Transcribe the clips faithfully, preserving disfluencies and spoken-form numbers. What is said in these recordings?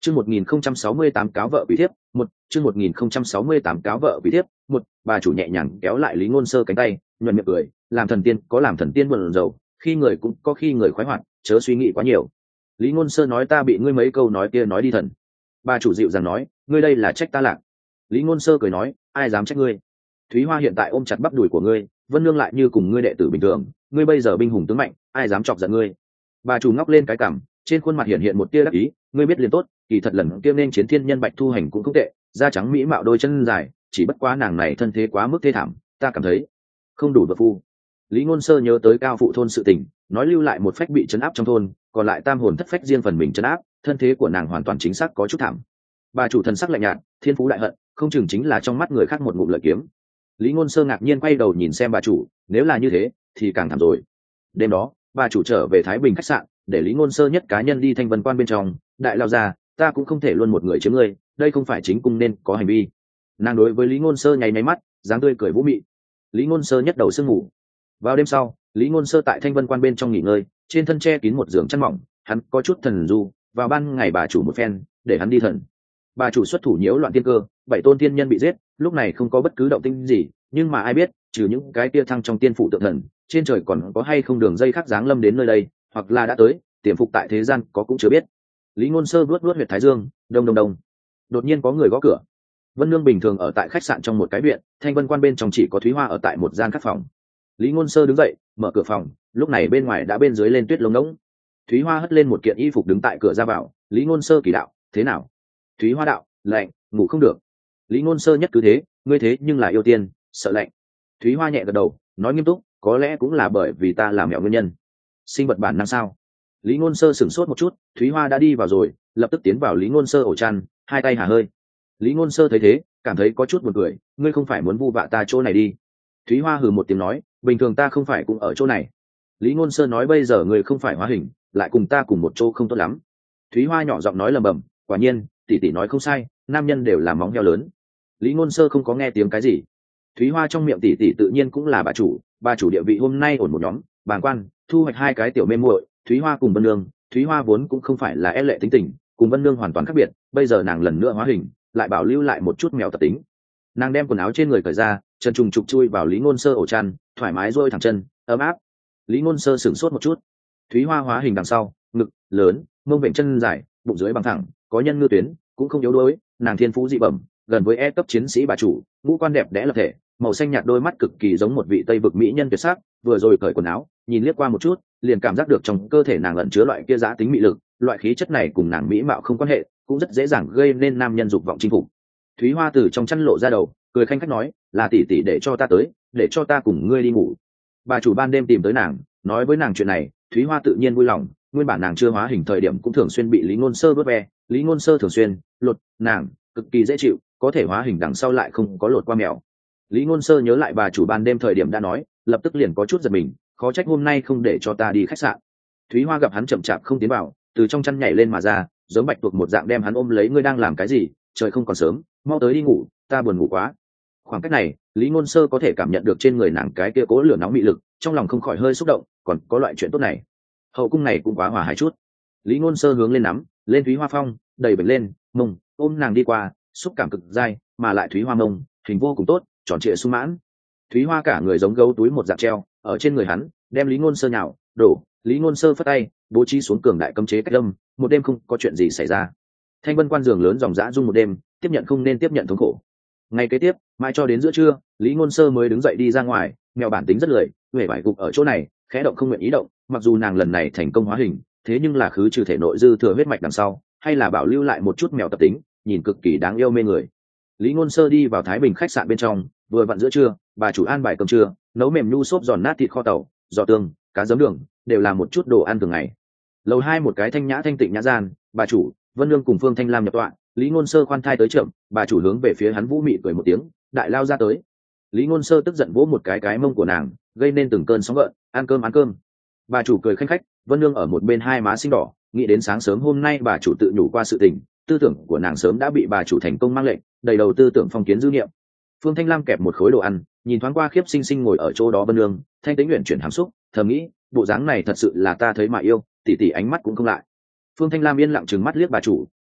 Chương một nghìn không trăm sáu mươi tám cáo vợ bị thiếp, một, chương một nghìn không trăm sáu mươi tám cáo vợ bị thiếp, một, bà chủ nhẹ nhàng kéo lại Lý Ngôn Sơ cánh tay, nhuận miệng cười, làm thần tiên có làm thần tiên buồn rầu, khi người cũng có khi người khoái hoạt, chớ suy nghĩ quá nhiều. Lý Ngôn Sơ nói ta bị ngươi mấy câu nói kia nói đi thần. Bà chủ dịu dàng nói, ngươi đây là trách ta lạc. Lý Ngôn Sơ cười nói, ai dám trách ngươi? Thúy Hoa hiện tại ôm chặt bắp đùi của ngươi, Vân Nương lại như cùng ngươi đệ tử bình thường, ngươi bây giờ binh hùng tướng mạnh, ai dám chọc giận ngươi? Bà chủ ngóc lên cái cằm, trên khuôn mặt hiện hiện một tia đắc ý, ngươi biết liền tốt, kỳ thật lần kia nên chiến thiên nhân Bạch Thu Hành cũng không tệ, da trắng mỹ mạo đôi chân dài, chỉ bất quá nàng này thân thế quá mức thê thảm, ta cảm thấy không đủ vợ phu. Lý Ngôn Sơ nhớ tới cao phụ thôn sự tình, nói lưu lại một phách bị trấn áp trong thôn, còn lại tam hồn thất phách riêng phần mình trấn áp, thân thế của nàng hoàn toàn chính xác có chút thảm. Bà chủ thần sắc lạnh nhạt, thiên phú đại hận, không chừng chính là trong mắt người khác một ngụm lợi kiếm. Lý Ngôn Sơ ngạc nhiên quay đầu nhìn xem bà chủ, nếu là như thế thì càng thảm rồi. Đêm đó bà chủ trở về Thái Bình khách sạn, để Lý Ngôn Sơ nhất cá nhân đi Thanh Vân Quan bên trong, đại lao ra, ta cũng không thể luôn một người chiếm ngươi, đây không phải chính cung nên có hành vi. Nàng đối với Lý Ngôn Sơ nháy nháy mắt, dáng tươi cười vũ mị. Lý Ngôn Sơ nhất đầu sương ngủ. Vào đêm sau, Lý Ngôn Sơ tại Thanh Vân Quan bên trong nghỉ ngơi, trên thân che kín một giường chăn mỏng, hắn có chút thần du, vào ban ngày bà chủ một phen, để hắn đi thần. Bà chủ xuất thủ nhiễu loạn tiên cơ, bảy tôn tiên nhân bị giết, lúc này không có bất cứ động tĩnh gì, nhưng mà ai biết, trừ những cái tia thăng trong tiên phủ tượng thần, trên trời còn có hay không đường dây khác giáng lâm đến nơi đây, hoặc là đã tới, tiềm phục tại thế gian có cũng chưa biết. Lý Ngôn Sơ vuốt vuốt huyệt thái dương, đông đông đông. Đột nhiên có người gõ cửa. Vân Nương bình thường ở tại khách sạn trong một cái viện, Thanh Vân Quan bên trong chỉ có Thúy Hoa ở tại một gian khách phòng. Lý Ngôn Sơ đứng dậy, mở cửa phòng, lúc này bên ngoài đã bên dưới lên tuyết lông ngỗng. Thúy Hoa hất lên một kiện y phục đứng tại cửa ra vào, Lý Ngôn Sơ kỳ đạo, thế nào? Thúy Hoa đạo, lạnh, ngủ không được. Lý Ngôn Sơ nhất cứ thế, ngươi thế nhưng là yêu tiên, sợ lạnh. Thúy Hoa nhẹ gật đầu, nói nghiêm túc, có lẽ cũng là bởi vì ta làm mẹo nguyên nhân. Sinh vật bản năng sao? Lý Ngôn Sơ sửng sốt một chút, Thúy Hoa đã đi vào rồi, lập tức tiến vào Lý Ngôn Sơ ổ chăn, hai tay hà hơi. Lý Ngôn Sơ thấy thế, cảm thấy có chút buồn cười, ngươi không phải muốn vu vạ ta chỗ này đi? Thúy Hoa hừ một tiếng nói, bình thường ta không phải cũng ở chỗ này. Lý Ngôn Sơ nói bây giờ người không phải hóa hình, lại cùng ta cùng một chỗ không tốt lắm. Thúy Hoa nhỏ giọng nói lầm bầm, quả nhiên, tỷ tỷ nói không sai, nam nhân đều là móng heo lớn. Lý Ngôn Sơ không có nghe tiếng cái gì. Thúy Hoa trong miệng tỷ tỷ tự nhiên cũng là bà chủ, bà chủ địa vị hôm nay ổn một nhóm, bàng quan, thu hoạch hai cái tiểu mê muội, Thúy Hoa cùng Vân Nương. Thúy Hoa vốn cũng không phải là e lệ tính tình, cùng Vân Nương hoàn toàn khác biệt, bây giờ nàng lần nữa hóa hình, lại bảo lưu lại một chút mèo tập tính. Nàng đem quần áo trên người cởi ra, chân trùng trục chui vào Lý Ngôn Sơ ổ chăn, thoải mái rôi thẳng chân, ấm áp. Lý Ngôn Sơ sửng sốt một chút. Thúy Hoa hóa hình đằng sau, ngực lớn, mông vểnh chân dài, bụng dưới bằng thẳng, có nhân ngư tuyến, cũng không yếu đuối, nàng thiên phú dị bẩm, gần với E cấp chiến sĩ bà chủ, ngũ quan đẹp đẽ lập thể, màu xanh nhạt đôi mắt cực kỳ giống một vị Tây vực mỹ nhân tuyệt sắc, vừa rồi cởi quần áo, nhìn liếc qua một chút, liền cảm giác được trong cơ thể nàng ẩn chứa loại kia giá tính mị lực, loại khí chất này cùng nàng mỹ mạo không quan hệ, cũng rất dễ dàng gây nên nam nhân dục vọng chinh phục. Thúy Hoa từ trong chăn lộ ra đầu, cười khanh khách nói, là tỷ tỷ để cho ta tới, để cho ta cùng ngươi đi ngủ. Bà chủ ban đêm tìm tới nàng, nói với nàng chuyện này, Thúy Hoa tự nhiên vui lòng, nguyên bản nàng chưa hóa hình thời điểm cũng thường xuyên bị Lý Ngôn Sơ vớt ve, Lý Ngôn Sơ thường xuyên lột nàng, cực kỳ dễ chịu, có thể hóa hình đằng sau lại không có lột qua mèo. Lý Ngôn Sơ nhớ lại bà chủ ban đêm thời điểm đã nói, lập tức liền có chút giật mình, khó trách hôm nay không để cho ta đi khách sạn. Thúy Hoa gặp hắn chậm chạp không tiến vào, từ trong chăn nhảy lên mà ra, giống bạch tuộc một dạng đem hắn ôm lấy, ngươi đang làm cái gì, trời không còn sớm, mau tới đi ngủ, ta buồn ngủ quá. Khoảng cách này, Lý Ngôn Sơ có thể cảm nhận được trên người nàng cái kia cố lửa nóng mị lực, trong lòng không khỏi hơi xúc động, còn có loại chuyện tốt này. Hậu cung này cũng quá hòa hải chút. Lý Ngôn Sơ hướng lên nắm, lên Thúy Hoa phong, đẩy bệnh lên, mông, ôm nàng đi qua, xúc cảm cực dai, mà lại Thúy Hoa mông, hình vô cùng tốt, tròn trịa sung mãn. Thúy Hoa cả người giống gấu túi một dạng treo ở trên người hắn, đem Lý Ngôn Sơ nhào, đổ, Lý Ngôn Sơ phất tay, bố trí xuống cường đại cấm chế cách lâm, một đêm không có chuyện gì xảy ra. Thanh Vân Quan giường lớn dòng dã dung một đêm, tiếp nhận không nên tiếp nhận thống khổ. Ngày kế tiếp, mãi cho đến giữa trưa, Lý Ngôn Sơ mới đứng dậy đi ra ngoài, mèo bản tính rất lười, huệ vải gục ở chỗ này, khẽ động không nguyện ý động, mặc dù nàng lần này thành công hóa hình, thế nhưng là khứ trừ thể nội dư thừa huyết mạch đằng sau, hay là bảo lưu lại một chút mèo tập tính, nhìn cực kỳ đáng yêu mê người. Lý Ngôn Sơ đi vào Thái Bình khách sạn bên trong, vừa vặn giữa trưa, bà chủ an bài cơm trưa, nấu mềm nhu xốp giòn nát thịt kho tàu, giò tương, cá giấm đường, đều là một chút đồ ăn thường ngày. Lầu hai một cái thanh nhã thanh tịnh nhã gian, bà chủ Vân Nương cùng Phương Thanh Lam nhập tọa, Lý Ngôn Sơ khoan thai tới chậm, bà chủ hướng về phía hắn vũ mị cười một tiếng, đại lao ra tới. Lý Ngôn Sơ tức giận vỗ một cái cái mông của nàng, gây nên từng cơn sóng gợn, ăn cơm ăn cơm. Bà chủ cười khanh khách, Vân Nương ở một bên hai má xinh đỏ, nghĩ đến sáng sớm hôm nay bà chủ tự nhủ qua sự tình, tư tưởng của nàng sớm đã bị bà chủ thành công mang lệnh, đầy đầu tư tưởng phong kiến dư niệm. Phương Thanh Lam kẹp một khối đồ ăn, nhìn thoáng qua khiếp xinh xinh ngồi ở chỗ đó Vân Nương, thanh tĩnh luyện chuyển hàm xúc, thầm nghĩ, bộ dáng này thật sự là ta thấy mà yêu, tỷ tỷ ánh mắt cũng không lại. Phương Thanh Lam yên lặng trừng mắt liếc bà chủ,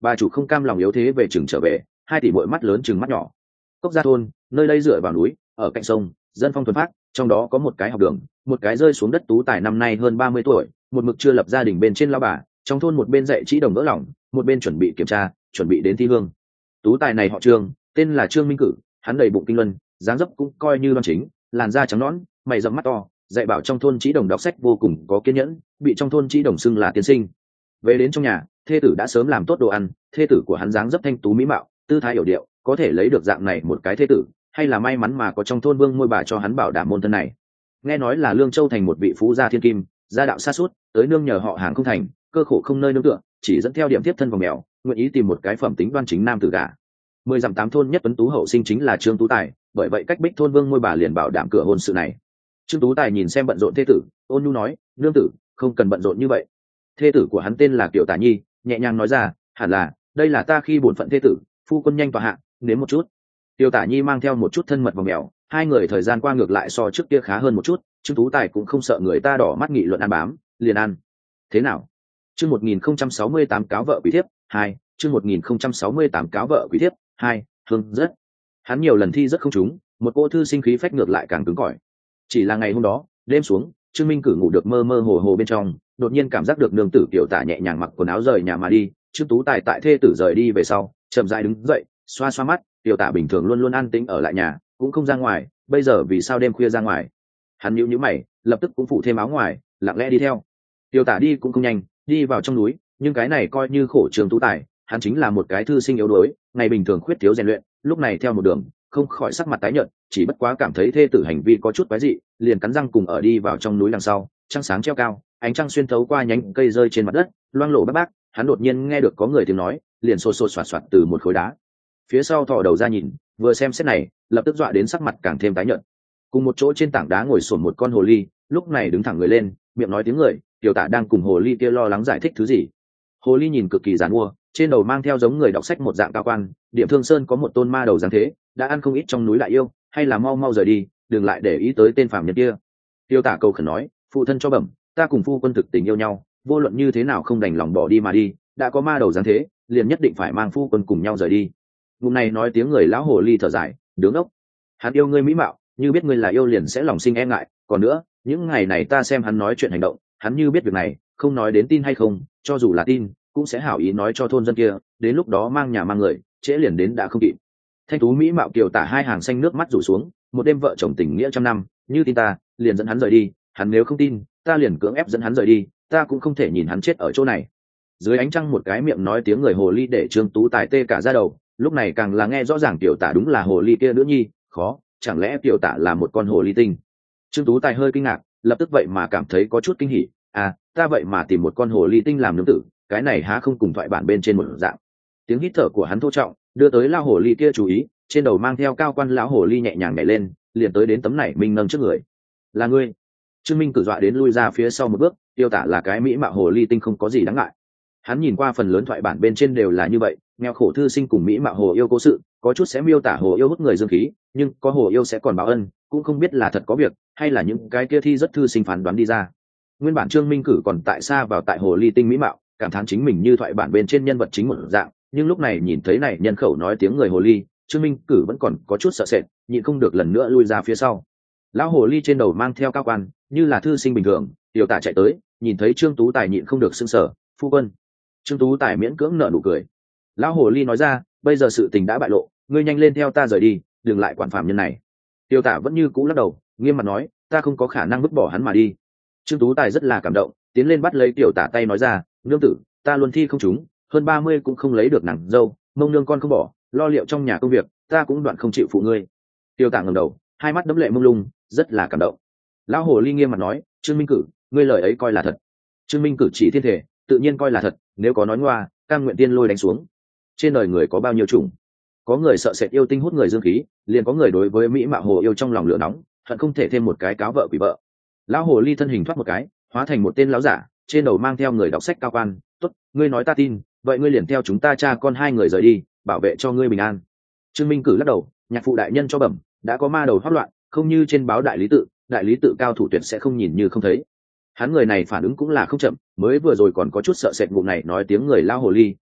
bà chủ không cam lòng yếu thế về chừng trở về, hai tỷ muội mắt lớn chừng mắt nhỏ. Cốc Gia thôn, nơi đây dựa vào núi, ở cạnh sông, dân phong thuần phát, trong đó có một cái học đường, một cái rơi xuống đất Tú Tài năm nay hơn ba mươi tuổi, một mực chưa lập gia đình bên trên lao bà, trong thôn một bên dạy chỉ đồng đỡ lòng, một bên chuẩn bị kiểm tra, chuẩn bị đến thi hương. Tú Tài này họ Trương, tên là Trương Minh Cử, hắn đầy bụng kinh luân, dáng dấp cũng coi như đoan chính, làn da trắng nõn, mày rậm mắt to, dạy bảo trong thôn chỉ đồng đọc sách vô cùng có kiên nhẫn, bị trong thôn chỉ đồng xưng là tiên sinh. Về đến trong nhà, thê tử đã sớm làm tốt đồ ăn, thê tử của hắn dáng dấp thanh tú mỹ mạo, tư thái hiểu điệu, có thể lấy được dạng này một cái thê tử, hay là may mắn mà có trong thôn vương môi bà cho hắn bảo đảm môn thân này. Nghe nói là Lương Châu thành một vị phú gia thiên kim, gia đạo xa suốt, tới nương nhờ họ hàng không thành, cơ khổ không nơi nương tựa, chỉ dẫn theo điểm tiếp thân vào mèo, nguyện ý tìm một cái phẩm tính đoan chính nam tử gả. Mười dặm tám thôn nhất tuấn tú hậu sinh chính là Trương Tú Tài, bởi vậy cách Bích thôn vương môi bà liền bảo đảm cửa hôn sự này. Trương Tú Tài nhìn xem bận rộn thê tử, ôn nhu nói, nương tử, không cần bận rộn như vậy. Thê tử của hắn tên là Kiều Tả Nhi, nhẹ nhàng nói ra, hẳn là, đây là ta khi bổn phận thê tử, phu quân nhanh tòa hạ, đến một chút. Kiều Tả Nhi mang theo một chút thân mật vào mèo, hai người thời gian qua ngược lại so trước kia khá hơn một chút. Trương Tú Tài cũng không sợ người ta đỏ mắt nghị luận ăn bám, liền ăn. Thế nào? Chương một nghìn không trăm sáu mươi tám cáo vợ quý thiếp hai, chương một nghìn không trăm sáu mươi tám cáo vợ quý thiếp hai, hương rất. Hắn nhiều lần thi rất không trúng, một cô thư sinh khí phách ngược lại càng cứng cỏi. Chỉ là ngày hôm đó, đêm xuống, Trương Minh Cử ngủ được mơ mơ hồ hồ bên trong, đột nhiên cảm giác được nương tử Kiều Tả nhẹ nhàng mặc quần áo rời nhà mà đi. Trương Tú Tài tại thê tử rời đi về sau, chậm rãi đứng dậy, xoa xoa mắt. Kiều Tả bình thường luôn luôn an tĩnh ở lại nhà, cũng không ra ngoài, bây giờ vì sao đêm khuya ra ngoài? Hắn nhíu nhíu mày, lập tức cũng phủ thêm áo ngoài, lặng lẽ đi theo. Kiều Tả đi cũng không nhanh, đi vào trong núi, nhưng cái này coi như khổ Trương Tú Tài, hắn chính là một cái thư sinh yếu đuối, ngày bình thường khuyết thiếu rèn luyện, lúc này theo một đường, không khỏi sắc mặt tái nhợt, chỉ bất quá cảm thấy thê tử hành vi có chút quái dị, liền cắn răng cùng ở đi vào trong núi đằng sau. Trăng sáng treo cao, ánh trăng xuyên thấu qua nhánh cây rơi trên mặt đất, loang lổ bác bác. Hắn đột nhiên nghe được có người tiếng nói, liền xô xô xoạt xoạt từ một khối đá phía sau thò đầu ra nhìn, vừa xem xét này, lập tức dọa đến sắc mặt càng thêm tái nhợt. Cùng một chỗ trên tảng đá ngồi xổm một con hồ ly, lúc này đứng thẳng người lên, miệng nói tiếng người. Tiểu Tả đang cùng hồ ly kia lo lắng giải thích thứ gì. Hồ ly nhìn cực kỳ giàn mua, trên đầu mang theo giống người đọc sách một dạng cao quan, Điểm Thương Sơn có một tôn ma đầu dáng thế, đã ăn không ít trong núi lại yêu, hay là mau mau rời đi, đừng lại để ý tới tên phàm nhân kia. Tiêu Tả cầu khẩn nói, phụ thân cho bẩm, ta cùng phu quân thực tình yêu nhau, vô luận như thế nào không đành lòng bỏ đi mà đi, đã có ma đầu dáng thế, liền nhất định phải mang phu quân cùng nhau rời đi. Ngụm này nói tiếng người lão hồ ly thở dài, đứng ốc. Hắn yêu ngươi mỹ mạo, như biết ngươi là yêu liền sẽ lòng sinh e ngại, còn nữa, những ngày này ta xem hắn nói chuyện hành động, hắn như biết việc này, không nói đến tin hay không, cho dù là tin, cũng sẽ hảo ý nói cho thôn dân kia, đến lúc đó mang nhà mang người, trễ liền đến đã không kịp. Thanh tú mỹ mạo Kiều Tả hai hàng xanh nước mắt rủ xuống, một đêm vợ chồng tình nghĩa trăm năm, như tin ta, liền dẫn hắn rời đi, hắn nếu không tin, ta liền cưỡng ép dẫn hắn rời đi, ta cũng không thể nhìn hắn chết ở chỗ này. Dưới ánh trăng một cái miệng nói tiếng người hồ ly để Trương Tú Tài tê cả da đầu, lúc này càng là nghe rõ ràng Kiều Tả đúng là hồ ly kia nữ nhi, khó, chẳng lẽ Kiều Tả là một con hồ ly tinh? Trương Tú Tài hơi kinh ngạc, lập tức vậy mà cảm thấy có chút kinh hỉ, à, ta vậy mà tìm một con hồ ly tinh làm nương tử, cái này há không cùng thoại bản bên trên một dạng. Tiếng hít thở của hắn thô trọng, đưa tới lao hồ ly kia chú ý, trên đầu mang theo cao quan lão hồ ly nhẹ nhàng nhảy lên, liền tới đến tấm này minh nâng trước người. Là ngươi? Trương Minh cử dọa đến lui ra phía sau một bước, Tiêu Tả là cái mỹ mạo hồ ly tinh không có gì đáng ngại. Hắn nhìn qua phần lớn thoại bản bên trên đều là như vậy, nghèo khổ thư sinh cùng mỹ mạo hồ yêu cố sự, có chút sẽ miêu tả hồ yêu hút người dương khí, nhưng có hồ yêu sẽ còn báo ân, cũng không biết là thật có việc hay là những cái kia thi rất thư sinh phán đoán đi ra. Nguyên bản Trương Minh cử còn tại xa vào tại hồ ly tinh mỹ mạo, cảm thán chính mình như thoại bản bên trên nhân vật chính một dạng, nhưng lúc này nhìn thấy này nhân khẩu nói tiếng người hồ ly, Trương Minh cử vẫn còn có chút sợ sệt, nhịn không được lần nữa lui ra phía sau. Lão hồ ly trên đầu mang theo cao quan, như là thư sinh bình thường, Tiểu Tả chạy tới, nhìn thấy Trương Tú Tài nhịn không được sưng sở, phu quân. Trương Tú Tài miễn cưỡng nở nụ cười. Lão hồ ly nói ra, bây giờ sự tình đã bại lộ, ngươi nhanh lên theo ta rời đi, đừng lại quản phạm nhân này. Tiểu Tả vẫn như cũ lắc đầu, nghiêm mặt nói, ta không có khả năng vứt bỏ hắn mà đi. Trương Tú Tài rất là cảm động, tiến lên bắt lấy Tiểu Tả tay nói ra, nương tử, ta luôn thi không trúng, hơn ba mươi cũng không lấy được nàng dâu, mông nương con không bỏ, lo liệu trong nhà công việc, ta cũng đoạn không chịu phụ ngươi. Tiểu Tả ngẩng đầu, hai mắt đẫm lệ mông lung, rất là cảm động. Lão hồ ly nghiêm mặt nói, Trương Minh cử, ngươi lời ấy coi là thật. Trương Minh cử chỉ thiên thể, tự nhiên coi là thật, nếu có nói ngoa, cam nguyện tiên lôi đánh xuống. Trên đời người có bao nhiêu chủng, có người sợ sệt yêu tinh hút người dương khí, liền có người đối với mỹ mạo hồ yêu trong lòng lửa nóng, hận không thể thêm một cái cáo vợ quỷ vợ. Lão hồ ly thân hình thoát một cái, hóa thành một tên lão giả, trên đầu mang theo người đọc sách cao quan, tốt, ngươi nói ta tin, vậy ngươi liền theo chúng ta cha con hai người rời đi, bảo vệ cho ngươi bình an. Trương Minh cử lắc đầu, nhạc phụ đại nhân cho bẩm, đã có ma đầu hoắc loạn, không như trên báo đại lý tự, đại lý tự cao thủ tuyệt sẽ không nhìn như không thấy. Hắn người này phản ứng cũng là không chậm, mới vừa rồi còn có chút sợ sệt vụ này nói tiếng người lao hồ ly,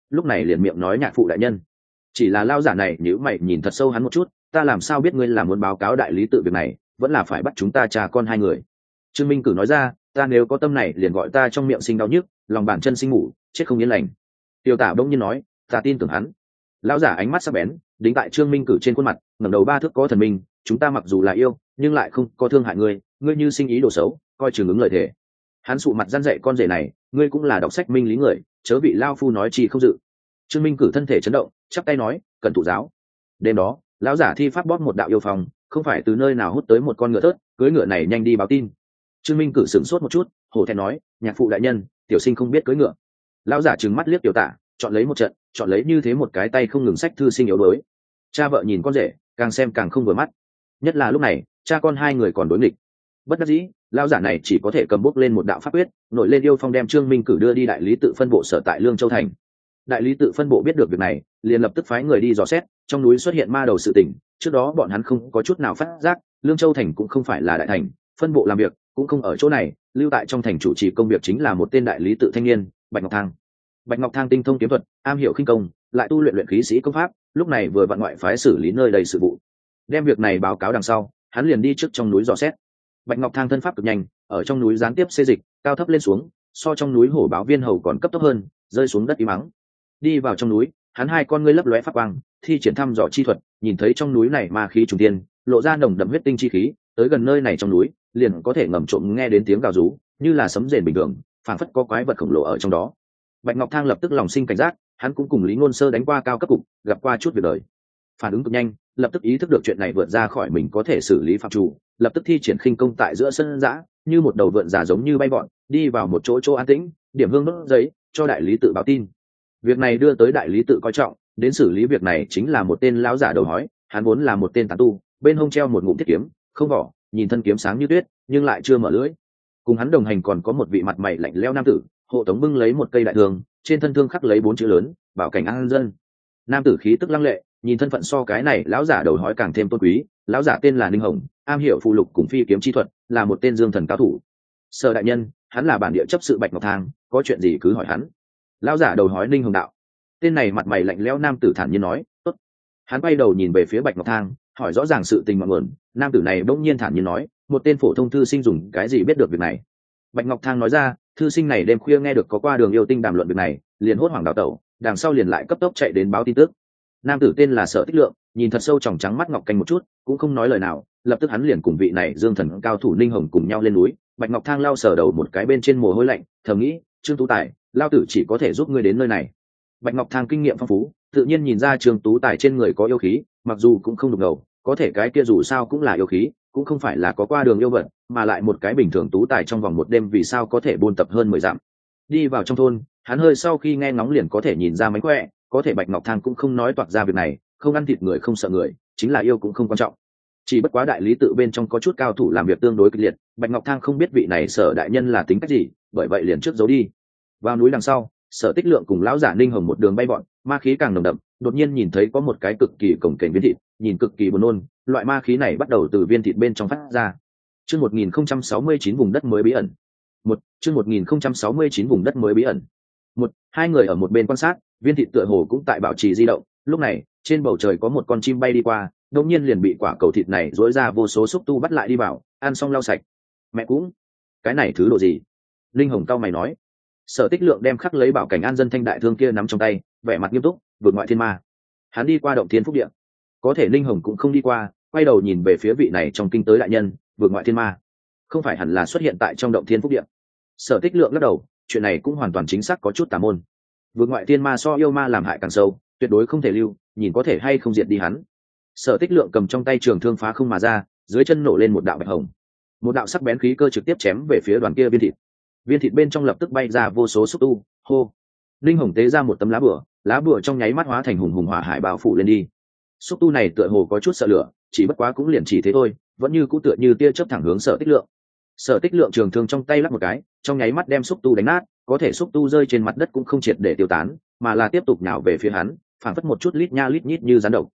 lúc này liền miệng nói nhạc phụ đại nhân. Chỉ là lao giả này nhíu mày nhìn thật sâu hắn một chút, ta làm sao biết ngươi là muốn báo cáo đại lý tự việc này, vẫn là phải bắt chúng ta cha con hai người. Trương Minh Cử nói ra, ta nếu có tâm này liền gọi ta trong miệng sinh đau nhức, lòng bàn chân sinh ngủ, chết không yên lành. Tiêu Tả đông nhiên nói, ta tin tưởng hắn. Lão giả ánh mắt sắc bén đính tại Trương Minh Cử trên khuôn mặt, ngẩng đầu ba thước có thần minh, chúng ta mặc dù là yêu nhưng lại không có thương hại ngươi, ngươi như sinh ý đồ xấu coi chừng ứng lời thề. Hắn sụ mặt răn dạy con rể này, ngươi cũng là đọc sách minh lý người, chớ bị lao phu nói chi không dự. Trương Minh Cử thân thể chấn động, chắp tay nói, cẩn thụ giáo. Đêm đó lão giả thi pháp bóp một đạo yêu phòng, không phải từ nơi nào hút tới một con ngựa thớt, cưỡi ngựa này nhanh đi báo tin. Trương Minh Cử sửng sốt một chút, hổ thẹn nói, nhạc phụ đại nhân, tiểu sinh không biết cưỡi ngựa. Lão giả trừng mắt liếc Tiểu Tả, chọn lấy một trận, chọn lấy như thế một cái tay không ngừng sách thư sinh yếu đuối. Cha vợ nhìn con rể, càng xem càng không vừa mắt. Nhất là lúc này, cha con hai người còn đối nghịch. Bất đắc dĩ, lão giả này chỉ có thể cầm bút lên một đạo pháp quyết, nổi lên yêu phong đem Trương Minh Cử đưa đi đại lý tự phân bộ sở tại Lương Châu thành. Đại lý tự phân bộ biết được việc này, liền lập tức phái người đi dò xét, trong núi xuất hiện ma đầu sự tình, trước đó bọn hắn không có chút nào phát giác, Lương Châu thành cũng không phải là đại thành, phân bộ làm việc cũng không ở chỗ này, lưu tại trong thành chủ trì công việc chính là một tên đại lý tự thanh niên, Bạch Ngọc Thang. Bạch Ngọc Thang tinh thông kiếm thuật, am hiểu khinh công, lại tu luyện luyện khí sĩ công pháp, lúc này vừa vặn ngoại phái xử lý nơi đầy sự vụ. Đem việc này báo cáo đằng sau, hắn liền đi trước trong núi dò xét. Bạch Ngọc Thang thân pháp cực nhanh, ở trong núi gián tiếp xê dịch, cao thấp lên xuống, so trong núi hổ báo viên hầu còn cấp tốc hơn, rơi xuống đất im mắng. Đi vào trong núi, hắn hai con ngươi lấp lóe pháp quang, thi triển thăm dò chi thuật, nhìn thấy trong núi này ma khí trùng tiên, lộ ra nồng đậm huyết tinh chi khí, tới gần nơi này trong núi, liền có thể ngầm trộm nghe đến tiếng gào rú, như là sấm rền bình thường, phảng phất có quái vật khổng lồ ở trong đó. Bạch Ngọc Thang lập tức lòng sinh cảnh giác, hắn cũng cùng Lý Ngôn Sơ đánh qua cao cấp cục, gặp qua chút việc đời, phản ứng cực nhanh, lập tức ý thức được chuyện này vượt ra khỏi mình có thể xử lý phạm chủ, lập tức thi triển khinh công tại giữa sân dã, như một đầu vượn già giống như bay vọt, đi vào một chỗ chỗ an tĩnh, điểm hương đốt giấy, cho đại lý tự báo tin. Việc này đưa tới đại lý tự coi trọng, đến xử lý việc này chính là một tên lão giả đầu hói, hắn vốn là một tên tán tu, bên hông treo một ngụm thiết kiếm, không vỏ, nhìn thân kiếm sáng như tuyết, nhưng lại chưa mở lưỡi. Cùng hắn đồng hành còn có một vị mặt mày lạnh lẽo nam tử, hộ tống bưng lấy một cây đại thương, trên thân thương khắc lấy bốn chữ lớn, bảo cảnh an dân. Nam tử khí tức lăng lệ, nhìn thân phận so cái này lão giả đầu hói càng thêm tôn quý. Lão giả tên là Ninh Hồng, am hiểu phù lục cùng phi kiếm chi thuật, là một tên dương thần cao thủ. Sở đại nhân, hắn là bản địa chấp sự Bạch Ngọc Thang, có chuyện gì cứ hỏi hắn. Lão giả đầu hói Ninh Hồng đạo. Tên này mặt mày lạnh lẽo nam tử thản nhiên nói, tốt. Hắn quay đầu nhìn về phía Bạch Ngọc Thang, hỏi rõ ràng sự tình mọi nguồn. Nam tử này bỗng nhiên thản nhiên nói, một tên phổ thông thư sinh dùng cái gì biết được việc này. Bạch Ngọc Thang nói ra, thư sinh này đêm khuya nghe được có qua đường yêu tinh đàm luận việc này, liền hốt hoảng đào tẩu, đằng sau liền lại cấp tốc chạy đến báo tin tức. Nam tử tên là Sở Tích Lượng, nhìn thật sâu tròng trắng mắt ngọc canh một chút, cũng không nói lời nào, lập tức hắn liền cùng vị này dương thần cao thủ Ninh Hồng cùng nhau lên núi. Bạch Ngọc Thang lau sờ đầu một cái bên trên mồ hôi lạnh, thầm nghĩ, Trương Tú Tài, lao tử chỉ có thể giúp ngươi đến nơi này. Bạch Ngọc Thang kinh nghiệm phong phú, tự nhiên nhìn ra Trương Tú Tài trên người có yêu khí, mặc dù cũng không đục ngầu, có thể cái kia dù sao cũng là yêu khí, cũng không phải là có qua đường yêu vật, mà lại một cái bình thường Tú Tài trong vòng một đêm vì sao có thể buôn tập hơn mười dặm. Đi vào trong thôn, hắn hơi sau khi nghe ngóng liền có thể nhìn ra mánh khỏe, có thể Bạch Ngọc Thang cũng không nói toạc ra việc này, không ăn thịt người không sợ người, chính là yêu cũng không quan trọng. Chỉ bất quá đại lý tự bên trong có chút cao thủ làm việc tương đối kịch liệt, Bạch Ngọc Thang không biết vị này Sở đại nhân là tính cách gì, bởi vậy liền trước giấu đi. Vào núi đằng sau, Sở Tích Lượng cùng lão giả Ninh Hồng một đường bay bọn, ma khí càng nồng đậm, đột nhiên nhìn thấy có một cái cực kỳ cồng kềnh viên thịt, nhìn cực kỳ buồn nôn, loại ma khí này bắt đầu từ viên thịt bên trong phát ra. Chương một nghìn không trăm sáu mươi chín vùng đất mới bí ẩn. Một, chương một nghìn không trăm sáu mươi chín vùng đất mới bí ẩn. Một, hai người ở một bên quan sát, viên thịt tựa hồ cũng tại bảo trì di động, lúc này, trên bầu trời có một con chim bay đi qua, đột nhiên liền bị quả cầu thịt này rũa ra vô số xúc tu bắt lại đi vào, ăn xong lau sạch. Mẹ cũng, cái này thứ đồ gì? Linh Hồng cau mày nói. Sở Tích Lượng đem khắc lấy bảo cảnh an dân thanh đại thương kia nắm trong tay, vẻ mặt nghiêm túc, vượt ngoại thiên ma. Hắn đi qua động thiên phúc địa, có thể Linh Hồng cũng không đi qua, quay đầu nhìn về phía vị này trong kinh tới đại nhân, vượt ngoại thiên ma, không phải hẳn là xuất hiện tại trong động thiên phúc địa. Sở Tích Lượng lắc đầu, chuyện này cũng hoàn toàn chính xác có chút tà môn. Vượt ngoại thiên ma so yêu ma làm hại càng sâu, tuyệt đối không thể lưu, nhìn có thể hay không diệt đi hắn. Sở Tích Lượng cầm trong tay trường thương phá không mà ra, dưới chân nổ lên một đạo bạch hồng, một đạo sắc bén khí cơ trực tiếp chém về phía đoàn kia viên thịt. Viên thịt bên trong lập tức bay ra vô số xúc tu, hô. Linh Hồng tế ra một tấm lá bùa, lá bùa trong nháy mắt hóa thành hùng hùng hỏa hải bao phủ lên đi. Xúc tu này tựa hồ có chút sợ lửa, chỉ bất quá cũng liền chỉ thế thôi, vẫn như cũ tựa như tia chớp thẳng hướng Sở Tích Lượng. Sở Tích Lượng trường thương trong tay lắc một cái, trong nháy mắt đem xúc tu đánh nát, có thể xúc tu rơi trên mặt đất cũng không triệt để tiêu tán, mà là tiếp tục nhào về phía hắn, phảng phất một chút lít nha lít nhít như rắn độc.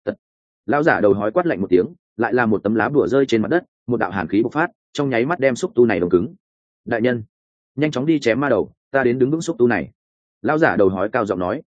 Lão giả đầu hói quát lạnh một tiếng, lại là một tấm lá bùa rơi trên mặt đất, một đạo hàn khí bộc phát, trong nháy mắt đem xúc tu này đông cứng. Đại nhân, nhanh chóng đi chém ma đầu, ta đến đứng vững xúc tu này. Lão giả đầu hói cao giọng nói.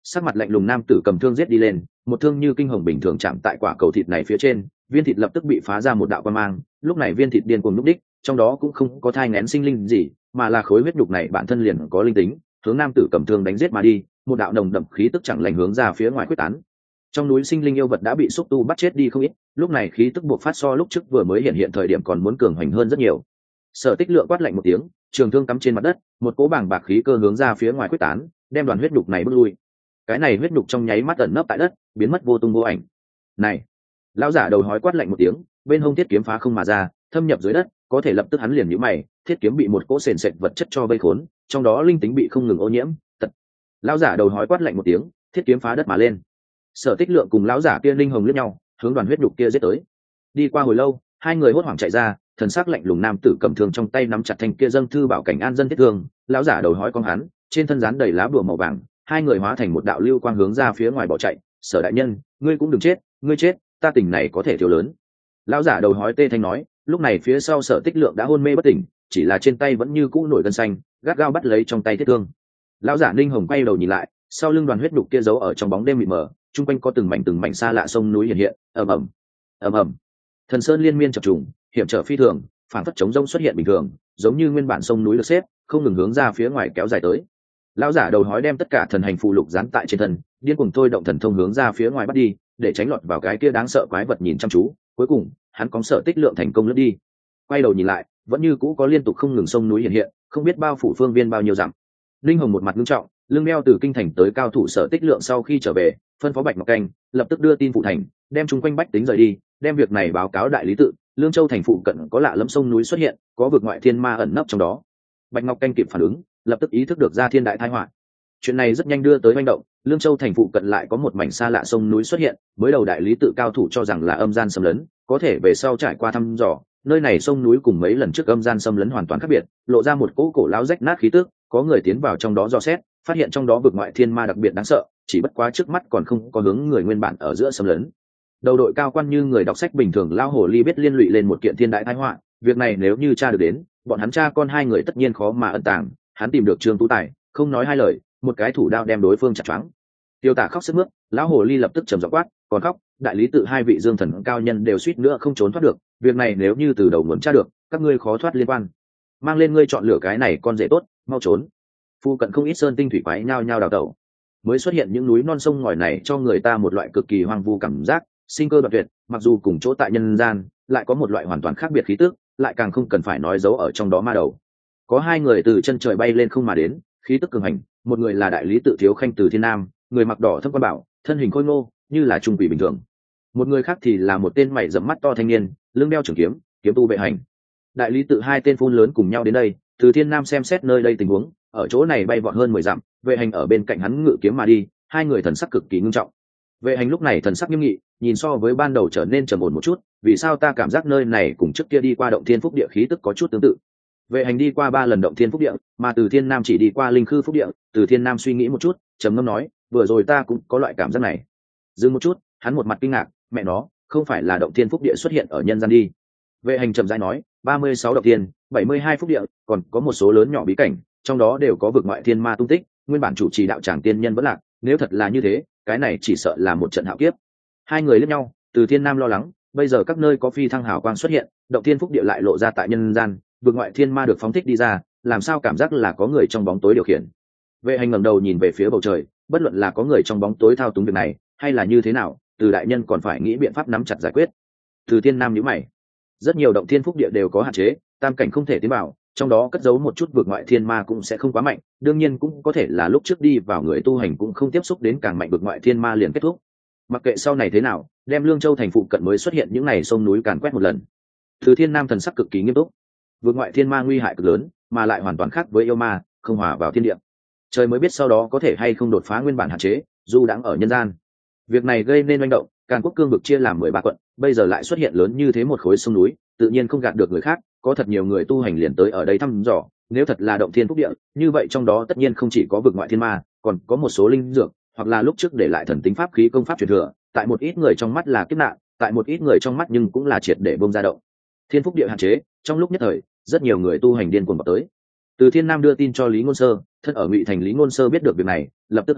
Sắc mặt lạnh lùng nam tử cầm thương giết đi lên, một thương như kinh hồng bình thường chạm tại quả cầu thịt này phía trên, viên thịt lập tức bị phá ra một đạo quang mang. Lúc này viên thịt điên cuồng núp đích, trong đó cũng không có thai nghén sinh linh gì, mà là khối huyết nhục này bản thân liền có linh tính, hướng nam tử cầm thương đánh giết mà đi. Một đạo nồng đậm khí tức chẳng lành hướng ra phía ngoài quyết tán. Trong núi sinh linh yêu vật đã bị xúc tu bắt chết đi không ít, lúc này khí tức buộc phát so lúc trước vừa mới hiện hiện thời điểm còn muốn cường hoành hơn rất nhiều. Sở Tích Lượng quát lạnh một tiếng, trường thương cắm trên mặt đất, một cỗ bàng bạc khí cơ hướng ra phía ngoài quyết tán, đem đoàn huyết nhục này bước lui. Cái này huyết nhục trong nháy mắt ẩn nấp tại đất, biến mất vô tung vô ảnh. Này, lão giả đầu hói quát lạnh một tiếng, bên hông thiết kiếm phá không mà ra, thâm nhập dưới đất, có thể lập tức hắn liền nhíu mày, thiết kiếm bị một cỗ sền sệt vật chất cho vây khốn, trong đó linh tính bị không ngừng ô nhiễm. Tật. Lão giả đầu hói quát lạnh một tiếng, thiết kiếm phá đất mà lên. Sở Tích Lượng cùng lão giả kia linh hồng liếc nhau, hướng đoàn huyết nhục kia giết tới. Đi qua hồi lâu, hai người hốt hoảng chạy ra, thần sắc lạnh lùng nam tử cầm thương trong tay nắm chặt thanh kia dâng thư bảo cảnh an dân thiết thương, lão giả đầu hói con hắn, trên thân dán đầy lá bùa màu vàng, hai người hóa thành một đạo lưu quang hướng ra phía ngoài bỏ chạy. Sở đại nhân, ngươi cũng đừng chết, ngươi chết, ta tình này có thể thiếu lớn. Lão giả đầu hói tê thanh nói, lúc này phía sau Sở Tích Lượng đã hôn mê bất tỉnh, chỉ là trên tay vẫn như cũ nổi gân xanh, gắt gao bắt lấy trong tay thiết thương. Lão giả linh hồng quay đầu nhìn lại, sau lưng đoàn huyết nhục kia giấu ở trong bóng đêm mịt mờ, chung quanh có từng mảnh từng mảnh xa lạ sông núi hiện hiện, ầm ầm, ầm ầm, thần sơn liên miên chập trùng, hiểm trở phi thường, phản phất chống rông xuất hiện bình thường, giống như nguyên bản sông núi được xếp, không ngừng hướng ra phía ngoài kéo dài tới. Lão giả đầu hói đem tất cả thần hành phù lục dán tại trên thân, điên cuồng thôi động thần thông hướng ra phía ngoài bắt đi, để tránh lọt vào cái kia đáng sợ quái vật nhìn chăm chú. Cuối cùng, hắn cóng Sở Tích Lượng thành công lướt đi. Quay đầu nhìn lại, vẫn như cũ có liên tục không ngừng sông núi hiện hiện, không biết bao phủ phương viên bao nhiêu dặm. Linh hồng một mặt nghiêm trọng, lưng đeo từ kinh thành tới cao thủ Sở Tích Lượng sau khi trở về, phân phó Bạch Ngọc Canh lập tức đưa tin phụ thành, đem chung quanh bách tính rời đi, đem việc này báo cáo đại lý tự. Lương Châu thành phụ cận có lạ lẫm sông núi xuất hiện, có vực ngoại thiên ma ẩn nấp trong đó. Bạch Ngọc Canh kịp phản ứng, lập tức ý thức được ra thiên đại tai họa. Chuyện này rất nhanh đưa tới manh động, Lương Châu thành phụ cận lại có một mảnh xa lạ sông núi xuất hiện, mới đầu đại lý tự cao thủ cho rằng là âm gian xâm lấn, có thể về sau trải qua thăm dò, nơi này sông núi cùng mấy lần trước âm gian xâm lấn hoàn toàn khác biệt, lộ ra một cỗ cổ lão rách nát khí tức, có người tiến vào trong đó dò xét, phát hiện trong đó vực ngoại thiên ma đặc biệt đáng sợ, chỉ bất quá trước mắt còn không có hướng người nguyên bản ở giữa xâm lấn. Đầu đội cao quan như người đọc sách bình thường lao hồ ly biết liên lụy lên một kiện thiên đại tai họa, việc này nếu như tra được đến, bọn hắn cha con hai người tất nhiên khó mà ẩn tàng. Hắn tìm được Trương Tú Tài, không nói hai lời, một cái thủ đao đem đối phương chặt choáng. Tiêu Tả khóc sướt mướt, lão hồ ly lập tức trầm giọng quát, còn khóc, đại lý tự hai vị dương thần cao nhân đều suýt nữa không trốn thoát được, việc này nếu như từ đầu nguồn tra được, các ngươi khó thoát liên quan. Mang lên ngươi chọn lựa cái này con rể tốt, mau trốn. Phu cận không ít sơn tinh thủy quái nhao nhao đào tẩu. Mới xuất hiện những núi non sông ngòi này cho người ta một loại cực kỳ hoang vu cảm giác, sinh cơ đoạn tuyệt, mặc dù cùng chỗ tại nhân gian, lại có một loại hoàn toàn khác biệt khí tức, lại càng không cần phải nói giấu ở trong đó ma đầu. Có hai người từ chân trời bay lên không mà đến, khí tức cường hành, một người là đại lý tự thiếu khanh từ thiên nam, người mặc đỏ thâm quan bảo, thân hình khôi ngô, như là trung quỷ bình thường. Một người khác thì là một tên mày rậm mắt to thanh niên, lưng đeo trường kiếm, kiếm tu vệ hành. Đại lý tự hai tên phun lớn cùng nhau đến đây, từ thiên nam xem xét nơi đây tình huống, ở chỗ này bay vọt hơn mười dặm, vệ hành ở bên cạnh hắn ngự kiếm mà đi, hai người thần sắc cực kỳ ngưng trọng. Vệ hành lúc này thần sắc nghiêm nghị, nhìn so với ban đầu trở nên trầm ổn một chút, vì sao ta cảm giác nơi này cùng trước kia đi qua động thiên phúc địa khí tức có chút tương tự. Vệ hành đi qua ba lần động thiên phúc địa, mà từ thiên nam chỉ đi qua linh khư phúc địa. Từ thiên nam suy nghĩ một chút, trầm ngâm nói, vừa rồi ta cũng có loại cảm giác này. Dừng một chút, hắn một mặt kinh ngạc, mẹ nó, không phải là động thiên phúc địa xuất hiện ở nhân gian đi. Vệ hành trầm rãi nói, ba mươi sáu động thiên, bảy mươi hai phúc địa, còn có một số lớn nhỏ bí cảnh, trong đó đều có vực ngoại thiên ma tung tích, nguyên bản chủ trì đạo tràng tiên nhân vẫn lạc, nếu thật là như thế, cái này chỉ sợ là một trận hạo kiếp. Hai người liếc nhau, từ thiên nam lo lắng, bây giờ các nơi có phi thăng hào quang xuất hiện, động thiên phúc địa lại lộ ra tại nhân gian, vực ngoại thiên ma được phóng thích đi ra, làm sao cảm giác là có người trong bóng tối điều khiển. Vệ hành ngẩng đầu nhìn về phía bầu trời, bất luận là có người trong bóng tối thao túng việc này, hay là như thế nào, từ đại nhân còn phải nghĩ biện pháp nắm chặt giải quyết. Từ thiên nam nhíu mày, rất nhiều động thiên phúc địa đều có hạn chế, tam cảnh không thể tiến vào, trong đó cất giấu một chút vực ngoại thiên ma cũng sẽ không quá mạnh, đương nhiên cũng có thể là lúc trước đi vào người tu hành cũng không tiếp xúc đến càng mạnh vực ngoại thiên ma liền kết thúc. Mặc kệ sau này thế nào, đem Lương Châu thành phụ cận mới xuất hiện những này sông núi càn quét một lần. Từ thiên nam thần sắc cực kỳ nghiêm túc, vực ngoại thiên ma nguy hại cực lớn, mà lại hoàn toàn khác với yêu ma, không hòa vào thiên địa. Trời mới biết sau đó có thể hay không đột phá nguyên bản hạn chế, dù đang ở nhân gian. Việc này gây nên manh động, Càn Quốc cương vực chia làm mười ba quận, bây giờ lại xuất hiện lớn như thế một khối sông núi, tự nhiên không gạt được người khác, có thật nhiều người tu hành liền tới ở đây thăm dò, nếu thật là động thiên phúc địa, như vậy trong đó tất nhiên không chỉ có vực ngoại thiên ma, còn có một số linh dược, hoặc là lúc trước để lại thần tính pháp khí công pháp truyền thừa, tại một ít người trong mắt là kiếp nạn, tại một ít người trong mắt nhưng cũng là triệt để bông ra động. Thiên phúc địa hạn chế, trong lúc nhất thời, rất nhiều người tu hành điên cuồng vào tới. Từ Thiên Nam đưa tin cho Lý Ngôn Sơ, thân ở Ngụy Thành Lý Ngôn Sơ biết được việc này, lập tức hứng thú,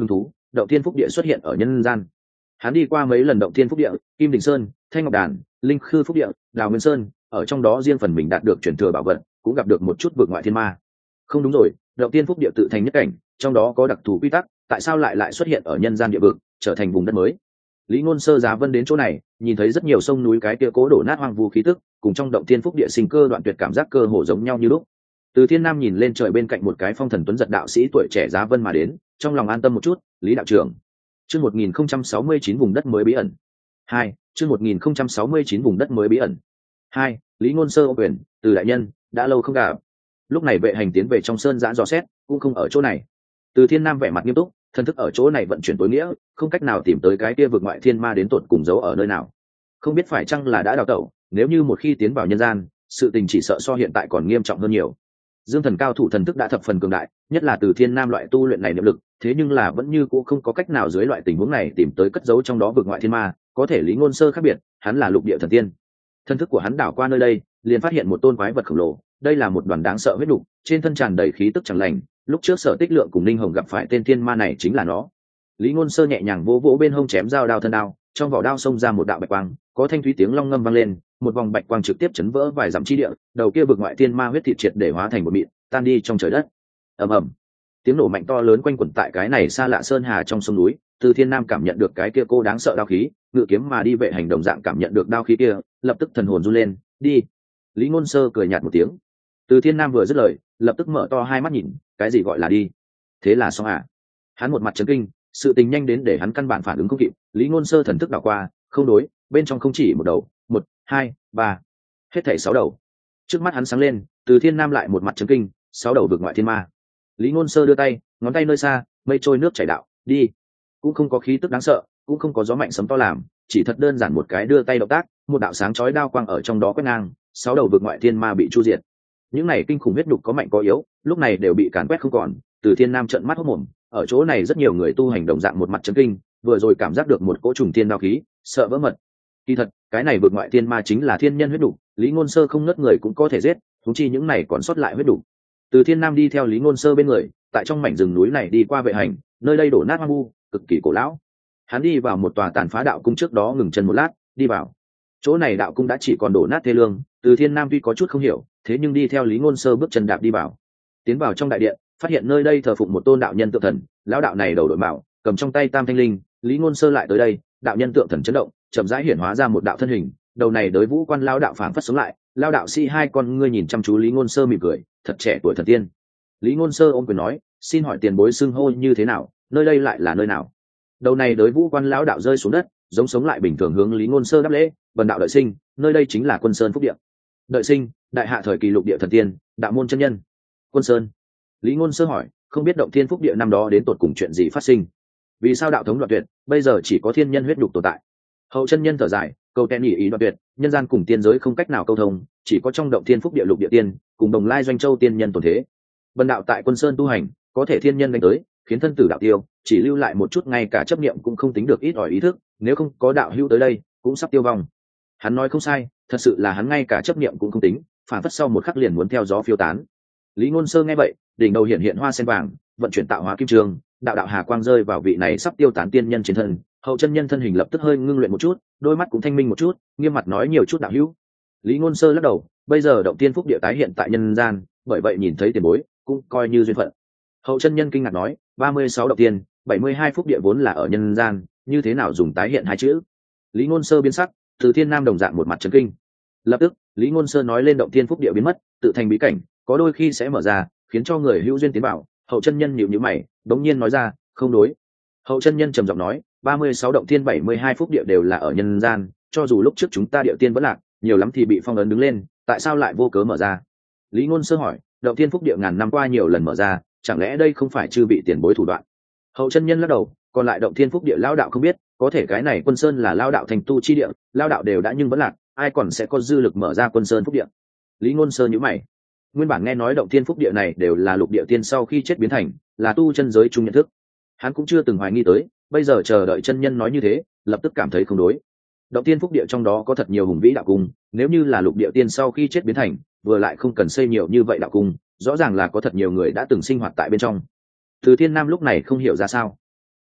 động thiên phúc địa xuất hiện ở nhân gian. Hắn đi qua mấy lần động thiên phúc địa, Kim Đình Sơn, Thanh Ngọc Đàn, Linh Khư phúc địa, Đào Nguyên Sơn, ở trong đó riêng phần mình đạt được truyền thừa bảo vật, cũng gặp được một chút vượt ngoại thiên ma. Không đúng rồi, động thiên phúc địa tự thành nhất cảnh, trong đó có đặc thù quy tắc, tại sao lại lại xuất hiện ở nhân gian địa vực, trở thành vùng đất mới? Lý Ngôn Sơ giá vân đến chỗ này, nhìn thấy rất nhiều sông núi cái kia cố đổ nát hoang vu khí tức, cùng trong động thiên phúc địa sinh cơ đoạn tuyệt cảm giác cơ hồ giống nhau như lúc. Từ Thiên Nam nhìn lên trời bên cạnh một cái phong thần tuấn giật đạo sĩ tuổi trẻ giá vân mà đến, trong lòng an tâm một chút. Lý đạo trưởng, chương một nghìn không trăm sáu mươi chín vùng đất mới bí ẩn. Hai, chương một nghìn không trăm sáu mươi chín vùng đất mới bí ẩn. Hai, Lý Ngôn Sơ ô quyền, Từ đại nhân, đã lâu không gặp. Lúc này vệ hành tiến về trong sơn giã dò xét, cũng không ở chỗ này. Từ Thiên Nam vẻ mặt nghiêm túc, thần thức ở chỗ này vận chuyển tối nghĩa, không cách nào tìm tới cái kia vực ngoại thiên ma đến tột cùng giấu ở nơi nào. Không biết phải chăng là đã đào tẩu, nếu như một khi tiến vào nhân gian, sự tình chỉ sợ so hiện tại còn nghiêm trọng hơn nhiều. Dương thần cao thủ thần thức đã thập phần cường đại, nhất là Từ Thiên Nam loại tu luyện này niệm lực, thế nhưng là vẫn như cũ không có cách nào dưới loại tình huống này tìm tới cất giấu trong đó vực ngoại thiên ma. Có thể Lý Ngôn Sơ khác biệt, hắn là lục địa thần tiên. Thần thức của hắn đảo qua nơi đây, liền phát hiện một tôn quái vật khổng lồ. Đây là một đoàn đáng sợ huyết đục, trên thân tràn đầy khí tức chẳng lành. Lúc trước Sở Tích Lượng cùng Ninh Hồng gặp phải tên thiên ma này chính là nó. Lý Ngôn Sơ nhẹ nhàng vỗ vỗ bên hông chém dao đao thân đao, trong vỏ đao xông ra một đạo bạch quang, có thanh thúy tiếng long ngâm vang lên, một vòng bạch quang trực tiếp chấn vỡ vài dặm chi địa, đầu kia vực ngoại thiên ma huyết thịt triệt để hóa thành một mịn, tan đi trong trời đất. Ầm ầm, tiếng nổ mạnh to lớn quanh quẩn tại cái này xa lạ sơn hà trong sông núi. Từ Thiên Nam cảm nhận được cái kia cô đáng sợ đao khí, ngự kiếm mà đi vệ hành đồng dạng cảm nhận được đao khí kia, lập tức thần hồn run lên. Đi. Lý Ngôn Sơ cười nhạt một tiếng. Từ Thiên Nam vừa dứt lời, lập tức mở to hai mắt nhìn, cái gì gọi là đi? Thế là xong à? Hắn một mặt chấn kinh, sự tình nhanh đến để hắn căn bản phản ứng không kịp. Lý Ngôn Sơ thần thức đảo qua, không đối, bên trong không chỉ một đầu, một, hai, ba, hết thảy sáu đầu. Trước mắt hắn sáng lên, Từ Thiên Nam lại một mặt chấn kinh, sáu đầu vực ngoại thiên ma. Lý Ngôn Sơ đưa tay, ngón tay nơi xa, mây trôi nước chảy đạo, đi. Cũng không có khí tức đáng sợ, cũng không có gió mạnh sấm to làm, chỉ thật đơn giản một cái đưa tay động tác, một đạo sáng chói đao quang ở trong đó quét ngang, sáu đầu vực ngoại thiên ma bị chu diệt. Những này kinh khủng huyết đục có mạnh có yếu, lúc này đều bị càn quét không còn. Từ Thiên Nam trợn mắt hốt mồm, ở chỗ này rất nhiều người tu hành đồng dạng một mặt chấn kinh, vừa rồi cảm giác được một cỗ trùng thiên đao khí, sợ vỡ mật. Kỳ thật, cái này vực ngoại thiên ma chính là thiên nhân huyết đục, Lý Ngôn Sơ không ngất người cũng có thể giết, huống chi những này còn sót lại huyết đục. Từ Thiên Nam đi theo Lý Ngôn Sơ bên người, tại trong mảnh rừng núi này đi qua vệ hành, nơi đây đổ nát hoang vu, cực kỳ cổ lão. Hắn đi vào một tòa tàn phá đạo cung, trước đó ngừng chân một lát, đi vào. Chỗ này đạo cung đã chỉ còn đổ nát thê lương. Từ Thiên Nam tuy có chút không hiểu, thế nhưng đi theo Lý Ngôn Sơ bước chân đạp đi vào. Tiến vào trong đại điện, phát hiện nơi đây thờ phụng một tôn đạo nhân tượng thần, lão đạo này đầu đội mạo, cầm trong tay tam thanh linh. Lý Ngôn Sơ lại tới đây, đạo nhân tượng thần chấn động, chậm rãi hiển hóa ra một đạo thân hình, đầu này đối vũ quan lão đạo phảng phất sống lại. Lão đạo sĩ hai con ngươi nhìn chăm chú Lý Ngôn Sơ mỉm cười, thật trẻ tuổi thần tiên. Lý Ngôn Sơ ôm quyền nói, xin hỏi tiền bối xưng hô như thế nào, nơi đây lại là nơi nào? Đầu này đối vũ quan lão đạo rơi xuống đất, giống sống lại bình thường hướng Lý Ngôn Sơ đáp lễ, bần đạo đợi sinh, nơi đây chính là Quân Sơn phúc địa. Đợi sinh, đại hạ thời kỳ lục địa thần tiên, đạo môn chân nhân. Quân Sơn. Lý Ngôn Sơ hỏi, không biết động thiên phúc địa năm đó đến tột cùng chuyện gì phát sinh? Vì sao đạo thống đoạn tuyệt, bây giờ chỉ có thiên nhân huyết đục tồn tại? Hậu chân nhân thở dài, câu ten ý ý đoạn tuyệt, nhân gian cùng tiên giới không cách nào câu thông, chỉ có trong động thiên phúc địa lục địa tiên, cùng đồng lai doanh châu tiên nhân tồn thế. Bần đạo tại Quân Sơn tu hành, có thể thiên nhân đánh tới, khiến thân tử đạo tiêu, chỉ lưu lại một chút ngay cả chấp niệm cũng không tính được ít ỏi ý thức, nếu không có đạo hữu tới đây, cũng sắp tiêu vong. Hắn nói không sai, thật sự là hắn ngay cả chấp niệm cũng không tính, phản phất sau một khắc liền muốn theo gió phiêu tán. Lý Ngôn Sơ nghe vậy, đỉnh đầu hiện hiện hoa sen vàng, vận chuyển tạo hóa kim trường, đạo đạo hà quang rơi vào vị này sắp tiêu tán tiên nhân trên thân. Hậu chân nhân thân hình lập tức hơi ngưng luyện một chút, đôi mắt cũng thanh minh một chút, nghiêm mặt nói nhiều chút đạo hữu. Lý Ngôn Sơ lắc đầu, bây giờ động tiên phúc địa tái hiện tại nhân gian, bởi vậy nhìn thấy tiền bối, cũng coi như duyên phận. Hậu chân nhân kinh ngạc nói, ba mươi sáu động tiên, bảy mươi hai phúc địa vốn là ở nhân gian, như thế nào dùng tái hiện hai chữ? Lý Ngôn Sơ biến sắc, Từ Thiên Nam đồng dạng một mặt chấn kinh. Lập tức, Lý Ngôn Sơ nói lên động tiên phúc địa biến mất, tự thành bí cảnh, có đôi khi sẽ mở ra, khiến cho người hữu duyên tiến vào. Hậu chân nhân nhíu nhíu mày, đống nhiên nói ra, không đối. Hậu chân nhân trầm giọng nói, ba mươi sáu động tiên bảy mươi hai phúc địa đều là ở nhân gian, cho dù lúc trước chúng ta địa tiên vẫn lạc, nhiều lắm thì bị phong ấn đứng lên, tại sao lại vô cớ mở ra? Lý Ngôn Sơ hỏi, động tiên phúc địa ngàn năm qua nhiều lần mở ra, chẳng lẽ đây không phải chư vị tiền bối thủ đoạn? Hậu chân nhân lắc đầu, còn lại động thiên phúc địa lao đạo không biết, có thể cái này Quân Sơn là lao đạo thành tu chi địa, lao đạo đều đã nhưng vẫn lạc, ai còn sẽ có dư lực mở ra Quân Sơn phúc địa? Lý Ngôn Sơ nhíu mày, nguyên bản nghe nói động thiên phúc địa này đều là lục địa tiên sau khi chết biến thành, là tu chân giới chung nhận thức, hắn cũng chưa từng hoài nghi tới, bây giờ chờ đợi chân nhân nói như thế, lập tức cảm thấy không đối. Động thiên phúc địa trong đó có thật nhiều hùng vĩ đạo cung, nếu như là lục địa tiên sau khi chết biến thành, vừa lại không cần xây nhiều như vậy đạo cung, rõ ràng là có thật nhiều người đã từng sinh hoạt tại bên trong. Từ Thiên Nam lúc này không hiểu ra sao,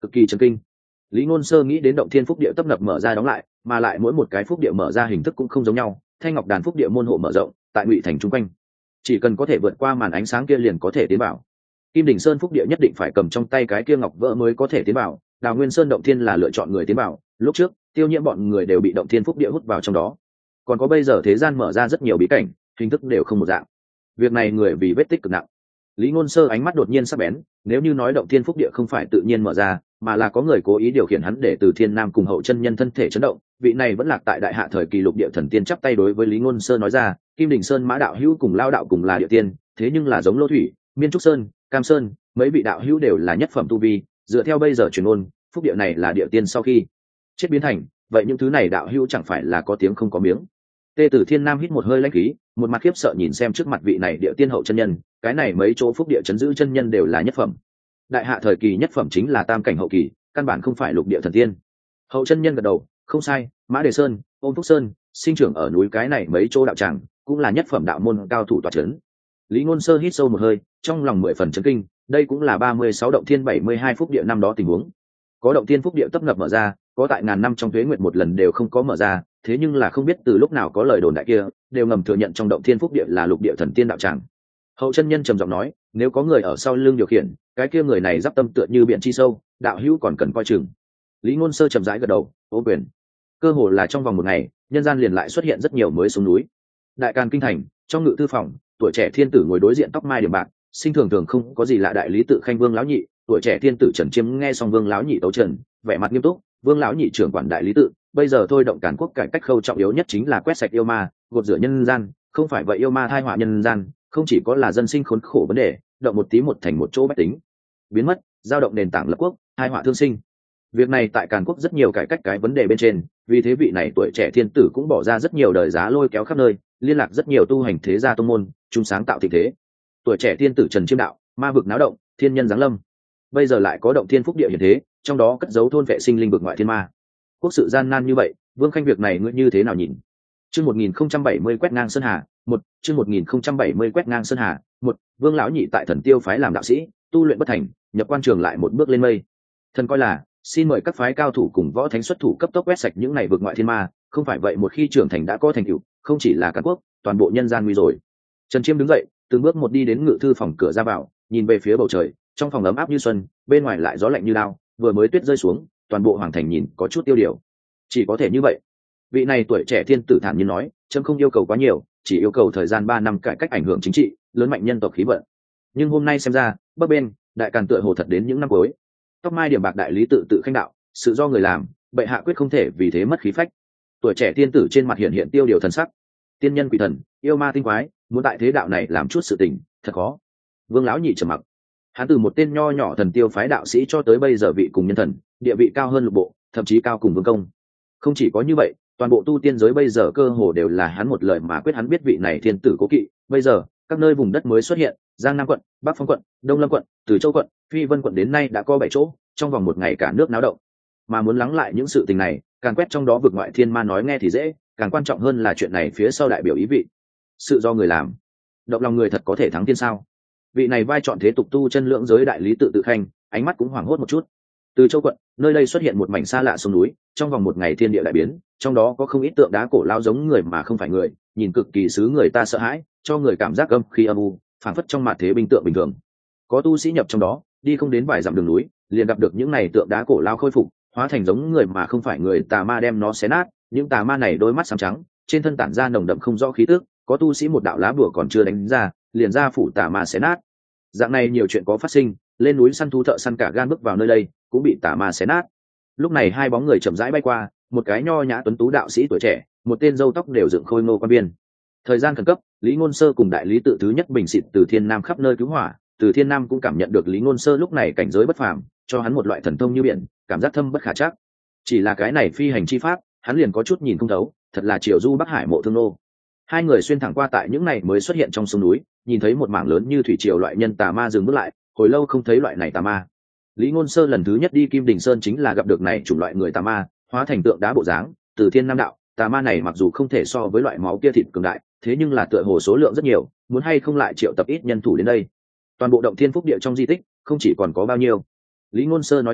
cực kỳ chấn kinh. Lý Ngôn Sơ nghĩ đến động thiên phúc địa tấp nập mở ra đóng lại, mà lại mỗi một cái phúc địa mở ra hình thức cũng không giống nhau. Thanh Ngọc Đàn phúc địa môn hộ mở rộng, tại Ngụy Thành trung quanh, chỉ cần có thể vượt qua màn ánh sáng kia liền có thể tiến vào. Kim Đỉnh Sơn phúc địa nhất định phải cầm trong tay cái kia ngọc vỡ mới có thể tiến vào. Đào Nguyên Sơn động thiên là lựa chọn người tiến vào, lúc trước Tiêu Nhiễm bọn người đều bị động thiên phúc địa hút vào trong đó. Còn có bây giờ thế gian mở ra rất nhiều bí cảnh, hình thức đều không một dạng. Việc này người vì vết tích cực nặng. Lý Ngôn Sơ ánh mắt đột nhiên sắc bén, nếu như nói động thiên phúc địa không phải tự nhiên mở ra, mà là có người cố ý điều khiển hắn để từ Thiên Nam cùng Hậu Chân Nhân thân thể chấn động, vị này vẫn lạc tại đại hạ thời kỳ lục địa thần tiên chắp tay đối với Lý Ngôn Sơ nói ra, Kim Đỉnh Sơn Mã đạo hữu cùng Lao đạo cùng là địa tiên, thế nhưng là giống Lô Thủy, Miên Trúc Sơn, Cam Sơn, mấy vị đạo hữu đều là nhất phẩm tu vi, dựa theo bây giờ truyền ngôn, phúc địa này là địa tiên sau khi chết biến thành, vậy những thứ này đạo hữu chẳng phải là có tiếng không có miếng. Tê Tử Thiên Nam hít một hơi lãnh khí, một mặt khiếp sợ nhìn xem trước mặt vị này địa tiên hậu chân nhân, cái này mấy chỗ phúc địa chấn giữ chân nhân đều là nhất phẩm. Đại hạ thời kỳ nhất phẩm chính là tam cảnh hậu kỳ, căn bản không phải lục địa thần tiên. Hậu chân nhân gật đầu, không sai, Mã Đề Sơn, Ôn Phúc Sơn, sinh trưởng ở núi cái này mấy chỗ đạo tràng, cũng là nhất phẩm đạo môn cao thủ tọa chấn. Lý Ngôn Sơ hít sâu một hơi, trong lòng mười phần chấn kinh, đây cũng là ba mươi sáu động thiên bảy mươi hai phúc địa năm đó tình huống. Có động thiên phúc địa tấp nập mở ra, có tại ngàn năm trong tuế nguyệt một lần đều không có mở ra, thế nhưng là không biết từ lúc nào có lời đồn đại kia, đều ngầm thừa nhận trong động thiên phúc địa là lục địa thần tiên đạo tràng. Hậu chân nhân trầm giọng nói, nếu có người ở sau lưng điều khiển, cái kia người này giáp tâm tựa như biển chi sâu, đạo hữu còn cần coi chừng. Lý Ngôn Sơ trầm rãi gật đầu, ô quyền. Cơ hồ là trong vòng một ngày, nhân gian liền lại xuất hiện rất nhiều mới xuống núi. Đại Càn kinh thành, trong ngự thư phòng, tuổi trẻ thiên tử ngồi đối diện tóc mai điểm bạc, sinh thường thường không có gì lạ đại lý tự khanh Vương lão nhị, tuổi trẻ thiên tử Trần Chiêm nghe xong Vương lão nhị tấu trần, vẻ mặt nghiêm túc, Vương lão nhị trưởng quản đại lý tự, bây giờ thôi động Càn quốc cải cách khâu trọng yếu nhất chính là quét sạch yêu ma, gột rửa nhân gian, không phải vậy yêu ma thai họa nhân gian, không chỉ có là dân sinh khốn khổ vấn đề, động một tí một thành một chỗ bách tính biến mất, giao động nền tảng lập quốc, thai họa thương sinh. Việc này tại Càn quốc rất nhiều cải cách cái vấn đề bên trên, vì thế vị này tuổi trẻ thiên tử cũng bỏ ra rất nhiều đời giá lôi kéo khắp nơi, liên lạc rất nhiều tu hành thế gia tông môn, chung sáng tạo thịnh thế. Tuổi trẻ thiên tử Trần Chiêm đạo, ma vực náo động, thiên nhân giáng lâm. Bây giờ lại có động thiên phúc địa hiện thế, trong đó cất giấu thôn vệ sinh linh vực ngoại thiên ma. Quốc sự gian nan như vậy, Vương Khanh việc này ngươi như thế nào nhìn? Chương một nghìn không trăm bảy mươi quét ngang sơn hà, một, chương một nghìn không trăm bảy mươi quét ngang sơn hà, một, Vương lão nhị tại Thần Tiêu phái làm đạo sĩ, tu luyện bất thành, nhập quan trường lại một bước lên mây. Thần coi là, xin mời các phái cao thủ cùng võ thánh xuất thủ cấp tốc quét sạch những này vực ngoại thiên ma, không phải vậy một khi trưởng thành đã có thành tựu, không chỉ là Càn quốc, toàn bộ nhân gian nguy rồi. Trần Chiêm đứng dậy, từng bước một đi đến ngự thư phòng cửa ra vào, nhìn về phía bầu trời, trong phòng ấm áp như xuân, bên ngoài lại gió lạnh như lao, vừa mới tuyết rơi xuống, toàn bộ hoàng thành nhìn có chút tiêu điều. Chỉ có thể như vậy. Vị này tuổi trẻ thiên tử thản nhiên nói, chấm không yêu cầu quá nhiều, chỉ yêu cầu thời gian ba năm cải cách ảnh hưởng chính trị, lớn mạnh nhân tộc khí vận. Nhưng hôm nay xem ra, bấp bên, đại Càn tựa hồ thật đến những năm cuối. Tóc mai điểm bạc đại lý tự tự khanh đạo, sự do người làm, bệ hạ quyết không thể vì thế mất khí phách. Tuổi trẻ thiên tử trên mặt hiện hiện tiêu điều thần sắc. Tiên nhân quỷ thần, yêu ma tinh quái, muốn tại thế đạo này làm chút sự tình, thật khó. Vương lão nhị trầm mặc. Hắn từ một tên nho nhỏ Thần Tiêu phái đạo sĩ cho tới bây giờ vị cùng nhân thần, địa vị cao hơn lục bộ, thậm chí cao cùng vương công. Không chỉ có như vậy, toàn bộ tu tiên giới bây giờ cơ hồ đều là hắn một lời mà quyết hắn biết vị này thiên tử cố kỵ. Bây giờ, các nơi vùng đất mới xuất hiện, Giang Nam quận, Bắc Phong quận, Đông Lâm quận, Từ Châu quận, Phi Vân quận đến nay đã có bảy chỗ, trong vòng một ngày cả nước náo động. Mà muốn lắng lại những sự tình này, càng quét trong đó vực ngoại thiên ma nói nghe thì dễ, càng quan trọng hơn là chuyện này phía sau đại biểu ý vị. Sự do người làm, động lòng người thật có thể thắng thiên sao? Vị này vai chọn thế tục tu chân lượng giới đại lý tự tự khanh, ánh mắt cũng hoảng hốt một chút. Từ Châu quận, nơi đây xuất hiện một mảnh xa lạ sông núi, trong vòng một ngày thiên địa đại biến, trong đó có không ít tượng đá cổ lao giống người mà không phải người, nhìn cực kỳ xứ người ta sợ hãi, cho người cảm giác âm khi âm u, phảng phất trong mạt thế binh tượng bình thường. Có tu sĩ nhập trong đó, đi không đến vài dặm đường núi, liền gặp được những này tượng đá cổ lao khôi phục, hóa thành giống người mà không phải người, tà ma đem nó xé nát, những tà ma này đôi mắt xám trắng, trên thân tản ra nồng đậm không rõ khí tức, có tu sĩ một đạo lá bùa còn chưa đánh ra, liền ra phủ tà ma xé nát. Dạng này nhiều chuyện có phát sinh, lên núi săn thú thợ săn cả gan bước vào nơi đây, cũng bị tà ma xé nát. Lúc này hai bóng người chậm rãi bay qua, một cái nho nhã tuấn tú đạo sĩ tuổi trẻ, một tên râu tóc đều dựng khôi ngô quan biên. Thời gian khẩn cấp, Lý Ngôn Sơ cùng đại lý tự thứ nhất bình xịt từ Thiên Nam khắp nơi cứu hỏa, từ Thiên Nam cũng cảm nhận được Lý Ngôn Sơ lúc này cảnh giới bất phàm, cho hắn một loại thần thông như biển, cảm giác thâm bất khả trắc. Chỉ là cái này phi hành chi pháp, hắn liền có chút nhìn không thấu, thật là triều du Bắc Hải mộ thương nô. Hai người xuyên thẳng qua tại những này mới xuất hiện trong sông núi, nhìn thấy một mảng lớn như thủy triều loại nhân tà ma dừng bước lại, hồi lâu không thấy loại này tà ma. Lý Ngôn Sơ lần thứ nhất đi Kim Đình Sơn chính là gặp được này chủng loại người tà ma, hóa thành tượng đá bộ dáng, từ Thiên Nam đạo, tà ma này mặc dù không thể so với loại máu kia thịt cường đại, thế nhưng là tựa hồ số lượng rất nhiều, muốn hay không lại triệu tập ít nhân thủ đến đây. Toàn bộ động thiên phúc địa trong di tích, không chỉ còn có bao nhiêu. Lý Ngôn Sơ nói khẽ,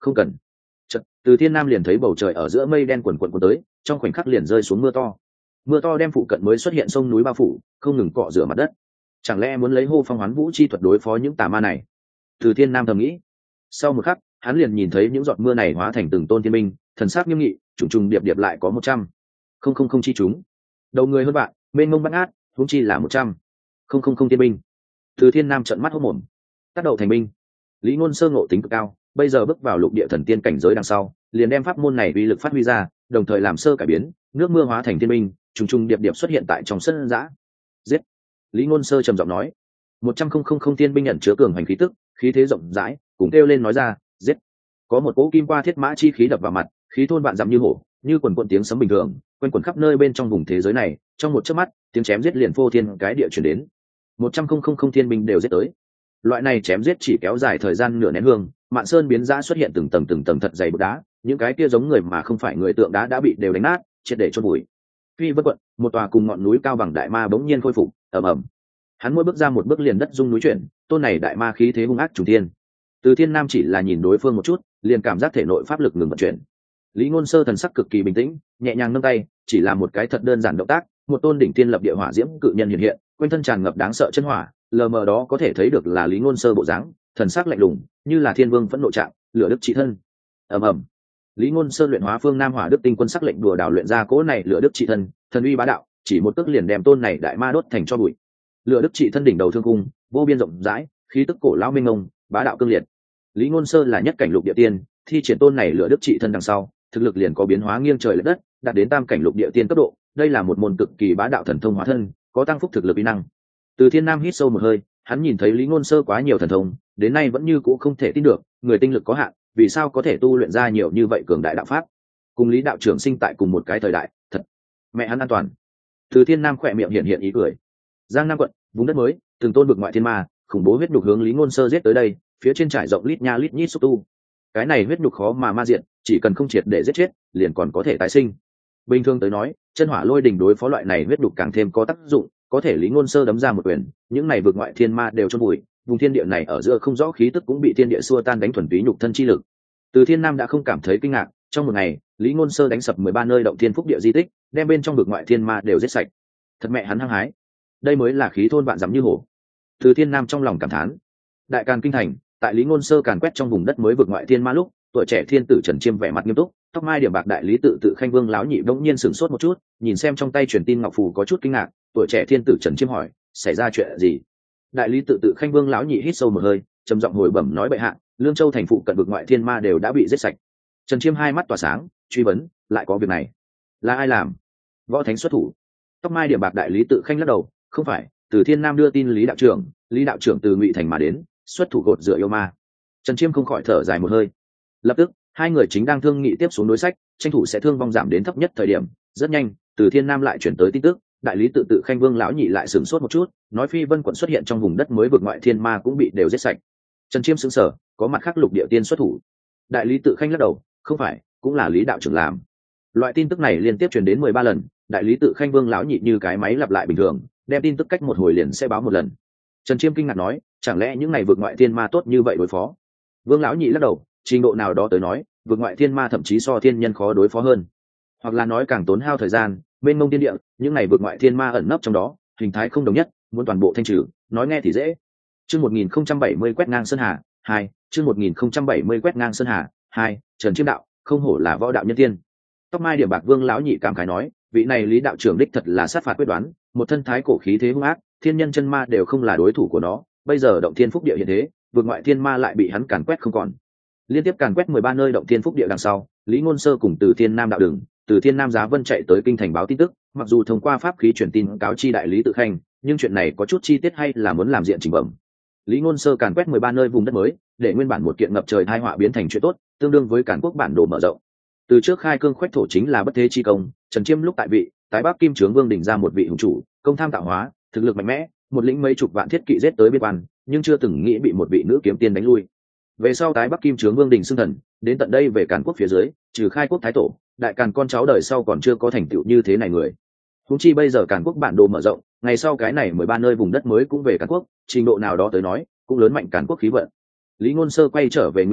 không cần. Chật, Từ Thiên Nam liền thấy bầu trời ở giữa mây đen quần quần cuốn tới, trong khoảnh khắc liền rơi xuống mưa to. Mưa to đem phụ cận mới xuất hiện sông núi bao phủ, không ngừng cọ rửa mặt đất. Chẳng lẽ muốn lấy hô phong hoán vũ chi thuật đối phó những tà ma này? Từ Thiên Nam thầm nghĩ. Sau một khắc, hắn liền nhìn thấy những giọt mưa này hóa thành từng tôn thiên binh, thần sắc nghiêm nghị, trùng trùng điệp điệp lại có một trăm không không không chi chúng. Đầu người hơn bạn, mênh mông bát ngát, huống chi là một trăm không không không thiên binh. Từ Thiên Nam trợn mắt hốt mồm. Tác đầu thành binh. Lý Ngôn Sơ ngộ tính cực cao, bây giờ bước vào lục địa thần tiên cảnh giới đằng sau, liền đem pháp môn này uy lực phát huy ra, đồng thời làm sơ cải biến, nước mưa hóa thành thiên binh, trùng trùng điệp điệp xuất hiện tại trong sân dã. Giết! Lý Ngôn Sơ trầm giọng nói. Một trăm không không không thiên binh nhận chứa cường hành khí tức, khí thế rộng rãi, cùng kêu lên nói ra, giết! Có một cỗ kim qua thiết mã chi khí đập vào mặt, khí thôn vạn dặm như hổ, như quần quần tiếng sấm bình thường, quanh quẩn khắp nơi bên trong vùng thế giới này. Trong một chớp mắt, tiếng chém giết liền phô thiên cái địa chuyển đến. Một trăm không không không thiên binh đều giết tới. Loại này chém giết chỉ kéo dài thời gian nửa nén hương, Mạn Sơn biến giã xuất hiện từng tầng từng tầng thật dày bột đá, những cái kia giống người mà không phải người tượng đá đã bị đều đánh nát, triệt để chôn bụi. Phi Vân quận, một tòa cùng ngọn núi cao bằng đại ma bỗng nhiên khôi phục, ầm ầm. Hắn mỗi bước ra một bước liền đất rung núi chuyển, tôn này đại ma khí thế hung ác trùng thiên. Từ Thiên Nam chỉ là nhìn đối phương một chút, liền cảm giác thể nội pháp lực ngừng vận chuyển. Lý Ngôn Sơ thần sắc cực kỳ bình tĩnh, nhẹ nhàng nâng tay, chỉ là một cái thật đơn giản động tác, một tôn đỉnh thiên lập địa hỏa diễm cự nhân hiện hiện, quanh thân tràn ngập đáng sợ chân hỏa, lờ mờ đó có thể thấy được là Lý Ngôn Sơ bộ dáng, thần sắc lạnh lùng, như là thiên vương phẫn nộ trạng, lửa đức trị thân. Ầm ầm. Lý Ngôn Sơ luyện hóa phương Nam Hỏa Đức Tinh Quân sắc lệnh đùa đảo luyện ra cỗ này lửa đức trị thân, thần uy bá đạo, chỉ một tức liền đem tôn này đại ma đốt thành tro bụi. Lửa đức trị thân đỉnh đầu thương cung, vô biên rộng rãi, khí tức cổ lão minh ngông, bá đạo cương liệt. Lý Ngôn Sơ là nhất cảnh lục địa tiên, thi triển tôn này lửa đức trị thân đằng sau, thực lực liền có biến hóa nghiêng trời lệch đất, đạt đến tam cảnh lục địa tiên cấp độ. Đây là một môn cực kỳ bá đạo thần thông hóa thân, có tăng phúc thực lực uy năng. Từ Thiên Nam hít sâu một hơi, hắn nhìn thấy Lý Ngôn Sơ quá nhiều thần thông, đến nay vẫn như cũ không thể tin được, người tinh lực có hạn, vì sao có thể tu luyện ra nhiều như vậy cường đại đạo pháp? Cùng Lý đạo trưởng sinh tại cùng một cái thời đại, thật mẹ hắn an toàn. Từ Thiên Nam khỏe miệng hiện hiện ý cười. Giang Nam quận, vùng đất mới, từng tôn vực ngoại thiên ma, khủng bố huyết nhục hướng Lý Ngôn Sơ giết tới đây, phía trên trải rộng lít nha lít nhít xúc tu. Cái này huyết nhục khó mà ma diện, chỉ cần không triệt để giết chết, liền còn có thể tái sinh. Bình thường tới nói, chân hỏa lôi đình đối phó loại này huyết nhục càng thêm có tác dụng, có thể Lý Ngôn Sơ đấm ra một quyền, những này vực ngoại thiên ma đều chôn bụi, vùng thiên địa này ở giữa không rõ khí tức cũng bị thiên địa xua tan đánh thuần túy nhục thân chi lực. Từ Thiên Nam đã không cảm thấy kinh ngạc, trong một ngày, Lý Ngôn Sơ đánh sập mười ba nơi động thiên phúc địa di tích, đem bên trong vực ngoại thiên ma đều giết sạch. Thật mẹ hắn hăng hái, đây mới là khí thôn vạn dặm như hổ. Từ Thiên Nam trong lòng cảm thán. Đại Càn kinh thành, tại Lý Ngôn Sơ càn quét trong vùng đất mới vực ngoại thiên ma lúc, tuổi trẻ thiên tử Trần Chiêm vẻ mặt nghiêm túc, tóc mai điểm bạc đại lý tự tự Khanh Vương lão nhị bỗng nhiên sửng sốt một chút, nhìn xem trong tay truyền tin ngọc phù có chút kinh ngạc, tuổi trẻ thiên tử Trần Chiêm hỏi, xảy ra chuyện gì? Đại lý tự tự Khanh Vương lão nhị hít sâu một hơi, trầm giọng hồi bẩm nói bệ hạ, Lương Châu thành phụ cận vực ngoại thiên ma đều đã bị giết sạch. Trần Chiêm hai mắt tỏa sáng, truy vấn, lại có việc này, là ai làm? Võ Thánh xuất thủ. Tóc mai điểm bạc đại lý tự Khanh lắc đầu, không phải, Từ Thiên Nam đưa tin Lý đạo trưởng, Lý đạo trưởng từ Ngụy thành mà đến, xuất thủ gột rửa yêu ma. Trần Chiêm không khỏi thở dài một hơi. Lập tức, hai người chính đang thương nghị tiếp xuống đối sách, tranh thủ sẽ thương vong giảm đến thấp nhất thời điểm. Rất nhanh, Từ Thiên Nam lại chuyển tới tin tức, đại lý tự tự Khanh Vương lão nhị lại sửng sốt một chút, nói Phi Vân quận xuất hiện trong vùng đất mới vực ngoại thiên ma cũng bị đều giết sạch. Trần Chiêm sững sờ, có mặt khác lục địa tiên xuất thủ. Đại lý tự Khanh lắc đầu, không phải, cũng là Lý đạo trưởng làm. Loại tin tức này liên tiếp truyền đến mười ba lần, đại lý tự Khanh Vương lão nhị như cái máy lặp lại bình thường, đem tin tức cách một hồi liền sẽ báo một lần. Trần Chiêm kinh ngạc nói, chẳng lẽ những này vực ngoại thiên ma tốt như vậy đối phó? Vương lão nhị lắc đầu, trình độ nào đó tới nói, vực ngoại thiên ma thậm chí so thiên nhân khó đối phó hơn, hoặc là nói càng tốn hao thời gian. Bên mông thiên địa, những này vực ngoại thiên ma ẩn nấp trong đó, hình thái không đồng nhất, muốn toàn bộ thanh trừ, nói nghe thì dễ. Chương một nghìn không trăm bảy mươi quét ngang sơn hà, hai, chương một nghìn không trăm bảy mươi quét ngang sơn hà, hai, Trần Chiêm đạo, không hổ là võ đạo nhân tiên. Tóc mai điểm bạc Vương lão nhị cảm khái nói, vị này Lý đạo trưởng đích thật là sát phạt quyết đoán, một thân thái cổ khí thế hung ác, thiên nhân chân ma đều không là đối thủ của nó, bây giờ động thiên phúc địa hiện thế, vực ngoại thiên ma lại bị hắn càn quét không còn. Liên tiếp càn quét mười ba nơi động thiên phúc địa đằng sau, Lý Ngôn Sơ cùng Từ Thiên Nam đạo đường, Từ Thiên Nam Giá Vân chạy tới kinh thành báo tin tức, mặc dù thông qua pháp khí truyền tin cáo chi đại lý tự Khanh, nhưng chuyện này có chút chi tiết hay là muốn làm diện chỉnh bẩm. Lý Ngôn Sơ càn quét mười ba nơi vùng đất mới, để nguyên bản một kiện ngập trời tai họa biến thành chuyện tốt, tương đương với càn quốc bản đồ mở rộng. Từ trước khai cương khoách thổ chính là bất thế chi công, Trần Chiêm lúc tại vị, tái Bắc Kim Trướng Vương đỉnh ra một vị hùng chủ, công tham tạo hóa, thực lực mạnh mẽ, một lĩnh mấy chục vạn thiết kỵ giết tới biên quan, nhưng chưa từng nghĩ bị một vị nữ kiếm tiên đánh lui. Về sau tái Bắc Kim Trướng Vương đình xưng thần, đến tận đây về Càn quốc phía dưới, trừ khai quốc thái tổ, đại Càn con cháu đời sau còn chưa có thành tựu như thế này người. Huống chi bây giờ Càn quốc bản đồ mở rộng, ngày sau cái này mười ba nơi vùng đất mới cũng về Càn quốc, trình độ nào đó tới nói, cũng lớn mạnh Càn quốc khí vận. Lý Ngôn Sơ quay trở về Ngụy thành,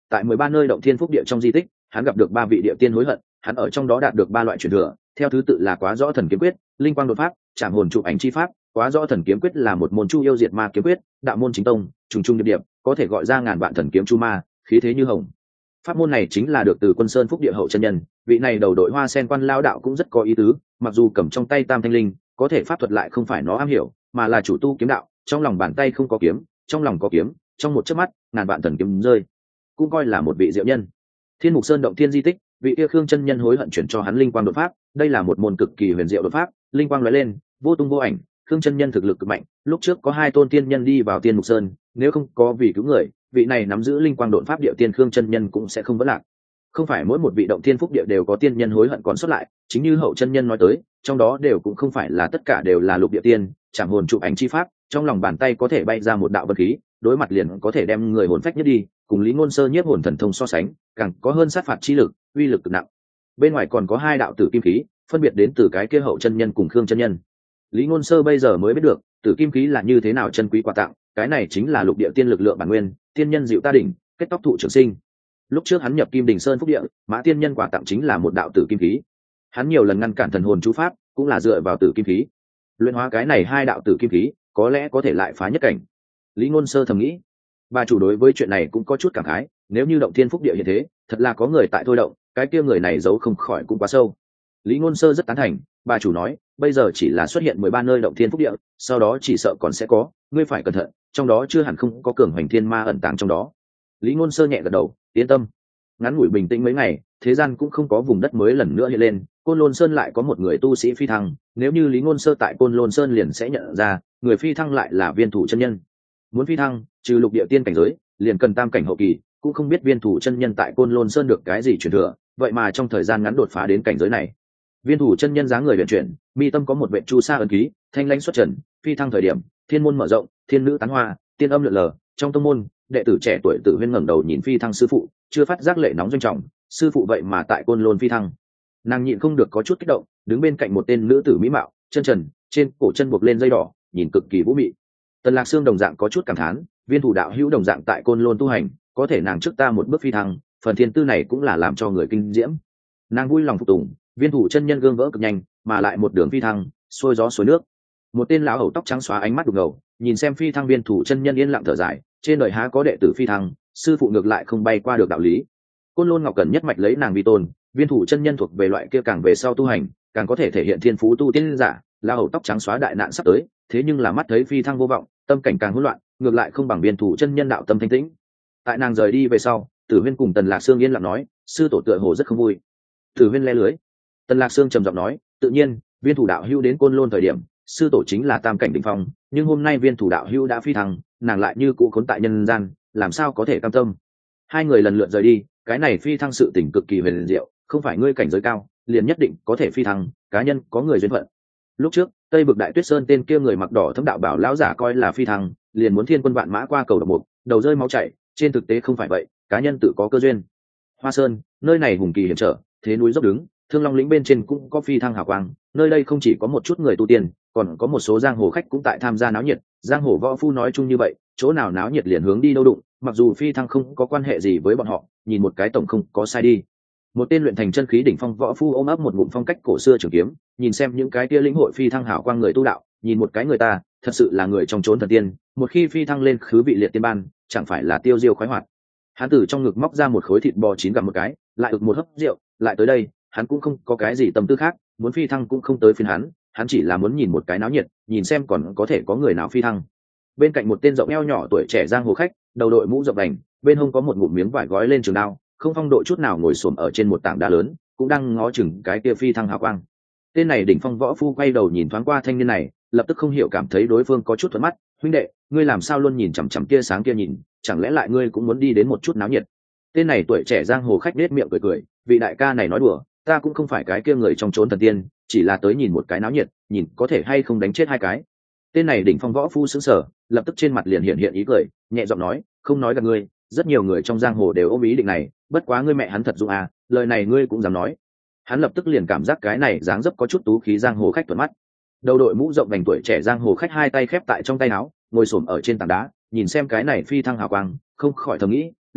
tại mười ba nơi động thiên phúc địa trong di tích, hắn gặp được ba vị địa tiên hối hận, hắn ở trong đó đạt được ba loại truyền thừa, theo thứ tự là Quá Rõ Thần Kiếm Quyết, Linh Quang Đột Pháp, Trảm Hồn Chụp Ảnh Chi Pháp. Quá Rõ Thần Kiếm Quyết là một môn chu yêu diệt ma kiếm quyết, đạo môn chính tông, trùng trùng điệp điệp, có thể gọi ra ngàn vạn thần kiếm chu ma, khí thế như hồng. Pháp môn này chính là được từ Quân Sơn Phúc Địa hậu chân nhân, vị này đầu đội hoa sen quan lao đạo cũng rất có ý tứ, mặc dù cầm trong tay Tam Thanh Linh, có thể pháp thuật lại không phải nó am hiểu, mà là chủ tu kiếm đạo, trong lòng bàn tay không có kiếm, trong lòng có kiếm, trong một chớp mắt, ngàn vạn thần kiếm rơi, cũng coi là một vị diệu nhân. Thiên Mục Sơn động thiên di tích, vị kia Khương chân nhân hối hận chuyển cho hắn Linh Quang Đột Pháp, đây là một môn cực kỳ huyền diệu đột pháp, linh quang lóe lên, vô tung vô ảnh. Khương chân nhân thực lực cực mạnh, lúc trước có hai tôn tiên nhân đi vào Tiên Mục Sơn, nếu không có vì cứu người, vị này nắm giữ linh quang đột pháp địa tiên Khương chân nhân cũng sẽ không vỡ lạc. Không phải mỗi một vị động thiên phúc địa đều có tiên nhân hối hận còn xuất lại, chính như hậu chân nhân nói tới, trong đó đều cũng không phải là tất cả đều là lục địa tiên, Trảm Hồn Chụp Ảnh Chi Pháp, trong lòng bàn tay có thể bay ra một đạo vật khí, đối mặt liền có thể đem người hồn phách nhất đi, cùng Lý Ngôn Sơ nhiếp hồn thần thông so sánh, càng có hơn sát phạt chi lực, uy lực cực nặng. Bên ngoài còn có hai đạo tử kim khí, phân biệt đến từ cái kia hậu chân nhân cùng Khương chân nhân. Lý Ngôn Sơ bây giờ mới biết được tử kim khí là như thế nào chân quý quà tặng, cái này chính là lục địa tiên lực lượng bản nguyên, tiên nhân dịu ta đỉnh, kết tóc thụ trường sinh. Lúc trước hắn nhập Kim Đình Sơn phúc địa, Mã tiên nhân quà tặng chính là một đạo tử kim khí. Hắn nhiều lần ngăn cản thần hồn chú pháp, cũng là dựa vào tử kim khí. Luyện hóa cái này hai đạo tử kim khí, có lẽ có thể lại phá nhất cảnh. Lý Ngôn Sơ thầm nghĩ. Bà chủ đối với chuyện này cũng có chút cảm khái, nếu như động thiên phúc địa hiện thế, thật là có người tại thôi động, cái kia người này giấu không khỏi cũng quá sâu. Lý Ngôn Sơ rất tán thành, bà chủ nói, bây giờ chỉ là xuất hiện mười ba nơi động thiên phúc địa, sau đó chỉ sợ còn sẽ có, ngươi phải cẩn thận, trong đó chưa hẳn không có cường hoành thiên ma ẩn tàng trong đó. Lý Ngôn Sơ nhẹ gật đầu, yên tâm. Ngắn ngủi bình tĩnh mấy ngày, thế gian cũng không có vùng đất mới lần nữa hiện lên, Côn Lôn Sơn lại có một người tu sĩ phi thăng, nếu như Lý Ngôn Sơ tại Côn Lôn Sơn liền sẽ nhận ra, người phi thăng lại là Viên Thủ chân nhân. Muốn phi thăng, trừ lục địa tiên cảnh giới, liền cần tam cảnh hậu kỳ, cũng không biết Viên Thủ chân nhân tại Côn Lôn Sơn được cái gì truyền thừa, vậy mà trong thời gian ngắn đột phá đến cảnh giới này. Viên Thủ chân nhân dáng người huyền chuyển, mi tâm có một vệt chu sa ấn ký, thanh lãnh xuất trần, phi thăng thời điểm, thiên môn mở rộng, thiên nữ tán hoa, tiên âm lượn lờ, trong tông môn, đệ tử trẻ tuổi Tử Huyên ngẩng đầu nhìn phi thăng sư phụ, chưa phát giác lệ nóng doanh trọng, sư phụ vậy mà tại Côn Lôn phi thăng. Nàng nhịn không được có chút kích động, đứng bên cạnh một tên nữ tử mỹ mạo, chân trần, trên cổ chân buộc lên dây đỏ, nhìn cực kỳ vũ mị. Tần Lạc Sương đồng dạng có chút cảm thán, Viên Thủ đạo hữu đồng dạng tại Côn Lôn tu hành, có thể nàng trước ta một bước phi thăng, phần thiên tư này cũng là làm cho người kinh diễm. Nàng vui lòng phục tùng, Viên Thủ chân nhân gương vỡ cực nhanh, mà lại một đường phi thăng, xuôi gió xuôi nước. Một tên lão hầu tóc trắng xóa ánh mắt đục ngầu, nhìn xem phi thăng Viên Thủ chân nhân yên lặng thở dài, trên đời há có đệ tử phi thăng, sư phụ ngược lại không bay qua được đạo lý. Côn Lôn Ngọc Cẩn nhất mạch lấy nàng vi tôn, Viên Thủ chân nhân thuộc về loại kia càng về sau tu hành, càng có thể thể hiện thiên phú tu tiên giả. Lão hầu tóc trắng xóa đại nạn sắp tới, thế nhưng là mắt thấy phi thăng vô vọng, tâm cảnh càng hỗn loạn, ngược lại không bằng Viên Thủ chân nhân đạo tâm thanh tĩnh. Tại nàng rời đi về sau, Tử Huyên cùng Tần Lạc Sương yên lặng nói, sư tổ tựa hồ rất không vui. Tử Huyên le lưới. Tần Lạc Sương trầm giọng nói, tự nhiên, Viên Thủ đạo hữu đến Côn Lôn thời điểm, sư tổ chính là tam cảnh đỉnh phong, nhưng hôm nay Viên Thủ đạo hữu đã phi thăng, nàng lại như cũ khốn tại nhân gian, làm sao có thể cam tâm. Hai người lần lượt rời đi, cái này phi thăng sự tình cực kỳ huyền diệu, không phải ngươi cảnh giới cao, liền nhất định có thể phi thăng, cá nhân có người duyên phận. Lúc trước, Tây Vực Đại Tuyết Sơn tên kia người mặc đỏ thấm đạo bảo lão giả coi là phi thăng, liền muốn thiên quân vạn mã qua cầu độc mục, đầu rơi máu chảy, trên thực tế không phải vậy, cá nhân tự có cơ duyên. Hoa Sơn, nơi này hùng kỳ hiểm trở, thế núi dốc đứng, Thương Long lĩnh bên trên cũng có phi thăng hào quang, nơi đây không chỉ có một chút người tu tiên, còn có một số giang hồ khách cũng tại tham gia náo nhiệt, giang hồ võ phu nói chung như vậy, chỗ nào náo nhiệt liền hướng đi đâu đụng, mặc dù phi thăng không có quan hệ gì với bọn họ, nhìn một cái tổng không có sai đi. Một tên luyện thành chân khí đỉnh phong võ phu ôm ấp một ngụm phong cách cổ xưa trường kiếm, nhìn xem những cái kia lĩnh hội phi thăng hảo quang người tu đạo, nhìn một cái người ta, thật sự là người trong chốn thần tiên, một khi phi thăng lên khứ vị liệt tiên ban, chẳng phải là tiêu diêu khoái hoạt. Hắn từ trong ngực móc ra một khối thịt bò chín gặm một cái, lại ực một hớp rượu, lại tới đây, hắn cũng không có cái gì tâm tư khác, muốn phi thăng cũng không tới phiên hắn, hắn chỉ là muốn nhìn một cái náo nhiệt, nhìn xem còn có thể có người nào phi thăng. Bên cạnh một tên rộng eo nhỏ tuổi trẻ giang hồ khách, đầu đội mũ rộng đành, bên hông có một ngụm miếng vải gói lên trường đao, không phong độ chút nào ngồi xổm ở trên một tảng đá lớn, cũng đang ngó chừng cái kia phi thăng hào quang. Tên này đỉnh phong võ phu quay đầu nhìn thoáng qua thanh niên này, lập tức không hiểu cảm thấy đối phương có chút thuận mắt, huynh đệ, ngươi làm sao luôn nhìn chằm chằm kia sáng kia nhìn, chẳng lẽ lại ngươi cũng muốn đi đến một chút náo nhiệt? Tên này tuổi trẻ giang hồ khách nết miệng cười cười, vị đại ca này nói đùa, ta cũng không phải cái kia người trong chốn thần tiên, chỉ là tới nhìn một cái náo nhiệt, nhìn có thể hay không đánh chết hai cái. Tên này đỉnh phong võ phu sững sờ, lập tức trên mặt liền hiện hiện ý cười, nhẹ giọng nói, không nói gặp ngươi, rất nhiều người trong giang hồ đều ôm ý định này, bất quá ngươi mẹ hắn thật dũng à, lời này ngươi cũng dám nói. Hắn lập tức liền cảm giác cái này dáng dấp có chút tú khí giang hồ khách thuận mắt. Đầu đội mũ rộng vành tuổi trẻ giang hồ khách hai tay khép tại trong tay áo, ngồi xổm ở trên tảng đá, nhìn xem cái này phi thăng hào quang, không khỏi thầm nghĩ,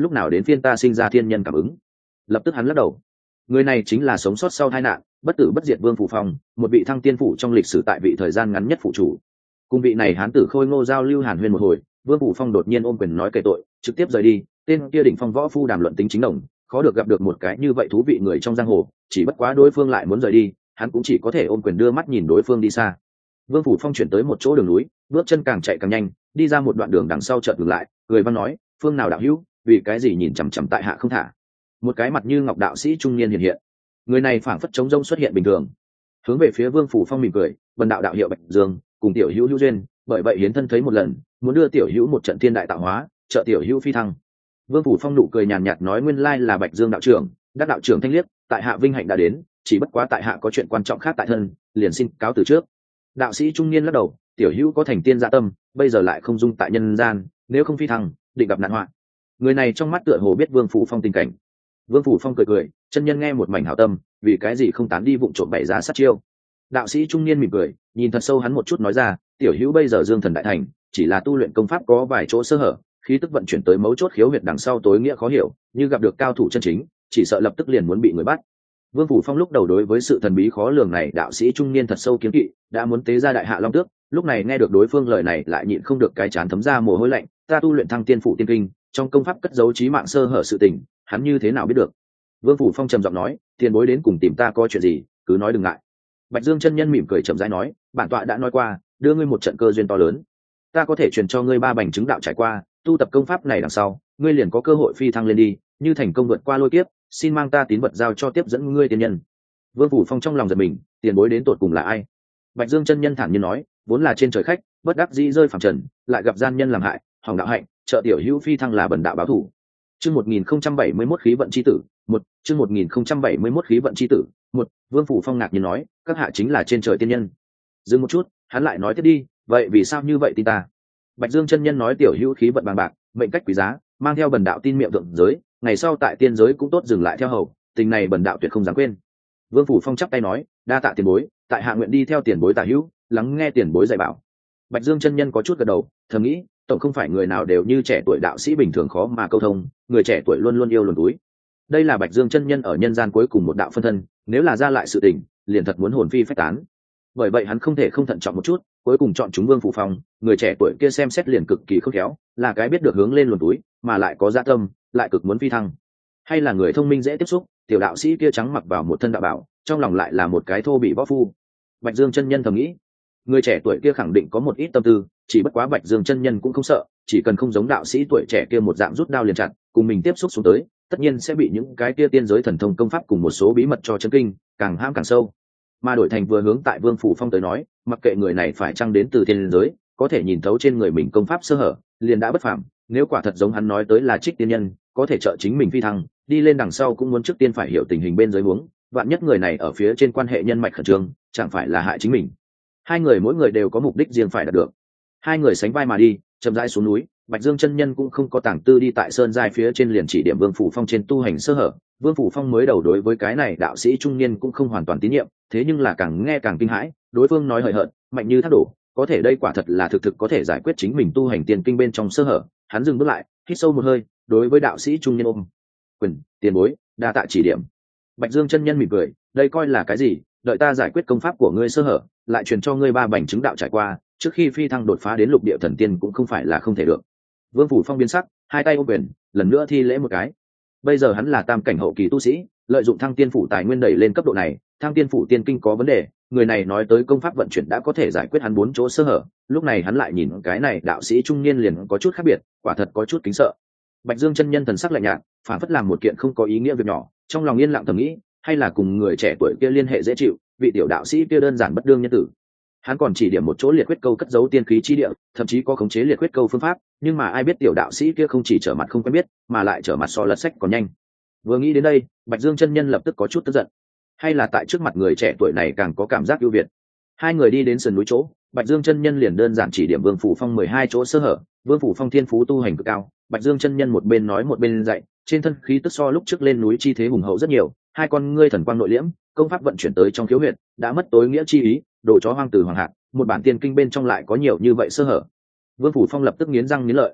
lúc nào đến phiên ta sinh ra thiên nhân cảm ứng. Lập tức hắn lắc đầu. Người này chính là sống sót sau tai nạn, bất tử bất diệt Vương Phủ Phong, một vị thăng tiên phủ trong lịch sử tại vị thời gian ngắn nhất phụ chủ. Cùng vị này hán tử Khôi Ngô giao lưu hàn huyên một hồi, Vương Phủ Phong đột nhiên ôm quyền nói kể tội, trực tiếp rời đi. Tên kia đỉnh phong võ phu đàm luận tính chính đồng, khó được gặp được một cái như vậy thú vị người trong giang hồ, chỉ bất quá đối phương lại muốn rời đi, hắn cũng chỉ có thể ôm quyền đưa mắt nhìn đối phương đi xa. Vương Phủ Phong chuyển tới một chỗ đường núi, bước chân càng chạy càng nhanh, đi ra một đoạn đường đằng sau chợt dừng lại, cười văn nói, phương nào đạo hữu, vì cái gì nhìn chằm chằm tại hạ không thả. Một cái mặt như ngọc đạo sĩ trung niên hiện hiện, người này phảng phất trống rông xuất hiện bình thường, hướng về phía Vương Phủ Phong mỉm cười, vần đạo đạo hiệu Bạch Dương, cùng tiểu hữu hữu duyên, bởi vậy hiến thân thấy một lần, muốn đưa tiểu hữu một trận thiên đại tạo hóa, trợ tiểu hữu phi thăng. Vương Phủ Phong nụ cười nhàn nhạt nói, nguyên lai là Bạch Dương đạo trưởng, đắc đạo trưởng thanh liếc, tại hạ vinh hạnh đã đến, chỉ bất quá tại hạ có chuyện quan trọng khác tại thân, liền xin cáo từ trước. Đạo sĩ trung niên lắc đầu, tiểu hữu có thành tiên dạ tâm, bây giờ lại không dung tại nhân gian, nếu không phi thăng, định gặp nạn họa. Người này trong mắt tựa hồ biết Vương Phủ Phong tình cảnh. Vương Phủ Phong cười cười, chân nhân nghe một mảnh hảo tâm, vì cái gì không tán đi vụng trộm bày giá sát chiêu. Đạo sĩ trung niên mỉm cười, nhìn thật sâu hắn một chút nói ra, tiểu hữu bây giờ dương thần đại thành, chỉ là tu luyện công pháp có vài chỗ sơ hở, khí tức vận chuyển tới mấu chốt khiếu huyệt đằng sau tối nghĩa khó hiểu, như gặp được cao thủ chân chính, chỉ sợ lập tức liền muốn bị người bắt. Vương Phủ Phong lúc đầu đối với sự thần bí khó lường này đạo sĩ trung niên thật sâu kiến kỵ, đã muốn tế ra đại hạ long tước, lúc này nghe được đối phương lời này lại nhịn không được cái chán thấm ra mồ hôi lạnh, ta tu luyện thăng tiên phủ tiên kinh, trong công pháp cất giấu trí mạng sơ hở sự tình, hắn như thế nào biết được. Vương Phủ Phong trầm giọng nói, tiền bối đến cùng tìm ta có chuyện gì, cứ nói đừng ngại. Bạch Dương chân nhân mỉm cười chậm rãi nói, bản tọa đã nói qua, đưa ngươi một trận cơ duyên to lớn, ta có thể truyền cho ngươi ba bành chứng đạo trải qua, tu tập công pháp này đằng sau, ngươi liền có cơ hội phi thăng lên đi, như thành công vượt qua lôi kiếp, xin mang ta tín vật giao cho tiếp dẫn ngươi tiên nhân. Vương Phủ Phong trong lòng giật mình, tiền bối đến tột cùng là ai? Bạch Dương chân nhân thản nhiên nói, vốn là trên trời khách, bất đắc dĩ rơi phàm trần, lại gặp gian nhân làm hại, hỏng đạo hạnh, trợ tiểu hữu phi thăng là bần đạo báo thủ. Chương một nghìn không trăm bảy mươi mốt khí vận chi tử, một, chương một nghìn không trăm bảy mươi mốt khí vận chi tử, một. Vương Phủ Phong ngạc nhiên nói, các hạ chính là trên trời tiên nhân. Dừng một chút, hắn lại nói tiếp đi, vậy vì sao như vậy tin ta? Bạch Dương chân nhân nói, tiểu hữu khí vận bằng bạc, mệnh cách quý giá, mang theo bần đạo tin miệng thượng giới, ngày sau tại tiên giới cũng tốt dừng lại theo hầu, tình này bần đạo tuyệt không dám quên. Vương Phủ Phong chắp tay nói, đa tạ tiền bối, tại hạ nguyện đi theo tiền bối tả hữu, lắng nghe tiền bối dạy bảo. Bạch Dương chân nhân có chút gật đầu, thầm nghĩ, tổng không phải người nào đều như trẻ tuổi đạo sĩ bình thường khó mà câu thông, người trẻ tuổi luôn luôn yêu luồn túi. Đây là Bạch Dương chân nhân ở nhân gian cuối cùng một đạo phân thân, nếu là ra lại sự tình, liền thật muốn hồn phi phách tán. Bởi vậy hắn không thể không thận trọng một chút, cuối cùng chọn chúng Vương Phủ Phong, người trẻ tuổi kia xem xét liền cực kỳ khôn khéo, là cái biết được hướng lên luồn túi, mà lại có dạ tâm, lại cực muốn phi thăng. Hay là người thông minh dễ tiếp xúc, tiểu đạo sĩ kia trắng mặc vào một thân đạo bảo, trong lòng lại là một cái thô bị võ phu. Bạch Dương chân nhân thầm nghĩ, người trẻ tuổi kia khẳng định có một ít tâm tư, chỉ bất quá Bạch Dương chân nhân cũng không sợ, chỉ cần không giống đạo sĩ tuổi trẻ kia một dạng rút đao liền chặt, cùng mình tiếp xúc xuống tới, tất nhiên sẽ bị những cái kia tiên giới thần thông công pháp cùng một số bí mật cho chấn kinh, càng ham càng sâu. Mà đổi thành vừa hướng tại Vương Phủ Phong tới nói, mặc kệ người này phải chăng đến từ tiên giới, có thể nhìn thấu trên người mình công pháp sơ hở, liền đã bất phàm. Nếu quả thật giống hắn nói tới là trích tiên nhân, có thể trợ chính mình phi thăng, đi lên đằng sau cũng muốn trước tiên phải hiểu tình hình bên dưới huống, vạn nhất người này ở phía trên quan hệ nhân mạch khẩn trương, chẳng phải là hại chính mình. Hai người mỗi người đều có mục đích riêng phải đạt được. Hai người sánh vai mà đi, chậm rãi xuống núi. Bạch Dương chân nhân cũng không có tàng tư đi tại sơn giai phía trên liền chỉ điểm Vương Phủ Phong trên tu hành sơ hở. Vương Phủ Phong mới đầu đối với cái này đạo sĩ trung niên cũng không hoàn toàn tín nhiệm, thế nhưng là càng nghe càng kinh hãi, đối phương nói hời hợt, mạnh như thác đổ, có thể đây quả thật là thực thực có thể giải quyết chính mình tu hành tiền kinh bên trong sơ hở. Hắn dừng bước lại, hít sâu một hơi, đối với đạo sĩ trung niên ôm quyền, tiền bối, đa tạ chỉ điểm. Bạch Dương chân nhân mỉm cười, đây coi là cái gì, đợi ta giải quyết công pháp của ngươi sơ hở, lại truyền cho ngươi ba bành chứng đạo trải qua, trước khi phi thăng đột phá đến lục địa thần tiên cũng không phải là không thể được. Vương Phủ Phong biến sắc, hai tay ôm quyền, lần nữa thi lễ một cái. Bây giờ hắn là tam cảnh hậu kỳ tu sĩ, lợi dụng thăng tiên phủ tài nguyên đẩy lên cấp độ này, thăng tiên phủ tiên kinh có vấn đề, người này nói tới công pháp vận chuyển đã có thể giải quyết hắn bốn chỗ sơ hở, lúc này hắn lại nhìn cái này đạo sĩ trung niên liền có chút khác biệt, quả thật có chút kính sợ. Bạch Dương chân nhân thần sắc lạnh nhạt, phản phất làm một kiện không có ý nghĩa việc nhỏ, trong lòng yên lặng thầm nghĩ, hay là cùng người trẻ tuổi kia liên hệ dễ chịu, vị tiểu đạo sĩ kia đơn giản bất đương nhân tử. Hắn còn chỉ điểm một chỗ liệt huyết câu cất giấu tiên khí chi địa, thậm chí có khống chế liệt huyết câu phương pháp, nhưng mà ai biết tiểu đạo sĩ kia không chỉ trở mặt không quen biết, mà lại trở mặt so lật sách còn nhanh. Vừa nghĩ đến đây, Bạch Dương chân nhân lập tức có chút tức giận. Hay là tại trước mặt người trẻ tuổi này càng có cảm giác ưu việt. Hai người đi đến sườn núi chỗ, Bạch Dương chân nhân liền đơn giản chỉ điểm Vương Phủ Phong mười hai chỗ sơ hở. Vương Phủ Phong thiên phú tu hành cực cao, Bạch Dương chân nhân một bên nói một bên dạy, trên thân khí tức so lúc trước lên núi chi thế hùng hậu rất nhiều, hai con ngươi thần quang nội liễm, công pháp vận chuyển tới trong khiếu huyệt, đã mất tối nghĩa chi ý, đồ chó hoang từ hoàng hạc, một bản tiên kinh bên trong lại có nhiều như vậy sơ hở. Vương Phủ Phong lập tức nghiến răng nghiến lợi.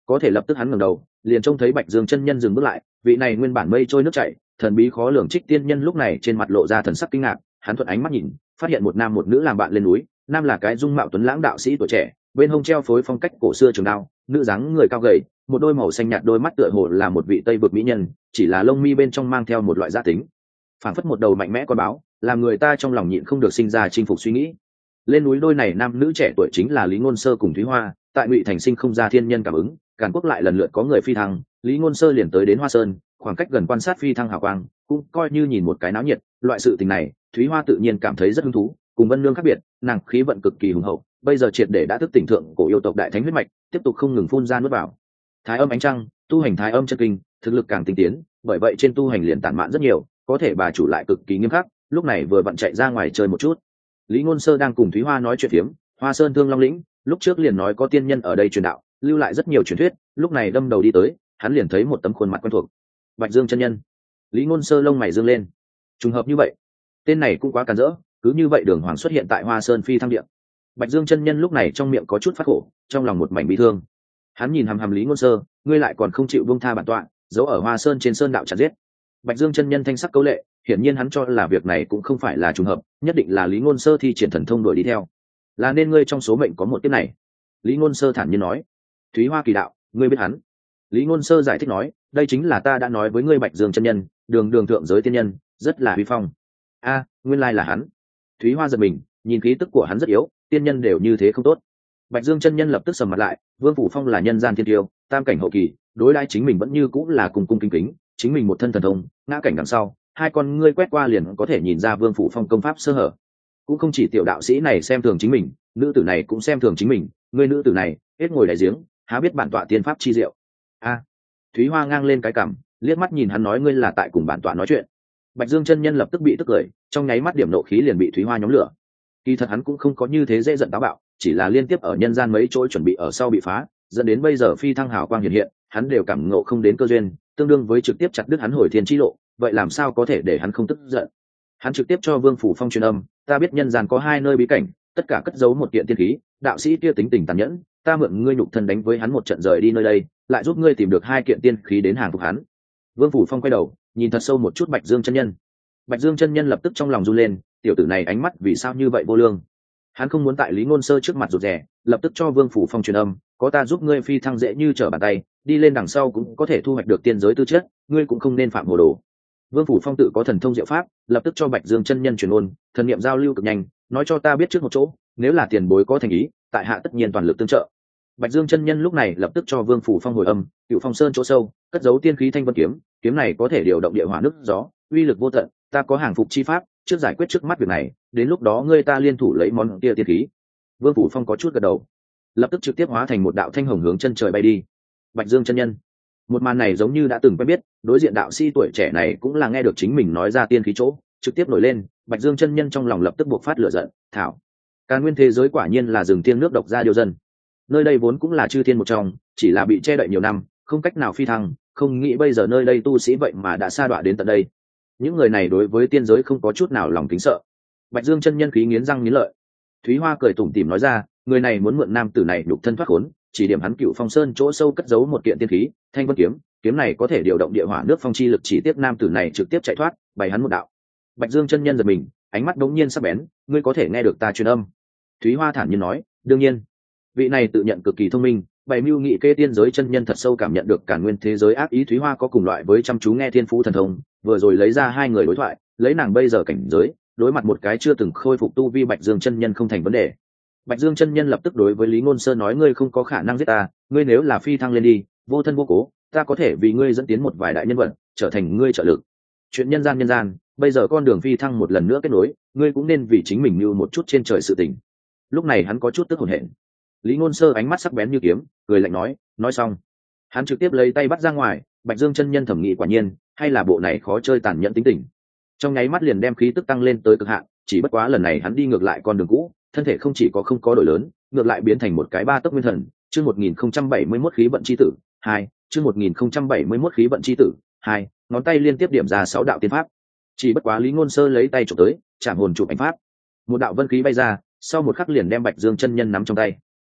có thể lập tức hắn ngẩng đầu liền trông thấy Bạch Dương chân nhân dừng bước lại. Vị này nguyên bản mây trôi nước chảy, thần bí khó lường Trích Tiên Nhân lúc này trên mặt lộ ra thần sắc kinh ngạc. Hắn thuận ánh mắt nhìn, phát hiện một nam một nữ làm bạn lên núi. Nam là cái dung mạo tuấn lãng đạo sĩ tuổi trẻ, bên hông treo phối phong cách cổ xưa trường đao, nữ dáng người cao gầy, một đôi màu xanh nhạt đôi mắt tựa hồ là một vị Tây vực mỹ nhân, chỉ là lông mi bên trong mang theo một loại gia tính, phảng phất một đầu mạnh mẽ con báo, làm người ta trong lòng nhịn không được sinh ra chinh phục suy nghĩ. Lên núi đôi này nam nữ trẻ tuổi chính là Lý Ngôn Sơ cùng Thúy Hoa. Tại Ngụy Thành sinh không ra thiên nhân cảm ứng, Càn Quốc lại lần lượt có người phi thăng, Lý Ngôn Sơ liền tới đến Hoa Sơn, khoảng cách gần quan sát phi thăng hào quang, cũng coi như nhìn một cái náo nhiệt. Loại sự tình này, Thúy Hoa tự nhiên cảm thấy rất hứng thú. Cùng Vân Nương khác biệt, nàng khí vận cực kỳ hùng hậu, bây giờ triệt để đã thức tỉnh thượng cổ yêu tộc đại thánh huyết mạch, tiếp tục không ngừng phun ra nuốt vào. Thái âm ánh trăng, tu hành Thái âm chân kinh, thực lực càng tinh tiến, bởi vậy trên tu hành liền tản mạn rất nhiều, có thể bà chủ lại cực kỳ nghiêm khắc, lúc này vừa vặn chạy ra ngoài chơi một chút. Lý Ngôn Sơ đang cùng Thúy Hoa nói chuyện phiếm, Hoa Sơn Thương Long lĩnh, lúc trước liền nói có tiên nhân ở đây truyền đạo, lưu lại rất nhiều truyền thuyết, lúc này đâm đầu đi tới, hắn liền thấy một tấm khuôn mặt quen thuộc. Bạch Dương chân nhân. Lý Ngôn Sơ lông mày dương lên. Trùng hợp như vậy, tên này cũng quá càn rỡ, cứ như vậy đường hoàng xuất hiện tại Hoa Sơn phi thăng địa. Bạch Dương chân nhân lúc này trong miệng có chút phát khổ, trong lòng một mảnh bi thương. Hắn nhìn hằm hằm Lý Ngôn Sơ, ngươi lại còn không chịu buông tha bản tọa, giấu ở Hoa Sơn trên sơn đạo chặt giết. Bạch Dương chân nhân thanh sắc câu lệ, hiển nhiên hắn cho là việc này cũng không phải là trùng hợp, nhất định là Lý Ngôn Sơ thi triển thần thông đuổi đi theo, là nên ngươi trong số mệnh có một kiếp này. Lý Ngôn Sơ thản nhiên nói. Thúy Hoa kỳ đạo, ngươi biết hắn? Lý Ngôn Sơ giải thích nói, đây chính là ta đã nói với ngươi Bạch Dương chân nhân, đường đường thượng giới tiên nhân, rất là uy phong. A, nguyên lai là hắn. Thúy Hoa giật mình, nhìn khí tức của hắn rất yếu, tiên nhân đều như thế không tốt. Bạch Dương chân nhân lập tức sầm mặt lại, Vương Phủ Phong là nhân gian thiên tiêu, tam cảnh hậu kỳ, đối đãi chính mình vẫn như cũng là cùng cung kính kính, chính mình một thân thần thông, ngã cảnh đằng sau, hai con ngươi quét qua liền có thể nhìn ra Vương Phủ Phong công pháp sơ hở. Cũng không chỉ tiểu đạo sĩ này xem thường chính mình, nữ tử này cũng xem thường chính mình, ngươi nữ tử này, hết ngồi đại giếng, há biết bản tọa tiên pháp chi diệu. A. Thúy Hoa ngang lên cái cằm, liếc mắt nhìn hắn nói ngươi là tại cùng bản tọa nói chuyện. Bạch Dương chân nhân lập tức bị tức cười, trong nháy mắt điểm nộ khí liền bị Thúy Hoa nhóm lửa. Kỳ thật hắn cũng không có như thế dễ giận táo bạo, chỉ là liên tiếp ở nhân gian mấy chỗ chuẩn bị ở sau bị phá, dẫn đến bây giờ phi thăng hào quang hiện hiện, hắn đều cảm ngộ không đến cơ duyên, tương đương với trực tiếp chặt đứt hắn hồi thiên chi lộ, vậy làm sao có thể để hắn không tức giận. Hắn trực tiếp cho Vương Phủ Phong truyền âm, ta biết nhân gian có hai nơi bí cảnh, tất cả cất giấu một kiện tiên khí, đạo sĩ kia tính tình tàn nhẫn, ta mượn ngươi nhục thân đánh với hắn một trận rời đi nơi đây, lại giúp ngươi tìm được hai kiện tiên khí đến hàng phục hắn. Vương Phủ Phong quay đầu, nhìn thật sâu một chút Bạch Dương chân nhân. Bạch Dương chân nhân lập tức trong lòng run lên, tiểu tử này ánh mắt vì sao như vậy vô lương. Hắn không muốn tại Lý Ngôn Sơ trước mặt rụt rè, lập tức cho Vương Phủ Phong truyền âm, có ta giúp ngươi phi thăng dễ như trở bàn tay, đi lên đằng sau cũng có thể thu hoạch được tiên giới tư chất, ngươi cũng không nên phạm hồ đồ. Vương Phủ Phong tự có thần thông diệu pháp, lập tức cho Bạch Dương chân nhân truyền ôn, thần niệm giao lưu cực nhanh, nói cho ta biết trước một chỗ, nếu là tiền bối có thành ý, tại hạ tất nhiên toàn lực tương trợ. Bạch Dương chân nhân lúc này lập tức cho Vương Phủ Phong hồi âm, Cựu Phong Sơn chỗ sâu, cất giấu tiên khí Thanh Vân kiếm, kiếm này có thể điều động địa hỏa nước gió, uy lực vô tận, ta có hàng phục chi pháp, trước giải quyết trước mắt việc này, đến lúc đó ngươi ta liên thủ lấy món kia tiên khí. Vương Phủ Phong có chút gật đầu, lập tức trực tiếp hóa thành một đạo thanh hồng hướng chân trời bay đi. Bạch Dương chân nhân, một màn này giống như đã từng quen biết, đối diện đạo sĩ tuổi trẻ này cũng là nghe được chính mình nói ra tiên khí chỗ, trực tiếp nổi lên. Bạch Dương chân nhân trong lòng lập tức buộc phát lửa giận, thảo, Càn Nguyên thế giới quả nhiên là rừng tiên nước độc ra điều dân. Nơi đây vốn cũng là chư thiên một trong, chỉ là bị che đậy nhiều năm, không cách nào phi thăng, không nghĩ bây giờ nơi đây tu sĩ vậy mà đã sa đọa đến tận đây. Những người này đối với tiên giới không có chút nào lòng kính sợ. Bạch Dương chân nhân khí nghiến răng nghiến lợi. Thúy Hoa cười tủm tỉm nói ra, người này muốn mượn nam tử này đục thân thoát khốn, chỉ điểm hắn Cựu Phong Sơn chỗ sâu cất giấu một kiện tiên khí, Thanh Vân kiếm, kiếm này có thể điều động địa hỏa nước phong chi lực, chỉ tiếp nam tử này trực tiếp chạy thoát, bày hắn một đạo. Bạch Dương chân nhân giật mình, ánh mắt đống nhiên sắc bén, ngươi có thể nghe được ta truyền âm? Thúy Hoa thản nhiên nói, đương nhiên. Vị này tự nhận cực kỳ thông minh, bày mưu nghị kê tiên giới chân nhân thật sâu cảm nhận được Càn Nguyên thế giới ác ý. Thúy Hoa có cùng loại với chăm chú nghe thiên phú thần thông, vừa rồi lấy ra hai người đối thoại, lấy nàng bây giờ cảnh giới, đối mặt một cái chưa từng khôi phục tu vi Bạch Dương chân nhân không thành vấn đề. Bạch Dương chân nhân lập tức đối với Lý Ngôn Sơ nói, ngươi không có khả năng giết ta, ngươi nếu là phi thăng lên đi, vô thân vô cố, ta có thể vì ngươi dẫn tiến một vài đại nhân vật, trở thành ngươi trợ lực. Chuyện nhân gian nhân gian, bây giờ con đường phi thăng một lần nữa kết nối, ngươi cũng nên vì chính mình như một chút trên trời sự tình. Lúc này hắn có chút tức hổn hển. Lý Ngôn Sơ ánh mắt sắc bén như kiếm, cười lạnh nói, nói xong, hắn trực tiếp lấy tay bắt ra ngoài. Bạch Dương chân nhân thẩm nghĩ, quả nhiên, hay là bộ này khó chơi tàn nhẫn tính tình. Trong nháy mắt liền đem khí tức tăng lên tới cực hạn, chỉ bất quá lần này hắn đi ngược lại con đường cũ, thân thể không chỉ có không có đổi lớn, ngược lại biến thành một cái ba tấc nguyên thần. Chương một nghìn không trăm bảy mươi mốt khí vận chi tử hai, chương một nghìn không trăm bảy mươi mốt khí vận chi tử hai, ngón tay liên tiếp điểm ra sáu đạo tiên pháp. Chỉ bất quá Lý Ngôn Sơ lấy tay chụp tới, chạm hồn chụp ảnh pháp, một đạo vân khí bay ra, sau một khắc liền đem Bạch Dương chân nhân nắm trong tay.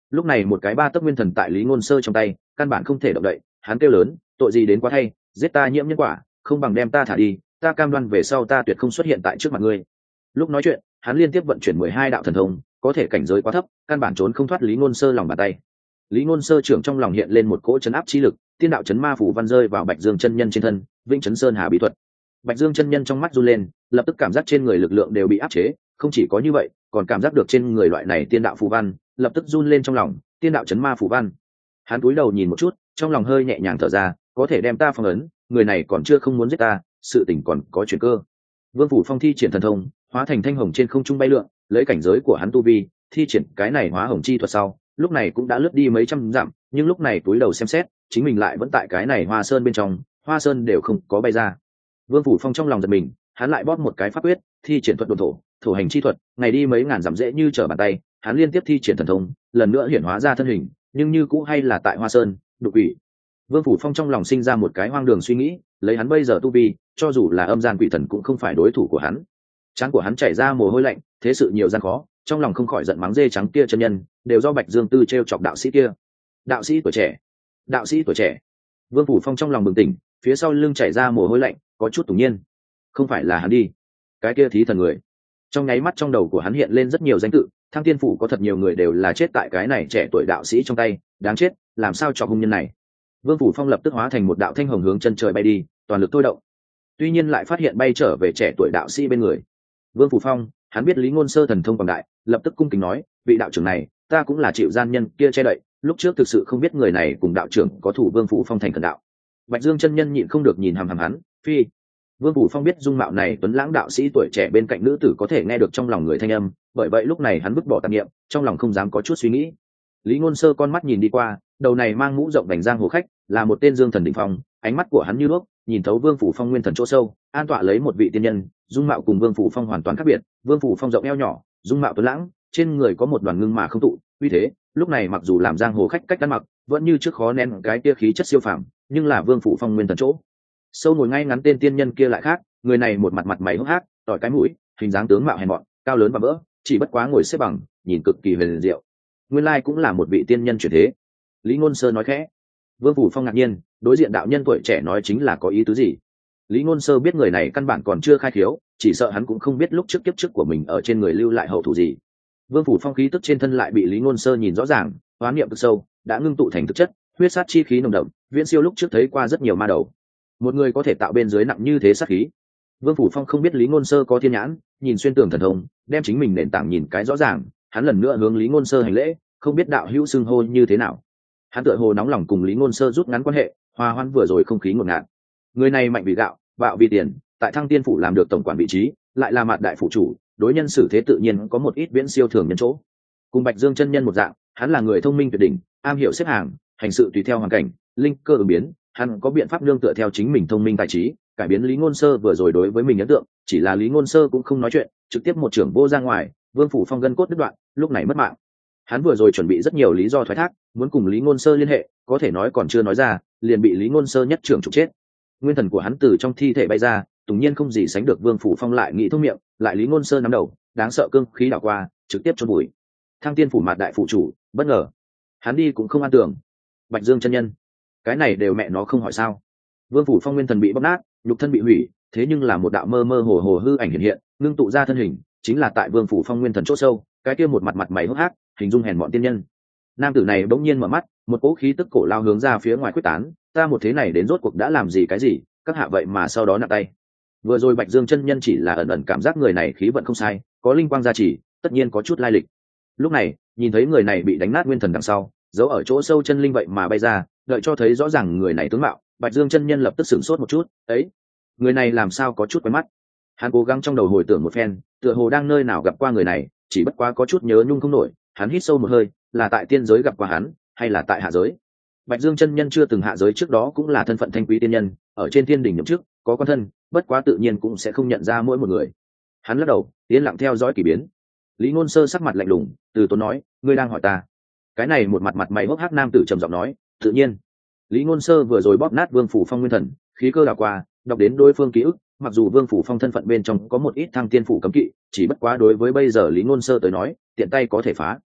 lúc này một cái ba tấc nguyên thần tại lý ngôn sơ trong tay căn bản không thể động đậy. Hắn kêu lớn, tội gì đến quá thay, giết ta nhiễm nhân quả, không bằng đem ta thả đi, ta cam đoan về sau ta tuyệt không xuất hiện tại trước mặt ngươi. Lúc nói chuyện hắn liên tiếp vận chuyển mười hai đạo thần thông, có thể cảnh giới quá thấp, căn bản trốn không thoát lý ngôn sơ lòng bàn tay. Lý ngôn sơ trưởng trong lòng hiện lên một cỗ chấn áp chi lực, tiên đạo chấn ma phủ văn rơi vào Bạch Dương chân nhân trên thân, vĩnh chấn sơn hà bí thuật. Bạch Dương chân nhân trong mắt run lên, lập tức cảm giác trên người lực lượng đều bị áp chế, không chỉ có như vậy, còn cảm giác được trên người loại này tiên đạo phù văn, lập tức run lên trong lòng, tiên đạo chấn ma phù văn. Hắn cúi đầu nhìn một chút, trong lòng hơi nhẹ nhàng thở ra, có thể đem ta phong ấn, người này còn chưa không muốn giết ta, sự tình còn có chuyển cơ. Vương Phủ Phong thi triển thần thông, hóa thành thanh hồng trên không trung bay lượn, lấy cảnh giới của hắn tu vi, thi triển cái này hóa hồng chi thuật sau, lúc này cũng đã lướt đi mấy trăm dặm, nhưng lúc này túi đầu xem xét, chính mình lại vẫn tại cái này hoa sơn bên trong, hoa sơn đều không có bay ra. Vương Phủ Phong trong lòng giật mình, hắn lại bóp một cái pháp quyết, thi triển thuật độn thổ, thổ hành chi thuật, ngày đi mấy ngàn dặm dễ như trở bàn tay, hắn liên tiếp thi triển thần thông, lần nữa hiển hóa ra thân hình, nhưng như cũ hay là tại hoa sơn, đục ủy. Vương Phủ Phong trong lòng sinh ra một cái hoang đường suy nghĩ, lấy hắn bây giờ tu vi, cho dù là âm gian quỷ thần cũng không phải đối thủ của hắn. Trán của hắn chảy ra mồ hôi lạnh, thế sự nhiều gian khó, trong lòng không khỏi giận mắng dê trắng kia chân nhân, đều do Bạch Dương Tư trêu chọc đạo sĩ kia. Đạo sĩ tuổi trẻ, đạo sĩ tuổi trẻ. Vương Phủ Phong trong lòng bừng tỉnh, phía sau lưng chảy ra mồ hôi lạnh, có chút tủng nhiên. Không phải là hắn đi, cái kia thí thần người. Trong nháy mắt trong đầu của hắn hiện lên rất nhiều danh tự, Thăng Tiên phủ có thật nhiều người đều là chết tại cái này trẻ tuổi đạo sĩ trong tay, đáng chết, làm sao cho hung nhân này. Vương Phủ Phong lập tức hóa thành một đạo thanh hồng hướng chân trời bay đi, toàn lực thôi động. Tuy nhiên lại phát hiện bay trở về trẻ tuổi đạo sĩ bên người. Vương Phủ Phong, hắn biết Lý Ngôn Sơ thần thông quảng đại, lập tức cung kính nói, vị đạo trưởng này, ta cũng là chịu gian nhân kia che đậy, lúc trước thực sự không biết người này cùng đạo trưởng có thủ Vương Phủ Phong thành thần đạo. Bạch Dương chân nhân nhịn không được nhìn hằm hằm hắn, phi. Vương Phủ Phong biết dung mạo này tuấn lãng đạo sĩ tuổi trẻ bên cạnh nữ tử có thể nghe được trong lòng người thanh âm, bởi vậy lúc này hắn vứt bỏ tạp niệm, trong lòng không dám có chút suy nghĩ. Lý Ngôn Sơ con mắt nhìn đi qua, đầu này mang mũ rộng vành giang hồ khách, là một tên dương thần đỉnh phong, ánh mắt của hắn như đuốc, nhìn thấu Vương Phủ Phong nguyên thần chỗ sâu, an tọa lấy một vị tiên nhân, dung mạo cùng Vương Phủ Phong hoàn toàn khác biệt. Vương Phủ Phong rộng eo nhỏ, dung mạo tuấn lãng, trên người có một đoàn ngưng mà không tụ, uy thế, lúc này mặc dù làm giang hồ khách cách ăn mặc, vẫn như trước khó nén cái kia khí chất siêu phàm, nhưng là Vương Phủ Phong nguyên thần chỗ sâu ngồi ngay ngắn tên tiên nhân kia lại khác, người này một mặt mặt mày hốc hác, tỏi cái mũi, hình dáng tướng mạo hèn mọn, cao lớn và vỡ, chỉ bất quá ngồi xếp bằng, nhìn cực kỳ huyền diệu. Nguyên lai cũng là một vị tiên nhân chuyển thế. Lý Ngôn Sơ nói khẽ. Vương Phủ Phong ngạc nhiên, đối diện đạo nhân tuổi trẻ nói chính là có ý tứ gì. Lý Ngôn Sơ biết người này căn bản còn chưa khai khiếu, chỉ sợ hắn cũng không biết lúc trước kiếp trước của mình ở trên người lưu lại hậu thủ gì. Vương Phủ Phong khí tức trên thân lại bị Lý Ngôn Sơ nhìn rõ ràng, hoán niệm cực sâu, đã ngưng tụ thành thực chất, huyết sát chi khí nồng đậm, viễn siêu lúc trước thấy qua rất nhiều ma đầu. Một người có thể tạo bên dưới nặng như thế sát khí. Vương Phủ Phong không biết Lý Ngôn Sơ có thiên nhãn, nhìn xuyên tường thần thông, đem chính mình nền tảng nhìn cái rõ ràng, hắn lần nữa hướng Lý Ngôn Sơ hành lễ, không biết đạo hữu xưng hô như thế nào. Hắn tựa hồ nóng lòng cùng Lý Ngôn Sơ rút ngắn quan hệ, hòa hoãn vừa rồi không khí ngột ngạt. Người này mạnh vì gạo, bạo vì tiền, tại Thăng Tiên phủ làm được tổng quản vị trí, lại là mạt đại phủ chủ, đối nhân xử thế tự nhiên có một ít viễn siêu thường nhân chỗ. Cùng Bạch Dương chân nhân một dạng, hắn là người thông minh tuyệt đỉnh, am hiểu xếp hàng, hành sự tùy theo hoàn cảnh, linh cơ ứng biến, hắn có biện pháp nương tựa theo chính mình thông minh tài trí, cải biến Lý Ngôn Sơ vừa rồi đối với mình ấn tượng, chỉ là Lý Ngôn Sơ cũng không nói chuyện, trực tiếp một trưởng vô ra ngoài, Vương Phủ Phong gân cốt đứt đoạn, lúc này mất mạng. Hắn vừa rồi chuẩn bị rất nhiều lý do thoái thác, muốn cùng Lý Ngôn Sơ liên hệ, có thể nói còn chưa nói ra, liền bị Lý Ngôn Sơ nhất trưởng trục chết. Nguyên thần của hắn từ trong thi thể bay ra, tự nhiên không gì sánh được Vương Phủ Phong lại nghĩ thông miệng, lại Lý Ngôn Sơ nắm đầu, đáng sợ cương khí đảo qua, trực tiếp chôn bụi. Thăng Tiên phủ mạt đại phụ chủ, bất ngờ. Hắn đi cũng không an tưởng. Bạch Dương chân nhân, cái này đều mẹ nó không hỏi sao? Vương Phủ Phong nguyên thần bị bóc nát, nhục thân bị hủy, thế nhưng là một đạo mơ mơ hồ hồ hư ảnh hiện hiện, ngưng tụ ra thân hình, chính là tại Vương Phủ Phong nguyên thần chỗ sâu, cái kia một mặt mặt mày hốc hác, hình dung hèn mọn tiên nhân. Nam tử này bỗng nhiên mở mắt, một cỗ khí tức cổ lao hướng ra phía ngoài quyết tán, ta một thế này đến rốt cuộc đã làm gì cái gì, các hạ vậy mà sau đó nặng tay. Vừa rồi Bạch Dương chân nhân chỉ là ẩn ẩn cảm giác người này khí vận không sai, có linh quang gia trì, tất nhiên có chút lai lịch. Lúc này, nhìn thấy người này bị đánh nát nguyên thần đằng sau, giấu ở chỗ sâu chân linh vậy mà bay ra, đợi cho thấy rõ ràng người này tướng mạo, Bạch Dương chân nhân lập tức sửng sốt một chút, ấy, người này làm sao có chút quen mắt. Hắn cố gắng trong đầu hồi tưởng một phen, tựa hồ đang nơi nào gặp qua người này, chỉ bất quá có chút nhớ nhung không nổi. Hắn hít sâu một hơi, là tại tiên giới gặp qua hắn, hay là tại hạ giới? Bạch Dương chân nhân chưa từng hạ giới trước đó cũng là thân phận thanh quý tiên nhân, ở trên thiên đỉnh nhậm chức, có con thân, bất quá tự nhiên cũng sẽ không nhận ra mỗi một người. Hắn lắc đầu, yên lặng theo dõi kỳ biến. Lý Ngôn Sơ sắc mặt lạnh lùng, từ tốn nói, ngươi đang hỏi ta? Cái này một mặt mặt mày hốc hác nam tử trầm giọng nói, tự nhiên. Lý Ngôn Sơ vừa rồi bóp nát Vương Phủ Phong nguyên thần, khí cơ đảo qua, đọc đến đối phương ký ức, mặc dù Vương Phủ Phong thân phận bên trong có một ít Thăng Tiên phủ cấm kỵ, chỉ bất quá đối với bây giờ Lý Ngôn Sơ tới nói, tiện tay có thể phá.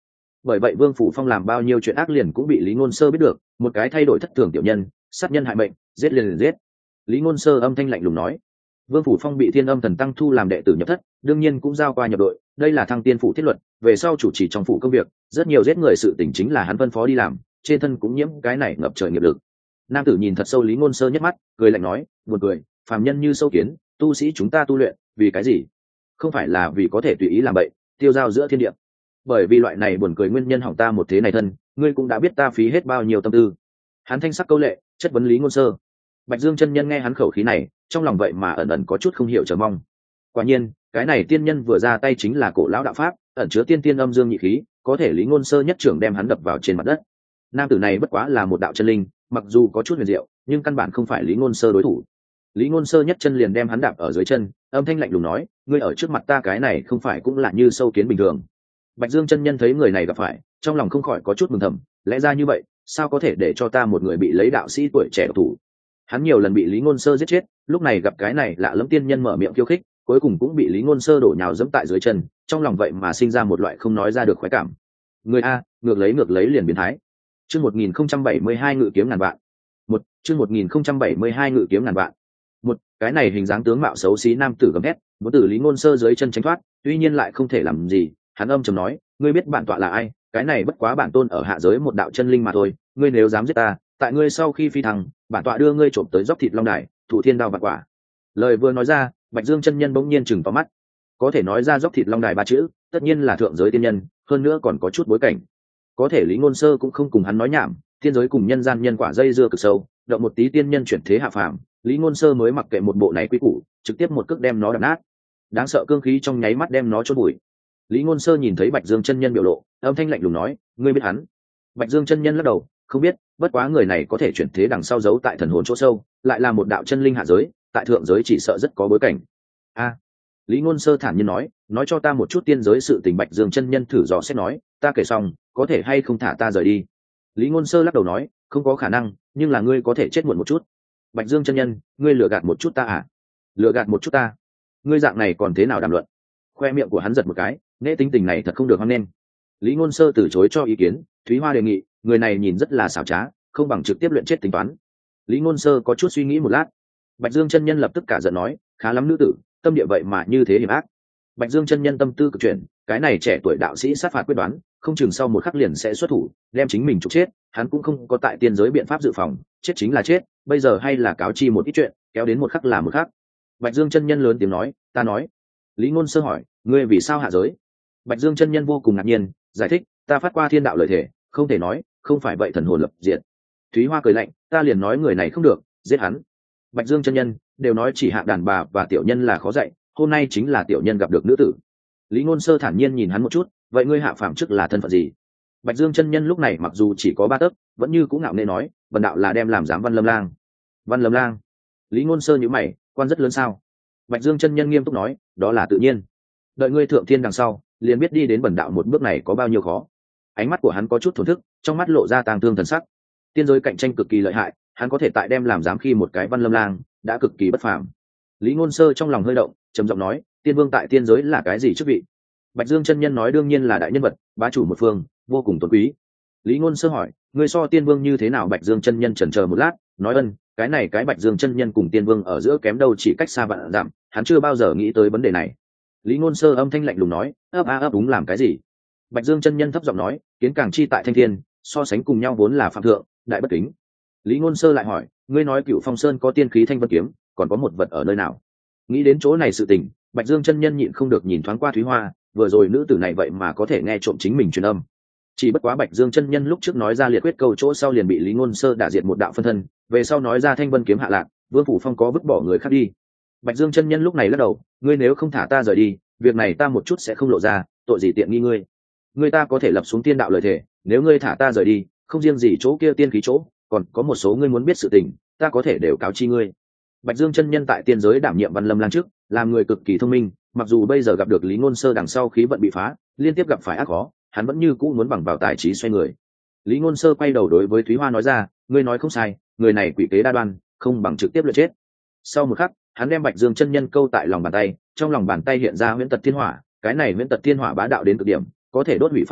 Bởi vậy Vương Phủ Phong làm bao nhiêu chuyện ác liền cũng bị Lý Ngôn Sơ biết được, một cái thay đổi thất thường tiểu nhân, sát nhân hại mệnh, giết liền liền giết. Lý Ngôn Sơ âm thanh lạnh lùng nói. Vương Phủ Phong bị Thiên Âm Thần Tăng thu làm đệ tử nhập thất, đương nhiên cũng giao qua nhập đội, đây là Thăng Tiên phủ thiết luật, về sau chủ trì trong phủ công việc, rất nhiều giết người sự tình chính là hắn phân phó đi làm, trên thân cũng nhiễm cái này ngập trời nghiệp lực. Nam tử nhìn thật sâu Lý Ngôn Sơ nhất mắt, cười lạnh nói, buồn cười, phàm nhân như sâu kiến, tu sĩ chúng ta tu luyện, vì cái gì? Không phải là vì có thể tùy ý làm bậy, tiêu dao giữa thiên địa. Bởi vì loại này buồn cười nguyên nhân hỏng ta một thế này thân, ngươi cũng đã biết ta phí hết bao nhiêu tâm tư. Hắn thanh sắc câu lệ, chất vấn Lý Ngôn Sơ. Bạch Dương chân nhân nghe hắn khẩu khí này, trong lòng vậy mà ẩn ẩn có chút không hiểu chờ mong. Quả nhiên, cái này tiên nhân vừa ra tay chính là cổ lão đạo pháp, ẩn chứa tiên tiên âm dương nhị khí, có thể Lý Ngôn Sơ nhất trưởng đem hắn đập vào trên mặt đất. Nam tử này bất quá là một đạo chân linh, mặc dù có chút huyền diệu, nhưng căn bản không phải Lý Ngôn Sơ đối thủ. Lý Ngôn Sơ nhất chân liền đem hắn đạp ở dưới chân, âm thanh lạnh lùng nói, ngươi ở trước mặt ta cái này không phải cũng là như sâu kiến bình thường. Bạch Dương chân nhân thấy người này gặp phải, trong lòng không khỏi có chút mừng thầm, lẽ ra như vậy, sao có thể để cho ta một người bị lấy đạo sĩ tuổi trẻ độc thủ. Hắn nhiều lần bị Lý Ngôn Sơ giết chết, lúc này gặp cái này lạ lẫm tiên nhân mở miệng khiêu khích, cuối cùng cũng bị Lý Ngôn Sơ đổ nhào dẫm tại dưới chân, trong lòng vậy mà sinh ra một loại không nói ra được khoái cảm. Người a, ngược lấy ngược lấy liền biến thái. Chương một nghìn không trăm bảy mươi hai ngự kiếm ngàn vạn. Một, chương một nghìn không trăm bảy mươi hai ngự kiếm ngàn vạn. Một, cái này hình dáng tướng mạo xấu xí nam tử gầm thét, muốn từ Lý Ngôn Sơ dưới chân tránh thoát, tuy nhiên lại không thể làm gì, hắn âm trầm nói, ngươi biết bản tọa là ai? Cái này bất quá bản tôn ở hạ giới một đạo chân linh mà thôi, ngươi nếu dám giết ta, tại ngươi sau khi phi thăng, bản tọa đưa ngươi trộm tới dốc thịt long đài, thủ thiên đao vạn quả. Lời vừa nói ra, Bạch Dương chân nhân bỗng nhiên chừng to mắt. Có thể nói ra dốc thịt long đài ba chữ, tất nhiên là thượng giới tiên nhân, hơn nữa còn có chút bối cảnh. Có thể Lý Ngôn Sơ cũng không cùng hắn nói nhảm, thiên giới cùng nhân gian nhân quả dây dưa cực sâu, động một tí tiên nhân chuyển thế hạ phàm, Lý Ngôn Sơ mới mặc kệ một bộ này quý củ, trực tiếp một cước đem nó đập nát. Đáng sợ cương khí trong nháy mắt đem nó chôn bụi. Lý Ngôn Sơ nhìn thấy Bạch Dương chân nhân biểu lộ, âm thanh lạnh lùng nói, ngươi biết hắn? Bạch Dương chân nhân lắc đầu, không biết, bất quá người này có thể chuyển thế đằng sau giấu tại thần hồn chỗ sâu, lại là một đạo chân linh hạ giới, tại thượng giới chỉ sợ rất có bối cảnh. A, Lý Ngôn Sơ thản nhiên nói, nói cho ta một chút tiên giới sự tình. Bạch Dương chân nhân thử dò xét nói, ta kể xong, có thể hay không thả ta rời đi? Lý Ngôn Sơ lắc đầu nói, không có khả năng, nhưng là ngươi có thể chết muộn một chút. Bạch Dương chân nhân, ngươi lừa gạt một chút ta à? Lừa gạt một chút ta? Ngươi dạng này còn thế nào đàm luận? Khoe miệng của hắn giật một cái, nễ tính tình này thật không được hoan nghênh. Lý Ngôn Sơ từ chối cho ý kiến, Thúy Hoa đề nghị, người này nhìn rất là xảo trá, không bằng trực tiếp luyện chết tính toán. Lý Ngôn Sơ có chút suy nghĩ một lát. Bạch Dương chân nhân lập tức cả giận nói, khá lắm nữ tử, tâm địa vậy mà như thế hiểm ác. Bạch Dương chân nhân tâm tư cực chuyển, cái này trẻ tuổi đạo sĩ sát phạt quyết đoán, không chừng sau một khắc liền sẽ xuất thủ, đem chính mình trục chết, hắn cũng không có tại tiên giới biện pháp dự phòng, chết chính là chết, bây giờ hay là cáo chi một ít chuyện, kéo đến một khắc là một khắc. Bạch Dương chân nhân lớn tiếng nói, ta nói. Lý Ngôn Sơ hỏi, ngươi vì sao hạ giới? Bạch Dương chân nhân vô cùng ngạc nhiên, giải thích, ta phát qua thiên đạo lời thể, không thể nói, không phải vậy thần hồn lập diệt. Thúy Hoa cười lạnh, ta liền nói người này không được, giết hắn. Bạch Dương chân nhân đều nói chỉ hạng đàn bà và tiểu nhân là khó dạy, hôm nay chính là tiểu nhân gặp được nữ tử. Lý Ngôn Sơ thản nhiên nhìn hắn một chút, vậy ngươi hạ phàm trước là thân phận gì? Bạch Dương chân nhân lúc này mặc dù chỉ có ba tấc, vẫn như cũng ngạo nghễ nói, bần đạo là đem làm giám Văn Lâm Lang. Văn Lâm Lang? Lý Ngôn Sơ nhíu mày, quan rất lớn sao? Bạch Dương chân nhân nghiêm túc nói, đó là tự nhiên. Đợi ngươi thượng thiên đằng sau, liền biết đi đến bần đạo một bước này có bao nhiêu khó. Ánh mắt của hắn có chút thổn thức, trong mắt lộ ra tang thương thần sắc. Tiên giới cạnh tranh cực kỳ lợi hại, hắn có thể tại đem làm giám khi một cái Văn Lâm Lang, đã cực kỳ bất phàm. Lý Ngôn Sơ trong lòng hơi động, trầm giọng nói, tiên vương tại tiên giới là cái gì chức vị? Bạch Dương chân nhân nói đương nhiên là đại nhân vật, bá chủ một phương, vô cùng tôn quý. Lý Ngôn Sơ hỏi, ngươi so tiên vương như thế nào? Bạch Dương chân nhân chần chờ một lát, nói ân, cái này cái Bạch Dương chân nhân cùng tiên vương ở giữa kém đâu chỉ cách xa vạn dặm, hắn chưa bao giờ nghĩ tới vấn đề này. Lý Ngôn Sơ âm thanh lạnh lùng nói, ấp a ấp đúng làm cái gì? Bạch Dương chân nhân thấp giọng nói, kiến càng chi tại thanh thiên, so sánh cùng nhau vốn là phạm thượng, đại bất kính. Lý Ngôn Sơ lại hỏi, ngươi nói Cựu Phong Sơn có tiên khí thanh vân kiếm, còn có một vật ở nơi nào? Nghĩ đến chỗ này sự tình, Bạch Dương chân nhân nhịn không được nhìn thoáng qua Thúy Hoa, vừa rồi nữ tử này vậy mà có thể nghe trộm chính mình truyền âm. Chỉ bất quá Bạch Dương chân nhân lúc trước nói ra liệt quyết câu chỗ sau liền bị Lý Ngôn Sơ đả diệt một đạo phân thân, về sau nói ra thanh vân kiếm hạ lạc, Vương Phủ Phong có vứt bỏ người khác đi. Bạch Dương chân nhân lúc này lắc đầu, ngươi nếu không thả ta rời đi, việc này ta một chút sẽ không lộ ra, tội gì tiện nghi ngươi. Ngươi ta có thể lập xuống tiên đạo lời thể, nếu ngươi thả ta rời đi, không riêng gì chỗ kia tiên khí chỗ, còn có một số ngươi muốn biết sự tình, ta có thể đều cáo chi ngươi. Bạch Dương chân nhân tại tiên giới đảm nhiệm Văn Lâm Lang trước, làm người cực kỳ thông minh, mặc dù bây giờ gặp được Lý Ngôn Sơ đằng sau khí vận bị phá, liên tiếp gặp phải ác khó, hắn vẫn như cũ muốn bằng vào tài trí xoay người. Lý Ngôn Sơ quay đầu đối với Thúy Hoa nói ra, ngươi nói không sai, người này quỷ kế đa đoan, không bằng trực tiếp luyện chết. Sau một khắc, hắn đem Bạch Dương chân nhân câu tại lòng bàn tay, trong lòng bàn tay hiện ra Huyễn Tật Thiên Hỏa, cái này Huyễn Tật Thiên Hỏa bá đạo đến cực điểm, có thể đốt hủy pháp bảo,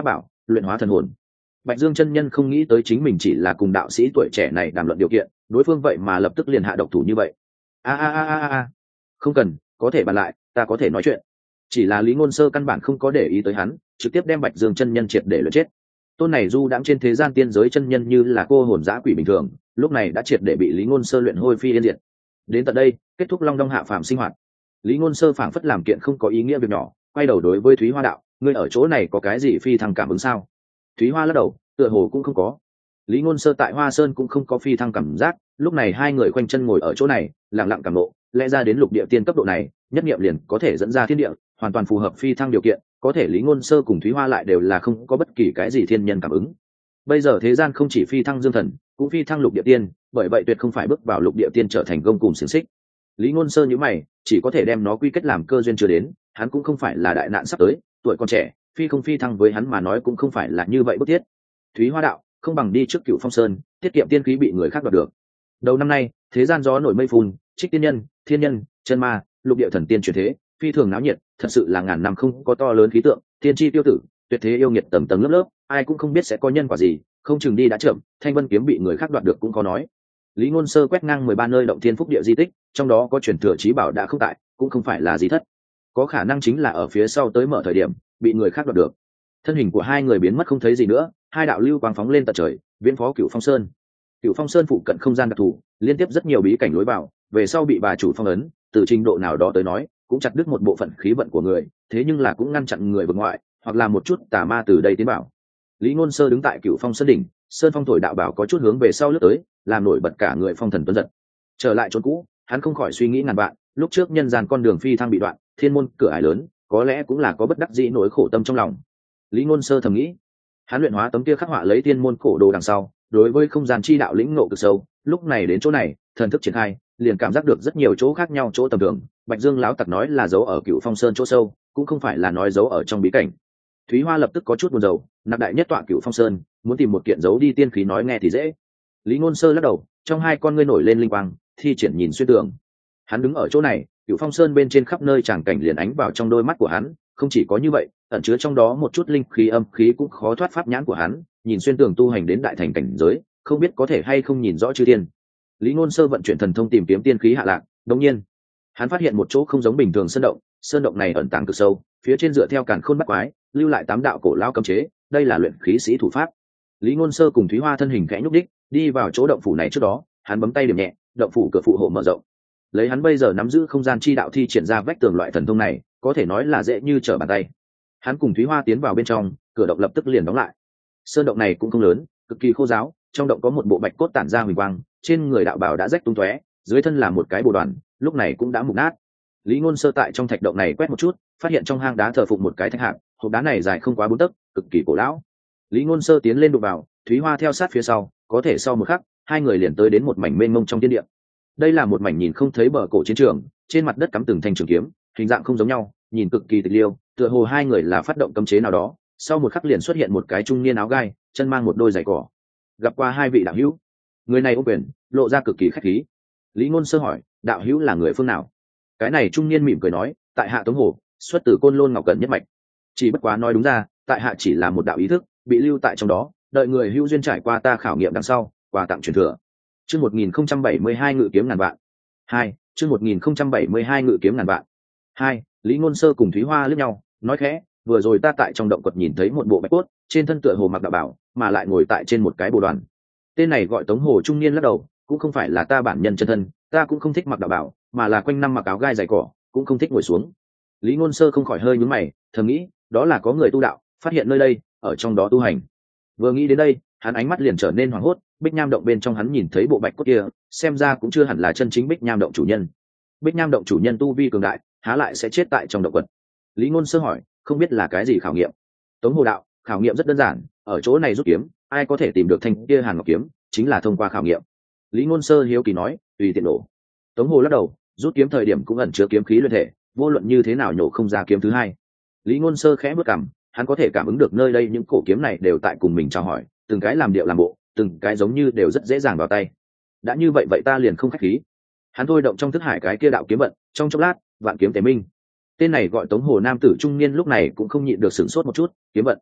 luyện hóa thần hồn. Bạch Dương chân nhân không nghĩ tới chính mình chỉ là cùng đạo sĩ tuổi trẻ này đàm luận điều kiện, đối phương vậy mà lập tức liền hạ độc thủ như vậy. A a a a a, không cần, có thể bàn lại, ta có thể nói chuyện. Chỉ là Lý Ngôn Sơ căn bản không có để ý tới hắn, trực tiếp đem Bạch Dương chân nhân triệt để luyện chết. Tôn này du đãng trên thế gian tiên giới chân nhân như là cô hồn dã quỷ bình thường, lúc này đã triệt để bị Lý Ngôn Sơ luyện hôi phi yên diệt. Đến tận đây, kết thúc Long Đong hạ phàm sinh hoạt. Lý Ngôn Sơ phảng phất làm kiện không có ý nghĩa việc nhỏ, quay đầu đối với Thúy Hoa đạo, ngươi ở chỗ này có cái gì phi thăng cảm ứng sao? Thúy Hoa lắc đầu, tựa hồ cũng không có. Lý Ngôn Sơ tại Hoa Sơn cũng không có phi thăng cảm giác, lúc này hai người quanh chân ngồi ở chỗ này, lặng lặng cảm ngộ, lẽ ra đến lục địa tiên cấp độ này, nhất niệm liền có thể dẫn ra thiên địa, hoàn toàn phù hợp phi thăng điều kiện, có thể Lý Ngôn Sơ cùng Thúy Hoa lại đều là không có bất kỳ cái gì thiên nhân cảm ứng. Bây giờ thế gian không chỉ phi thăng dương thần, cũng phi thăng lục địa tiên, bởi vậy tuyệt không phải bước vào lục địa tiên trở thành gông cùng xiềng xích. Lý Ngôn Sơ nhíu mày, chỉ có thể đem nó quy kết làm cơ duyên chưa đến, hắn cũng không phải là đại nạn sắp tới, tuổi còn trẻ, phi không phi thăng với hắn mà nói cũng không phải là như vậy bức thiết. Thúy Hoa đạo, không bằng đi trước Cửu Phong Sơn, tiết kiệm tiên khí bị người khác đoạt được. Đầu năm nay, thế gian gió nổi mây phun, trích tiên nhân, thiên nhân, chân ma, lục địa thần tiên chuyển thế, phi thường náo nhiệt, thật sự là ngàn năm không có to lớn khí tượng, tiên tri tiêu tử, tuyệt thế yêu nghiệt tầng tầng lớp lớp, ai cũng không biết sẽ có nhân quả gì, không chừng đi đã chậm, Thanh Vân kiếm bị người khác đoạt được cũng có nói. Lý Ngôn Sơ quét ngang mười ba nơi động thiên phúc địa di tích, trong đó có truyền thừa chí bảo đã không tại, cũng không phải là di thất, có khả năng chính là ở phía sau tới mở thời điểm bị người khác đoạt được. Thân hình của hai người biến mất không thấy gì nữa, hai đạo lưu quang phóng lên tận trời, viễn phó Cửu Phong Sơn. Cửu Phong Sơn phụ cận không gian đặc thù, liên tiếp rất nhiều bí cảnh lối vào, về sau bị bà chủ phong ấn, từ trình độ nào đó tới nói, cũng chặt đứt một bộ phận khí vận của người, thế nhưng là cũng ngăn chặn người vượt ngoại, hoặc là một chút tà ma từ đây tiến vào. Lý Ngôn Sơ đứng tại Cửu Phong Sơn đỉnh, sơn phong thổi đạo bảo có chút hướng về sau lướt tới, làm nổi bật cả người phong thần tuấn giật. Trở lại chỗ cũ, hắn không khỏi suy nghĩ ngàn vạn, lúc trước nhân gian con đường phi thăng bị đoạn, thiên môn cửa ải lớn, có lẽ cũng là có bất đắc dĩ nỗi khổ tâm trong lòng. Lý Ngôn Sơ thầm nghĩ, hắn luyện hóa tấm kia khắc họa lấy thiên môn cổ đồ đằng sau, đối với không gian chi đạo lĩnh ngộ cực sâu, lúc này đến chỗ này, thần thức triển khai, liền cảm giác được rất nhiều chỗ khác nhau chỗ tầm thường. Bạch Dương lão tặc nói là giấu ở Cửu Phong Sơn chỗ sâu, cũng không phải là nói giấu ở trong bí cảnh. Thúy Hoa lập tức có chút buồn rầu, nạp đại nhất tọa Cửu Phong Sơn, muốn tìm một kiện giấu đi tiên khí nói nghe thì dễ. Lý Ngôn Sơ lắc đầu, trong hai con ngươi nổi lên linh quang, thi triển nhìn xuyên tường. Hắn đứng ở chỗ này, Cửu Phong Sơn bên trên khắp nơi tràng cảnh liền ánh vào trong đôi mắt của hắn, không chỉ có như vậy, ẩn chứa trong đó một chút linh khí âm khí cũng khó thoát pháp nhãn của hắn, nhìn xuyên tường tu hành đến đại thành cảnh giới, không biết có thể hay không nhìn rõ chư tiên. Lý Ngôn Sơ vận chuyển thần thông tìm kiếm tiên khí hạ lạc, đột nhiên, hắn phát hiện một chỗ không giống bình thường sơn động, sơn động này ẩn tàng cực sâu, phía trên dựa theo càn khôn bắt quái, lưu lại tám đạo cổ lao cấm chế, đây là luyện khí sĩ thủ pháp. Lý Ngôn Sơ cùng Thúy Hoa thân hình khẽ nhúc đích, đi vào chỗ động phủ này trước đó, hắn bấm tay điểm nhẹ, động phủ cửa phụ hộ mở rộng. Lấy hắn bây giờ nắm giữ không gian chi đạo thi triển ra vách tường loại thần thông này, có thể nói là dễ như trở bàn tay. Hắn cùng Thúy Hoa tiến vào bên trong, cửa động lập tức liền đóng lại. Sơn động này cũng không lớn, cực kỳ khô ráo, trong động có một bộ bạch cốt tản ra huỳnh quang, trên người đạo bào đã rách tung tóe, dưới thân là một cái bồ đoàn, lúc này cũng đã mục nát. Lý Ngôn Sơ tại trong thạch động này quét một chút, phát hiện trong hang đá thờ phụng một cái thạch hạng, hộp đá này dài không quá bốn tấc, cực kỳ cổ lão. Lý Ngôn Sơ tiến lên đụng vào, Thúy Hoa theo sát phía sau, có thể sau một khắc, hai người liền tới đến một mảnh mênh mông trong thiên địa. Đây là một mảnh nhìn không thấy bờ cổ chiến trường, trên mặt đất cắm từng thanh trường kiếm, hình dạng không giống nhau, nhìn cực kỳ tịch liêu, tựa hồ hai người là phát động cấm chế nào đó. Sau một khắc liền xuất hiện một cái trung niên áo gai, chân mang một đôi giày cỏ. Gặp qua hai vị đạo hữu. Người này ôm quyền, lộ ra cực kỳ khách khí. Lý Ngôn Sơ hỏi, đạo hữu là người phương nào? Cái này trung niên mỉm cười nói, tại hạ Tống Hồ, xuất từ Côn Lôn Ngọc Cẩn nhất mạch. Chỉ bất quá nói đúng ra, tại hạ chỉ là một đạo ý thức, bị lưu tại trong đó, đợi người hữu duyên trải qua ta khảo nghiệm đằng sau, quà tặng truyền thừa. Chương một nghìn không trăm bảy mươi hai ngự kiếm ngàn vạn. Hai, chương một nghìn không trăm bảy mươi hai ngự kiếm ngàn vạn. Hai, Lý Ngôn Sơ cùng Thúy Hoa liếc nhau, nói khẽ, vừa rồi ta tại trong động quật nhìn thấy một bộ bạch cốt, trên thân tựa hồ mặc đạo bảo, mà lại ngồi tại trên một cái bồ đoàn. Tên này gọi Tống Hồ trung niên lắc đầu, cũng không phải là ta bản nhân chân thân, ta cũng không thích mặc đạo bảo, mà là quanh năm mặc áo gai dày cỏ, cũng không thích ngồi xuống. Lý Ngôn Sơ không khỏi hơi nhướng mày, thầm nghĩ, đó là có người tu đạo, phát hiện nơi đây, ở trong đó tu hành. Vừa nghĩ đến đây, hắn ánh mắt liền trở nên hoảng hốt, Bích Nham động bên trong hắn nhìn thấy bộ bạch cốt kia, xem ra cũng chưa hẳn là chân chính Bích Nham động chủ nhân. Bích Nham động chủ nhân tu vi cường đại, há lại sẽ chết tại trong động quật? Lý Ngôn Sơ hỏi, không biết là cái gì khảo nghiệm? Tống Hồ đạo, khảo nghiệm rất đơn giản, ở chỗ này rút kiếm, ai có thể tìm được thanh kia Hàn Ngọc kiếm, chính là thông qua khảo nghiệm. Lý Ngôn Sơ hiếu kỳ nói, tùy tiện nổ. Tống Hồ lắc đầu, rút kiếm thời điểm cũng ẩn chứa kiếm khí luyện thể, vô luận như thế nào nhổ không ra kiếm thứ hai. Lý Ngôn Sơ khẽ bước cằm, hắn có thể cảm ứng được nơi đây những cổ kiếm này đều tại cùng mình chào hỏi, từng cái làm điệu làm bộ, từng cái giống như đều rất dễ dàng vào tay. Đã như vậy vậy ta liền không khách khí. Hắn thôi động trong thức hải cái kia đạo kiếm vận, trong chốc lát, vạn kiếm tề minh. Tên này gọi Tống Hồ nam tử trung niên lúc này cũng không nhịn được sửng sốt một chút, kiếm vận.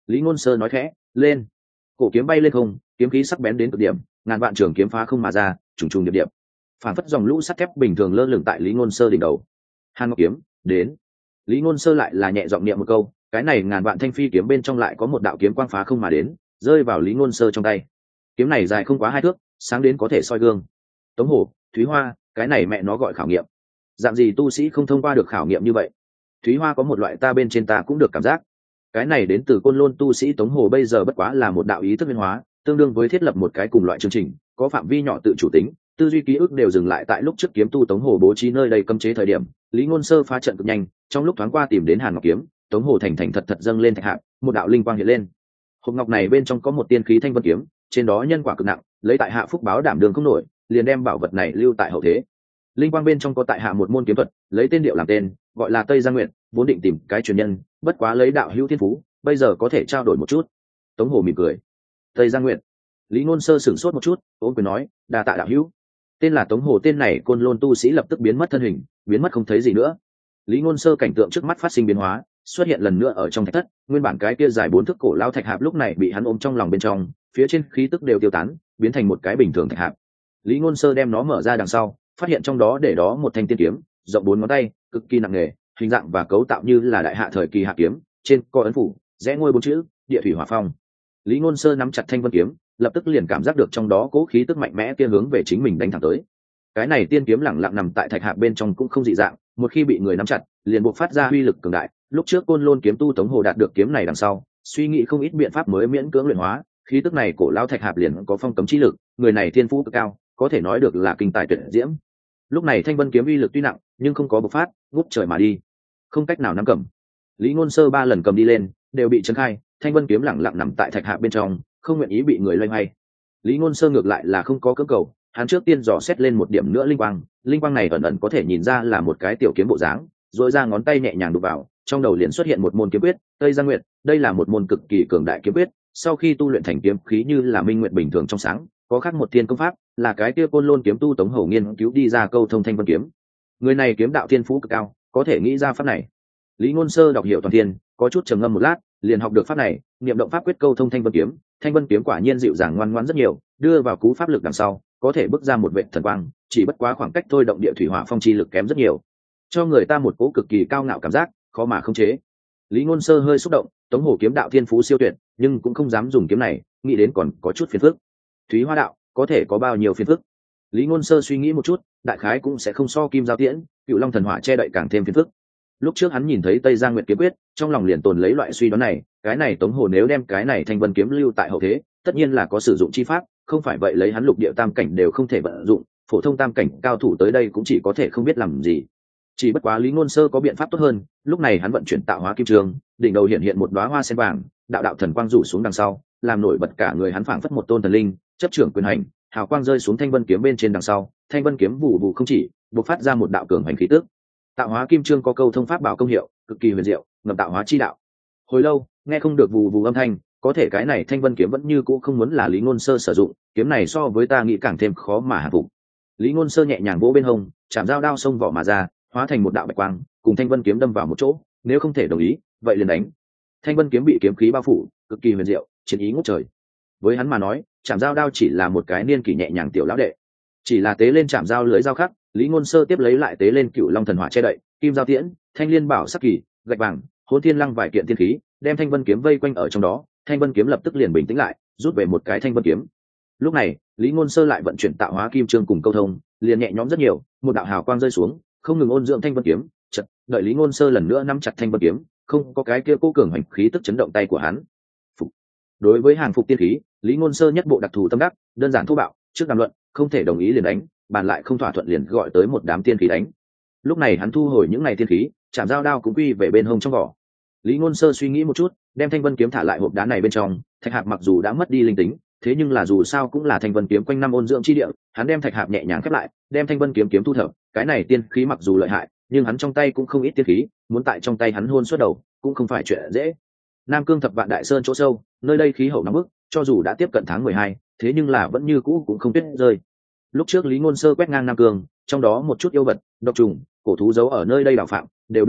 Lý Ngôn Sơ nói khẽ, lên. Cổ kiếm bay lên không, kiếm khí sắc bén đến cực điểm, ngàn vạn trường kiếm phá không mà ra, trùng trùng điệp điệp, phản phất dòng lũ sắt thép bình thường lơ lửng tại Lý Ngôn Sơ đỉnh đầu. Hàn Ngọc kiếm đến. Lý Ngôn Sơ lại là nhẹ giọng niệm một câu, cái này ngàn vạn thanh phi kiếm bên trong lại có một đạo kiếm quang phá không mà đến, rơi vào Lý Ngôn Sơ trong tay. Kiếm này dài không quá hai thước, sáng đến có thể soi gương. Tống Hổ, Thúy Hoa, cái này mẹ nó gọi khảo nghiệm. Dạng gì tu sĩ không thông qua được khảo nghiệm như vậy? Thúy Hoa có một loại ta bên trên ta cũng được cảm giác. Cái này đến từ Côn Lôn tu sĩ Tống Hồ bây giờ bất quá là một đạo ý thức biến hóa, tương đương với thiết lập một cái cùng loại chương trình, có phạm vi nhỏ tự chủ tính, tư duy ký ức đều dừng lại tại lúc trước kiếm tu Tống Hồ bố trí nơi đây cấm chế thời điểm. Lý Ngôn Sơ phá trận cực nhanh, trong lúc thoáng qua tìm đến Hàn Ngọc kiếm, Tống Hồ thành thành thật thật dâng lên thạch hạp, một đạo linh quang hiện lên. Hộp ngọc này bên trong có một tiên khí thanh vân kiếm, trên đó nhân quả cực nặng, lấy tại hạ phúc báo đảm đường không nổi, liền đem bảo vật này lưu tại hậu thế. Linh quang bên trong có tại hạ một môn kiếm thuật, lấy tên điệu làm tên, gọi là Tây Giang Nguyệt, vốn định tìm cái truyền nhân, bất quá lấy đạo hữu thiên phú, bây giờ có thể trao đổi một chút. Tống Hồ mỉm cười. Tây Giang Nguyệt. Lý Ngôn Sơ sửng sốt một chút, ôm quyền nói, đa tạ đạo hữu. Tên là Tống Hồ, tên này Côn Lôn tu sĩ lập tức biến mất thân hình, biến mất không thấy gì nữa. Lý Ngôn Sơ cảnh tượng trước mắt phát sinh biến hóa, xuất hiện lần nữa ở trong thạch thất, nguyên bản cái kia dài bốn thước cổ lao thạch hạp lúc này bị hắn ôm trong lòng bên trong, phía trên khí tức đều tiêu tán, biến thành một cái bình thường thạch hạp. Lý Ngôn Sơ đem nó mở ra đằng sau, phát hiện trong đó để đó một thanh tiên kiếm, rộng bốn ngón tay, cực kỳ nặng nề, hình dạng và cấu tạo như là đại hạ thời kỳ hạ kiếm, trên có ấn phủ, rẽ ngôi bốn chữ, địa thủy hỏa phong. Lý Ngôn Sơ nắm chặt thanh vân kiếm, lập tức liền cảm giác được trong đó cố khí tức mạnh mẽ kia hướng về chính mình đánh thẳng tới. Cái này tiên kiếm lẳng lặng nằm tại thạch hạp bên trong cũng không dị dạng, một khi bị người nắm chặt, liền bộc phát ra uy lực cường đại. Lúc trước Côn Lôn kiếm tu Tống Hồ đạt được kiếm này đằng sau, suy nghĩ không ít biện pháp mới miễn cưỡng luyện hóa, khí tức này cổ lao thạch hạp liền có phong cấm chi lực, người này thiên phú cực cao, có thể nói được là kinh tài tuyệt diễm. Lúc này thanh vân kiếm uy lực tuy nặng, nhưng không có bộc phát, ngút trời mà đi, không cách nào nắm cầm. Lý Ngôn Sơ ba lần cầm đi lên, đều bị chấn khai, thanh vân kiếm lẳng lặng nằm tại thạch hạp bên trong, không nguyện ý bị người loay hoay. Lý Ngôn Sơ ngược lại là không có cưỡng cầu, hắn trước tiên dò xét lên một điểm nữa linh quang, linh quang này ẩn ẩn có thể nhìn ra là một cái tiểu kiếm bộ dáng, rồi ra ngón tay nhẹ nhàng đụng vào, trong đầu liền xuất hiện một môn kiếm quyết, Tây Giang Nguyệt, đây là một môn cực kỳ cường đại kiếm quyết, sau khi tu luyện thành kiếm khí như là minh nguyệt bình thường trong sáng, có khác một thiên công pháp, là cái kia Côn Lôn kiếm tu Tống Hầu nghiên cứu đi ra câu thông thanh vân kiếm. Người này kiếm đạo thiên phú cực cao, có thể nghĩ ra pháp này. Lý Ngôn Sơ đọc hiểu toàn thiên, có chút trầm ngâm một lát, liền học được pháp này, niệm động pháp quyết câu thông thanh vân kiếm, thanh vân kiếm quả nhiên dịu dàng ngoan ngoãn rất nhiều, đưa vào cú pháp lực đằng sau, có thể bước ra một vệt thần quang, chỉ bất quá khoảng cách thôi động địa thủy hỏa phong chi lực kém rất nhiều, cho người ta một cỗ cực kỳ cao ngạo cảm giác, khó mà khống chế. Lý Ngôn Sơ hơi xúc động, Tống Hổ kiếm đạo thiên phú siêu tuyệt, nhưng cũng không dám dùng kiếm này, nghĩ đến còn có chút phiền phức. Thúy Hoa đạo, có thể có bao nhiêu phiền phức? Lý Ngôn Sơ suy nghĩ một chút, đại khái cũng sẽ không so Kim Giao Tiễn, Cựu Long thần hỏa che đậy càng thêm phiền phức. Lúc trước hắn nhìn thấy Tây Giang Nguyệt kiếm quyết, trong lòng liền tồn lấy loại suy đoán này, cái này Tống Hồ nếu đem cái này thanh vân kiếm lưu tại hậu thế, tất nhiên là có sử dụng chi pháp, không phải vậy lấy hắn lục địa tam cảnh đều không thể vận dụng, phổ thông tam cảnh cao thủ tới đây cũng chỉ có thể không biết làm gì. Chỉ bất quá Lý Ngôn Sơ có biện pháp tốt hơn, lúc này hắn vận chuyển tạo hóa kim trường, đỉnh đầu hiện hiện một đóa hoa sen vàng, đạo đạo thần quang rủ xuống đằng sau, làm nổi bật cả người hắn phảng phất một tôn thần linh, chấp trưởng quyền hành, hào quang rơi xuống thanh vân kiếm bên trên đằng sau, thanh vân kiếm vụ vụ không chỉ, bộc phát ra một đạo cường hành khí tức. Tạo hóa kim chương có câu thông pháp bảo công hiệu, cực kỳ huyền diệu, ngầm tạo hóa chi đạo. Hồi lâu, nghe không được vù vù âm thanh, có thể cái này thanh vân kiếm vẫn như cũ không muốn là Lý Ngôn Sơ sử dụng, kiếm này so với ta nghĩ càng thêm khó mà hạ phục. Lý Ngôn Sơ nhẹ nhàng vỗ bên hông, chạm dao đao xông vỏ mà ra, hóa thành một đạo bạch quang, cùng thanh vân kiếm đâm vào một chỗ, nếu không thể đồng ý, vậy liền đánh. Thanh vân kiếm bị kiếm khí bao phủ, cực kỳ huyền diệu, chiến ý ngút trời. Với hắn mà nói, chạm dao đao chỉ là một cái niên kỷ nhẹ nhàng tiểu lão đệ, chỉ là tế lên chạm dao lưới dao khắc. Lý Ngôn Sơ tiếp lấy lại tế lên Cựu Long thần hỏa che đậy, Kim Giao Tiễn, Thanh Liên bảo sắc kỳ, gạch vàng, Hỗn Thiên Lăng vài kiện thiên khí, đem thanh vân kiếm vây quanh ở trong đó, thanh vân kiếm lập tức liền bình tĩnh lại, rút về một cái thanh vân kiếm. Lúc này, Lý Ngôn Sơ lại vận chuyển tạo hóa kim chương cùng câu thông, liền nhẹ nhõm rất nhiều, một đạo hào quang rơi xuống, không ngừng ôn dưỡng thanh vân kiếm, chợt, đợi Lý Ngôn Sơ lần nữa nắm chặt thanh vân kiếm, không có cái kia cố cường hành khí tức chấn động tay của hắn. Phục. Đối với hàng phục tiên khí, Lý Ngôn Sơ nhất bộ đặc thù tâm đắc, đơn giản thô bạo, trước đàm luận, không thể đồng ý liền đánh, bàn lại không thỏa thuận liền gọi tới một đám tiên khí đánh. Lúc này hắn thu hồi những ngày tiên khí, chạm dao đao cũng quy về bên hông trong vỏ. Lý Ngôn Sơ suy nghĩ một chút, đem thanh vân kiếm thả lại hộp đá này bên trong. Thạch hạp mặc dù đã mất đi linh tính, thế nhưng là dù sao cũng là thanh vân kiếm quanh năm ôn dưỡng chi địa, hắn đem thạch hạp nhẹ nhàng khép lại, đem thanh vân kiếm kiếm thu thập. Cái này tiên khí mặc dù lợi hại, nhưng hắn trong tay cũng không ít tiên khí, muốn tại trong tay hắn hôn suốt đầu, cũng không phải chuyện dễ. Nam Cương Thập Vạn Đại Sơn chỗ sâu, nơi đây khí hậu nóng bức, cho dù đã tiếp cận tháng mười hai, thế nhưng là vẫn như cũ cũng không tuyết rơi. Lúc trước Lý Ngôn Sơ quét ngang Nam Cương, trong đó một chút yêu vật, độc trùng, cổ thú giấu ở nơi đây đảo phạm, đều bị giết,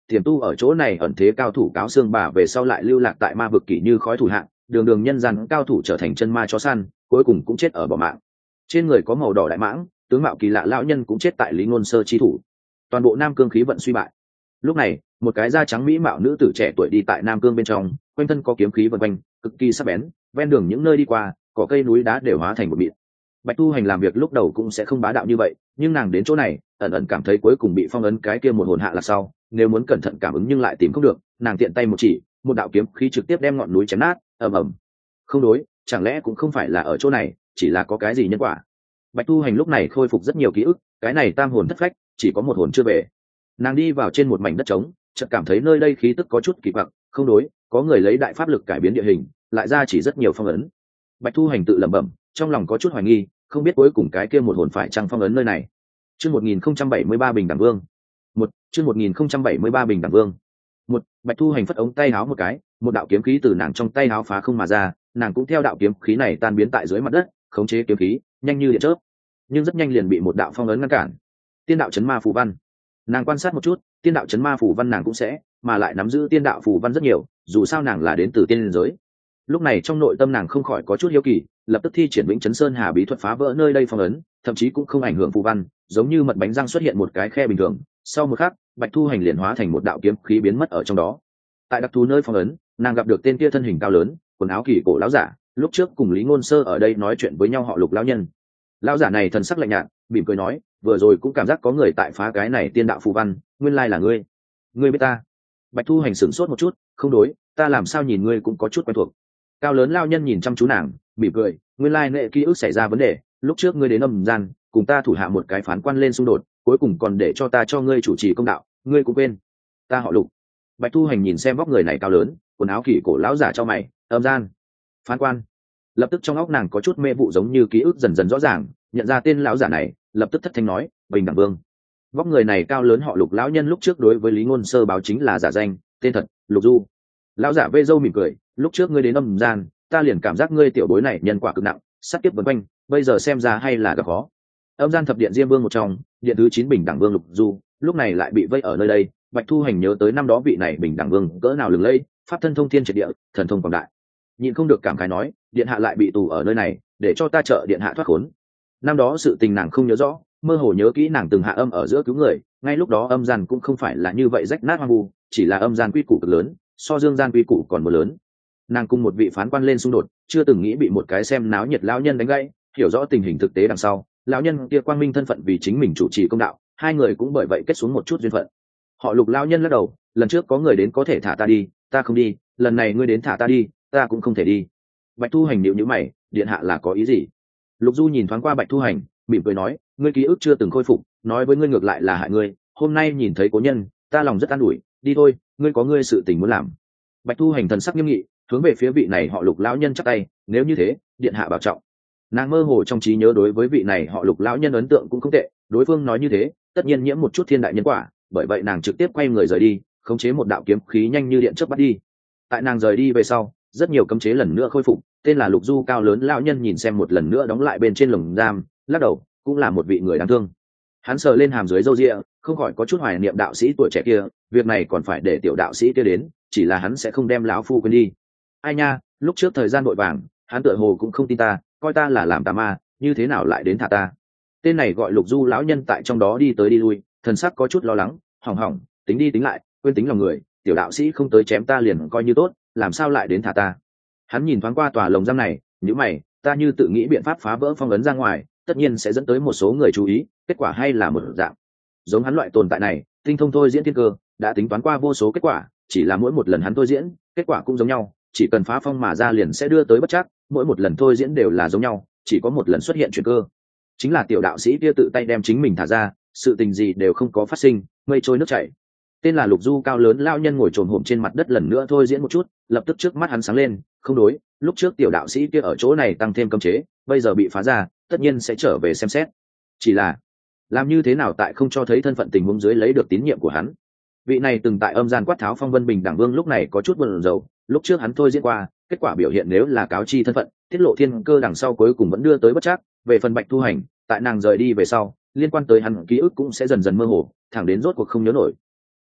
tiềm tu ở chỗ này ẩn thế cao thủ cáo xương bà về sau lại lưu lạc tại ma vực kỷ như khói thủ hạng, đường đường nhân gian cao thủ trở thành chân ma chó săn, cuối cùng cũng chết ở bỏ mạng. Trên người có màu đỏ đại mãng, tướng mạo kỳ lạ lão nhân cũng chết tại Lý Ngôn Sơ chi thủ. Toàn bộ Nam Cương khí vận suy bại. Lúc này, một cái da trắng mỹ mạo nữ tử trẻ tuổi đi tại Nam Cương bên trong, quanh thân có kiếm khí vần quanh, cực kỳ sắc bén, ven đường những nơi đi qua, cỏ cây núi đá đều hóa thành một mịn. Bạch Tu Hành làm việc lúc đầu cũng sẽ không bá đạo như vậy, nhưng nàng đến chỗ này, ẩn ẩn cảm thấy cuối cùng bị phong ấn cái kia một hồn hạ là sau, nếu muốn cẩn thận cảm ứng nhưng lại tìm không được, nàng tiện tay một chỉ, một đạo kiếm khí trực tiếp đem ngọn núi chém nát, ầm ầm. Không đối, chẳng lẽ cũng không phải là ở chỗ này, chỉ là có cái gì nhân quả. Bạch Tu Hành lúc này khôi phục rất nhiều ký ức, cái này tam hồn thất phách, chỉ có một hồn chưa về. Nàng đi vào trên một mảnh đất trống, chợt cảm thấy nơi đây khí tức có chút kỳ quặc, không đối, có người lấy đại pháp lực cải biến địa hình, lại ra chỉ rất nhiều phong ấn. Bạch Thu Hành tự lẩm bẩm, trong lòng có chút hoài nghi, không biết cuối cùng cái kia một hồn phải chăng phong ấn nơi này. Chương một nghìn không trăm bảy mươi ba Bình Đẳng Vương. Một, chương một nghìn không trăm bảy mươi ba Bình Đẳng Vương. Một, Bạch Thu Hành phất ống tay áo một cái, một đạo kiếm khí từ nàng trong tay áo phá không mà ra, nàng cũng theo đạo kiếm khí này tan biến tại dưới mặt đất, khống chế kiếm khí, nhanh như điện chớp. Nhưng rất nhanh liền bị một đạo phong ấn ngăn cản. Tiên đạo chấn ma phù văn. Nàng quan sát một chút, tiên đạo chấn ma phù văn nàng cũng sẽ, mà lại nắm giữ tiên đạo phù văn rất nhiều, dù sao nàng là đến từ tiên giới. Lúc này trong nội tâm nàng không khỏi có chút hiếu kỳ, lập tức thi triển Vĩnh Chấn Sơn Hà bí thuật phá vỡ nơi đây phong ấn, thậm chí cũng không ảnh hưởng phù văn, giống như mật bánh răng xuất hiện một cái khe bình thường. Sau một khắc, Bạch Thu Hành liền hóa thành một đạo kiếm khí biến mất ở trong đó. Tại đặc thù nơi phong ấn, nàng gặp được tên kia thân hình cao lớn, quần áo kỳ cổ lão giả, lúc trước cùng Lý Ngôn Sơ ở đây nói chuyện với nhau họ Lục lão nhân. Lão giả này thần sắc lạnh nhạt, mỉm cười nói, vừa rồi cũng cảm giác có người tại phá cái này tiên đạo phù văn, nguyên lai là ngươi. Ngươi biết ta? Bạch Thu Hành sửng sốt một chút, không đối, ta làm sao nhìn ngươi cũng có chút quen thuộc. Cao lớn lão nhân nhìn chăm chú nàng, mỉm cười, nguyên lai nệ ký ức xảy ra vấn đề, lúc trước ngươi đến âm gian, cùng ta thủ hạ một cái phán quan lên xung đột, cuối cùng còn để cho ta cho ngươi chủ trì công đạo, ngươi cũng quên. Ta họ Lục. Bạch Thu Hành nhìn xem vóc người này cao lớn, quần áo kỳ cổ lão giả cho mày, âm gian, phán quan. Lập tức trong óc nàng có chút mê vụ, giống như ký ức dần dần rõ ràng, nhận ra tên lão giả này, lập tức thất thanh nói, Bình Đẳng Vương. Vóc người này cao lớn họ Lục lão nhân lúc trước đối với Lý Ngôn Sơ báo chính là giả danh, tên thật Lục Du. Lão giả vê râu mỉm cười, lúc trước ngươi đến âm gian, ta liền cảm giác ngươi tiểu bối này nhân quả cực nặng, sát kiếp vần quanh, bây giờ xem ra hay là gặp khó. Âm gian thập điện Diêm Vương một trong, điện thứ chín Bình Đẳng Vương Lục Du, lúc này lại bị vây ở nơi đây. Bạch Thu Hành nhớ tới năm đó vị này Bình Đẳng Vương cỡ nào lừng lẫy, pháp thân thông thiên triệt địa, thần thông quảng đại, nhịn không được cảm khái nói, điện hạ lại bị tù ở nơi này, để cho ta trợ điện hạ thoát khốn. Năm đó sự tình nàng không nhớ rõ, mơ hồ nhớ kỹ nàng từng hạ âm ở giữa cứu người, ngay lúc đó âm gian cũng không phải là như vậy rách nát hoang vu, chỉ là âm gian quy củ cực lớn, so dương gian quy củ còn một lớn. Nàng cùng một vị phán quan lên xung đột, chưa từng nghĩ bị một cái xem náo nhiệt lão nhân đánh gãy, hiểu rõ tình hình thực tế đằng sau, lão nhân kia quang minh thân phận vì chính mình chủ trì công đạo, hai người cũng bởi vậy kết xuống một chút duyên phận. Họ Lục lão nhân lắc đầu, lần trước có người đến có thể thả ta đi, ta không đi, lần này ngươi đến thả ta đi, ta cũng không thể đi. Bạch Thu Hành nhíu nhíu mày, điện hạ là có ý gì? Lục Du nhìn thoáng qua Bạch Thu Hành, mỉm cười nói, ngươi ký ức chưa từng khôi phục, nói với ngươi ngược lại là hại ngươi, hôm nay nhìn thấy cố nhân, ta lòng rất an ủi, đi thôi, ngươi có ngươi sự tình muốn làm. Bạch Thu Hành thần sắc nghiêm nghị, hướng về phía vị này họ Lục lão nhân chắp tay, nếu như thế, điện hạ bảo trọng. Nàng mơ hồ trong trí nhớ đối với vị này họ Lục lão nhân ấn tượng cũng không tệ, đối phương nói như thế, tất nhiên nhiễm một chút thiên đại nhân quả, bởi vậy nàng trực tiếp quay người rời đi, khống chế một đạo kiếm khí nhanh như điện chớp bắt đi. Tại nàng rời đi về sau, rất nhiều cấm chế lần nữa khôi phục, tên là Lục Du cao lớn lão nhân nhìn xem một lần nữa đóng lại bên trên lồng giam, lắc đầu, cũng là một vị người đáng thương. Hắn sờ lên hàm dưới râu ria, không khỏi có chút hoài niệm đạo sĩ tuổi trẻ kia, việc này còn phải để tiểu đạo sĩ kia đến, chỉ là hắn sẽ không đem lão phu quên đi. Ai nha, lúc trước thời gian vội vàng, hắn tựa hồ cũng không tin ta, coi ta là làm tà ma, như thế nào lại đến thả ta. Tên này gọi Lục Du lão nhân tại trong đó đi tới đi lui, thần sắc có chút lo lắng, hỏng hỏng, tính đi tính lại, quên tính lòng người, tiểu đạo sĩ không tới chém ta liền coi như tốt, làm sao lại đến thả ta. Hắn nhìn thoáng qua tòa lồng giam này, nhíu mày, ta như tự nghĩ biện pháp phá vỡ phong ấn ra ngoài, tất nhiên sẽ dẫn tới một số người chú ý, kết quả hay là một dạng. Giống hắn loại tồn tại này, tinh thông thôi diễn thiên cơ, đã tính toán qua vô số kết quả, chỉ là mỗi một lần hắn thôi diễn, kết quả cũng giống nhau, chỉ cần phá phong mà ra liền sẽ đưa tới bất trắc, mỗi một lần thôi diễn đều là giống nhau, chỉ có một lần xuất hiện chuyển cơ. Chính là tiểu đạo sĩ kia tự tay đem chính mình thả ra, sự tình gì đều không có phát sinh, mây trôi nước chảy. Tên là Lục Du cao lớn lão nhân ngồi trồm hổm trên mặt đất lần nữa thôi diễn một chút, lập tức trước mắt hắn sáng lên, không đối, lúc trước tiểu đạo sĩ kia ở chỗ này tăng thêm cấm chế, bây giờ bị phá ra, tất nhiên sẽ trở về xem xét. Chỉ là làm như thế nào tại không cho thấy thân phận tình huống dưới lấy được tín nhiệm của hắn. Vị này từng tại âm gian quát tháo phong vân Bình Đẳng Vương lúc này có chút buồn rầu, lúc trước hắn thôi diễn qua, kết quả biểu hiện nếu là cáo chi thân phận, tiết lộ thiên cơ đằng sau cuối cùng vẫn đưa tới bất trắc. Về phần Bạch Thu Hành, tại nàng rời đi về sau, liên quan tới hắn ký ức cũng sẽ dần dần mơ hồ, thẳng đến rốt cuộc không nhớ nổi.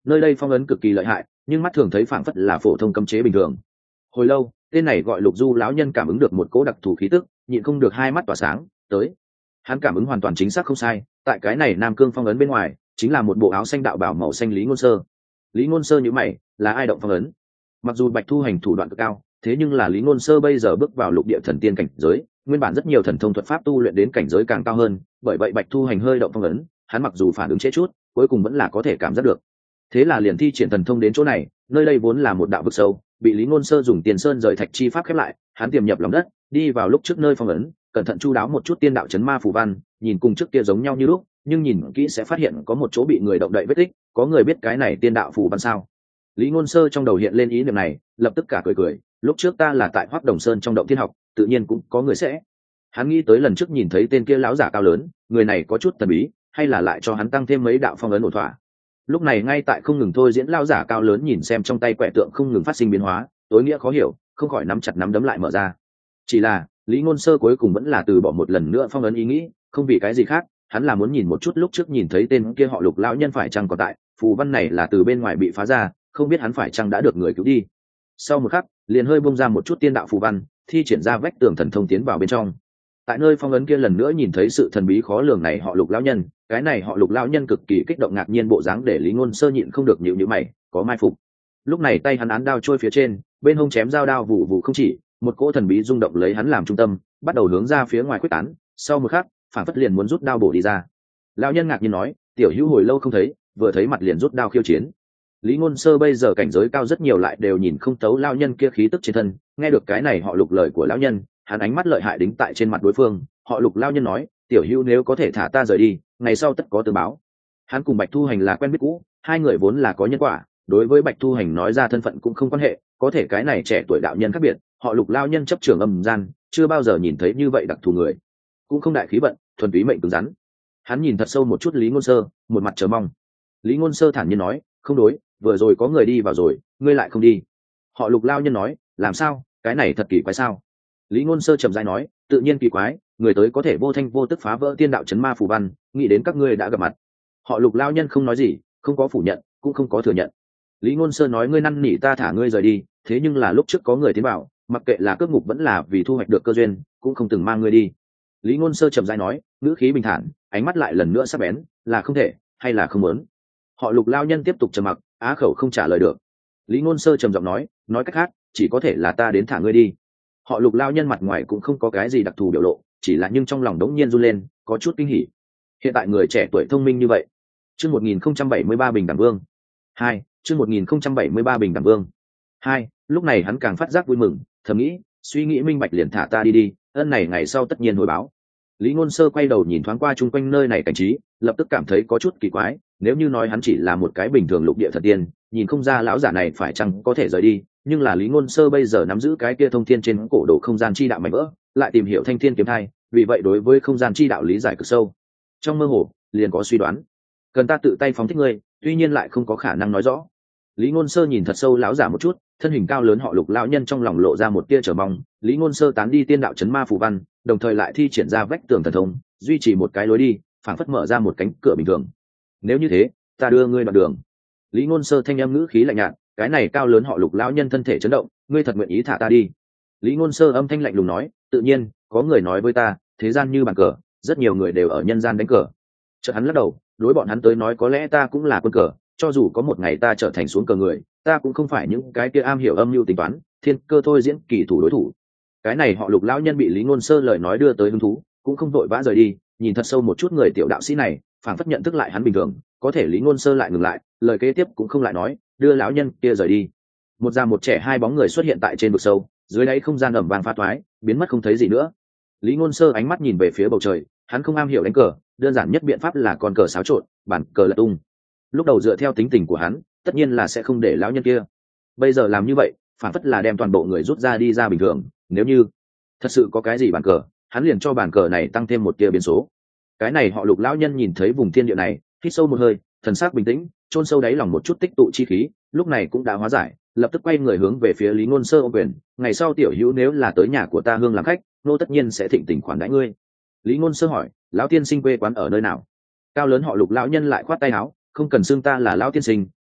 nơi đây phong ấn cực kỳ lợi hại, nhưng mắt thường thấy phảng phất là phổ thông cấm chế bình thường. Hồi lâu, tên này gọi Lục Du lão nhân cảm ứng được một cỗ đặc thù khí tức, nhịn không được hai mắt tỏa sáng. Tới, hắn cảm ứng hoàn toàn chính xác không sai, tại cái này Nam Cương phong ấn bên ngoài chính là một bộ áo xanh đạo bảo màu xanh Lý Ngôn Sơ. Lý Ngôn Sơ nhíu mày, là ai động phong ấn? Mặc dù Bạch Thu Hành thủ đoạn cực cao, thế nhưng là Lý Ngôn Sơ bây giờ bước vào lục địa thần tiên cảnh giới, nguyên bản rất nhiều thần thông thuật pháp tu luyện đến cảnh giới càng cao hơn, bởi vậy Bạch Thu Hành hơi động phong ấn, hắn mặc dù phản ứng trễ chút, cuối cùng vẫn là có thể cảm giác được. Thế là liền thi triển thần thông đến chỗ này, nơi đây vốn là một đạo vực sâu, bị Lý Ngôn Sơ dùng tiền sơn rời thạch chi pháp khép lại, hắn tiềm nhập lòng đất, đi vào lúc trước nơi phong ấn, cẩn thận chu đáo một chút tiên đạo chấn ma phù văn, nhìn cùng trước kia giống nhau như lúc, nhưng nhìn kỹ sẽ phát hiện có một chỗ bị người động đậy vết tích, có người biết cái này tiên đạo phù văn sao? Lý Ngôn Sơ trong đầu hiện lên ý niệm này, lập tức cả cười cười, lúc trước ta là tại Hoắc Đồng Sơn trong động thiên học, tự nhiên cũng có người sẽ. Hắn nghĩ tới lần trước nhìn thấy tên kia lão giả cao lớn, người này có chút thần bí, hay là lại cho hắn tăng thêm mấy đạo phong ấn ổn thỏa. Lúc này ngay tại không ngừng thôi diễn lão giả cao lớn nhìn xem trong tay quẻ tượng không ngừng phát sinh biến hóa, tối nghĩa khó hiểu, không khỏi nắm chặt nắm đấm lại mở ra. Chỉ là, Lý Ngôn Sơ cuối cùng vẫn là từ bỏ một lần nữa phong ấn ý nghĩ, không vì cái gì khác, hắn là muốn nhìn một chút lúc trước nhìn thấy tên kia họ Lục lão nhân phải chăng còn tại, phù văn này là từ bên ngoài bị phá ra, không biết hắn phải chăng đã được người cứu đi. Sau một khắc, liền hơi bung ra một chút tiên đạo phù văn, thi triển ra vách tường thần thông tiến vào bên trong. Tại nơi phong ấn kia lần nữa nhìn thấy sự thần bí khó lường này họ Lục lão nhân, cái này họ Lục lão nhân cực kỳ kích động ngạc nhiên bộ dáng để Lý Ngôn Sơ nhịn không được nhíu nhíu mày, có mai phục. Lúc này tay hắn án đao trôi phía trên, bên hông chém dao đao vụ vụ không chỉ, một cỗ thần bí rung động lấy hắn làm trung tâm, bắt đầu hướng ra phía ngoài quyết tán. Sau một khắc, phản phất liền muốn rút đao bổ đi ra. Lão nhân ngạc nhiên nói, tiểu hữu hồi lâu không thấy, vừa thấy mặt liền rút đao khiêu chiến. Lý Ngôn Sơ bây giờ cảnh giới cao rất nhiều lại đều nhìn không thấu lão nhân kia khí tức trên thân, nghe được cái này họ Lục lời của lão nhân, hắn ánh mắt lợi hại đính tại trên mặt đối phương. Họ Lục lão nhân nói, tiểu hữu nếu có thể thả ta rời đi, ngày sau tất có tương báo. Hắn cùng Bạch Thu Hành là quen biết cũ, hai người vốn là có nhân quả, đối với Bạch Thu Hành nói ra thân phận cũng không quan hệ, có thể cái này trẻ tuổi đạo nhân khác biệt, họ Lục lão nhân chấp trường âm gian, chưa bao giờ nhìn thấy như vậy đặc thù người, cũng không đại khí vận, thuần túy mệnh cứng rắn. Hắn nhìn thật sâu một chút Lý Ngôn Sơ, một mặt chờ mong. Lý Ngôn Sơ thản nhiên nói, không đối, vừa rồi có người đi vào rồi, ngươi lại không đi. Họ Lục lão nhân nói, làm sao, cái này thật kỳ quái sao? Lý Ngôn Sơ trầm rãi nói, tự nhiên kỳ quái, người tới có thể vô thanh vô tức phá vỡ tiên đạo chấn ma phù văn, nghĩ đến các ngươi đã gặp mặt. Họ Lục lão nhân không nói gì, không có phủ nhận, cũng không có thừa nhận. Lý Ngôn Sơ nói, ngươi năn nỉ ta thả ngươi rời đi, thế nhưng là lúc trước có người tiến vào, mặc kệ là cướp ngục vẫn là vì thu hoạch được cơ duyên, cũng không từng mang ngươi đi. Lý Ngôn Sơ trầm rãi nói, ngữ khí bình thản, ánh mắt lại lần nữa sắc bén, là không thể, hay là không muốn? Họ Lục lão nhân tiếp tục trầm mặc, á khẩu không trả lời được. Lý Ngôn Sơ trầm giọng nói, nói cách khác, chỉ có thể là ta đến thả ngươi đi. Họ Lục lão nhân mặt ngoài cũng không có cái gì đặc thù biểu lộ, chỉ là nhưng trong lòng đống nhiên run lên, có chút kinh hỉ. Hiện tại người trẻ tuổi thông minh như vậy. Chương một nghìn không trăm bảy mươi ba Bình Đẳng Vương. hai, chương một nghìn không trăm bảy mươi ba Bình Đẳng Vương. hai, lúc này hắn càng phát giác vui mừng, thầm nghĩ, suy nghĩ minh bạch liền thả ta đi đi, ân này ngày sau tất nhiên hồi báo. Lý Ngôn Sơ quay đầu nhìn thoáng qua chung quanh nơi này cảnh trí, lập tức cảm thấy có chút kỳ quái, nếu như nói hắn chỉ là một cái bình thường lục địa thần tiên, nhìn không ra lão giả này phải chăng có thể rời đi, nhưng là Lý Ngôn Sơ bây giờ nắm giữ cái kia thông thiên trên cổ đồ không gian chi đạo mảnh vỡ, lại tìm hiểu thanh thiên kiếm thai, vì vậy đối với không gian chi đạo lý giải cực sâu. Trong mơ hồ, liền có suy đoán, cần ta tự tay phóng thích ngươi, tuy nhiên lại không có khả năng nói rõ. Lý Ngôn Sơ nhìn thật sâu lão giả một chút, thân hình cao lớn họ Lục lão nhân trong lòng lộ ra một tia chờ mong. Lý Ngôn Sơ tán đi tiên đạo chấn ma phù văn, đồng thời lại thi triển ra vách tường thần thông, duy trì một cái lối đi, phảng phất mở ra một cánh cửa bình thường. Nếu như thế, ta đưa ngươi đoạn đường. Lý Ngôn Sơ thanh âm ngữ khí lạnh nhạt, cái này cao lớn họ Lục lão nhân thân thể chấn động, ngươi thật nguyện ý thả ta đi? Lý Ngôn Sơ âm thanh lạnh lùng nói, tự nhiên, có người nói với ta, thế gian như bàn cờ, rất nhiều người đều ở nhân gian đánh cờ. Chợt hắn lắc đầu, đối bọn hắn tới nói có lẽ ta cũng là quân cờ, cho dù có một ngày ta trở thành xuống cờ người, ta cũng không phải những cái kia am hiểu âm mưu tính toán, thiên cơ thôi diễn kỳ thủ đối thủ. Cái này họ Lục lão nhân bị Lý Ngôn Sơ lời nói đưa tới hứng thú, cũng không vội vã rời đi, nhìn thật sâu một chút người tiểu đạo sĩ này, phảng phất nhận thức lại hắn bình thường, có thể Lý Ngôn Sơ lại ngừng lại, lời kế tiếp cũng không lại nói, đưa lão nhân kia rời đi. Một già một trẻ hai bóng người xuất hiện tại trên vực sâu, dưới đáy không gian ẩm vàng pha toái, biến mất không thấy gì nữa. Lý Ngôn Sơ ánh mắt nhìn về phía bầu trời, hắn không am hiểu đánh cờ, đơn giản nhất biện pháp là con cờ xáo trộn, bản cờ lật tung. Lúc đầu dựa theo tính tình của hắn, tất nhiên là sẽ không để lão nhân kia. Bây giờ làm như vậy, phản phất là đem toàn bộ người rút ra đi ra bình thường, nếu như thật sự có cái gì bản cờ, hắn liền cho bản cờ này tăng thêm một tia biến số. Cái này họ Lục lão nhân nhìn thấy vùng thiên địa này, hít sâu một hơi, thần sắc bình tĩnh, chôn sâu đáy lòng một chút tích tụ chi khí, lúc này cũng đã hóa giải, lập tức quay người hướng về phía Lý Ngôn Sơ ôm quyền, ngày sau tiểu hữu nếu là tới nhà của ta hương làm khách, nô tất nhiên sẽ thịnh tình khoản đãi ngươi. Lý Ngôn Sơ hỏi, lão tiên sinh quê quán ở nơi nào? Cao lớn họ Lục lão nhân lại khoát tay áo, không cần xưng ta là lão tiên sinh,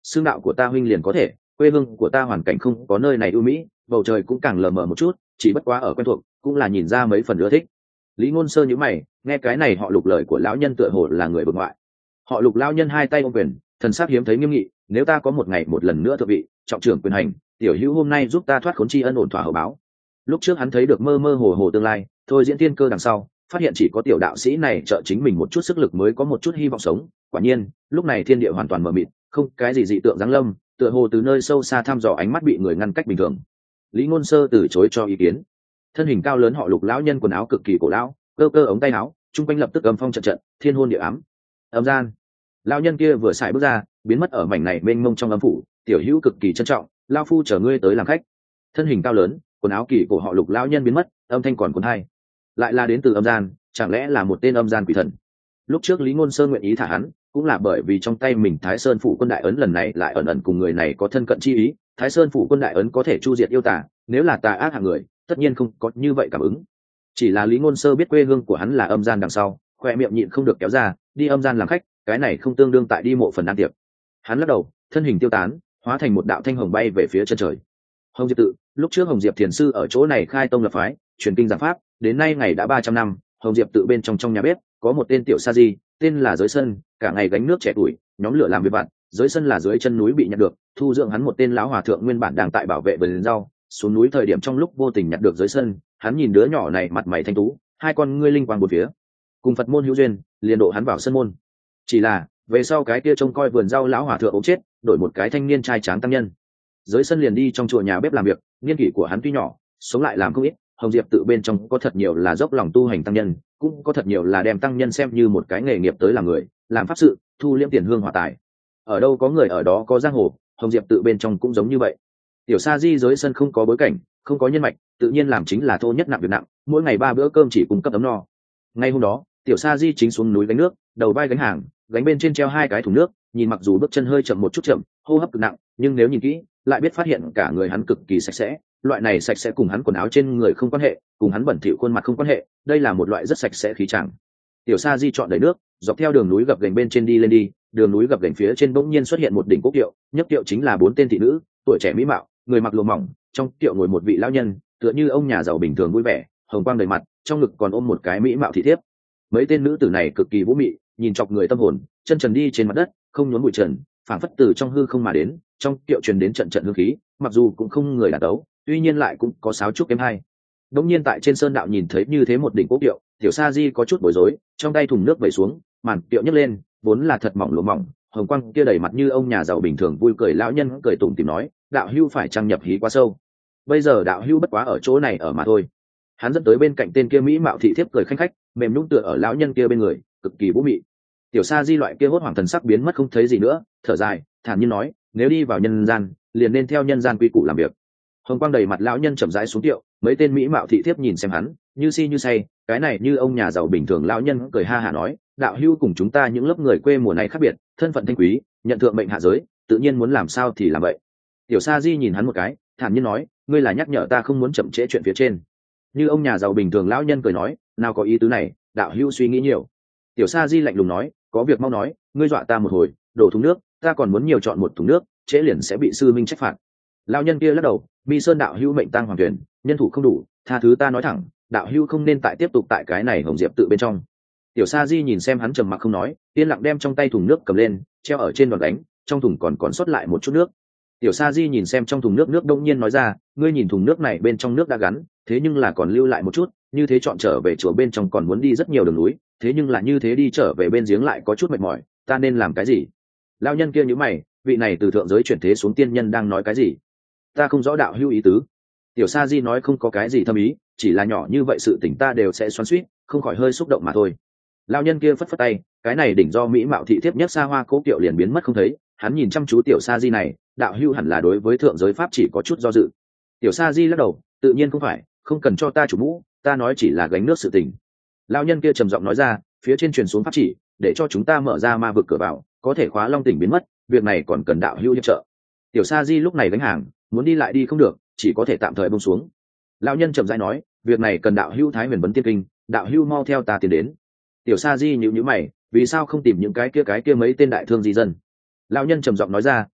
xương đạo của ta huynh liền có thể, quê hương của ta hoàn cảnh không có nơi này ưu mỹ, bầu trời cũng càng lờ mờ một chút, chỉ bất quá ở quen thuộc cũng là nhìn ra mấy phần ưa thích. Lý Ngôn Sơ nhíu mày, nghe cái này họ Lục lời của lão nhân tựa hồ là người bực ngoại. Họ Lục lão nhân hai tay ôm quyền, thần sắc hiếm thấy nghiêm nghị, nếu ta có một ngày một lần nữa thượng vị, trọng trưởng quyền hành, tiểu hữu hôm nay giúp ta thoát khốn tri ân ổn thỏa hậu báo. Lúc trước hắn thấy được mơ mơ hồ hồ tương lai, thôi diễn tiên cơ đằng sau, phát hiện chỉ có tiểu đạo sĩ này trợ chính mình một chút sức lực mới có một chút hy vọng sống. Quả nhiên, lúc này thiên địa hoàn toàn mờ mịt, không cái gì dị tượng giáng lâm, tựa hồ từ nơi sâu xa thăm dò ánh mắt bị người ngăn cách bình thường. Lý Ngôn Sơ từ chối cho ý kiến. Thân hình cao lớn họ Lục lão nhân quần áo cực kỳ cổ lão, cơ cơ ống tay áo, trung quanh lập tức âm phong trận trận, thiên hôn địa ám. Âm gian. Lão nhân kia vừa xài bước ra, biến mất ở mảnh này mênh mông trong âm phủ, tiểu hữu cực kỳ trân trọng, lão phu chờ ngươi tới làm khách. Thân hình cao lớn, quần áo kỳ cổ họ Lục lão nhân biến mất, âm thanh còn cuốn hai. Lại là đến từ âm gian, chẳng lẽ là một tên âm gian quỷ thần? Lúc trước Lý Ngôn Sơ nguyện ý thả hắn, cũng là bởi vì trong tay mình Thái Sơn phủ quân đại ấn lần này lại ẩn ẩn cùng người này có thân cận chi ý. Thái Sơn phủ quân đại ấn có thể chu diệt yêu tà, nếu là tà ác hạng người, tất nhiên không có như vậy cảm ứng. Chỉ là Lý Ngôn Sơ biết quê hương của hắn là âm gian đằng sau, khoe miệng nhịn không được kéo ra, đi âm gian làm khách, cái này không tương đương tại đi mộ phần ăn tiệc. Hắn lắc đầu, thân hình tiêu tán, hóa thành một đạo thanh hồng bay về phía chân trời. Hồng Diệp tự, lúc trước Hồng Diệp thiền sư ở chỗ này khai tông lập phái, truyền kinh giảng pháp, đến nay ngày đã ba trăm năm. Hồng Diệp tự bên trong trong nhà bếp có một tên tiểu sa di, tên là Giới Sân, cả ngày gánh nước trẻ tuổi, nhóm lửa làm việc vặt. Giới Sân là dưới chân núi bị nhặt được, thu dưỡng hắn một tên lão hòa thượng nguyên bản đang tại bảo vệ vườn rau, xuống núi thời điểm trong lúc vô tình nhặt được Giới Sân, hắn nhìn đứa nhỏ này mặt mày thanh tú, hai con ngươi linh quang bốn phía, cùng Phật môn hữu duyên, liền độ hắn vào sân môn. Chỉ là về sau cái kia trông coi vườn rau lão hòa thượng ốm chết, đổi một cái thanh niên trai tráng tăng nhân. Giới Sân liền đi trong chùa nhà bếp làm việc, niên kỷ của hắn tuy nhỏ, sống lại làm không ít. Hồng Diệp tự bên trong có thật nhiều là dốc lòng tu hành tăng nhân, cũng có thật nhiều là đem tăng nhân xem như một cái nghề nghiệp tới làm người, làm pháp sự, thu liễm tiền hương hỏa tài. Ở đâu có người ở đó có giang hồ, Hồng Diệp tự bên trong cũng giống như vậy. Tiểu sa di Giới Sân không có bối cảnh, không có nhân mạch, tự nhiên làm chính là thô nhất nặng việc nặng, mỗi ngày ba bữa cơm chỉ cung cấp ấm no. Ngay hôm đó, tiểu sa di chính xuống núi gánh nước, đầu vai gánh hàng, gánh bên trên treo hai cái thùng nước, nhìn mặc dù bước chân hơi chậm một chút chậm, hô hấp cực nặng, nhưng nếu nhìn kỹ, lại biết phát hiện cả người hắn cực kỳ sạch sẽ. Loại này sạch sẽ cùng hắn quần áo trên người không quan hệ, cùng hắn bẩn thỉu khuôn mặt không quan hệ, đây là một loại rất sạch sẽ khí chẳng. Tiểu sa di chọn đầy nước, dọc theo đường núi gập ghềnh bên trên đi lên đi, đường núi gập ghềnh phía trên bỗng nhiên xuất hiện một đỉnh quốc kiệu, nhất kiệu chính là bốn tên thị nữ, tuổi trẻ mỹ mạo, người mặc lụa mỏng, trong kiệu ngồi một vị lão nhân, tựa như ông nhà giàu bình thường vui vẻ, hồng quang đầy mặt, trong ngực còn ôm một cái mỹ mạo thị thiếp. Mấy tên nữ tử này cực kỳ vũ mị, nhìn chọc người tâm hồn, chân trần đi trên mặt đất, không nhốn bụi trần, phảng phất từ trong hư không mà đến, trong kiệu truyền đến trận trận hương khí, mặc dù cũng không người đàn tấu, tuy nhiên lại cũng có sáo trúc êm hay. Đống nhiên tại trên sơn đạo nhìn thấy như thế một đỉnh quốc kiệu, tiểu sa di có chút bối rối, trong tay thùng nước vẩy xuống, màn kiệu nhấc lên, vốn là thật mỏng lụa mỏng, hồng quang kia đầy mặt như ông nhà giàu bình thường vui cười, lão nhân cười tủm tỉm nói, đạo hưu phải trang nhập hí quá sâu, bây giờ đạo hưu bất quá ở chỗ này ở mà thôi. Hắn dẫn tới bên cạnh tên kia mỹ mạo thị thiếp cười khanh khách, mềm nhũn tựa ở lão nhân kia bên người, cực kỳ vũ mị. Tiểu sa di loại kia hốt hoảng thần sắc biến mất không thấy gì nữa, thở dài, thản nhiên nói, nếu đi vào nhân gian, liền nên theo nhân gian quy củ làm việc. Hồng quang đầy mặt lão nhân chậm rãi xuống tiệu, mấy tên mỹ mạo thị thiếp nhìn xem hắn, như si như say, cái này như ông nhà giàu bình thường. Lão nhân cười ha hả nói, đạo hưu cùng chúng ta những lớp người quê mùa này khác biệt, thân phận thanh quý, nhận thượng mệnh hạ giới, tự nhiên muốn làm sao thì làm vậy. Tiểu sa di nhìn hắn một cái, thản nhiên nói, ngươi là nhắc nhở ta không muốn chậm trễ chuyện phía trên. Như ông nhà giàu bình thường. Lão nhân cười nói, nào có ý tứ này, đạo hưu suy nghĩ nhiều. Tiểu sa di lạnh lùng nói, có việc mau nói, ngươi dọa ta một hồi, đổ thùng nước, ta còn muốn nhiều chọn một thùng nước, trễ liền sẽ bị sư minh trách phạt. Lão nhân kia lắc đầu, Mi Sơn đạo hưu mệnh tang hoàng tuyển, nhân thủ không đủ, tha thứ ta nói thẳng, đạo hưu không nên tại tiếp tục tại cái này Hồng Diệp tự bên trong. Tiểu sa di nhìn xem hắn trầm mặc không nói, yên lặng đem trong tay thùng nước cầm lên, treo ở trên đòn đánh, trong thùng còn còn sót lại một chút nước. Tiểu sa di nhìn xem trong thùng nước, nước đông nhiên nói ra, ngươi nhìn thùng nước này bên trong nước đã gắn, thế nhưng là còn lưu lại một chút, như thế chọn trở về chùa bên trong còn muốn đi rất nhiều đường núi, thế nhưng là như thế đi trở về bên giếng lại có chút mệt mỏi, ta nên làm cái gì? Lão nhân kia nhíu mày, vị này từ thượng giới chuyển thế xuống tiên nhân đang nói cái gì? Ta không rõ đạo hữu ý tứ. Tiểu sa di nói, không có cái gì thâm ý, chỉ là nhỏ như vậy sự tình ta đều sẽ xoắn xuýt, không khỏi hơi xúc động mà thôi. Lão nhân kia phất phất tay, cái này đỉnh do mỹ mạo thị thiếp nhất xa hoa cố kiệu liền biến mất không thấy. Hắn nhìn chăm chú tiểu sa di này, đạo hữu hẳn là đối với thượng giới pháp chỉ có chút do dự. Tiểu sa di lắc đầu, tự nhiên không phải, không cần cho ta chủ mũ, ta nói chỉ là gánh nước sự tình. Lão nhân kia trầm giọng nói ra, phía trên truyền xuống pháp chỉ, để cho chúng ta mở ra ma vực cửa vào, có thể khóa long tỉnh biến mất, việc này còn cần đạo hữu hiệp trợ. Tiểu sa di lúc này gánh hàng, muốn đi lại đi không được, chỉ có thể tạm thời buông xuống. Lão nhân chậm rãi nói, việc này cần đạo hữu thái huyền vấn tiên kinh, đạo hữu mau theo ta tiến đến. Tiểu sa di nhíu nhíu mày, vì sao không tìm những cái kia cái kia mấy tên đại thương di dân? Lão nhân trầm giọng nói ra,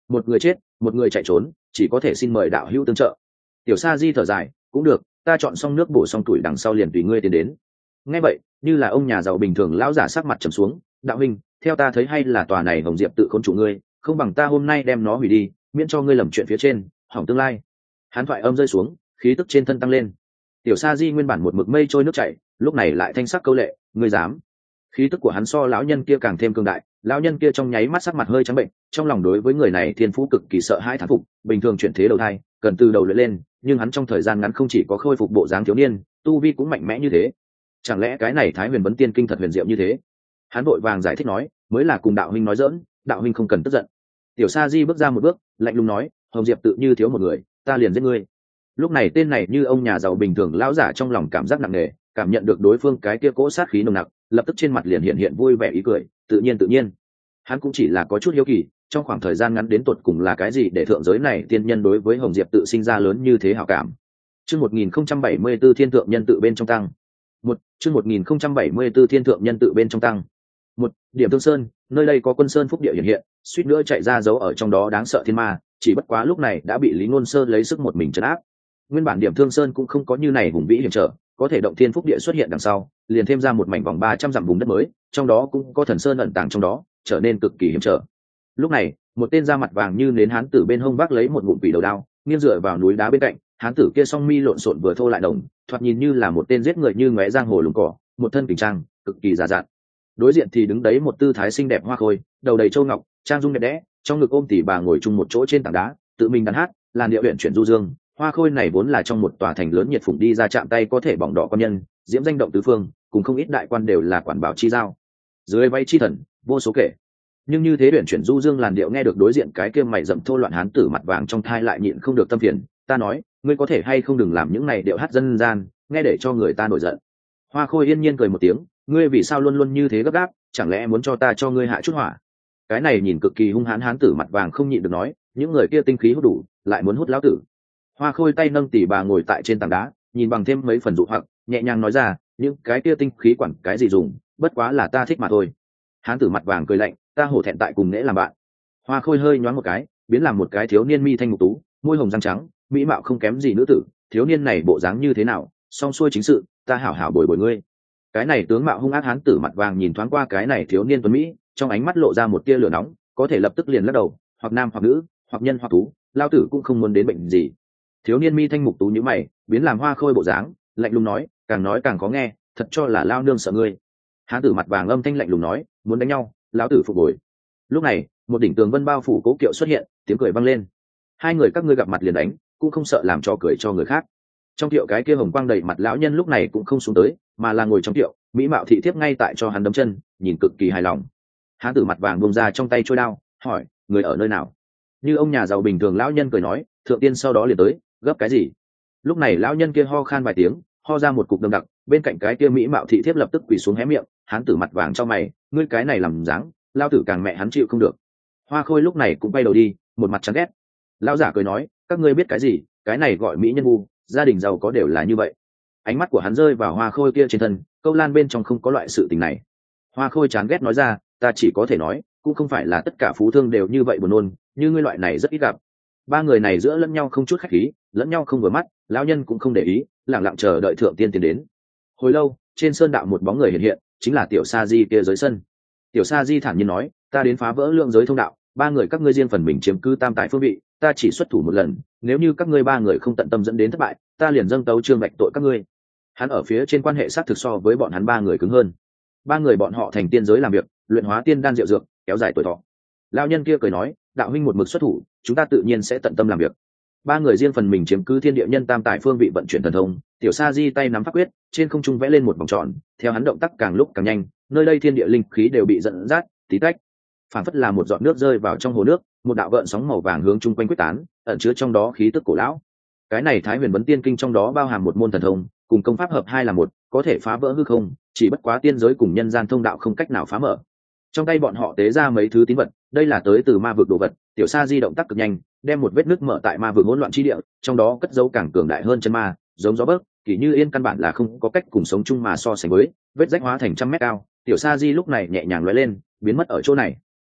một người chết một người chạy trốn, chỉ có thể xin mời đạo hữu tương trợ. Tiểu sa di thở dài, cũng được, ta chọn xong nước bổ xong tuổi đằng sau liền tùy ngươi tiến đến. Nghe vậy, như là ông nhà giàu bình thường, lão giả sắc mặt trầm xuống. Đạo huynh, theo ta thấy hay là tòa này hồng diệp tự khốn trụ ngươi, không bằng ta hôm nay đem nó hủy đi, miễn cho ngươi lầm chuyện phía trên hỏng tương lai. Hắn thoại âm rơi xuống, khí tức trên thân tăng lên. Tiểu sa di nguyên bản một mực mây trôi nước chảy, lúc này lại thanh sắc câu lệ, ngươi dám. Khí tức của hắn so lão nhân kia càng thêm cường đại. Lão nhân kia trong nháy mắt sắc mặt hơi trắng bệnh, trong lòng đối với người này thiên phú cực kỳ sợ hãi thán phục. Bình thường chuyển thế đầu thai cần từ đầu luyện lên, nhưng hắn trong thời gian ngắn không chỉ có khôi phục bộ dáng thiếu niên, tu vi cũng mạnh mẽ như thế. Chẳng lẽ cái này Thái Huyền Vấn Tiên Kinh thật huyền diệu như thế? Hắn vội vàng giải thích nói, mới là cùng đạo huynh nói dỡn, đạo huynh không cần tức giận. Tiểu sa di bước ra một bước, lạnh lùng nói, hồng diệp tự như thiếu một người, ta liền giết ngươi. Lúc này tên này như ông nhà giàu bình thường lão giả trong lòng cảm giác nặng nề, cảm nhận được đối phương cái kia cỗ sát khí nồng nặc, lập tức trên mặt liền hiện hiện vui vẻ ý cười, tự nhiên tự nhiên. Hắn cũng chỉ là có chút hiếu kỳ, trong khoảng thời gian ngắn đến tột cùng là cái gì để thượng giới này tiên nhân đối với hồng diệp tự sinh ra lớn như thế hảo cảm. Chương một nghìn không trăm bảy mươi tư thiên thượng nhân tự bên trong tăng. Một, chương một nghìn không trăm bảy mươi tư thiên thượng nhân tự bên trong tăng. Một, điểm Thương Sơn, nơi đây có Quân Sơn phúc địa hiện hiện, suýt nữa chạy ra giấu ở trong đó đáng sợ thiên ma, chỉ bất quá lúc này đã bị Lý Ngôn Sơ lấy sức một mình trấn áp. Nguyên bản điểm Thương Sơn cũng không có như này hùng vĩ hiểm trở, có thể động thiên phúc địa xuất hiện đằng sau, liền thêm ra một mảnh vòng ba trăm dặm vùng đất mới, trong đó cũng có thần sơn ẩn tàng trong đó, trở nên cực kỳ hiểm trở. Lúc này, một tên da mặt vàng như nến hán tử bên hông vác lấy một ngụm quỷ đầu đao, nghiêng dựa vào núi đá bên cạnh, hán tử kia song mi lộn xộn vừa thô lại đồng, thoạt nhìn như là một tên giết người như ngóe giang hồ lùng cỏ, một thân kình trang, cực kỳ già dặn. Đối diện thì đứng đấy một tư thái xinh đẹp hoa khôi, đầu đầy châu ngọc, trang dung đẹp đẽ, trong ngực ôm tỷ bà ngồi chung một chỗ trên tảng đá, tự mình đàn hát, làn điệu huyền chuyển du dương. Hoa khôi này vốn là trong một tòa thành lớn nhiệt phụng đi ra chạm tay có thể bỏng đỏ con nhân, diễm danh động tứ phương, cùng không ít đại quan đều là quản bảo chi giao. Dưới vây chi thần, vô số kể. Nhưng như thế huyền chuyển du dương làn điệu nghe được đối diện cái kia mày rậm thô loạn hán tử mặt vàng trong thai lại nhịn không được tâm phiền. Ta nói, ngươi có thể hay không đừng làm những này điệu hát dân gian, nghe để cho người ta nổi giận. Hoa khôi yên nhiên cười một tiếng, ngươi vì sao luôn luôn như thế gấp gáp, chẳng lẽ muốn cho ta cho ngươi hạ chút hỏa? Cái này nhìn cực kỳ hung hãn hán tử mặt vàng không nhịn được nói, những người kia tinh khí hút đủ, lại muốn hút lão tử. Hoa khôi tay nâng tỷ bà ngồi tại trên tảng đá, nhìn bằng thêm mấy phần dụ hoặc, nhẹ nhàng nói ra, những cái kia tinh khí quản cái gì dùng, bất quá là ta thích mà thôi. Hán tử mặt vàng cười lạnh, ta hổ thẹn tại cùng nễ làm bạn. Hoa khôi hơi nhoáng một cái, biến làm một cái thiếu niên mi thanh mục tú, môi hồng răng trắng, mỹ mạo không kém gì nữ tử. Thiếu niên này bộ dáng như thế nào, song xuôi chính sự, ta hảo hảo bồi bồi ngươi. Cái này tướng mạo hung ác hán tử mặt vàng nhìn thoáng qua cái này thiếu niên tuấn mỹ, trong ánh mắt lộ ra một tia lửa nóng, có thể lập tức liền lắc đầu, hoặc nam hoặc nữ, hoặc nhân hoặc thú, lao tử cũng không muốn đến bệnh gì. Thiếu niên mi thanh mục tú như mày, biến làm hoa khôi bộ dáng, lạnh lùng nói, càng nói càng có nghe, thật cho là lao nương sợ ngươi. Hán tử mặt vàng âm thanh lạnh lùng nói, muốn đánh nhau, lão tử phục hồi. Lúc này, một đỉnh tường vân bao phủ cố kiệu xuất hiện, tiếng cười vang lên. Hai người các ngươi gặp mặt liền đánh, cũng không sợ làm cho cười cho người khác. Trong kiệu cái kia hồng quang đầy mặt lão nhân lúc này cũng không xuống tới, mà là ngồi trong kiệu, mỹ mạo thị thiếp ngay tại cho hắn đấm chân, nhìn cực kỳ hài lòng. Hán tử mặt vàng buông ra trong tay trôi đao, hỏi, người ở nơi nào? Như ông nhà giàu bình thường lão nhân cười nói, thượng tiên sau đó liền tới, gấp cái gì? Lúc này lão nhân kia ho khan vài tiếng, ho ra một cục đậm đặc, bên cạnh cái kia mỹ mạo thị thiếp lập tức quỳ xuống hé miệng. Hán tử mặt vàng cho mày, ngươi cái này làm dáng, lao tử càng mẹ hắn chịu không được. Hoa khôi lúc này cũng bay đầu đi, một mặt chán ghét. Lão giả cười nói, các ngươi biết cái gì, cái này gọi mỹ nhân vu, gia đình giàu có đều là như vậy. Ánh mắt của hắn rơi vào hoa khôi kia trên thân, câu lan bên trong không có loại sự tình này. Hoa khôi chán ghét nói ra, ta chỉ có thể nói, cũng không phải là tất cả phú thương đều như vậy buồn nôn, như ngươi loại này rất ít gặp. Ba người này giữa lẫn nhau không chút khách khí, lẫn nhau không vừa mắt, lão nhân cũng không để ý, lặng lặng chờ đợi thượng tiên tiến đến. Hồi lâu, trên sơn đạo một bóng người hiện hiện, chính là tiểu sa di kia dưới sân. Tiểu sa di thản nhiên nói, ta đến phá vỡ lượng giới thông đạo, ba người các ngươi riêng phần mình chiếm cứ tam tại phương vị, ta chỉ xuất thủ một lần, nếu như các ngươi ba người không tận tâm dẫn đến thất bại, ta liền dâng tấu trương bạch tội các ngươi. Hắn ở phía trên quan hệ sát thực so với bọn hắn ba người cứng hơn. Ba người bọn họ thành tiên giới làm việc, luyện hóa tiên đan diệu dược, kéo dài tuổi thọ. Lão nhân kia cười nói, đạo huynh một mực xuất thủ, chúng ta tự nhiên sẽ tận tâm làm việc. Ba người riêng phần mình chiếm cứ thiên địa nhân tam tại phương vị vận chuyển thần thông. Tiểu sa di tay nắm pháp quyết, trên không trung vẽ lên một vòng tròn, theo hắn động tác càng lúc càng nhanh, nơi đây thiên địa linh khí đều bị dẫn dắt, tí tách, phản phất là một giọt nước rơi vào trong hồ nước, một đạo gợn sóng màu vàng hướng chung quanh quyết tán, ẩn chứa trong đó khí tức cổ lão. Cái này Thái Huyền Vấn Tiên Kinh trong đó bao hàm một môn thần thông, cùng công pháp hợp hai là một, có thể phá vỡ hư không, chỉ bất quá tiên giới cùng nhân gian thông đạo không cách nào phá mở. Trong tay bọn họ tế ra mấy thứ tín vật, đây là tới từ ma vực đồ vật. Tiểu sa di động tác cực nhanh, đem một vết nứt mở tại ma vực hỗn loạn chi địa, trong đó cất dấu càng cường đại hơn chân ma, giống gió bấc, kỳ như yên căn bản là không có cách cùng sống chung mà so sánh với, vết rách hóa thành trăm mét cao. Tiểu sa di lúc này nhẹ nhàng lóe lên, biến mất ở chỗ này.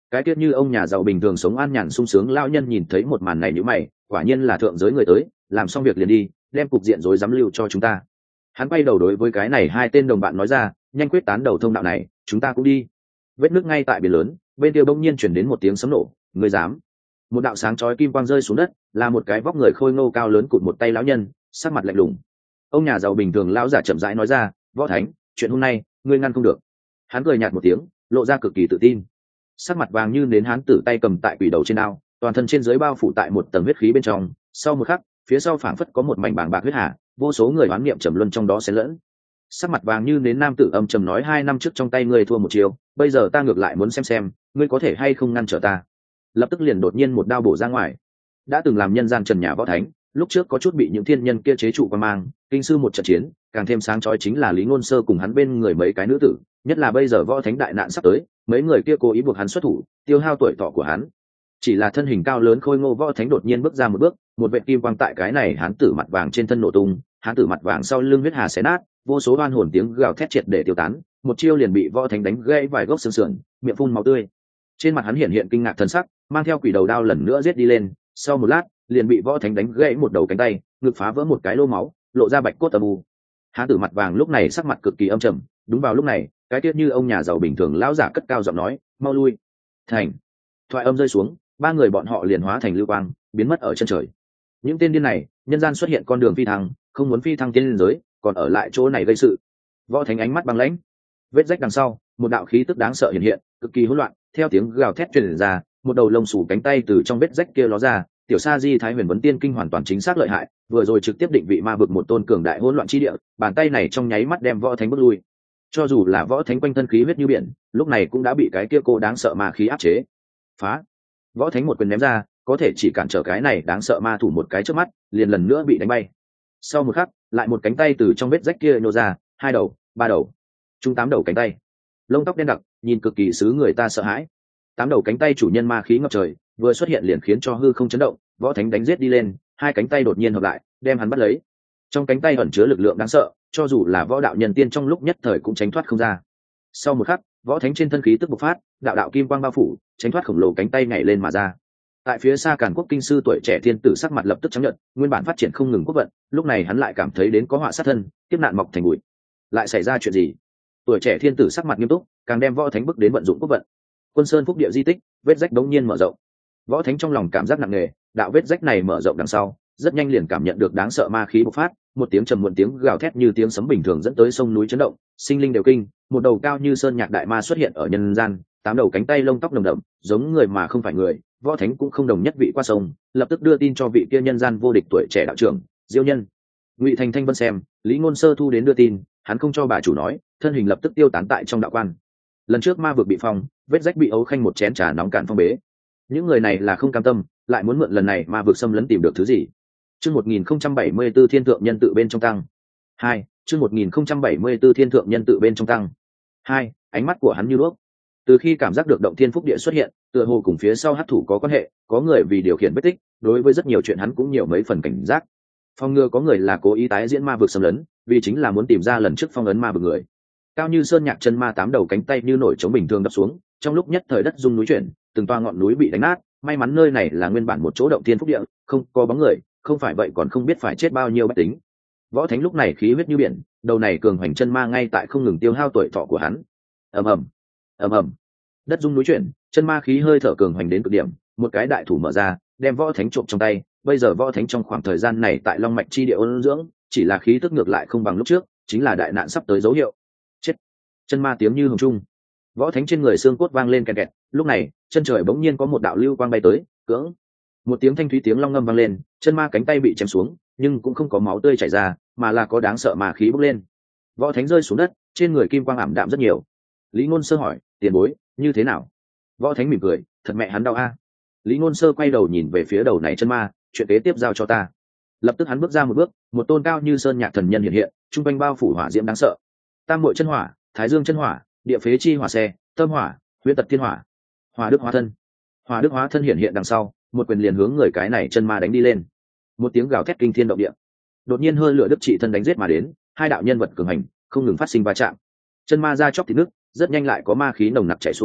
cái tiết như ông nhà giàu bình thường sống an nhàn sung sướng lao nhân nhìn thấy một màn này như mày, quả nhiên là thượng giới người tới, làm xong việc liền đi, đem cục diện rối rắm lưu cho chúng ta. Hắn quay đầu đối với cái này hai tên đồng bạn nói ra, nhanh quyết tán đầu thông đạo này, chúng ta cũng đi. Vết nước ngay tại biển lớn, bên kia bỗng nhiên chuyển đến một tiếng sấm nổ, người dám? Một đạo sáng chói kim quang rơi xuống đất, là một cái vóc người khôi ngô cao lớn cụt một tay lão nhân, sắc mặt lạnh lùng. Ông nhà giàu bình thường lão giả chậm rãi nói ra, Võ Thánh, chuyện hôm nay ngươi ngăn không được. Hắn cười nhạt một tiếng, lộ ra cực kỳ tự tin. Sắc mặt vàng như nến hán tử tay cầm tại quỷ đầu trên đao, toàn thân trên dưới bao phủ tại một tầng huyết khí bên trong. Sau một khắc, phía sau phảng phất có một mảnh bàng bạc huyết hà, vô số người oán niệm trầm luân trong đó xen lẫn. Sắc mặt vàng như nến nam tử âm trầm nói, hai năm trước trong tay ngươi thua một chiều, bây giờ ta ngược lại muốn xem xem ngươi có thể hay không ngăn trở ta. Lập tức liền đột nhiên một đao bổ ra ngoài. Đã từng làm nhân gian trần nhà Võ Thánh, lúc trước có chút bị những thiên nhân kia chế trụ qua mang, kinh sư một trận chiến, càng thêm sáng chói chính là Lý Ngôn Sơ cùng hắn bên người mấy cái nữ tử, nhất là bây giờ Võ Thánh đại nạn sắp tới, mấy người kia cố ý buộc hắn xuất thủ, tiêu hao tuổi thọ của hắn. Chỉ là thân hình cao lớn khôi ngô Võ Thánh đột nhiên bước ra một bước, một vệt kim quang tại cái này hán tử mặt vàng trên thân nổ tung, hán tử mặt vàng sau lưng huyết hà xé nát, vô số oan hồn tiếng gào thét triệt để tiêu tán, một chiêu liền bị Võ Thánh đánh gãy vài gốc xương sườn, miệng phun máu tươi. Trên mặt hắn hiện hiện kinh ngạc thần sắc, mang theo quỷ đầu đao lần nữa giết đi lên, sau một lát, liền bị Võ Thánh đánh gãy một đầu cánh tay, ngực phá vỡ một cái lỗ máu, lộ ra bạch cốt âm u. Hán tử mặt vàng lúc này sắc mặt cực kỳ âm trầm, đúng vào lúc này, cái tiết như ông nhà giàu bình thường lão giả cất cao giọng nói, mau lui. Thành. Thoại âm rơi xuống, ba người bọn họ liền hóa thành lưu quang, biến mất ở chân trời. Những tên điên này, nhân gian xuất hiện con đường phi thăng, không muốn phi thăng tiên liên giới, còn ở lại chỗ này gây sự. Võ Thánh ánh mắt băng lãnh, vết rách đằng sau, một đạo khí tức đáng sợ hiện hiện, cực kỳ hỗn loạn, theo tiếng gào thét truyền ra, một đầu lông xù cánh tay từ trong vết rách kia ló ra, tiểu sa di thái huyền vấn tiên kinh hoàn toàn chính xác lợi hại, vừa rồi trực tiếp định vị ma vực một tôn cường đại hỗn loạn chi địa, bàn tay này trong nháy mắt đem Võ Thánh bước lui. Cho dù là Võ Thánh quanh thân khí huyết như biển, lúc này cũng đã bị cái kia cô đáng sợ ma khí áp chế. Phá! Võ Thánh một quyền ném ra, có thể chỉ cản trở cái này đáng sợ ma thủ một cái trước mắt, liền lần nữa bị đánh bay. Sau một khắc, lại một cánh tay từ trong vết rách kia nhô ra, hai đầu, ba đầu, chung tám đầu cánh tay, lông tóc đen đặc, nhìn cực kỳ xứ người ta sợ hãi. Tám đầu cánh tay chủ nhân ma khí ngập trời, vừa xuất hiện liền khiến cho hư không chấn động. Võ Thánh đánh giết đi lên, hai cánh tay đột nhiên hợp lại, đem hắn bắt lấy. Trong cánh tay ẩn chứa lực lượng đáng sợ, cho dù là võ đạo nhân tiên trong lúc nhất thời cũng tránh thoát không ra. Sau một khắc, Võ Thánh trên thân khí tức bộc phát, đạo đạo kim quang bao phủ, tránh thoát khổng lồ cánh tay nhảy lên mà ra. Tại phía xa Càn Quốc kinh sư tuổi trẻ thiên tử sắc mặt lập tức trắng nhợt, nguyên bản phát triển không ngừng quốc vận, lúc này hắn lại cảm thấy đến có họa sát thân, kiếp nạn mọc thành bụi. Lại xảy ra chuyện gì? Tuổi trẻ thiên tử sắc mặt nghiêm túc, càng đem Võ Thánh bức đến vận dụng quốc vận. Quân Sơn phúc địa di tích, vết rách đống nhiên mở rộng. Võ Thánh trong lòng cảm giác nặng nề, đạo vết rách này mở rộng đằng sau, rất nhanh liền cảm nhận được đáng sợ ma khí bộc phát, một tiếng trầm muộn tiếng gào thét như tiếng sấm bình thường dẫn tới sông núi chấn động, sinh linh đều kinh, một đầu cao như sơn nhạc đại ma xuất hiện ở nhân gian, tám đầu cánh tay lông tóc nồng đậm, giống người mà không phải người. Võ Thánh cũng không đồng nhất vị qua sông, lập tức đưa tin cho vị kia nhân gian vô địch tuổi trẻ đạo trưởng Diêu Nhân. Ngụy Thành Thanh Vân xem, Lý Ngôn Sơ thu đến đưa tin, hắn không cho bà chủ nói, thân hình lập tức tiêu tán tại trong đạo quan. Lần trước ma vực bị phong, vết rách bị ấu khanh một chén trà nóng cạn phong bế. Những người này là không cam tâm, lại muốn mượn lần này ma vực xâm lấn tìm được thứ gì. Chương một nghìn không trăm bảy mươi tư Thiên thượng nhân tự bên trong tăng. Hai, chương một nghìn không trăm bảy mươi tư Thiên thượng nhân tự bên trong tăng. Hai, ánh mắt của hắn như đuốc. Từ khi cảm giác được động thiên phúc địa xuất hiện, tựa hồ cùng phía sau hắc thủ có quan hệ, có người vì điều khiển vết tích, đối với rất nhiều chuyện hắn cũng nhiều mấy phần cảnh giác. Phong ngừa có người là cố ý tái diễn ma vực xâm lấn, vì chính là muốn tìm ra lần trước phong ấn ma vực người. Cao như sơn nhạc chân ma tám đầu cánh tay như nổi trống bình thường đập xuống, trong lúc nhất thời đất rung núi chuyển, từng toa ngọn núi bị đánh nát. May mắn nơi này là nguyên bản một chỗ động thiên phúc địa, không có bóng người, không phải vậy còn không biết phải chết bao nhiêu bách tính. Võ Thánh lúc này khí huyết như biển, đầu này cường hoành chân ma ngay tại không ngừng tiêu hao tuổi thọ của hắn. ầm ầm ầm ầm, đất rung núi chuyển, chân ma khí hơi thở cường hoành đến cực điểm, một cái đại thủ mở ra, đem Võ Thánh trộm trong tay. Bây giờ Võ Thánh trong khoảng thời gian này tại long mạch chi địa ôn dưỡng, chỉ là khí tức ngược lại không bằng lúc trước, chính là đại nạn sắp tới dấu hiệu. Chết! Chân ma tiếng như hồng trung. Võ Thánh trên người xương cốt vang lên kẹt kẹt, lúc này chân trời bỗng nhiên có một đạo lưu quang bay tới, cưỡng một tiếng thanh thúy tiếng long ngâm vang lên, chân ma cánh tay bị chém xuống, nhưng cũng không có máu tươi chảy ra, mà là có đáng sợ ma khí bốc lên. Võ Thánh rơi xuống đất, trên người kim quang ảm đạm rất nhiều. Lý Ngôn Sơ hỏi, tiền bối như thế nào? Võ Thánh mỉm cười, thật mẹ hắn đau a. Lý Ngôn Sơ quay đầu nhìn về phía đầu này chân ma, chuyện kế tiếp giao cho ta. Lập tức hắn bước ra một bước, một tôn cao như sơn nhạc thần nhân hiện hiện, trung quanh bao phủ hỏa diễm đáng sợ. Tam muội chân hỏa, Thái Dương chân hỏa, địa phế chi hỏa xe, tâm hỏa, huyễn tật thiên hỏa, hỏa đức hóa thân. Hỏa đức hóa thân hiện hiện đằng sau, một quyền liền hướng người cái này chân ma đánh đi lên. Một tiếng gào thét kinh thiên động địa. Đột nhiên hơi lửa đức trị thân đánh giết mà đến, hai đạo nhân vật cường hành, không ngừng phát sinh va chạm. Chân ma ra chóc thịt nước, rất nhanh lại có ma khí nồng nặc chảy xuôi,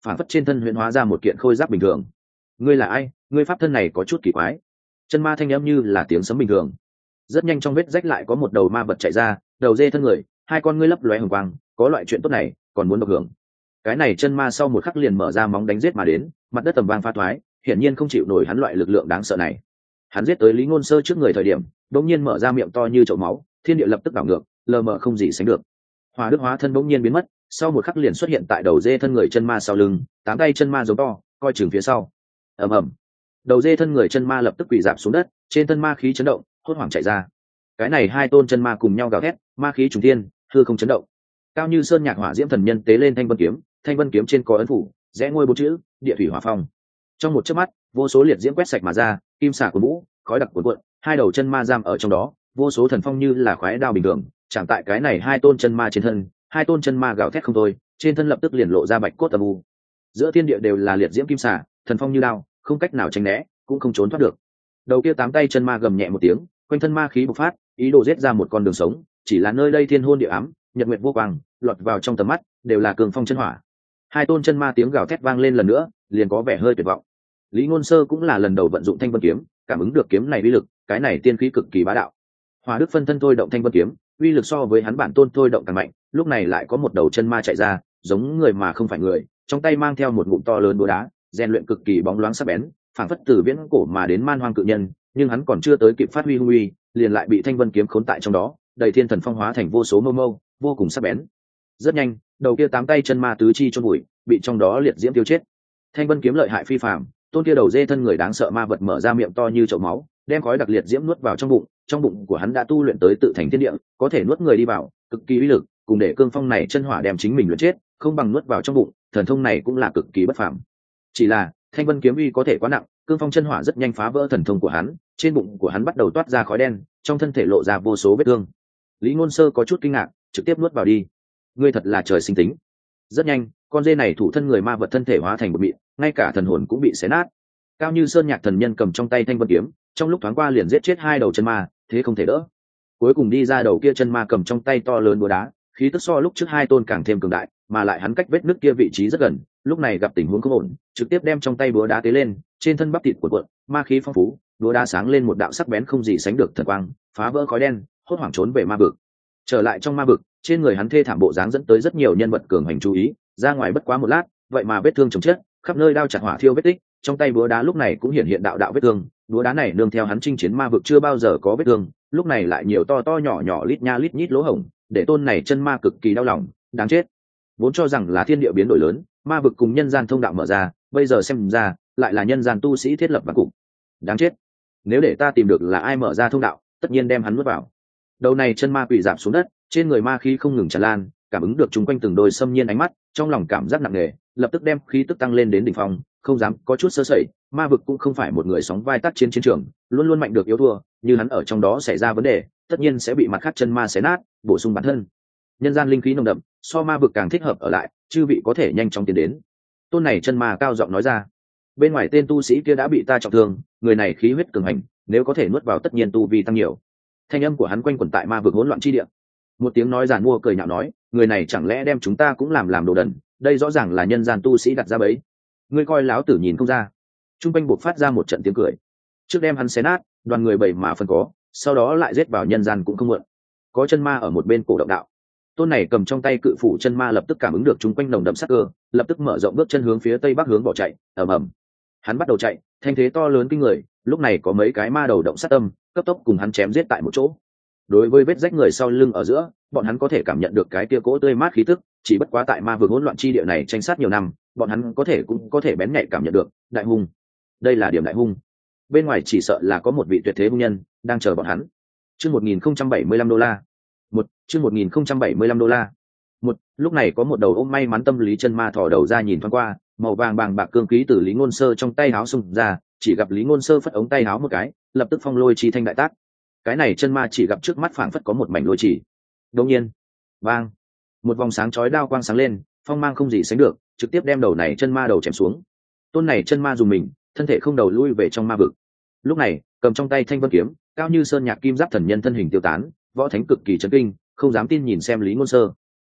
phản phất trên thân huyễn hóa ra một kiện khôi giáp bình thường. Ngươi là ai? Ngươi pháp thân này có chút kỳ quái. Chân ma thanh âm như là tiếng sấm bình thường. Rất nhanh trong vết rách lại có một đầu ma vật chạy ra, đầu dê thân người, hai con ngươi lấp lóe hồng quang, có loại chuyện tốt này còn muốn độc hưởng. Cái này chân ma sau một khắc liền mở ra móng đánh giết mà đến, mặt đất tầm vang pha thoái, hiển nhiên không chịu nổi hắn loại lực lượng đáng sợ này. Hắn giết tới Lý Ngôn Sơ trước người thời điểm, bỗng nhiên mở ra miệng to như chậu máu, thiên địa lập tức đảo ngược, lờ mờ không gì sánh được. Hỏa Đức hóa thân bỗng nhiên biến mất, sau một khắc liền xuất hiện tại đầu dê thân người chân ma sau lưng, tám tay chân ma giống to, coi chừng phía sau. Ầm ầm. Đầu dê thân người chân ma lập tức quỳ rạp xuống đất, trên thân ma khí chấn động, hốt hoảng chạy ra. Cái này hai tôn chân ma cùng nhau gào thét, ma khí trùng thiên, hư không chấn động. Cao Như Sơn nhạc hỏa diễm thần nhân tế lên thanh vân kiếm, thanh vân kiếm trên có ấn phủ, rẽ ngôi bốn chữ, địa thủy hỏa phong. Trong một chớp mắt, vô số liệt diễm quét sạch mà ra, kim xà cuồn vũ, khói đặc cuồn cuộn, hai đầu chân ma giam ở trong đó, vô số thần phong như là khoái đao bình thường, chẳng tại cái này hai tôn chân ma trên thân, hai tôn chân ma gào thét không thôi, trên thân lập tức liền lộ ra bạch cốt âm u. Giữa thiên địa đều là liệt diễm kim xà, thần phong như đao, không cách nào tránh né, cũng không trốn thoát được. Đầu kia tám tay chân ma gầm nhẹ một tiếng, quanh thân ma khí bộc phát, ý đồ giết ra một con đường sống, chỉ là nơi đây thiên hôn địa ám, nhật nguyệt vô quang, lọt vào trong tầm mắt đều là cường phong chân hỏa. Hai tôn chân ma tiếng gào thét vang lên lần nữa, liền có vẻ hơi tuyệt vọng. Lý Ngôn Sơ cũng là lần đầu vận dụng thanh vân kiếm, cảm ứng được kiếm này uy lực, cái này tiên khí cực kỳ bá đạo. Hỏa Đức phân thân thôi động thanh vân kiếm, uy lực so với hắn bản tôn thôi động càng mạnh, lúc này lại có một đầu chân ma chạy ra, giống người mà không phải người, trong tay mang theo một ngụm to lớn búa đá, rèn luyện cực kỳ bóng loáng sắc bén, phảng phất từ viễn cổ mà đến man hoang cự nhân, nhưng hắn còn chưa tới kịp phát huy hung uy, liền lại bị thanh vân kiếm khốn tại trong đó, đầy thiên thần phong hóa thành vô số mâu mâu, vô cùng sắc bén. Rất nhanh, đầu kia tám tay chân ma tứ chi chôn bụi, bị trong đó liệt diễm tiêu chết. Thanh vân kiếm lợi hại phi phàm, tôn kia đầu dê thân người đáng sợ ma vật mở ra miệng to như chậu máu, đem khói đặc liệt diễm nuốt vào trong bụng, trong bụng của hắn đã tu luyện tới tự thành thiên địa, có thể nuốt người đi vào, cực kỳ uy lực, cùng để cương phong này chân hỏa đem chính mình luyện chết, không bằng nuốt vào trong bụng, thần thông này cũng là cực kỳ bất phàm. Chỉ là, thanh vân kiếm uy có thể quá nặng, cương phong chân hỏa rất nhanh phá vỡ thần thông của hắn, trên bụng của hắn bắt đầu toát ra khói đen, trong thân thể lộ ra vô số vết thương. Lý Ngôn Sơ có chút kinh ngạc, trực tiếp nuốt vào đi. Ngươi thật là trời sinh tính. Rất nhanh, con dê này thủ thân người ma vật thân thể hóa thành một mịn, ngay cả thần hồn cũng bị xé nát. Cao Như Sơn nhạc thần nhân cầm trong tay thanh vân kiếm, trong lúc thoáng qua liền giết chết hai đầu chân ma, thế không thể đỡ. Cuối cùng đi ra đầu kia chân ma cầm trong tay to lớn búa đá, khí tức so lúc trước hai tôn càng thêm cường đại, mà lại hắn cách vết nứt kia vị trí rất gần, lúc này gặp tình huống không ổn, trực tiếp đem trong tay búa đá tế lên, trên thân bắp thịt của cuộn, ma khí phong phú, búa đá sáng lên một đạo sắc bén không gì sánh được thần quang, phá vỡ khói đen, hốt hoảng trốn về ma vực. Trở lại trong ma vực, trên người hắn thê thảm bộ dáng dẫn tới rất nhiều nhân vật cường hành chú ý, ra ngoài bất quá một lát, vậy mà vết thương chồng chết, khắp nơi đao chặt hỏa thiêu vết tích, trong tay búa đá lúc này cũng hiện hiện đạo đạo vết thương, búa đá này nương theo hắn chinh chiến ma vực chưa bao giờ có vết thương, lúc này lại nhiều to to nhỏ nhỏ lít nha lít nhít lỗ hổng, để tôn này chân ma cực kỳ đau lòng, đáng chết. Vốn cho rằng là thiên địa biến đổi lớn, ma vực cùng nhân gian thông đạo mở ra, bây giờ xem ra lại là nhân gian tu sĩ thiết lập vạn cục. Đáng chết. Nếu để ta tìm được là ai mở ra thông đạo, tất nhiên đem hắn nuốt vào. Đầu này chân ma quỳ giảm xuống đất, trên người ma khí không ngừng tràn lan, cảm ứng được chung quanh từng đôi xâm nhiên ánh mắt, trong lòng cảm giác nặng nề, lập tức đem khí tức tăng lên đến đỉnh phong, không dám có chút sơ sẩy. Ma vực cũng không phải một người sóng vai tác chiến chiến trường, luôn luôn mạnh được yếu thua, như hắn ở trong đó xảy ra vấn đề, tất nhiên sẽ bị mặt khác chân ma xé nát, bổ sung bản thân. Nhân gian linh khí nồng đậm, so ma vực càng thích hợp ở lại, chư vị có thể nhanh chóng tiến đến. Tôn này chân ma cao giọng nói ra. Bên ngoài tên tu sĩ kia đã bị ta trọng thương, người này khí huyết cường hành, nếu có thể nuốt vào tất nhiên tu vi tăng nhiều. Thanh âm của hắn quanh quẩn tại ma vực hỗn loạn chi địa. Một tiếng nói giàn mua cười nhạo nói, người này chẳng lẽ đem chúng ta cũng làm làm đồ đần, đây rõ ràng là nhân gian tu sĩ đặt ra bẫy. Ngươi coi láo tử nhìn không ra. Trung quanh buộc phát ra một trận tiếng cười. Trước đem hắn xé nát, đoàn người bảy mà phân có, sau đó lại giết vào nhân gian cũng không muộn. Có chân ma ở một bên cổ động đạo. Tôn này cầm trong tay cự phủ chân ma lập tức cảm ứng được chung quanh nồng đậm sắc cơ, lập tức mở rộng bước chân hướng phía tây bắc hướng bỏ chạy, ầm ầm. Hắn bắt đầu chạy, thanh thế to lớn kinh người, lúc này có mấy cái ma đầu động sát tâm, cấp tốc cùng hắn chém giết tại một chỗ. Đối với vết rách người sau lưng ở giữa, bọn hắn có thể cảm nhận được cái tia cỗ tươi mát khí tức, chỉ bất quá tại ma vực hỗn loạn chi địa này tranh sát nhiều năm, bọn hắn có thể cũng có thể bén nhạy cảm nhận được, đại hung. Đây là điểm đại hung. Bên ngoài chỉ sợ là có một vị tuyệt thế hung nhân đang chờ bọn hắn. Chương một nghìn không trăm bảy mươi lăm đô la. Một, chương một nghìn không trăm bảy mươi lăm đô la. Một, lúc này có một đầu ôm may mắn tâm lý chân ma thò đầu ra nhìn thoáng qua, màu vàng bàng bạc cương khí từ Lý Ngôn Sơ trong tay háo xung ra, chỉ gặp Lý Ngôn Sơ phất ống tay háo một cái, lập tức phong lôi chi thanh đại tác. Cái này chân ma chỉ gặp trước mắt phảng phất có một mảnh lôi chỉ. Đột nhiên, bang, một vòng sáng chói đao quang sáng lên, phong mang không gì sánh được, trực tiếp đem đầu này chân ma đầu chém xuống. Tôn này chân ma dùng mình, thân thể không đầu lui về trong ma vực. Lúc này, cầm trong tay thanh vân kiếm, Cao Như Sơn nhạc kim giáp thần nhân thân hình tiêu tán, võ thánh cực kỳ chấn kinh, không dám tin nhìn xem Lý Ngôn Sơ.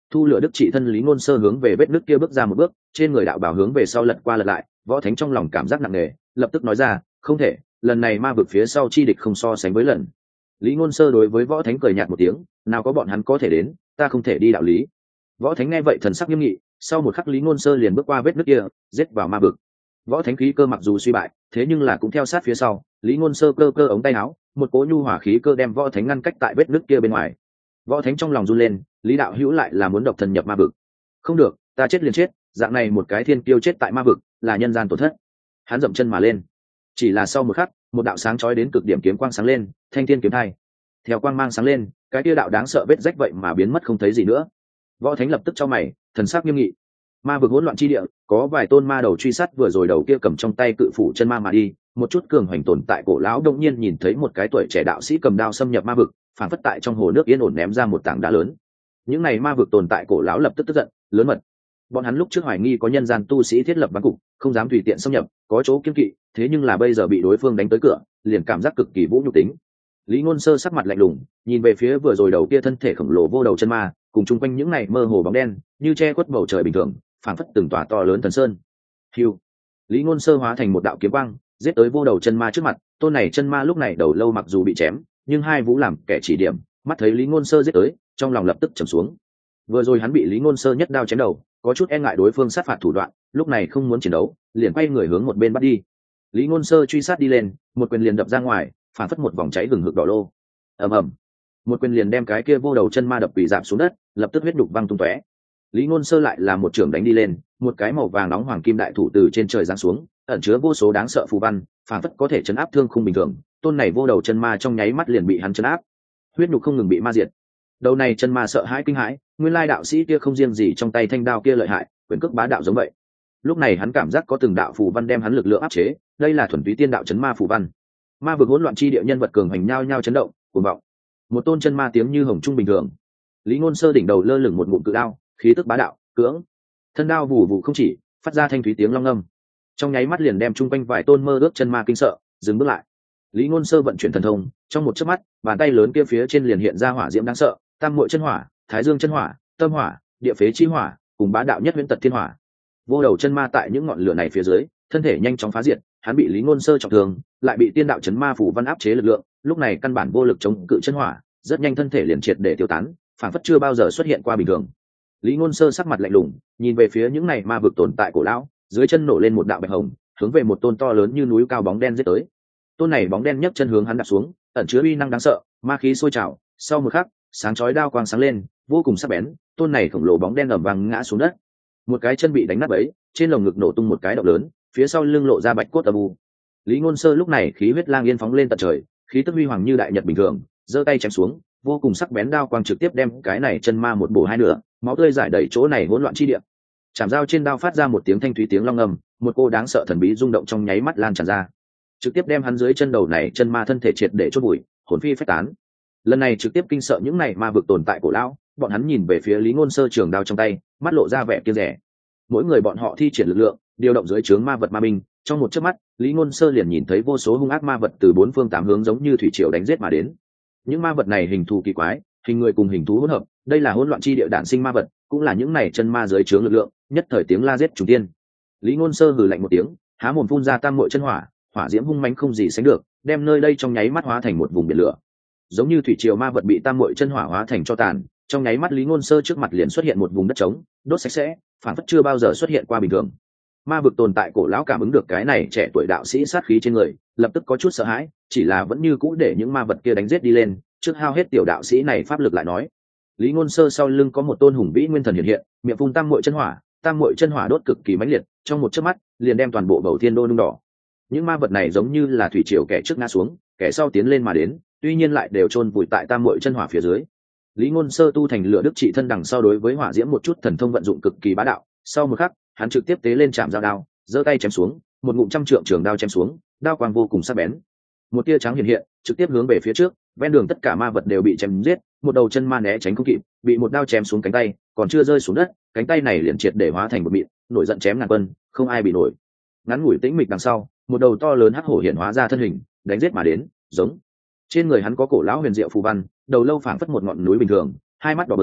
thu lửa đức trị thân lý ngôn sơ hướng về vết nước kia bước ra một bước, trên người đạo bảo hướng về sau lật qua lật lại. Võ Thánh trong lòng cảm giác nặng nề, lập tức nói ra, không thể, lần này ma vực phía sau chi địch không so sánh với lần. Lý ngôn sơ đối với Võ Thánh cười nhạt một tiếng, nào có bọn hắn có thể đến, ta không thể đi đạo lý. Võ Thánh nghe vậy thần sắc nghiêm nghị, sau một khắc Lý ngôn sơ liền bước qua vết nước kia, giết vào ma vực. Võ Thánh khí cơ mặc dù suy bại, thế nhưng là cũng theo sát phía sau. Lý ngôn sơ cơ cơ ống tay áo, một cỗ nhu hỏa khí cơ đem Võ Thánh ngăn cách tại vết nước kia bên ngoài. Võ Thánh trong lòng run lên, Lý đạo hữu lại là muốn độc thân nhập ma vực. Không được, ta chết liền chết, dạng này một cái thiên kiêu chết tại ma vực, là nhân gian tổn thất. Hắn dậm chân mà lên, chỉ là sau một khắc, một đạo sáng chói đến cực điểm kiếm quang sáng lên, thanh thiên kiếm thai. Theo quang mang sáng lên, cái kia đạo đáng sợ vết rách vậy mà biến mất không thấy gì nữa. Võ Thánh lập tức chau mày, thần sắc nghiêm nghị. Ma vực hỗn loạn chi địa, có vài tôn ma đầu truy sát vừa rồi đầu kia cầm trong tay cự phủ chân ma mà đi, một chút cường hoành tồn tại cổ lão đông nhiên nhìn thấy một cái tuổi trẻ đạo sĩ cầm đao xâm nhập ma vực, phản phất tại trong hồ nước yên ổn ném ra một tảng đá lớn. Những này ma vực tồn tại cổ lão lập tức tức giận, lớn mật. Bọn hắn lúc trước hoài nghi có nhân gian tu sĩ thiết lập ván cục, không dám tùy tiện xâm nhập, có chỗ kiêng kỵ, thế nhưng là bây giờ bị đối phương đánh tới cửa, liền cảm giác cực kỳ vũ nhục tính. Lý ngôn sơ sắc mặt lạnh lùng, nhìn về phía vừa rồi đầu kia thân thể khổng lồ vô đầu chân ma, cùng chung quanh những này mơ hồ bóng đen, như che khuất bầu trời bình thường, phảng phất từng tòa to lớn thần sơn. Hưu. Lý ngôn sơ hóa thành một đạo kiếm quang, giết tới vô đầu chân ma trước mặt. Tôn này chân ma lúc này đầu lâu mặc dù bị chém, nhưng hai vũ làm kẻ chỉ điểm, mắt thấy Lý ngôn sơ giết tới, trong lòng lập tức trầm xuống. Vừa rồi hắn bị Lý ngôn sơ nhất đao chém đầu, có chút e ngại đối phương sát phạt thủ đoạn, lúc này không muốn chiến đấu, liền quay người hướng một bên bắt đi. Lý ngôn sơ truy sát đi lên, một quyền liền đập ra ngoài, phản phất một vòng cháy gừng hực đỏ lô. Ầm ầm, một quyền liền đem cái kia vô đầu chân ma đập quỳ giảm xuống đất, lập tức huyết đục văng tung tóe. Lý ngôn sơ lại là một trường đánh đi lên, một cái màu vàng nóng hoàng kim đại thủ từ trên trời giáng xuống, ẩn chứa vô số đáng sợ phù văn, phản phất có thể chấn áp thương khung bình thường. Tôn này vô đầu chân ma trong nháy mắt liền bị hắn chấn áp, huyết nhục không ngừng bị ma diệt. Đầu này chân ma sợ hãi kinh hãi, nguyên lai đạo sĩ kia không riêng gì trong tay thanh đao kia lợi hại, quyền cước bá đạo giống vậy. Lúc này hắn cảm giác có từng đạo phù văn đem hắn lực lượng áp chế, đây là thuần túy tiên đạo chấn ma phù văn. Ma vực hỗn loạn chi địa nhân vật cường hành nhao nhao chấn động, cuồng vọng. Một tôn chân ma tiếng như hồng trung bình thường. Lý ngôn sơ đỉnh đầu lơ lửng một ngụm cự đao, khí tức bá đạo, cưỡng. Thân đao vụ vụ không chỉ, phát ra thanh thúy tiếng long ngâm. Trong nháy mắt liền đem chung quanh vài tôn mơ ước chân ma kinh sợ, dừng bước lại. Lý ngôn sơ vận chuyển thần thông, trong một chớp mắt, bàn tay lớn kia phía trên liền hiện ra hỏa diễm đáng sợ, tam muội chân hỏa, thái dương chân hỏa, tâm hỏa, địa phế chi hỏa, cùng bá đạo nhất huyễn tật thiên hỏa. Vô đầu chân ma tại những ngọn lửa này phía dưới, thân thể nhanh chóng phá diệt, hắn bị Lý ngôn sơ trọng thương, lại bị tiên đạo chấn ma phủ văn áp chế lực lượng, lúc này căn bản vô lực chống cự chân hỏa, rất nhanh thân thể liền triệt để tiêu tán, phản phất chưa bao giờ xuất hiện qua bình thường. Lý ngôn sơ sắc mặt lạnh lùng, nhìn về phía những này ma vực tồn tại cổ lão, dưới chân nổ lên một đạo bạch hồng, hướng về một tôn to lớn như núi cao bóng đen giết tới. Tôn này bóng đen nhấc chân hướng hắn đạp xuống, ẩn chứa uy năng đáng sợ, ma khí sôi trào. Sau một khắc, sáng chói đao quang sáng lên, vô cùng sắc bén. Tôn này khổng lồ bóng đen ầm vang ngã xuống đất, một cái chân bị đánh nát bấy, trên lồng ngực nổ tung một cái động lớn, phía sau lưng lộ ra bạch cốt âm u. Lý ngôn sơ lúc này khí huyết lang yên phóng lên tận trời, khí tức huy hoàng như đại nhật bình thường, giơ tay chém xuống, vô cùng sắc bén đao quang trực tiếp đem cái này chân ma một bổ hai nửa, máu tươi rải đầy chỗ này hỗn loạn chi địa. Chạm dao trên đao phát ra một tiếng thanh thúy tiếng long ngầm, một cô đáng sợ thần bí rung động trong nháy mắt lan tràn ra, trực tiếp đem hắn dưới chân đầu này chân ma thân thể triệt để chôn bụi, hồn phi phách tán. Lần này trực tiếp kinh sợ những này ma vực tồn tại cổ lão, bọn hắn nhìn về phía Lý ngôn sơ trường đao trong tay, mắt lộ ra vẻ kiêng dè. Mỗi người bọn họ thi triển lực lượng, điều động dưới trướng ma vật ma binh, trong một chớp mắt, Lý ngôn sơ liền nhìn thấy vô số hung ác ma vật từ bốn phương tám hướng giống như thủy triều đánh giết mà đến. Những ma vật này hình thù kỳ quái, hình người cùng hình thú hỗn hợp, đây là hỗn loạn chi địa đản sinh ma vật, cũng là những này chân ma dưới trướng lực lượng, nhất thời tiếng la giết trùng tiên. Lý ngôn sơ hừ lạnh một tiếng, há mồm phun ra tam muội chân hỏa, hỏa diễm hung mãnh không gì sánh được, đem nơi đây trong nháy mắt hóa thành một vùng biển lửa. Giống như thủy triều ma vật bị tam muội chân hỏa hóa thành cho tàn, trong nháy mắt Lý ngôn sơ trước mặt liền xuất hiện một vùng đất trống, đốt sạch sẽ, phản phất chưa bao giờ xuất hiện qua bình thường. Ma vực tồn tại cổ lão cảm ứng được cái này trẻ tuổi đạo sĩ sát khí trên người, lập tức có chút sợ hãi, chỉ là vẫn như cũ để những ma vật kia đánh giết đi lên, trước hao hết tiểu đạo sĩ này pháp lực lại nói. Lý ngôn sơ sau lưng có một tôn hùng vĩ nguyên thần hiện hiện, miệng phun tam muội chân hỏa, tam muội chân hỏa đốt cực kỳ mãnh liệt, trong một chớp mắt liền đem toàn bộ bầu thiên đô nung đỏ. Những ma vật này giống như là thủy triều, kẻ trước ngã xuống, kẻ sau tiến lên mà đến, tuy nhiên lại đều chôn vùi tại tam muội chân hỏa phía dưới. Lý ngôn sơ tu thành lửa đức trị thân đằng sau đối với hỏa diễm một chút thần thông vận dụng cực kỳ bá đạo, sau một khắc hắn trực tiếp tế lên chạm dao đao, giơ tay chém xuống, một ngụm trăm trượng trường đao chém xuống, đao quang vô cùng sắc bén. Một tia trắng hiện hiện, trực tiếp hướng về phía trước, ven đường tất cả ma vật đều bị chém giết, một đầu chân ma né tránh không kịp, bị một đao chém xuống cánh tay, còn chưa rơi xuống đất, cánh tay này liền triệt để hóa thành một mịn, nổi giận chém ngàn quân, không ai bị nổi. Ngắn ngủi tĩnh mịch đằng sau, một đầu to lớn hắc hổ hiện hóa ra thân hình, đánh giết mà đến, giống. Trên người hắn có cổ lão huyền diệu phù văn, đầu lâu phảng phất một ngọn núi bình thường, hai mắt đỏ bừng,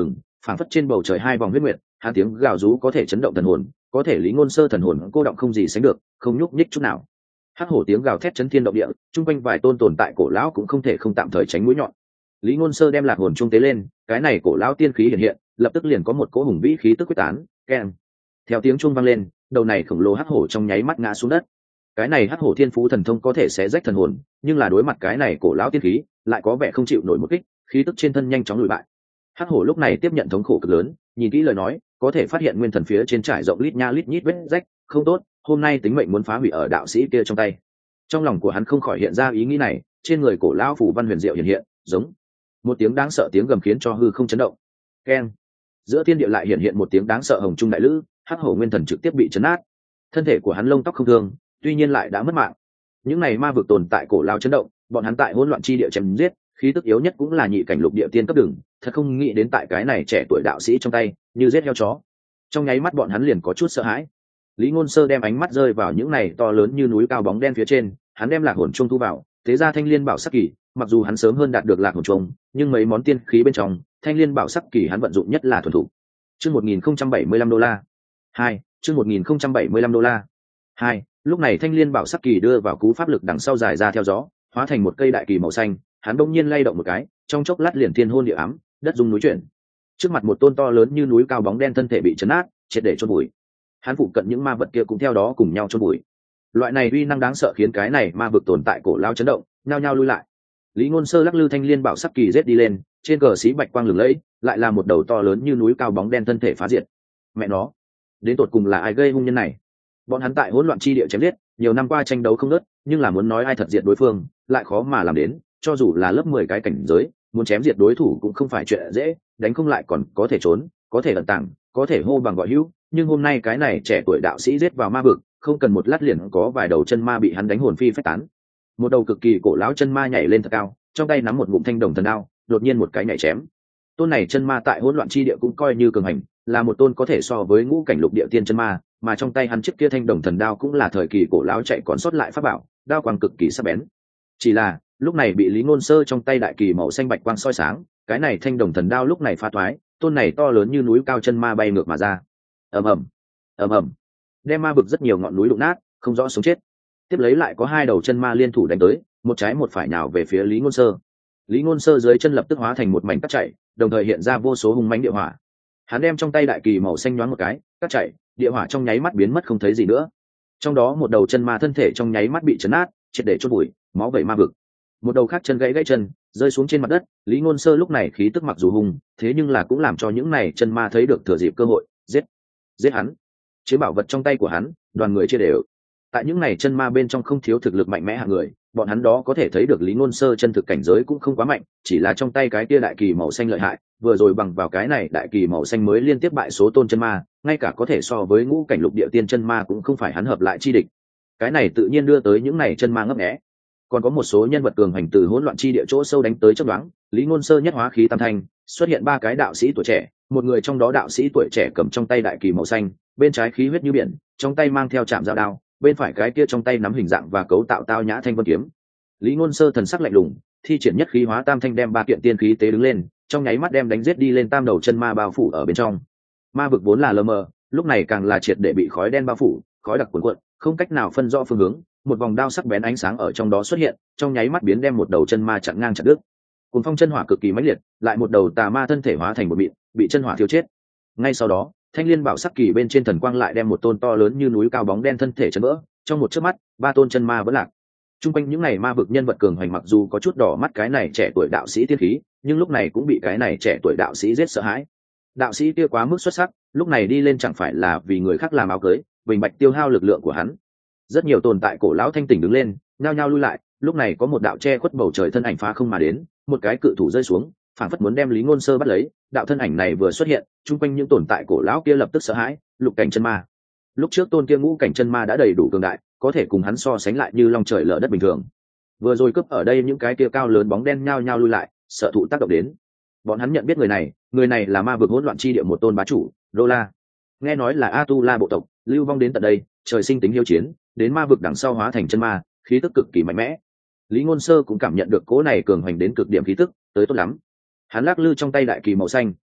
phảng phất trên bầu trời hai vòng huyết nguyệt, hắn tiếng gào rú có thể chấn động thần hồn, có thể Lý Ngôn Sơ thần hồn cô động không gì sánh được, không nhúc nhích chút nào. Hắc hổ tiếng gào thét chấn thiên động địa, trung quanh vài tôn tồn tại cổ lão cũng không thể không tạm thời tránh mũi nhọn. Lý Ngôn Sơ đem lạc hồn trung tế lên, cái này cổ lão tiên khí hiện hiện, lập tức liền có một cỗ hùng vĩ khí tức quyết tán, keng. Theo tiếng chuông vang lên, đầu này khổng lồ hắc hổ trong nháy mắt ngã xuống đất. Cái này hắc hổ thiên phú thần thông có thể xé rách thần hồn, nhưng là đối mặt cái này cổ lão tiên khí, lại có vẻ không chịu nổi một kích, khí tức trên thân nhanh chóng lùi bại. Hắc hổ lúc này tiếp nhận thống khổ cực lớn, nhìn kỹ lời nói, có thể phát hiện nguyên thần phía trên trải rộng lít nha lít nhít vết rách, không tốt, hôm nay tính mệnh muốn phá hủy ở đạo sĩ kia trong tay. Trong lòng của hắn không khỏi hiện ra ý nghĩ này, trên người cổ lão phủ văn huyền diệu hiện hiện, giống một tiếng đáng sợ tiếng gầm khiến cho hư không chấn động. Keng. Giữa thiên địa lại hiện hiện một tiếng đáng sợ hồng trung đại lữ, hắc hổ nguyên thần trực tiếp bị chấn nát. Thân thể của hắn lông tóc không thương, tuy nhiên lại đã mất mạng. Những này ma vực tồn tại cổ lão chấn động, bọn hắn tại hỗn loạn chi địa chém giết, khí tức yếu nhất cũng là nhị cảnh lục địa tiên cấp đường, thật không nghĩ đến tại cái này trẻ tuổi đạo sĩ trong tay, như giết heo chó. Trong nháy mắt bọn hắn liền có chút sợ hãi. Lý Ngôn Sơ đem ánh mắt rơi vào những này to lớn như núi cao bóng đen phía trên, hắn đem lạc hồn chung thu vào, thế ra thanh liên bảo sắc kỳ, mặc dù hắn sớm hơn đạt được lạc hồn chung, nhưng mấy món tiên khí bên trong, thanh liên bảo sắc kỳ hắn vận dụng nhất là thuần thủ. Chương một nghìn không trăm bảy mươi lăm đô la. hai, chương một nghìn không trăm bảy mươi lăm đô la. hai, lúc này thanh liên bảo sắc kỳ đưa vào cú pháp lực đằng sau dài ra theo gió, hóa thành một cây đại kỳ màu xanh, hắn bỗng nhiên lay động một cái, trong chốc lát liền thiên hôn địa ám, đất rung núi chuyển. Trước mặt một tôn to lớn như núi cao bóng đen thân thể bị chấn nát, triệt để chôn bụi. Hắn phụ cận những ma vật kia cũng theo đó cùng nhau chôn bụi. Loại này uy năng đáng sợ khiến cái này ma vực tồn tại cổ lao chấn động, nhao nhao lui lại. Lý Ngôn Sơ lắc lư thanh liên bảo sắc kỳ giết đi lên, trên cờ xí bạch quang lừng lẫy, lại là một đầu to lớn như núi cao bóng đen thân thể phá diệt. Mẹ nó, đến tột cùng là ai gây hung nhân này? Bọn hắn tại hỗn loạn chi địa chém giết, nhiều năm qua tranh đấu không ngớt, nhưng là muốn nói ai thật diệt đối phương, lại khó mà làm đến, cho dù là lớp mười cái cảnh giới, muốn chém diệt đối thủ cũng không phải chuyện dễ, đánh không lại còn có thể trốn, có thể ẩn tàng, có thể hô bằng gọi hữu, nhưng hôm nay cái này trẻ tuổi đạo sĩ giết vào ma vực, không cần một lát liền có vài đầu chân ma bị hắn đánh hồn phi phách tán. Một đầu cực kỳ cổ lão chân ma nhảy lên thật cao, trong tay nắm một ngụm thanh đồng thần đao, đột nhiên một cái nhảy chém. Tôn này chân ma tại hỗn loạn chi địa cũng coi như cường hành, là một tôn có thể so với ngũ cảnh lục địa tiên chân ma, mà trong tay hắn chiếc kia thanh đồng thần đao cũng là thời kỳ cổ lão chạy còn sót lại pháp bảo, đao quang cực kỳ sắc bén. Chỉ là, lúc này bị Lý Ngôn Sơ trong tay đại kỳ màu xanh bạch quang soi sáng, cái này thanh đồng thần đao lúc này phá thoái, tôn này to lớn như núi cao chân ma bay ngược mà ra. Ầm ầm, ầm ầm, đem ma vực rất nhiều ngọn núi đụng nát, không rõ sống chết. Tiếp lấy lại có hai đầu chân ma liên thủ đánh tới, một trái một phải nào về phía Lý Ngôn Sơ. Lý Ngôn Sơ dưới chân lập tức hóa thành một mảnh cát chảy, đồng thời hiện ra vô số hung mãnh địa hỏa. Hắn đem trong tay đại kỳ màu xanh nhoáng một cái, cát chảy, địa hỏa trong nháy mắt biến mất không thấy gì nữa. Trong đó một đầu chân ma thân thể trong nháy mắt bị chấn nát, triệt để chôn bụi, máu vẩy ma vực. Một đầu khác chân gãy gãy chân, rơi xuống trên mặt đất. Lý Ngôn Sơ lúc này khí tức mặc dù hùng, thế nhưng là cũng làm cho những này chân ma thấy được thừa dịp cơ hội, giết, giết hắn. Chế bảo vật trong tay của hắn, đoàn người chia đều. Tại những này chân ma bên trong không thiếu thực lực mạnh mẽ hạng người, bọn hắn đó có thể thấy được Lý Ngôn Sơ chân thực cảnh giới cũng không quá mạnh, chỉ là trong tay cái kia đại kỳ màu xanh lợi hại, vừa rồi bằng vào cái này đại kỳ màu xanh mới liên tiếp bại số tôn chân ma, ngay cả có thể so với ngũ cảnh lục địa tiên chân ma cũng không phải hắn hợp lại chi địch. Cái này tự nhiên đưa tới những này chân ma ngấp nghé. Còn có một số nhân vật cường hành từ hỗn loạn chi địa chỗ sâu đánh tới chớp nhoáng, Lý Ngôn Sơ nhất hóa khí tam thanh, xuất hiện ba cái đạo sĩ tuổi trẻ, một người trong đó đạo sĩ tuổi trẻ cầm trong tay đại kỳ màu xanh, bên trái khí huyết như biển, trong tay mang theo chạm dao đao, bên phải cái kia trong tay nắm hình dạng và cấu tạo tao nhã thanh vân kiếm. Lý Ngôn Sơ thần sắc lạnh lùng, thi triển nhất khí hóa tam thanh đem ba kiện tiên khí tế đứng lên, trong nháy mắt đem đánh giết đi lên tam đầu chân ma bao phủ ở bên trong. Ma vực vốn là lờ mờ, lúc này càng là triệt để bị khói đen bao phủ, khói đặc cuồn cuộn, không cách nào phân rõ phương hướng, một vòng đao sắc bén ánh sáng ở trong đó xuất hiện, trong nháy mắt biến đem một đầu chân ma chặn ngang chặt đứt. Cuồng phong chân hỏa cực kỳ mãnh liệt, lại một đầu tà ma thân thể hóa thành một mịn, bị chân hỏa thiêu chết. Ngay sau đó, thanh liên bảo sắc kỳ bên trên thần quang lại đem một tôn to lớn như núi cao bóng đen thân thể chấn vỡ, trong một chớp mắt, ba tôn chân ma vẫn lạc. Trung quanh những này ma vực nhân vật cường hoành mặc dù có chút đỏ mắt cái này trẻ tuổi đạo sĩ tiên khí, nhưng lúc này cũng bị cái này trẻ tuổi đạo sĩ giết sợ hãi. Đạo sĩ kia quá mức xuất sắc, lúc này đi lên chẳng phải là vì người khác làm áo cưới, bình bạch tiêu hao lực lượng của hắn. Rất nhiều tồn tại cổ lão thanh tỉnh đứng lên, nhao nhao lui lại, lúc này có một đạo che khuất bầu trời thân ảnh phá không mà đến, một cái cự thủ rơi xuống, phảng phất muốn đem Lý Ngôn Sơ bắt lấy. Đạo thân ảnh này vừa xuất hiện, trung quanh những tồn tại cổ lão kia lập tức sợ hãi, lục cảnh chân ma. Lúc trước tôn kia ngũ cảnh chân ma đã đầy đủ cường đại, có thể cùng hắn so sánh lại như long trời lở đất bình thường. Vừa rồi cướp ở đây những cái kia cao lớn bóng đen nhao nhao lui lại, sợ thụ tác động đến. Bọn hắn nhận biết người này, người này là ma vực hỗn loạn chi địa một tôn bá chủ, Đô La. Nghe nói là A Tu La bộ tộc, lưu vong đến tận đây, trời sinh tính hiếu chiến, đến ma vực đằng sau hóa thành chân ma, khí tức cực kỳ mạnh mẽ. Lý Ngôn Sơ cũng cảm nhận được cỗ này cường hoành đến cực điểm khí tức, tới tốt lắm. Hắn lắc lư trong tay đại kỳ màu xanh,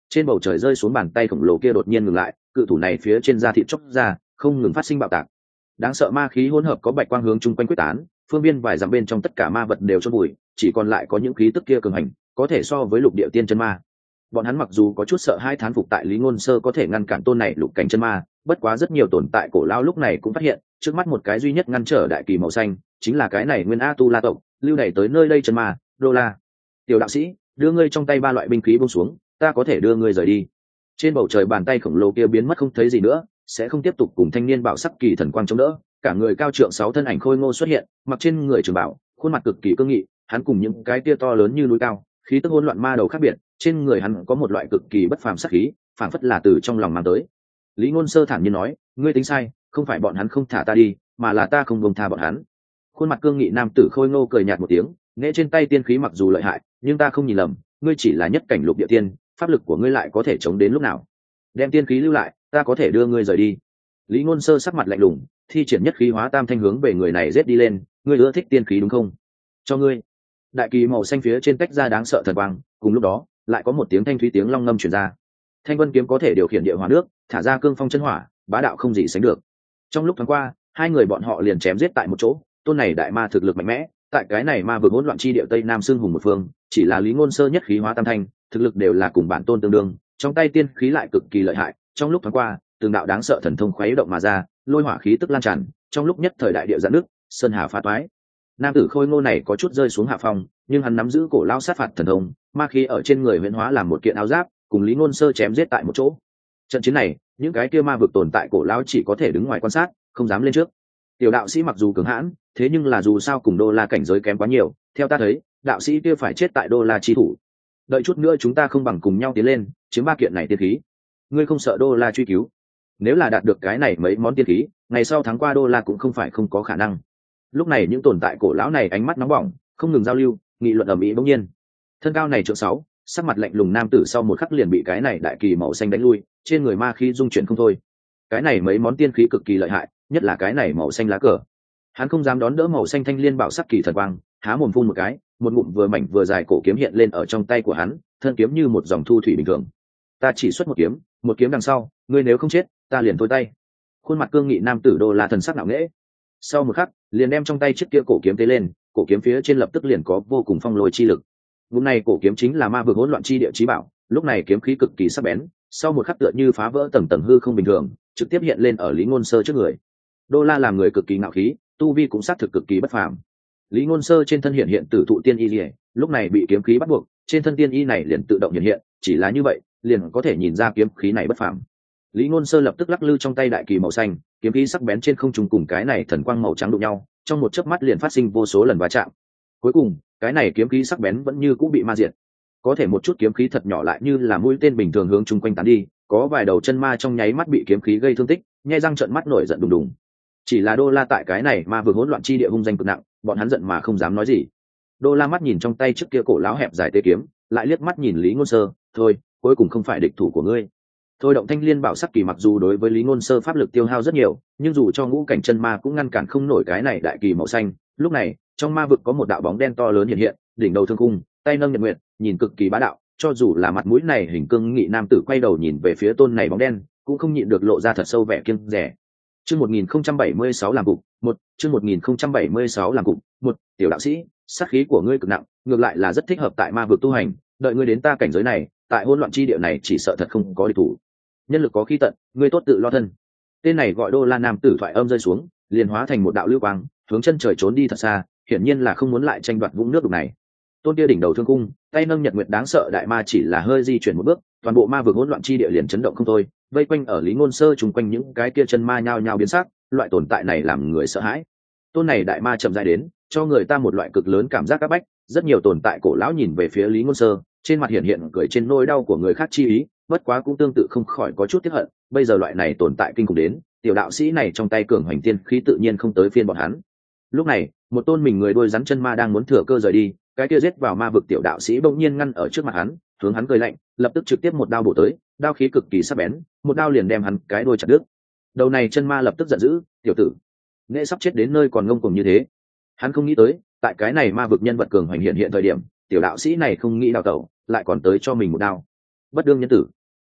Trên bầu trời rơi xuống bàn tay khổng lồ kia đột nhiên ngừng lại, cự thủ này phía trên da thịt chốc ra, không ngừng phát sinh bạo tạc. Đáng sợ ma khí hỗn hợp có bạch quang hướng chung quanh quyết tán, phương viên vài dặm bên trong tất cả ma vật đều chôn bụi, chỉ còn lại có những khí tức kia cường hành, có thể so với lục địa tiên chân ma. Bọn hắn mặc dù có chút sợ hai thán phục tại Lý Ngôn Sơ có thể ngăn cản tôn này lục cảnh chân ma, bất quá rất nhiều tồn tại cổ lao lúc này cũng phát hiện, trước mắt một cái duy nhất ngăn trở đại kỳ màu xanh, chính là cái này Nguyên A Tu La tộc, lưu đày tới nơi đây chân ma, Đô La. Tiểu đạo sĩ, đưa ngươi trong tay ba loại binh khí buông xuống, ta có thể đưa ngươi rời đi. Trên bầu trời bàn tay khổng lồ kia biến mất không thấy gì nữa, sẽ không tiếp tục cùng thanh niên bảo sắc kỳ thần quang chống đỡ. Cả người cao trượng sáu thân ảnh khôi ngô xuất hiện, mặc trên người trường bảo, khuôn mặt cực kỳ cương nghị, hắn cùng những cái kia to lớn như núi cao, khí tức hỗn loạn ma đầu khác biệt, trên người hắn có một loại cực kỳ bất phàm sắc khí, phảng phất là từ trong lòng mang tới. Lý Ngôn Sơ thản nhiên nói, ngươi tính sai, không phải bọn hắn không thả ta đi, mà là ta không buông tha bọn hắn. Khuôn mặt cương nghị nam tử khôi ngô cười nhạt một tiếng, nghệ trên tay tiên khí mặc dù lợi hại, nhưng ta không nhìn lầm, ngươi chỉ là nhất cảnh lục địa tiên, pháp lực của ngươi lại có thể chống đến lúc nào? Đem tiên khí lưu lại, ta có thể đưa ngươi rời đi. Lý Ngôn Sơ sắc mặt lạnh lùng, thi triển nhất khí hóa tam thanh hướng về người này giết đi lên, ngươi ưa thích tiên khí đúng không? Cho ngươi. Đại kỳ màu xanh phía trên tách ra đáng sợ thần quang, cùng lúc đó, lại có một tiếng thanh thúy tiếng long ngâm truyền ra. Thanh vân kiếm có thể điều khiển địa hỏa nước, thả ra cương phong chân hỏa, bá đạo không gì sánh được. Trong lúc thoáng qua, hai người bọn họ liền chém giết tại một chỗ, tôn này đại ma thực lực mạnh mẽ, tại cái này ma vừa hỗn loạn chi địa tây nam xương hùng một phương, chỉ là Lý Ngôn Sơ nhất khí hóa tam thanh, thực lực đều là cùng bản tôn tương đương, trong tay tiên khí lại cực kỳ lợi hại, trong lúc thoáng qua, từng đạo đáng sợ thần thông khuấy động mà ra, lôi hỏa khí tức lan tràn, trong lúc nhất thời đại địa giận nước, sơn hà phá toái. Nam tử khôi ngô này có chút rơi xuống hạ phong, nhưng hắn nắm giữ cổ lao sát phạt thần thông, ma khí ở trên người huyễn hóa làm một kiện áo giáp, cùng Lý Ngôn Sơ chém giết tại một chỗ. Trận chiến này, những cái kia ma vực tồn tại cổ lao chỉ có thể đứng ngoài quan sát, không dám lên trước. Tiểu đạo sĩ mặc dù cường hãn, thế nhưng là dù sao cùng Đô La cảnh giới kém quá nhiều, theo ta thấy, đạo sĩ kia phải chết tại Đô La chi thủ. Đợi chút nữa chúng ta không bằng cùng nhau tiến lên, chiếm ba kiện này tiên khí. Ngươi không sợ Đô La truy cứu? Nếu là đạt được cái này mấy món tiên khí, ngày sau thắng qua Đô La cũng không phải không có khả năng. Lúc này những tồn tại cổ lão này ánh mắt nóng bỏng, không ngừng giao lưu, nghị luận ầm ĩ bỗng nhiên. Thân cao này trượng sáu, sắc mặt lạnh lùng nam tử sau một khắc liền bị cái này đại kỳ màu xanh đánh lui, trên người ma khí dung chuyển không thôi. Cái này mấy món tiên khí cực kỳ lợi hại, nhất là cái này màu xanh lá cờ. Hắn không dám đón đỡ màu xanh thanh liên bảo sắc kỳ thần quang, há mồm phun một cái, một ngụm vừa mảnh vừa dài cổ kiếm hiện lên ở trong tay của hắn, thân kiếm như một dòng thu thủy bình thường. Ta chỉ xuất một kiếm, một kiếm đằng sau, ngươi nếu không chết, ta liền thôi tay. Khuôn mặt cương nghị nam tử Đô La thần sắc ngạo nghễ. Sau một khắc, liền đem trong tay chiếc kia cổ kiếm tế lên, cổ kiếm phía trên lập tức liền có vô cùng phong lôi chi lực. Hôm nay cổ kiếm chính là ma vực hỗn loạn chi địa chí bảo, lúc này kiếm khí cực kỳ sắc bén, sau một khắc tựa như phá vỡ tầng tầng hư không bình thường, trực tiếp hiện lên ở Lý Ngôn Sơ trước người. Đô La làm người cực kỳ ngạo khí, tu vi cũng xác thực cực kỳ bất phàm. Lý Ngôn Sơ trên thân hiện hiện tử thụ tiên y liễu, lúc này bị kiếm khí bắt buộc, trên thân tiên y này liền tự động hiện hiện, chỉ là như vậy, liền có thể nhìn ra kiếm khí này bất phàm. Lý Ngôn Sơ lập tức lắc lư trong tay đại kỳ màu xanh, kiếm khí sắc bén trên không trung cùng cái này thần quang màu trắng đụng nhau, trong một chớp mắt liền phát sinh vô số lần va chạm. Cuối cùng, cái này kiếm khí sắc bén vẫn như cũ bị ma diệt. Có thể một chút kiếm khí thật nhỏ lại như là mũi tên bình thường hướng chung quanh tán đi, có vài đầu chân ma trong nháy mắt bị kiếm khí gây thương tích, nhe răng trợn mắt nổi giận đùng đùng. Chỉ là Đô La tại cái này ma vừa hỗn loạn chi địa hung danh cực nặng, bọn hắn giận mà không dám nói gì. Đô La mắt nhìn trong tay trước kia cổ lão hẹp dài tế kiếm, lại liếc mắt nhìn Lý Ngôn Sơ, thôi, cuối cùng không phải địch thủ của ngươi. Thôi động thanh liên bảo sắc kỳ mặc dù đối với Lý Ngôn Sơ pháp lực tiêu hao rất nhiều, nhưng dù cho ngũ cảnh chân ma cũng ngăn cản không nổi cái này đại kỳ màu xanh. Lúc này, trong ma vực có một đạo bóng đen to lớn hiện hiện, đỉnh đầu thương cung, tay nâng nhật nguyệt, nhìn cực kỳ bá đạo, cho dù là mặt mũi này hình cương nghị nam tử quay đầu nhìn về phía tôn này bóng đen, cũng không nhịn được lộ ra thật sâu vẻ kiêng dè. Chương một nghìn không trăm bảy mươi sáu làm cục, một, chương một nghìn không trăm bảy mươi sáu làm cục, một, tiểu đạo sĩ, sát khí của ngươi cực nặng, ngược lại là rất thích hợp tại ma vực tu hành, đợi ngươi đến ta cảnh giới này, tại hỗn loạn chi địa này chỉ sợ thật không có địch thủ. Nhân lực có khi tận, ngươi tốt tự lo thân. Tên này gọi Đô La nam tử thoại âm rơi xuống, liền hóa thành một đạo lưu quang, hướng chân trời trốn đi thật xa, hiển nhiên là không muốn lại tranh đoạt vũng nước đục này. Tôn kia đỉnh đầu thương cung, tay nâng nhật nguyệt đáng sợ đại ma chỉ là hơi di chuyển một bước, toàn bộ ma vực hỗn loạn chi địa liền chấn động không thôi, vây quanh ở Lý Ngôn Sơ trùng quanh những cái kia chân ma nhao nhao biến sắc, loại tồn tại này làm người sợ hãi. Tôn này đại ma chậm rãi đến, cho người ta một loại cực lớn cảm giác áp bách, rất nhiều tồn tại cổ lão nhìn về phía Lý Ngôn Sơ, trên mặt hiện hiện cười trên nỗi đau của người khác chi ý, bất quá cũng tương tự không khỏi có chút tiếc hận, bây giờ loại này tồn tại kinh khủng đến, tiểu đạo sĩ này trong tay cường hoành tiên khí tự nhiên không tới phiên bọn hắn. Lúc này, một tôn mình người đuôi rắn chân ma đang muốn thừa cơ rời đi, cái kia giết vào ma vực tiểu đạo sĩ bỗng nhiên ngăn ở trước mặt hắn, hướng hắn cười lạnh, lập tức trực tiếp một đao bổ tới, đao khí cực kỳ sắc bén, một đao liền đem hắn cái đuôi chặt đứt. Đầu này chân ma lập tức giận dữ, tiểu tử, nghệ sắp chết đến nơi còn ngông cuồng như thế. Hắn không nghĩ tới, tại cái này ma vực nhân vật cường hoành hiện hiện thời điểm, tiểu đạo sĩ này không nghĩ đào tẩu, lại còn tới cho mình một đao. Bất đương nhân tử,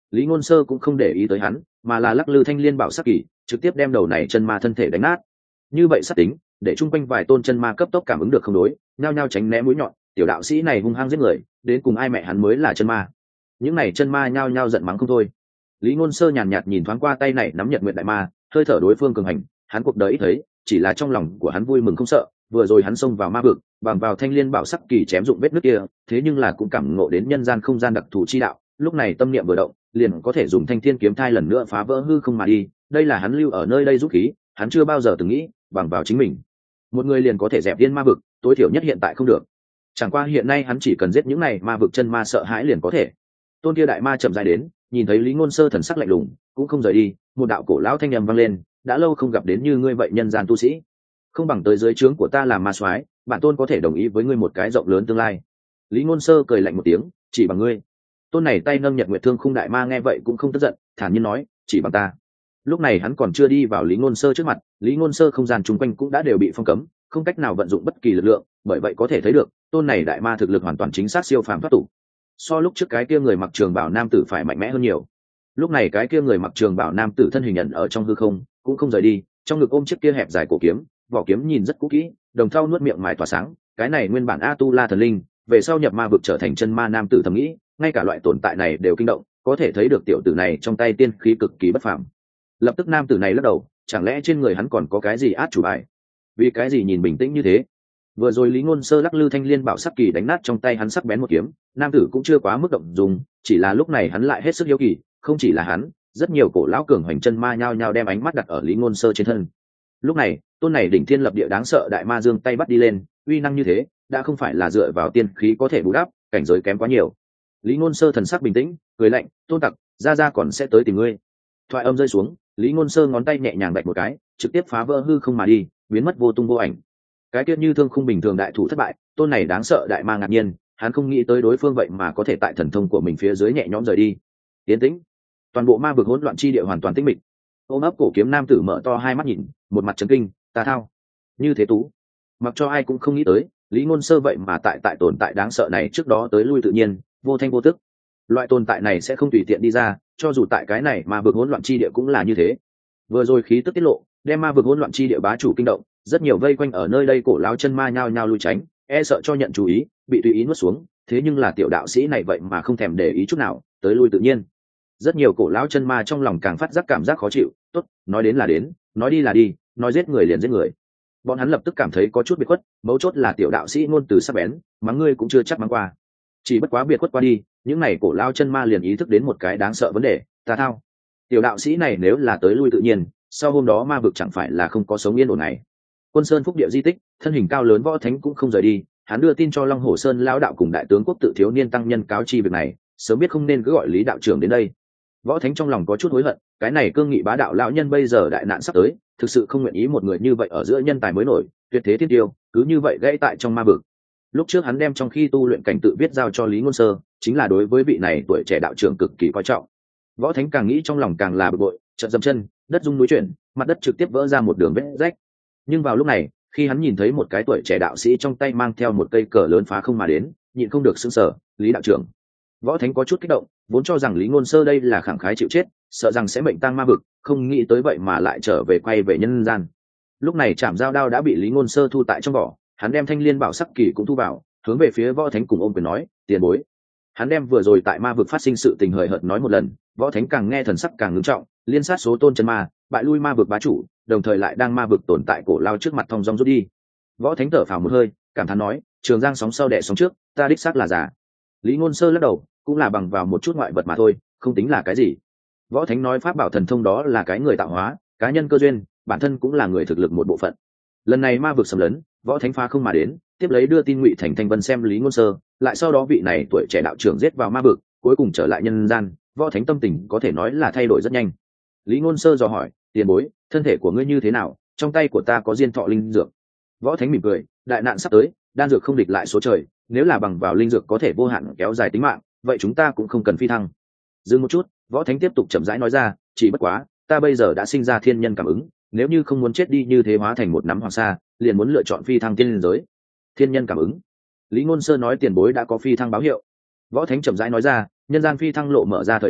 Lý Ngôn Sơ cũng không để ý tới hắn, mà là lắc lư thanh liên bảo sắc kỳ, trực tiếp đem đầu này chân ma thân thể đánh nát. Như vậy sát tính, để chung quanh vài tôn chân ma cấp tốc cảm ứng được không đối, nhao nhao tránh né mũi nhọn. Tiểu đạo sĩ này hung hăng giết người, đến cùng ai mẹ hắn mới là chân ma. Những này chân ma nhao nhao giận mắng không thôi. Lý Ngôn Sơ nhàn nhạt nhìn thoáng qua tay này nắm Nhật Nguyệt đại ma, hơi thở đối phương cường hành, hắn cuộc đời ít thấy, chỉ là trong lòng của hắn vui mừng không sợ. Vừa rồi hắn xông vào ma vực, bằng vào thanh liên bảo sắc kỳ chém dụng vết nứt kia, thế nhưng là cũng cảm ngộ đến nhân gian không gian đặc thù chi đạo. Lúc này tâm niệm vừa động, liền có thể dùng thanh thiên kiếm thai lần nữa phá vỡ hư không mà đi. Đây là hắn lưu ở nơi đây giúp khí, hắn chưa bao giờ từng nghĩ bằng vào chính mình một người liền có thể dẹp điên ma vực, tối thiểu nhất hiện tại không được. Chẳng qua hiện nay hắn chỉ cần giết những này ma vực chân ma sợ hãi liền có thể. Tôn kia đại ma chậm rãi đến, nhìn thấy Lý Ngôn Sơ thần sắc lạnh lùng, cũng không rời đi. Một đạo cổ lão thanh âm vang lên, đã lâu không gặp đến như ngươi vậy nhân gian tu sĩ, không bằng tới dưới trướng của ta làm ma soái, bản tôn có thể đồng ý với ngươi một cái rộng lớn tương lai. Lý Ngôn Sơ cười lạnh một tiếng, chỉ bằng ngươi. Tôn này tay nâng Nhật Nguyệt Thương Khung đại ma nghe vậy cũng không tức giận, thản nhiên nói, chỉ bằng ta. Lúc này hắn còn chưa đi vào Lý Ngôn Sơ trước mặt, Lý Ngôn Sơ không gian chung quanh cũng đã đều bị phong cấm, không cách nào vận dụng bất kỳ lực lượng, bởi vậy có thể thấy được, tôn này đại ma thực lực hoàn toàn chính xác siêu phàm thoát tục. So lúc trước cái kia người mặc trường bào nam tử phải mạnh mẽ hơn nhiều. Lúc này cái kia người mặc trường bào nam tử thân hình nhận ở trong hư không, cũng không rời đi, trong ngực ôm chiếc kia hẹp dài cổ kiếm, vỏ kiếm nhìn rất cũ kỹ, đồng thau nuốt miệng mài tỏa sáng, cái này nguyên bản A Tu La thần linh, về sau nhập ma vực trở thành chân ma nam tử thầm nghĩ, ngay cả loại tồn tại này đều kinh động, có thể thấy được tiểu tử này trong tay tiên khí cực kỳ bất phàm. Lập tức nam tử này lắc đầu, chẳng lẽ trên người hắn còn có cái gì át chủ bài? Vì cái gì nhìn bình tĩnh như thế? Vừa rồi Lý Ngôn Sơ lắc lư thanh liên bảo sắc kỳ đánh nát trong tay hắn sắc bén một kiếm, nam tử cũng chưa quá mức động dung, chỉ là lúc này hắn lại hết sức hiếu kỳ, không chỉ là hắn, rất nhiều cổ lão cường hoành chân ma nhao nhao đem ánh mắt đặt ở Lý Ngôn Sơ trên thân. Lúc này, tôn này đỉnh thiên lập địa đáng sợ đại ma dương tay bắt đi lên, uy năng như thế, đã không phải là dựa vào tiên khí có thể bù đắp, cảnh giới kém quá nhiều. Lý Ngôn Sơ thần sắc bình tĩnh, cười lạnh, "Tôn tặc, ra ra còn sẽ tới tìm ngươi." Thoại âm rơi xuống, Lý Ngôn Sơ ngón tay nhẹ nhàng đạch một cái, trực tiếp phá vỡ hư không mà đi, biến mất vô tung vô ảnh. Cái tiết như thương khung bình thường đại thủ thất bại, tôn này đáng sợ đại ma ngạc nhiên, hắn không nghĩ tới đối phương vậy mà có thể tại thần thông của mình phía dưới nhẹ nhõm rời đi. Tiến tĩnh, toàn bộ ma vực hỗn loạn chi địa hoàn toàn tĩnh mịch. Ôm ấp cổ kiếm nam tử mở to hai mắt nhìn, một mặt chấn kinh, "Ta thao, như thế tú." Mặc cho ai cũng không nghĩ tới, Lý Ngôn Sơ vậy mà tại tại tồn tại đáng sợ này trước đó tới lui tự nhiên, vô thanh vô tức. Loại tồn tại này sẽ không tùy tiện đi ra, cho dù tại cái này mà vực hỗn loạn chi địa cũng là như thế. Vừa rồi khí tức tiết lộ, đem ma vực hỗn loạn chi địa bá chủ kinh động, rất nhiều vây quanh ở nơi đây cổ lão chân ma nhao nhao lui tránh, e sợ cho nhận chú ý, bị tùy ý nuốt xuống. Thế nhưng là tiểu đạo sĩ này vậy mà không thèm để ý chút nào, tới lui tự nhiên. Rất nhiều cổ lão chân ma trong lòng càng phát giác cảm giác khó chịu, tốt, nói đến là đến, nói đi là đi, nói giết người liền giết người. Bọn hắn lập tức cảm thấy có chút biệt khuất, mấu chốt là tiểu đạo sĩ ngôn từ sắc bén, mắng ngươi cũng chưa chắc mắng qua. Chỉ bất quá biệt khuất qua đi, những này cổ lão chân ma liền ý thức đến một cái đáng sợ vấn đề, ta thao. Tiểu đạo sĩ này nếu là tới lui tự nhiên, sau hôm đó ma vực chẳng phải là không có sống yên ổn này. Quân Sơn Phúc địa di tích, thân hình cao lớn võ thánh cũng không rời đi, hắn đưa tin cho Long Hồ Sơn lão đạo cùng đại tướng quốc tự thiếu niên tăng nhân cáo chi việc này, sớm biết không nên cứ gọi Lý đạo trưởng đến đây. Võ thánh trong lòng có chút hối hận, cái này cương nghị bá đạo lão nhân bây giờ đại nạn sắp tới, thực sự không nguyện ý một người như vậy ở giữa nhân tài mới nổi, tuyệt thế thiên tiêu, cứ như vậy gãy tại trong ma vực. Lúc trước hắn đem trong khi tu luyện cảnh tự viết giao cho Lý Ngôn Sơ, chính là đối với vị này tuổi trẻ đạo trưởng cực kỳ coi trọng. Võ thánh càng nghĩ trong lòng càng là bực bội, chợt dậm chân, đất rung núi chuyển, mặt đất trực tiếp vỡ ra một đường vết rách. Nhưng vào lúc này, khi hắn nhìn thấy một cái tuổi trẻ đạo sĩ trong tay mang theo một cây cờ lớn phá không mà đến, nhịn không được sững sờ, Lý đạo trưởng. Võ thánh có chút kích động, vốn cho rằng Lý Ngôn Sơ đây là khẳng khái chịu chết, sợ rằng sẽ mệnh tang ma vực, không nghĩ tới vậy mà lại trở về quay về nhân gian. Lúc này Trảm Giao Đao đã bị Lý Ngôn Sơ thu tại trong vỏ, hắn đem Thanh Liên Bảo Sắc Kỳ cũng thu vào, hướng về phía Võ thánh cùng ôm quyền nói, tiền bối. Hắn đem vừa rồi tại ma vực phát sinh sự tình hời hợt nói một lần, Võ thánh càng nghe thần sắc càng ngưng trọng, liên sát số tôn chân ma, bại lui ma vực bá chủ, đồng thời lại đang ma vực tồn tại cổ lao trước mặt thông dong rút đi. Võ thánh thở phào một hơi, cảm thán nói, trường giang sóng sau đẻ sóng trước, ta đích xác là giả. Lý Ngôn Sơ lắc đầu, cũng là bằng vào một chút ngoại vật mà thôi, không tính là cái gì. Võ thánh nói pháp bảo thần thông đó là cái người tạo hóa, cá nhân cơ duyên, bản thân cũng là người thực lực một bộ phận. Lần này ma vực xâm lấn, Võ thánh phá không mà đến, tiếp lấy đưa tin Ngụy Thành Thanh Vân xem Lý Ngôn Sơ, lại sau đó vị này tuổi trẻ đạo trưởng giết vào ma vực, cuối cùng trở lại nhân gian. Võ thánh tâm tình có thể nói là thay đổi rất nhanh. Lý Ngôn Sơ dò hỏi, tiền bối, thân thể của ngươi như thế nào, trong tay của ta có diên thọ linh dược. Võ thánh mỉm cười, đại nạn sắp tới, đan dược không địch lại số trời, nếu là bằng vào linh dược có thể vô hạn kéo dài tính mạng, vậy chúng ta cũng không cần phi thăng. Dừng một chút, Võ thánh tiếp tục chậm rãi nói ra, chỉ bất quá, ta bây giờ đã sinh ra thiên nhân cảm ứng, nếu như không muốn chết đi như thế hóa thành một nắm hoàng sa, liền muốn lựa chọn phi thăng tiên giới. Thiên nhân cảm ứng. Lý Ngôn Sơ nói tiền bối đã có phi thăng báo hiệu. Võ thánh chậm rãi nói ra, nhân gian phi thăng lộ mở ra thời điểm,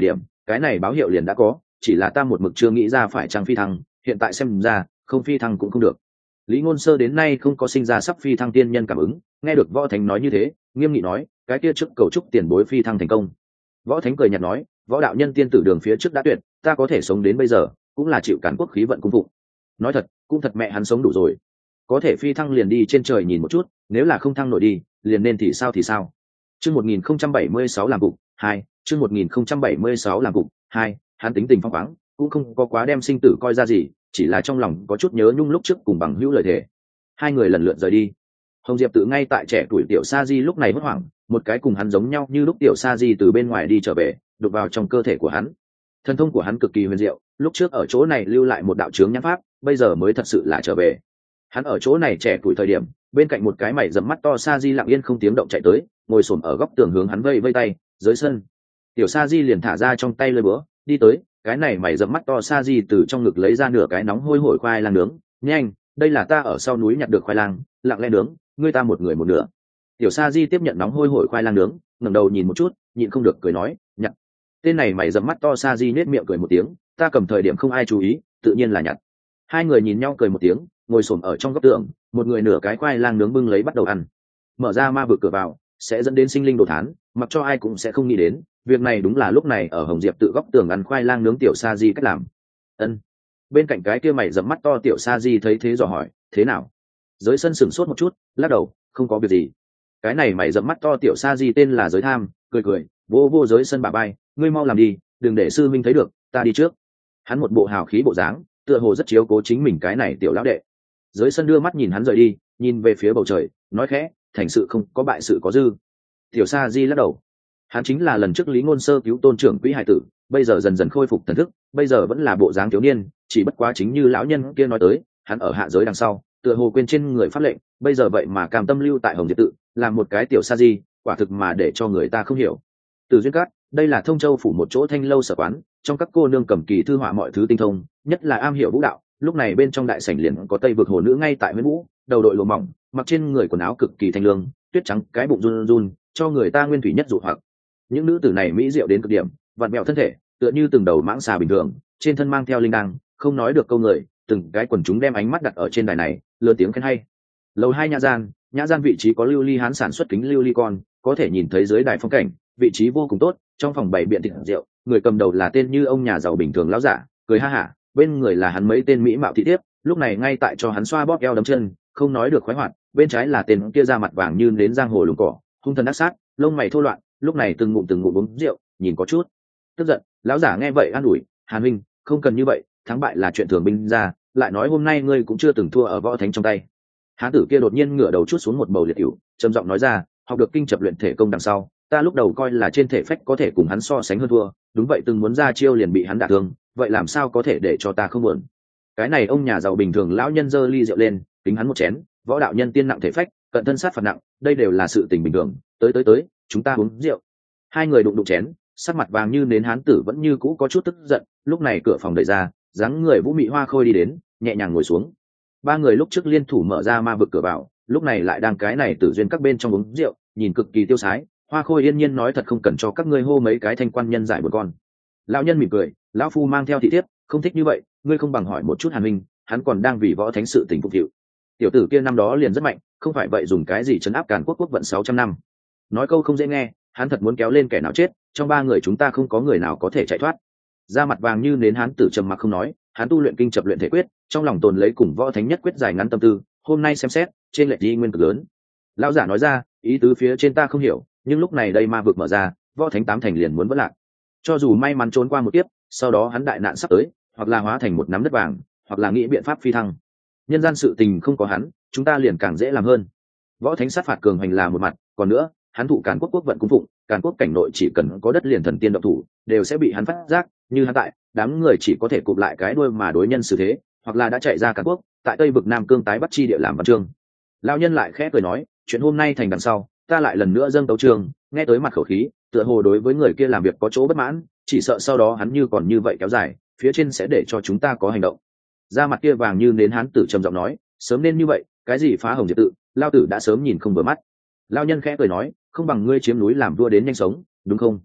cái này báo hiệu liền đã có, chỉ là ta một mực chưa nghĩ ra phải chăng phi thăng, hiện tại xem ra không phi thăng cũng không được. Lý Ngôn Sơ đến nay không có sinh ra sắp phi thăng tiên nhân cảm ứng, nghe được Võ Thánh nói như thế, nghiêm nghị nói, cái kia trước cầu chúc tiền bối phi thăng thành công. Võ Thánh cười nhạt nói, võ đạo nhân tiên tử đường phía trước đã tuyệt, ta có thể sống đến bây giờ cũng là chịu cản quốc khí vận cung phụng. Nói thật, cũng thật mẹ hắn sống đủ rồi, có thể phi thăng liền đi trên trời nhìn một chút, nếu là không thăng nổi đi liền nên thì sao thì sao. Chương một nghìn không trăm bảy mươi sáu làm cục hai, chương một nghìn không trăm bảy mươi sáu làm cục hai, hắn tính tình phong khoáng, cũng không có quá đem sinh tử coi ra gì, chỉ là trong lòng có chút nhớ nhung lúc trước cùng bằng hữu lời thề. Hai người lần lượt rời đi. Hồng Diệp tự ngay tại trẻ tuổi tiểu Sa Di lúc này hốt hoảng, một cái cùng hắn giống nhau như lúc tiểu Sa Di từ bên ngoài đi trở về, đục vào trong cơ thể của hắn. Thần thông của hắn cực kỳ huyền diệu, lúc trước ở chỗ này lưu lại một đạo chướng nhãn pháp, bây giờ mới thật sự là trở về. Hắn ở chỗ này trẻ tuổi thời điểm, bên cạnh một cái mày rậm mắt to Sa Di lặng yên không tiếng động chạy tới, ngồi xổm ở góc tường hướng hắn vây vây tay, dưới sân. Tiểu Sa Di liền thả ra trong tay lưỡi búa, đi tới, cái này mày rậm mắt to Sa Di từ trong ngực lấy ra nửa cái nóng hôi hổi khoai lang nướng, nhanh, đây là ta ở sau núi nhặt được khoai lang, lặng lẽ nướng, ngươi ta một người một nửa. Tiểu Sa Di tiếp nhận nóng hôi hổi khoai lang nướng, ngẩng đầu nhìn một chút, nhịn không được cười nói, nhặt. Tên này mày rậm mắt to Sa Di nết miệng cười một tiếng, ta cầm thời điểm không ai chú ý, tự nhiên là nhặt. Hai người nhìn nhau cười một tiếng, ngồi xổm ở trong góc tường, một người nửa cái khoai lang nướng bưng lấy bắt đầu ăn. Mở ra ma vực cửa vào, sẽ dẫn đến sinh linh đồ thán, mặc cho ai cũng sẽ không nghĩ đến, việc này đúng là lúc này ở Hồng Diệp tự góc tường ăn khoai lang nướng tiểu Sa Di cách làm. Ân. Bên cạnh cái kia mày rậm mắt to tiểu Sa Di thấy thế dò hỏi, thế nào? Giới sân sửng sốt một chút, lắc đầu, không có việc gì. Cái này mày rậm mắt to tiểu Sa Di tên là Giới Tham, cười cười, vô vô giới sân bà bay, ngươi mau làm đi, đừng để sư minh thấy được, ta đi trước. Hắn một bộ hào khí bộ dáng, tựa hồ rất chiếu cố chính mình cái này tiểu lão đệ. Giới sân đưa mắt nhìn hắn rời đi, nhìn về phía bầu trời, nói khẽ, thành sự không có bại sự có dư. Tiểu Sa Di lắc đầu. Hắn chính là lần trước Lý Ngôn Sơ cứu tôn trưởng quỹ hải tử, bây giờ dần dần khôi phục thần thức, bây giờ vẫn là bộ dáng thiếu niên, chỉ bất quá chính như lão nhân kia nói tới, hắn ở hạ giới đằng sau, tựa hồ quên trên người pháp lệnh, bây giờ vậy mà cam tâm lưu tại Hồng Diệp tự, làm một cái tiểu Sa Di, quả thực mà để cho người ta không hiểu. Từ duyên cát, đây là Thông Châu phủ một chỗ thanh lâu sở quán, trong các cô nương cầm kỳ thư họa mọi thứ tinh thông, nhất là am hiểu vũ đạo. Lúc này bên trong đại sảnh liền có Tây vực hồ nữ ngay tại huyễn vũ, đầu đội lụa mỏng, mặc trên người quần áo cực kỳ thanh lương, tuyết trắng, cái bụng run run, cho người ta nguyên thủy nhất dụ hoặc. Những nữ tử này mỹ diệu đến cực điểm, vặn vẹo thân thể, tựa như từng đầu mãng xà bình thường, trên thân mang theo linh đăng, không nói được câu người, từng cái quần chúng đem ánh mắt đặt ở trên đài này, lớn tiếng khen hay. Lầu hai nhã gian, nhã gian vị trí có lưu ly hán sản xuất kính lưu ly con, có thể nhìn thấy dưới đài phong cảnh, vị trí vô cùng tốt. Trong phòng bày biện thịt rượu, người cầm đầu là tên như ông nhà giàu bình thường lão giả, cười ha hả, bên người là hắn mấy tên mỹ mạo thị thiếp, lúc này ngay tại cho hắn xoa bóp eo đấm chân, không nói được khoái hoạt. Bên trái là tên kia da mặt vàng như nến giang hồ lùng cỏ, hung thần ác sát, lông mày thô loạn, lúc này từng ngụm từng ngụm uống rượu, nhìn có chút tức giận. Lão giả nghe vậy an ủi, Hàn huynh, không cần như vậy, thắng bại là chuyện thường binh ra, lại nói hôm nay ngươi cũng chưa từng thua ở võ thánh trong tay. Hán tử kia đột nhiên ngửa đầu chút xuống một bầu liệt cửu, trầm giọng nói ra, học được kinh chập luyện thể công đằng sau, ta lúc đầu coi là trên thể phách có thể cùng hắn so sánh hơn thua, đúng vậy, từng muốn ra chiêu liền bị hắn đả thương, vậy làm sao có thể để cho ta không buồn. Cái này ông nhà giàu bình thường lão nhân giơ ly rượu lên, kính hắn một chén, võ đạo nhân tiên nặng thể phách, cận thân sát phạt nặng, đây đều là sự tình bình thường, tới tới tới, chúng ta uống rượu. Hai người đụng đụng chén, sắc mặt vàng như nến hán tử vẫn như cũ có chút tức giận. Lúc này cửa phòng đẩy ra, dáng người vũ mị hoa khôi đi đến, nhẹ nhàng ngồi xuống. Ba người lúc trước liên thủ mở ra ma vực cửa vào, lúc này lại đang cái này tử duyên các bên trong uống rượu, nhìn cực kỳ tiêu sái. Hoa khôi yên nhiên nói, thật không cần cho các ngươi hô mấy cái thanh quan nhân giải một con. Lão nhân mỉm cười, lão phu mang theo thị thiếp, không thích như vậy, ngươi không bằng hỏi một chút Hàn huynh, hắn còn đang vì võ thánh sự tình phục vụ. Tiểu tử kia năm đó liền rất mạnh, không phải vậy dùng cái gì trấn áp càn quốc quốc vận sáu trăm năm. Nói câu không dễ nghe, hắn thật muốn kéo lên kẻ nào chết, trong ba người chúng ta không có người nào có thể chạy thoát. Da mặt vàng như nến hán tử trầm mặc không nói, hắn tu luyện kinh chập luyện thể quyết, trong lòng tồn lấy cùng võ thánh nhất quyết dài ngắn tâm tư, hôm nay xem xét trên lệch đi nguyên cực lớn. Lão giả nói ra, ý tứ phía trên ta không hiểu, nhưng lúc này đây ma vực mở ra, võ thánh tám thành liền muốn vỡ lạc. Cho dù may mắn trốn qua một kiếp, sau đó hắn đại nạn sắp tới, hoặc là hóa thành một nắm đất vàng, hoặc là nghĩ biện pháp phi thăng. Nhân gian sự tình không có hắn, chúng ta liền càng dễ làm hơn. Võ thánh sát phạt cường hành là một mặt, còn nữa, hắn thụ Càn quốc quốc vận cung phụng, Càn quốc cảnh nội chỉ cần có đất liền thần tiên động thủ, đều sẽ bị hắn phát giác, như hắn tại, đám người chỉ có thể cụp lại cái đuôi mà đối nhân xử thế, hoặc là đã chạy ra Càn quốc, tại Tây vực Nam Cương tái bắt chi địa làm văn chương. Lão nhân lại khẽ cười nói, chuyện hôm nay thành đằng sau, ta lại lần nữa dâng tấu trường, nghe tới mặt khẩu khí, tựa hồ đối với người kia làm việc có chỗ bất mãn, chỉ sợ sau đó hắn như còn như vậy kéo dài, phía trên sẽ để cho chúng ta có hành động. Da mặt kia vàng như nến hán tử trầm giọng nói, sớm nên như vậy, cái gì phá Hồng Diệp tự, lao tử đã sớm nhìn không vừa mắt. Lao nhân khẽ cười nói, không bằng ngươi chiếm núi làm vua đến nhanh sống, đúng không?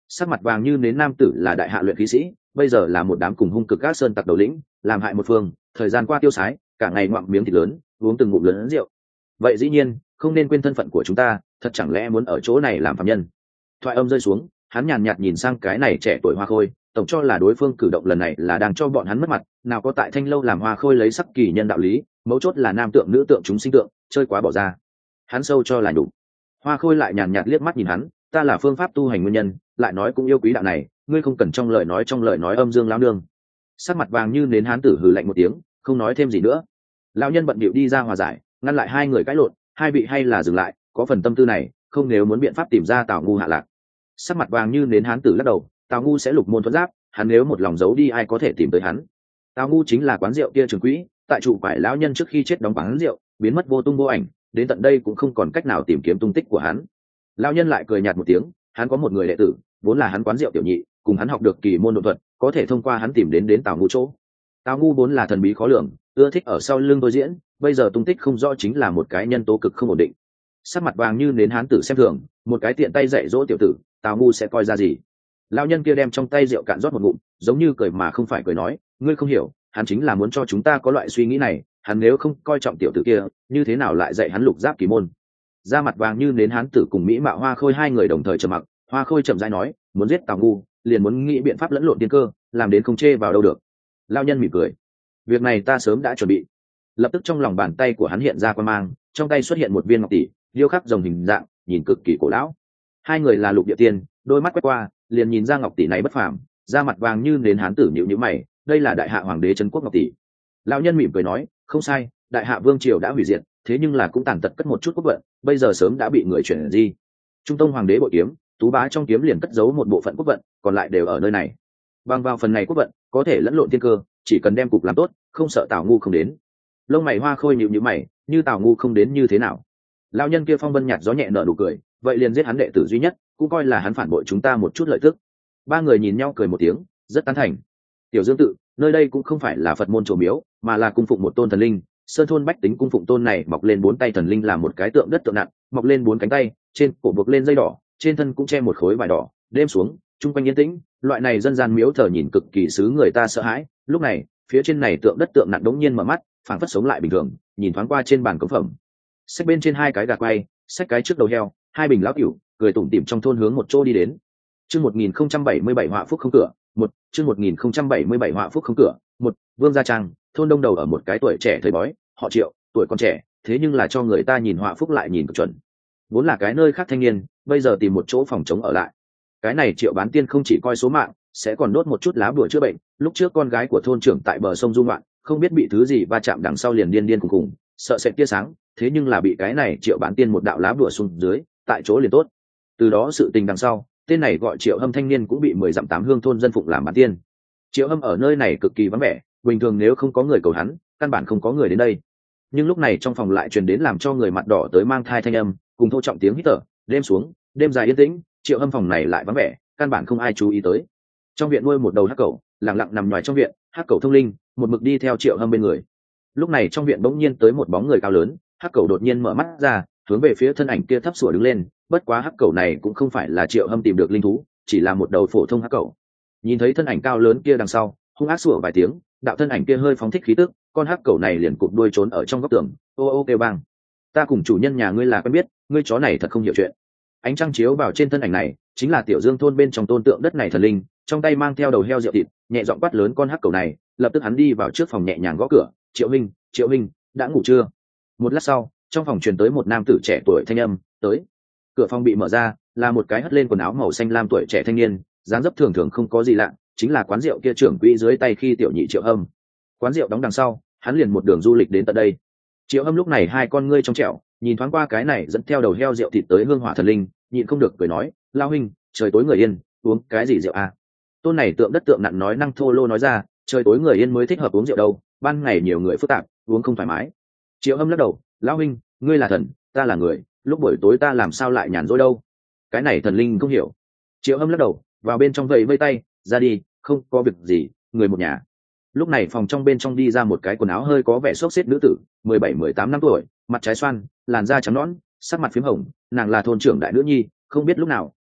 sắc mặt vàng như nến nam tử là đại hạ luyện khí sĩ, bây giờ là một đám cùng hung cực các sơn tặc đầu lĩnh, làm hại một phương, thời gian qua tiêu sái, cả ngày ngoạm miếng thịt lớn, uống từng ngụm lớn rượu. Vậy dĩ nhiên không nên quên thân phận của chúng ta, thật chẳng lẽ muốn ở chỗ này làm phạm nhân? Thoại âm rơi xuống, hắn nhàn nhạt nhìn sang cái này trẻ tuổi hoa khôi, tổng cho là đối phương cử động lần này là đang cho bọn hắn mất mặt, nào có tại Thanh lâu làm hoa khôi lấy sắc kỳ nhân đạo lý, mấu chốt là nam tượng nữ tượng chúng sinh tượng, chơi quá bỏ ra. Hắn sâu cho là đủ. Hoa khôi lại nhàn nhạt liếc mắt nhìn hắn, ta là phương pháp tu hành nguyên nhân, lại nói cũng yêu quý đạo này, ngươi không cần trong lời nói trong lời nói âm dương lão nương. Sắc mặt vàng như nến hán tử hừ lạnh một tiếng, không nói thêm gì nữa. Lão nhân bận bịu đi ra hòa giải, ngăn lại hai người cãi lộn, hai vị hay là dừng lại, có phần tâm tư này, không nếu muốn biện pháp tìm ra Tào ngu hạ lạc. Sắc mặt vàng như nến hán tử lắc đầu, Tào ngu sẽ lục môn thuẫn giáp, hắn nếu một lòng giấu đi ai có thể tìm tới hắn. Tào ngu chính là quán rượu kia trường quỹ, tại trụ quải lão nhân trước khi chết đóng quán rượu, biến mất vô tung vô ảnh, đến tận đây cũng không còn cách nào tìm kiếm tung tích của hắn. Lão nhân lại cười nhạt một tiếng, hắn có một người đệ tử, vốn là hắn quán rượu tiểu nhị, cùng hắn học được kỳ môn độn thuật, có thể thông qua hắn tìm đến đến Tào ngu chỗ. Tào ngu vốn là thần bí khó lường, ưa thích ở sau lưng tôi diễn, bây giờ tung tích không rõ chính là một cái nhân tố cực không ổn định. Sắc mặt vàng như nến hán tử xem thường, một cái tiện tay dạy dỗ tiểu tử, Tào ngu sẽ coi ra gì? Lão nhân kia đem trong tay rượu cạn rót một ngụm, giống như cười mà không phải cười nói, ngươi không hiểu, hắn chính là muốn cho chúng ta có loại suy nghĩ này, hắn nếu không coi trọng tiểu tử kia, như thế nào lại dạy hắn lục giáp kỳ môn? Da mặt vàng như nến hán tử cùng mỹ mạo hoa khôi hai người đồng thời trầm mặc, hoa khôi chậm rãi nói, muốn giết Tào ngu, liền muốn nghĩ biện pháp lẫn lộn tiên cơ, làm đến không chê vào đâu được. Lão nhân mỉm cười, việc này ta sớm đã chuẩn bị. Lập tức trong lòng bàn tay của hắn hiện ra quan mang, trong tay xuất hiện một viên ngọc tỷ, điêu khắc rồng hình dạng, nhìn cực kỳ cổ lão. Hai người là lục địa tiên, đôi mắt quét qua, liền nhìn ra ngọc tỷ này bất phàm, da mặt vàng như nến hán tử nhíu nhíu mày, đây là đại hạ hoàng đế trấn quốc ngọc tỷ. Lão nhân mỉm cười nói, không sai, đại hạ vương triều đã hủy diệt, thế nhưng là cũng tàn tật cất một chút quốc vận, bây giờ sớm đã bị người chuyển di. Trung tông hoàng đế bội kiếm, tú bá trong kiếm liền cất giấu một bộ phận quốc vận, còn lại đều ở nơi này. Bằng vào phần này quốc vận, có thể lẫn lộn tiên cơ, chỉ cần đem cục làm tốt, không sợ Tào ngu không đến. Lông mày hoa khôi nhíu nhíu mày, như Tào ngu không đến như thế nào? Lão nhân kia phong vân nhạt gió nhẹ nở nụ cười, vậy liền giết hắn đệ tử duy nhất, cũng coi là hắn phản bội chúng ta một chút lợi tức. Ba người nhìn nhau cười một tiếng, rất tán thành. Tiểu Dương tự, nơi đây cũng không phải là Phật môn chùa miếu, mà là cung phụng một tôn thần linh. Sơn thôn bách tính cung phụng tôn này mọc lên bốn tay thần linh là một cái tượng đất tượng nặng, mọc lên bốn cánh tay, trên cổ buộc lên dây đỏ, trên thân cũng che một khối vải đỏ. Đêm xuống, trung quanh yên tĩnh, loại này dân gian miếu thờ nhìn cực kỳ xứ người ta sợ hãi. Lúc này, phía trên này tượng đất tượng nặng đống nhiên mở mắt, phảng phất sống lại bình thường, nhìn thoáng qua trên bàn cống phẩm. Xách bên trên hai cái gà quay, xách cái trước đầu heo, hai bình lão cửu, cười tủm tỉm trong thôn hướng một chỗ đi đến. Chương một nghìn không trăm bảy mươi bảy họa phúc không cửa, một, chương một nghìn không trăm bảy mươi bảy họa phúc không cửa, một, Vương gia trang, thôn đông đầu ở một cái tuổi trẻ thời bói, họ Triệu, tuổi còn trẻ, thế nhưng là cho người ta nhìn họa phúc lại nhìn cực chuẩn. Vốn là cái nơi khác thanh niên, bây giờ tìm một chỗ phòng chống ở lại. Cái này Triệu bán tiên không chỉ coi số mạng, sẽ còn đốt một chút lá bùa chữa bệnh. Lúc trước con gái của thôn trưởng tại bờ sông du ngoạn, không biết bị thứ gì va chạm đằng sau liền điên điên khùng khùng, sợ sẽ tia sáng, thế nhưng là bị cái này Triệu bán tiên một đạo lá bùa xuống dưới, tại chỗ liền tốt. Từ đó sự tình đằng sau, tên này gọi Triệu Hâm thanh niên cũng bị mười dặm tám hương thôn dân phụng làm bán tiên. Triệu Hâm ở nơi này cực kỳ vắng vẻ, bình thường nếu không có người cầu hắn, căn bản không có người đến đây. Nhưng lúc này trong phòng lại truyền đến làm cho người mặt đỏ tới mang thai thanh âm, cùng thô trọng tiếng hít thở. Đêm xuống, đêm dài yên tĩnh, Triệu Hâm phòng này lại vắng vẻ, căn bản không ai chú ý tới. Trong viện nuôi một đầu hắc cẩu, lặng lặng nằm ngoài trong viện, hắc cẩu thông linh, một mực đi theo Triệu Hâm bên người. Lúc này trong viện bỗng nhiên tới một bóng người cao lớn, hắc cẩu đột nhiên mở mắt ra, hướng về phía thân ảnh kia thấp sủa đứng lên. Bất quá hắc cẩu này cũng không phải là Triệu Hâm tìm được linh thú, chỉ là một đầu phổ thông hắc cẩu. Nhìn thấy thân ảnh cao lớn kia đằng sau, hung ác sủa vài tiếng, đạo thân ảnh kia hơi phóng thích khí tức, con hắc cẩu này liền cụp đuôi trốn ở trong góc tường, ô ô kêu bang. Ta cùng chủ nhân nhà ngươi là quen biết, ngươi chó này thật không hiểu chuyện. Ánh trăng chiếu vào trên thân ảnh này, chính là Tiểu Dương thôn bên trong tôn tượng đất này thần linh, trong tay mang theo đầu heo rượu thịt, nhẹ giọng quát lớn con hắc cẩu này. Lập tức hắn đi vào trước phòng nhẹ nhàng gõ cửa, Triệu Minh, Triệu Minh, đã ngủ chưa? Một lát sau, trong phòng truyền tới một nam tử trẻ tuổi thanh âm, tới. Cửa phòng bị mở ra, là một cái hất lên quần áo màu xanh lam tuổi trẻ thanh niên, dáng dấp thường thường không có gì lạ, chính là quán rượu kia trưởng quỹ dưới tay khi tiểu nhị Triệu Hâm. Quán rượu đóng đằng sau, hắn liền một đường du lịch đến tận đây. Triệu Hâm lúc này hai con ngươi trong trẻo, nhìn thoáng qua cái này dẫn theo đầu heo rượu thịt tới hương hỏa thần linh, nhịn không được cười nói, lao huynh, trời tối người yên, uống cái gì rượu à? Tôn này tượng đất tượng nặng nói năng thô lô nói ra, trời tối người yên mới thích hợp uống rượu đâu, ban ngày nhiều người phức tạp, uống không thoải mái. Triệu Hâm lắc đầu, lão huynh, ngươi là thần, ta là người, lúc buổi tối ta làm sao lại nhàn rỗi đâu? Cái này thần linh không hiểu. Triệu Hâm lắc đầu, vào bên trong vẫy vây tay, ra đi, không có việc gì, người một nhà. Lúc này phòng trong bên trong đi ra một cái quần áo hơi có vẻ xốc xếp nữ tử, mười bảy mười tám năm tuổi, mặt trái xoan, làn da trắng nõn, sắc mặt phím hồng, nàng là thôn trưởng đại nữ nhi, không biết lúc nào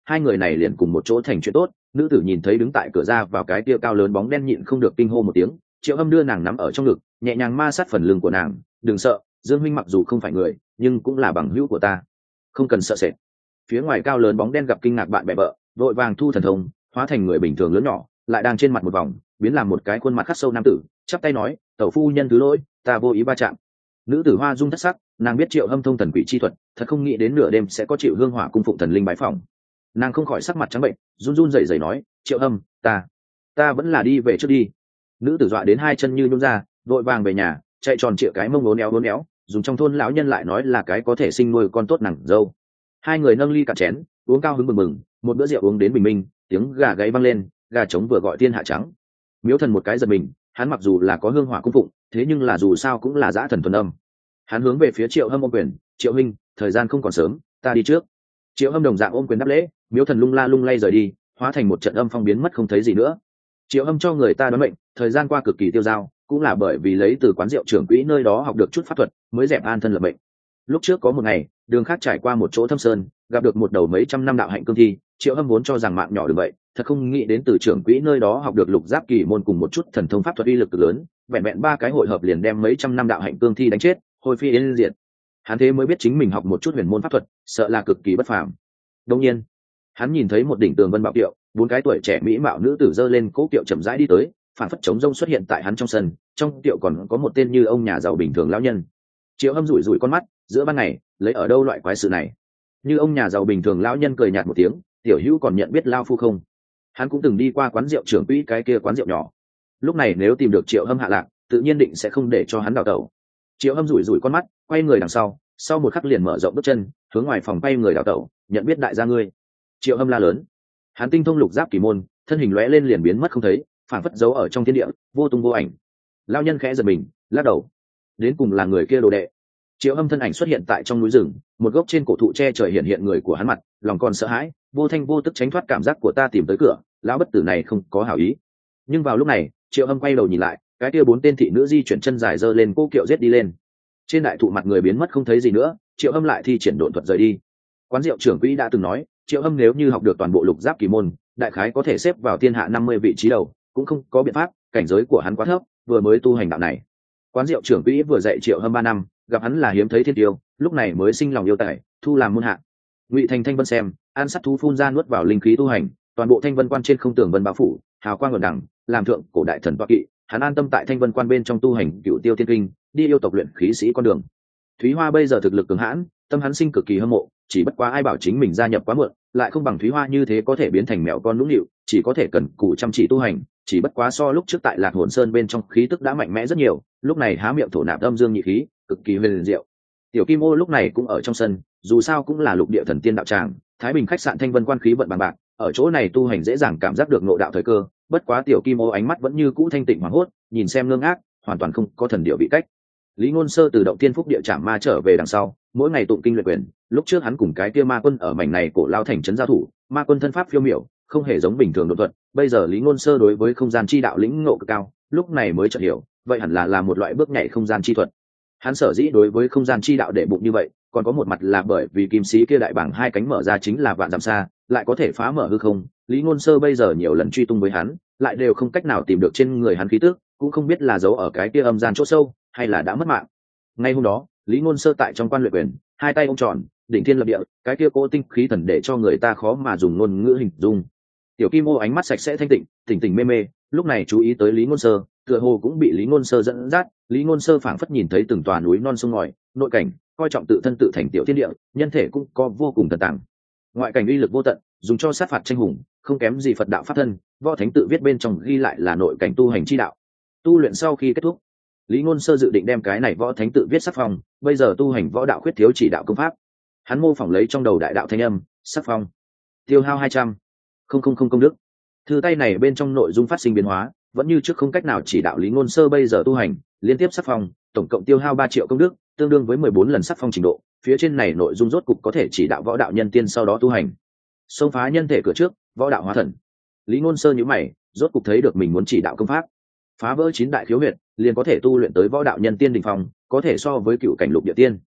hai người này liền cùng một chỗ thành chuyện tốt. Nữ tử nhìn thấy đứng tại cửa ra vào cái tia cao lớn bóng đen nhịn không được kinh hô một tiếng. Triệu Âm đưa nàng nắm ở trong ngực, nhẹ nhàng ma sát phần lưng của nàng. Đừng sợ, Dương huynh mặc dù không phải người, nhưng cũng là bằng hữu của ta, không cần sợ sệt. Phía ngoài cao lớn bóng đen gặp kinh ngạc bạn bè vợ, vội vàng thu thần thông, hóa thành người bình thường lớn nhỏ, lại đang trên mặt một vòng, biến làm một cái khuôn mặt khắc sâu nam tử, chắp tay nói: tẩu phu nhân thứ lỗi, ta vô ý va chạm. Nữ tử hoa dung thất sắc, nàng biết Triệu Âm thông thần quỷ chi thuật, thật không nghĩ đến nửa đêm sẽ có Triệu Hương Hỏa cung phụng thần linh bái phỏng. Nàng không khỏi sắc mặt trắng bệnh, run run rẩy rẩy nói: Triệu Âm, ta ta vẫn là đi về trước đi. Nữ tử dọa đến hai chân như nhún ra, vội vàng về nhà, chạy tròn trịa cái mông uốn éo uốn éo, dùng trong thôn lão nhân lại nói là cái có thể sinh nuôi con tốt nàng dâu. Hai người nâng ly cạn chén, uống cao hứng mừng mừng, một bữa rượu uống đến bình minh, tiếng gà gáy vang lên, gà trống vừa gọi thiên hạ trắng. Miếu Thần một cái giật mình, hắn mặc dù là có hương hỏa cung phụng, thế nhưng là dù sao cũng là dã thần thuần âm. Hắn hướng về phía Triệu Âm ôm quyền: Triệu huynh, thời gian không còn sớm, ta đi trước. Triệu Âm đồng dạng ôm quyền đáp lễ. Miếu Thần lung la lung lay rời đi, hóa thành một trận âm phong biến mất không thấy gì nữa. Triệu Âm cho người ta đoán mệnh, thời gian qua cực kỳ tiêu dao, cũng là bởi vì lấy từ quán rượu trưởng quỹ nơi đó học được chút pháp thuật, mới dẹp an thân lập mệnh. Lúc trước có một ngày, đường khác trải qua một chỗ thâm sơn, gặp được một đầu mấy trăm năm đạo hạnh cương thi. Triệu Âm vốn cho rằng mạng nhỏ được vậy, thật không nghĩ đến từ trưởng quỹ nơi đó học được lục giáp kỳ môn cùng một chút thần thông pháp thuật uy lực cực lớn, vẹn vẹn ba cái hội hợp liền đem mấy trăm năm đạo hạnh cương thi đánh chết, hồi phi yên diệt. Hắn thế mới biết chính mình học một chút huyền môn pháp thuật, sợ là cực kỳ bất phàm. Đương nhiên, hắn nhìn thấy một đỉnh tường vân bảo kiệu, bốn cái tuổi trẻ mỹ mạo nữ tử dơ lên cố kiệu chậm rãi đi tới, phản phất trống rông xuất hiện tại hắn trong sân. Trong kiệu còn có một tên như ông nhà giàu bình thường lão nhân. Triệu Âm rủi rủi con mắt, giữa ban ngày lấy ở đâu loại quái sự này? Như ông nhà giàu bình thường lão nhân cười nhạt một tiếng: tiểu hữu còn nhận biết lao phu không? Hắn cũng từng đi qua quán rượu trưởng quỹ cái kia quán rượu nhỏ. Lúc này nếu tìm được Triệu Âm hạ lạc, tự nhiên định sẽ không để cho hắn đào tẩu. Triệu Âm rủi rủi con mắt, quay người đằng sau, sau một khắc liền mở rộng bước chân, hướng ngoài phòng quay người đào tẩu. Nhận biết đại gia ngươi? Triệu Âm la lớn. Hắn tinh thông lục giáp kỳ môn, thân hình lóe lên liền biến mất không thấy, phản phất giấu ở trong thiên địa, vô tung vô ảnh. Lão nhân khẽ giật mình, lắc đầu. Đến cùng là người kia đồ đệ. Triệu Âm thân ảnh xuất hiện tại trong núi rừng, một gốc trên cổ thụ che trời hiện hiện người của hắn mặt, lòng còn sợ hãi, vô thanh vô tức tránh thoát cảm giác của ta tìm tới cửa, lão bất tử này không có hảo ý. Nhưng vào lúc này, Triệu Âm quay đầu nhìn lại, cái kia bốn tên thị nữ di chuyển chân dài giơ lên cô kiệu giết đi lên. Trên đại thụ mặt người biến mất không thấy gì nữa, Triệu Âm lại thi triển độn thuật rời đi. Quán rượu trưởng quỹ đã từng nói, Triệu Âm nếu như học được toàn bộ lục giáp kỳ môn, đại khái có thể xếp vào thiên hạ năm mươi vị trí đầu, cũng không có biện pháp, cảnh giới của hắn quá thấp, vừa mới tu hành đạo này. Quán rượu trưởng quỹ vừa dạy Triệu Âm ba năm, gặp hắn là hiếm thấy thiên tiêu, lúc này mới sinh lòng yêu tài, thu làm môn hạ. Ngụy Thành Thanh Vân xem, an sát thú phun ra nuốt vào linh khí tu hành, toàn bộ Thanh Vân quan trên không tường vân bao phủ, hào quang ẩn đẳng, làm thượng cổ đại thần toa kỵ. Hắn an tâm tại Thanh Vân quan bên trong tu hành Cửu Tiêu Tiên Kinh, đi yêu tộc luyện khí sĩ con đường. Thúy Hoa bây giờ thực lực cường hãn, tâm hắn sinh cực kỳ hâm mộ, chỉ bất quá ai bảo chính mình gia nhập quá muộn, lại không bằng Thúy Hoa như thế có thể biến thành mèo con nũng nịu, chỉ có thể cần cù chăm chỉ tu hành, chỉ bất quá so lúc trước tại Lạc Hồn Sơn bên trong khí tức đã mạnh mẽ rất nhiều, lúc này há miệng thổ nạp âm dương nhị khí, cực kỳ huyền diệu. Tiểu Kim Ô lúc này cũng ở trong sân, dù sao cũng là lục địa thần tiên đạo tràng, Thái Bình khách sạn Thanh Vân quan khí vận bằng bạc, ở chỗ này tu hành dễ dàng cảm giác được ngộ đạo thời cơ, bất quá Tiểu Kim Ô ánh mắt vẫn như cũ thanh tịnh hoảng hốt, nhìn xem ngơ ngác, hoàn toàn không có thần điệu bị cách. Lý Ngôn Sơ từ động tiên phúc địa trảm ma trở về đằng sau, mỗi ngày tụng kinh luyện quyền, lúc trước hắn cùng cái kia ma quân ở mảnh này cổ lao thành trấn giao thủ, ma quân thân pháp phiêu miểu, không hề giống bình thường đột thuật, bây giờ Lý Ngôn Sơ đối với không gian chi đạo lĩnh ngộ cực cao, lúc này mới chợt hiểu, vậy hẳn là là một loại bước nhảy không gian chi thuật. Hắn sở dĩ đối với không gian chi đạo để bụng như vậy, còn có một mặt là bởi vì kim sĩ kia đại bảng hai cánh mở ra chính là vạn dặm xa, lại có thể phá mở hư không. Lý Ngôn Sơ bây giờ nhiều lần truy tung với hắn, lại đều không cách nào tìm được trên người hắn khí tức, cũng không biết là giấu ở cái kia âm gian chỗ sâu, hay là đã mất mạng. Ngay hôm đó, Lý Ngôn Sơ tại trong quan luyện quyền, hai tay ôm tròn, đỉnh thiên lập địa, cái kia cố tinh khí thần để cho người ta khó mà dùng ngôn ngữ hình dung. Tiểu Kim Ô ánh mắt sạch sẽ thanh tịnh, tỉnh tỉnh mê mê, lúc này chú ý tới Lý Ngôn Sơ, tựa hồ cũng bị Lý Ngôn Sơ dẫn dắt. Lý Ngôn Sơ phảng phất nhìn thấy từng tòa núi non sông ngòi, nội cảnh, coi trọng tự thân tự thành tiểu thiên địa, nhân thể cũng có vô cùng thần tàng. Ngoại cảnh uy lực vô tận, dùng cho sát phạt tranh hùng, không kém gì Phật đạo pháp thân. Võ Thánh tự viết bên trong ghi lại là nội cảnh tu hành chi đạo. Tu luyện sau khi kết thúc, Lý Ngôn Sơ dự định đem cái này Võ Thánh tự viết sắc phong, bây giờ tu hành võ đạo khuyết thiếu chỉ đạo công pháp. Hắn mô phỏng lấy trong đầu đại đạo thanh âm, sắc phong. Tiêu hao hai trăm không không không công đức. Thư tay này bên trong nội dung phát sinh biến hóa, vẫn như trước không cách nào chỉ đạo Lý Ngôn Sơ bây giờ tu hành, liên tiếp sắc phong, tổng cộng tiêu hao ba triệu công đức, tương đương với mười bốn lần sắc phong trình độ. Phía trên này nội dung rốt cục có thể chỉ đạo võ đạo nhân tiên sau đó tu hành. Xông phá nhân thể cửa trước, võ đạo hóa thần. Lý Ngôn Sơ nhíu mày, rốt cục thấy được mình muốn chỉ đạo công pháp. Phá vỡ chín đại khiếu huyệt, liền có thể tu luyện tới võ đạo nhân tiên đỉnh phong, có thể so với cựu cảnh lục địa tiên.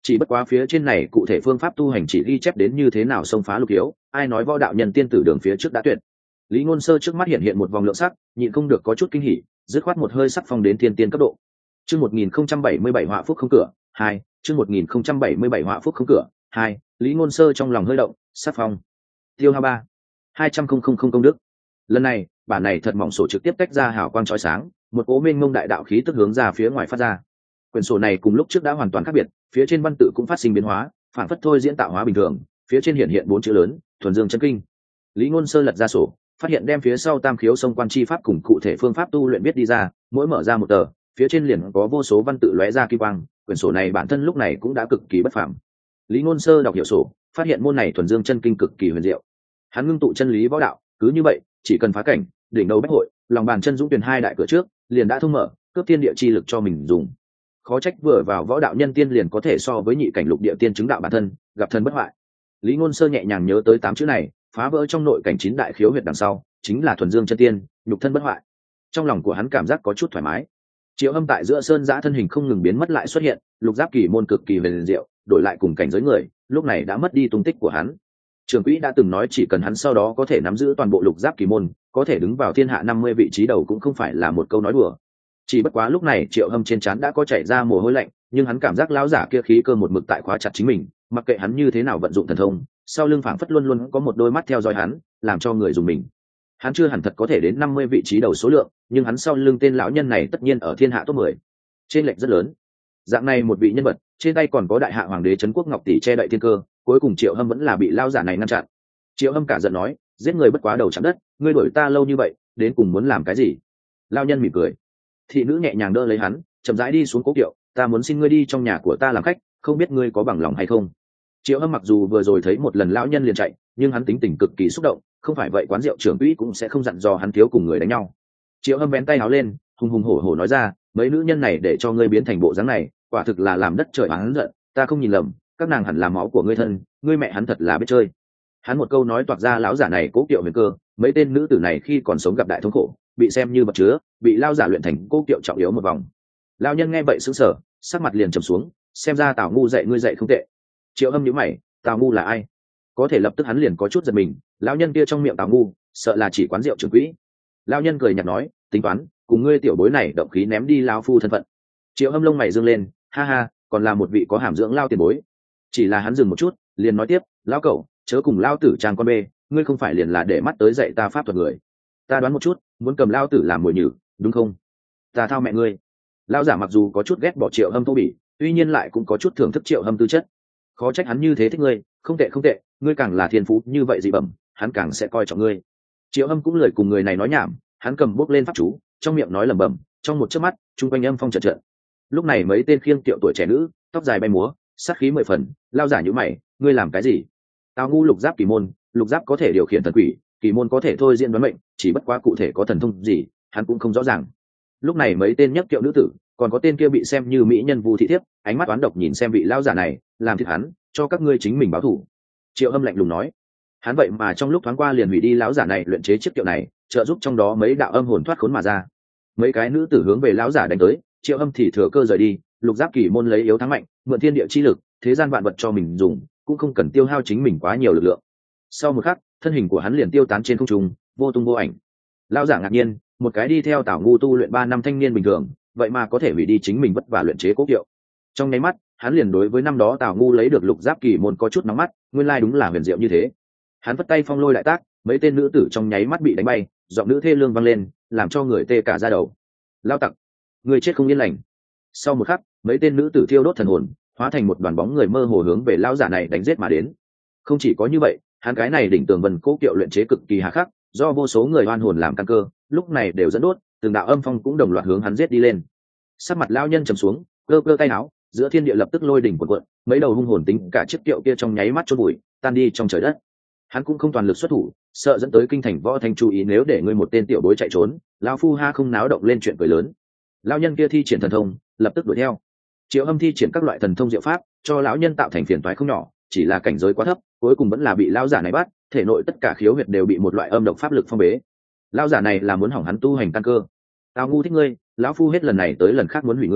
chỉ bất quá phía trên này cụ thể phương pháp tu hành chỉ ghi chép đến như thế nào xông phá lục yếu, ai nói võ đạo nhân tiên tử đường phía trước đã tuyệt. Lý Ngôn Sơ trước mắt hiện hiện một vòng lượng sắc, nhịn không được có chút kinh hỉ, dứt khoát một hơi sắc phong đến thiên tiên cấp độ. Chương một nghìn không trăm bảy mươi bảy họa phúc không cửa hai, chương một nghìn không trăm bảy mươi bảy họa phúc không cửa hai. Lý Ngôn Sơ trong lòng hơi động, sắc phong tiêu hao ba hai trăm không không không công đức. Lần này bản này thật mỏng sổ trực tiếp tách ra hào quang chói sáng, một cỗ mênh mông đại đạo khí tức hướng ra phía ngoài phát ra. Quyển sổ này cùng lúc trước đã hoàn toàn khác biệt, phía trên văn tự cũng phát sinh biến hóa, phản phất thôi diễn tạo hóa bình thường, phía trên hiện hiện bốn chữ lớn, thuần dương chân kinh. Lý Ngôn Sơ lật ra sổ, phát hiện đem phía sau tam khiếu sông quan chi pháp cùng cụ thể phương pháp tu luyện viết đi ra, mỗi mở ra một tờ, phía trên liền có vô số văn tự lóe ra kim quang. Quyển sổ này bản thân lúc này cũng đã cực kỳ bất phàm. Lý Ngôn Sơ đọc hiểu sổ, phát hiện môn này thuần dương chân kinh cực kỳ huyền diệu. Hắn ngưng tụ chân lý võ đạo, cứ như vậy, chỉ cần phá cảnh, đỉnh đầu bách hội, lòng bàn chân dũng tuyển hai đại cửa trước, liền đã thông mở, cướp thiên địa chi lực cho mình dùng. Khó trách vừa vào võ đạo nhân tiên liền có thể so với nhị cảnh lục địa tiên chứng đạo bản thân, gặp thân bất hoại. Lý Ngôn Sơ nhẹ nhàng nhớ tới tám chữ này, phá vỡ trong nội cảnh chín đại khiếu huyệt đằng sau, chính là thuần dương chân tiên, nhục thân bất hoại. Trong lòng của hắn cảm giác có chút thoải mái. Triệu Âm tại giữa sơn giã thân hình không ngừng biến mất lại xuất hiện, lục giáp kỳ môn cực kỳ huyền diệu, đổi lại cùng cảnh giới người, lúc này đã mất đi tung tích của hắn. Trường Quỹ đã từng nói chỉ cần hắn sau đó có thể nắm giữ toàn bộ lục giáp kỳ môn, có thể đứng vào thiên hạ năm mươi vị trí đầu cũng không phải là một câu nói đùa. Chỉ bất quá lúc này Triệu Hâm trên trán đã có chảy ra mồ hôi lạnh, nhưng hắn cảm giác lão giả kia khí cơ một mực tại khóa chặt chính mình, mặc kệ hắn như thế nào vận dụng thần thông, sau lưng phảng phất luôn luôn có một đôi mắt theo dõi hắn, làm cho người dùng mình. Hắn chưa hẳn thật có thể đến năm mươi vị trí đầu số lượng, nhưng hắn sau lưng tên lão nhân này tất nhiên ở thiên hạ top mười. Trên lệch rất lớn. Dạng này một vị nhân vật, trên tay còn có đại hạ hoàng đế trấn quốc ngọc tỷ che đậy thiên cơ, cuối cùng Triệu Hâm vẫn là bị lão giả này ngăn chặn. Triệu Hâm cả giận nói, giết người bất quá đầu chạm đất, ngươi đuổi ta lâu như vậy, đến cùng muốn làm cái gì? Lão nhân mỉm cười. Thị nữ nhẹ nhàng đỡ lấy hắn, chậm rãi đi xuống cố kiệu, ta muốn xin ngươi đi trong nhà của ta làm khách, không biết ngươi có bằng lòng hay không? Triệu Hâm mặc dù vừa rồi thấy một lần lão nhân liền chạy, nhưng hắn tính tình cực kỳ xúc động, không phải vậy quán rượu trưởng quỹ cũng sẽ không dặn dò hắn thiếu cùng người đánh nhau. Triệu Hâm vén tay áo lên, hùng hùng hổ hổ nói ra, mấy nữ nhân này để cho ngươi biến thành bộ dáng này, quả thực là làm đất trời oán giận, ta không nhìn lầm, các nàng hẳn là máu của ngươi thân, ngươi mẹ hắn thật là biết chơi. Hắn một câu nói toạc ra lão giả này cố kiệu huyền cơ, mấy tên nữ tử này khi còn sống gặp đại thống khổ, bị xem như vật chứa, bị lao giả luyện thành cố kiệu trọng yếu một vòng. Lão nhân nghe vậy sững sờ, sắc mặt liền trầm xuống, xem ra Tào ngu dạy ngươi dạy không tệ. Triệu Hâm nhíu mày, Tào ngu là ai? Có thể lập tức hắn liền có chút giật mình, lão nhân kia trong miệng Tào ngu, sợ là chỉ quán rượu trưởng quỹ. Lão nhân cười nhạt nói, tính toán, cùng ngươi tiểu bối này động khí ném đi lão phu thân phận. Triệu Hâm lông mày dương lên, ha ha, còn là một vị có hàm dưỡng lao tiền bối. Chỉ là hắn dừng một chút, liền nói tiếp, lão cẩu, chớ cùng lao tử trang con bê, ngươi không phải liền là để mắt tới dạy ta pháp thuật người. Ta đoán một chút, muốn cầm lao tử làm mồi nhử, đúng không? Ta thao mẹ ngươi. Lão giả mặc dù có chút ghét bỏ Triệu Hâm thô bỉ, tuy nhiên lại cũng có chút thưởng thức Triệu Hâm tư chất. Khó trách hắn như thế thích ngươi, không tệ không tệ, ngươi càng là thiên phú như vậy dị bẩm, hắn càng sẽ coi trọng ngươi. Triệu Hâm cũng lời cùng người này nói nhảm, hắn cầm bút lên pháp chú, trong miệng nói lẩm bẩm, trong một chớp mắt, trung quanh âm phong chợt chợt. Lúc này mấy tên khiêng tiệu tuổi trẻ nữ, tóc dài bay múa, sát khí mười phần, lao giả nhíu mày, ngươi làm cái gì? Tào ngu lục giáp kỳ môn, lục giáp có thể điều khiển thần quỷ, kỳ môn có thể thôi diễn đoán mệnh, chỉ bất quá cụ thể có thần thông gì, hắn cũng không rõ ràng. Lúc này mấy tên nhấc kiệu nữ tử, còn có tên kia bị xem như mỹ nhân Vu thị thiếp, ánh mắt oán độc nhìn xem vị lao giả này, làm thịt hắn, cho các ngươi chính mình báo thù. Triệu Hâm lạnh lùng nói, hắn vậy mà trong lúc thoáng qua liền hủy đi lão giả này luyện chế chiếc kiệu này, trợ giúp trong đó mấy đạo âm hồn thoát khốn mà ra. Mấy cái nữ tử hướng về lão giả đánh tới, Triệu Hâm thì thừa cơ rời đi, lục giáp kỳ môn lấy yếu thắng mạnh, mượn thiên địa chi lực, thế gian vạn vật cho mình dùng, cũng không cần tiêu hao chính mình quá nhiều lực lượng. Sau một khắc, thân hình của hắn liền tiêu tán trên không trung, vô tung vô ảnh. Lão giả ngạc nhiên, một cái đi theo Tào ngu tu luyện ba năm thanh niên bình thường, vậy mà có thể hủy đi chính mình vất vả luyện chế cố kiệu. Trong nháy mắt, hắn liền đối với năm đó Tào ngu lấy được lục giáp kỳ môn có chút nóng mắt, nguyên lai đúng là huyền diệu như thế. Hắn vất tay phong lôi đại tác, mấy tên nữ tử trong nháy mắt bị đánh bay, giọng nữ thê lương vang lên, làm cho người tê cả da đầu. Lao tặc, người chết không yên lành. Sau một khắc, mấy tên nữ tử thiêu đốt thần hồn, hóa thành một đoàn bóng người mơ hồ hướng về lão giả này đánh giết mà đến. Không chỉ có như vậy, hắn cái này đỉnh tường vân cố kiệu luyện chế cực kỳ hà khắc, do vô số người oan hồn làm căn cơ, lúc này đều dẫn đốt, từng đạo âm phong cũng đồng loạt hướng hắn giết đi lên. Sắc mặt lão nhân trầm xuống, cơ cơ tay áo, giữa thiên địa lập tức lôi đỉnh cuộn cuộn, mấy đầu hung hồn tính cả chiếc kiệu kia trong nháy mắt chôn bụi, tan đi trong trời đất. Hắn cũng không toàn lực xuất thủ, sợ dẫn tới kinh thành võ thanh chú ý, nếu để ngươi một tên tiểu bối chạy trốn, lão phu ha không náo động lên chuyện cười lớn. Lão nhân kia thi triển thần thông, lập tức đuổi theo. Triệu Hâm thi triển các loại thần thông diệu pháp, cho lão nhân tạo thành phiền toái không nhỏ, chỉ là cảnh giới quá thấp, cuối cùng vẫn là bị lão giả này bắt, thể nội tất cả khiếu huyệt đều bị một loại âm độc pháp lực phong bế. Lão giả này là muốn hỏng hắn tu hành căn cơ. Tào ngu thích ngươi, lão phu hết lần này tới lần khác muốn hủy ngươi,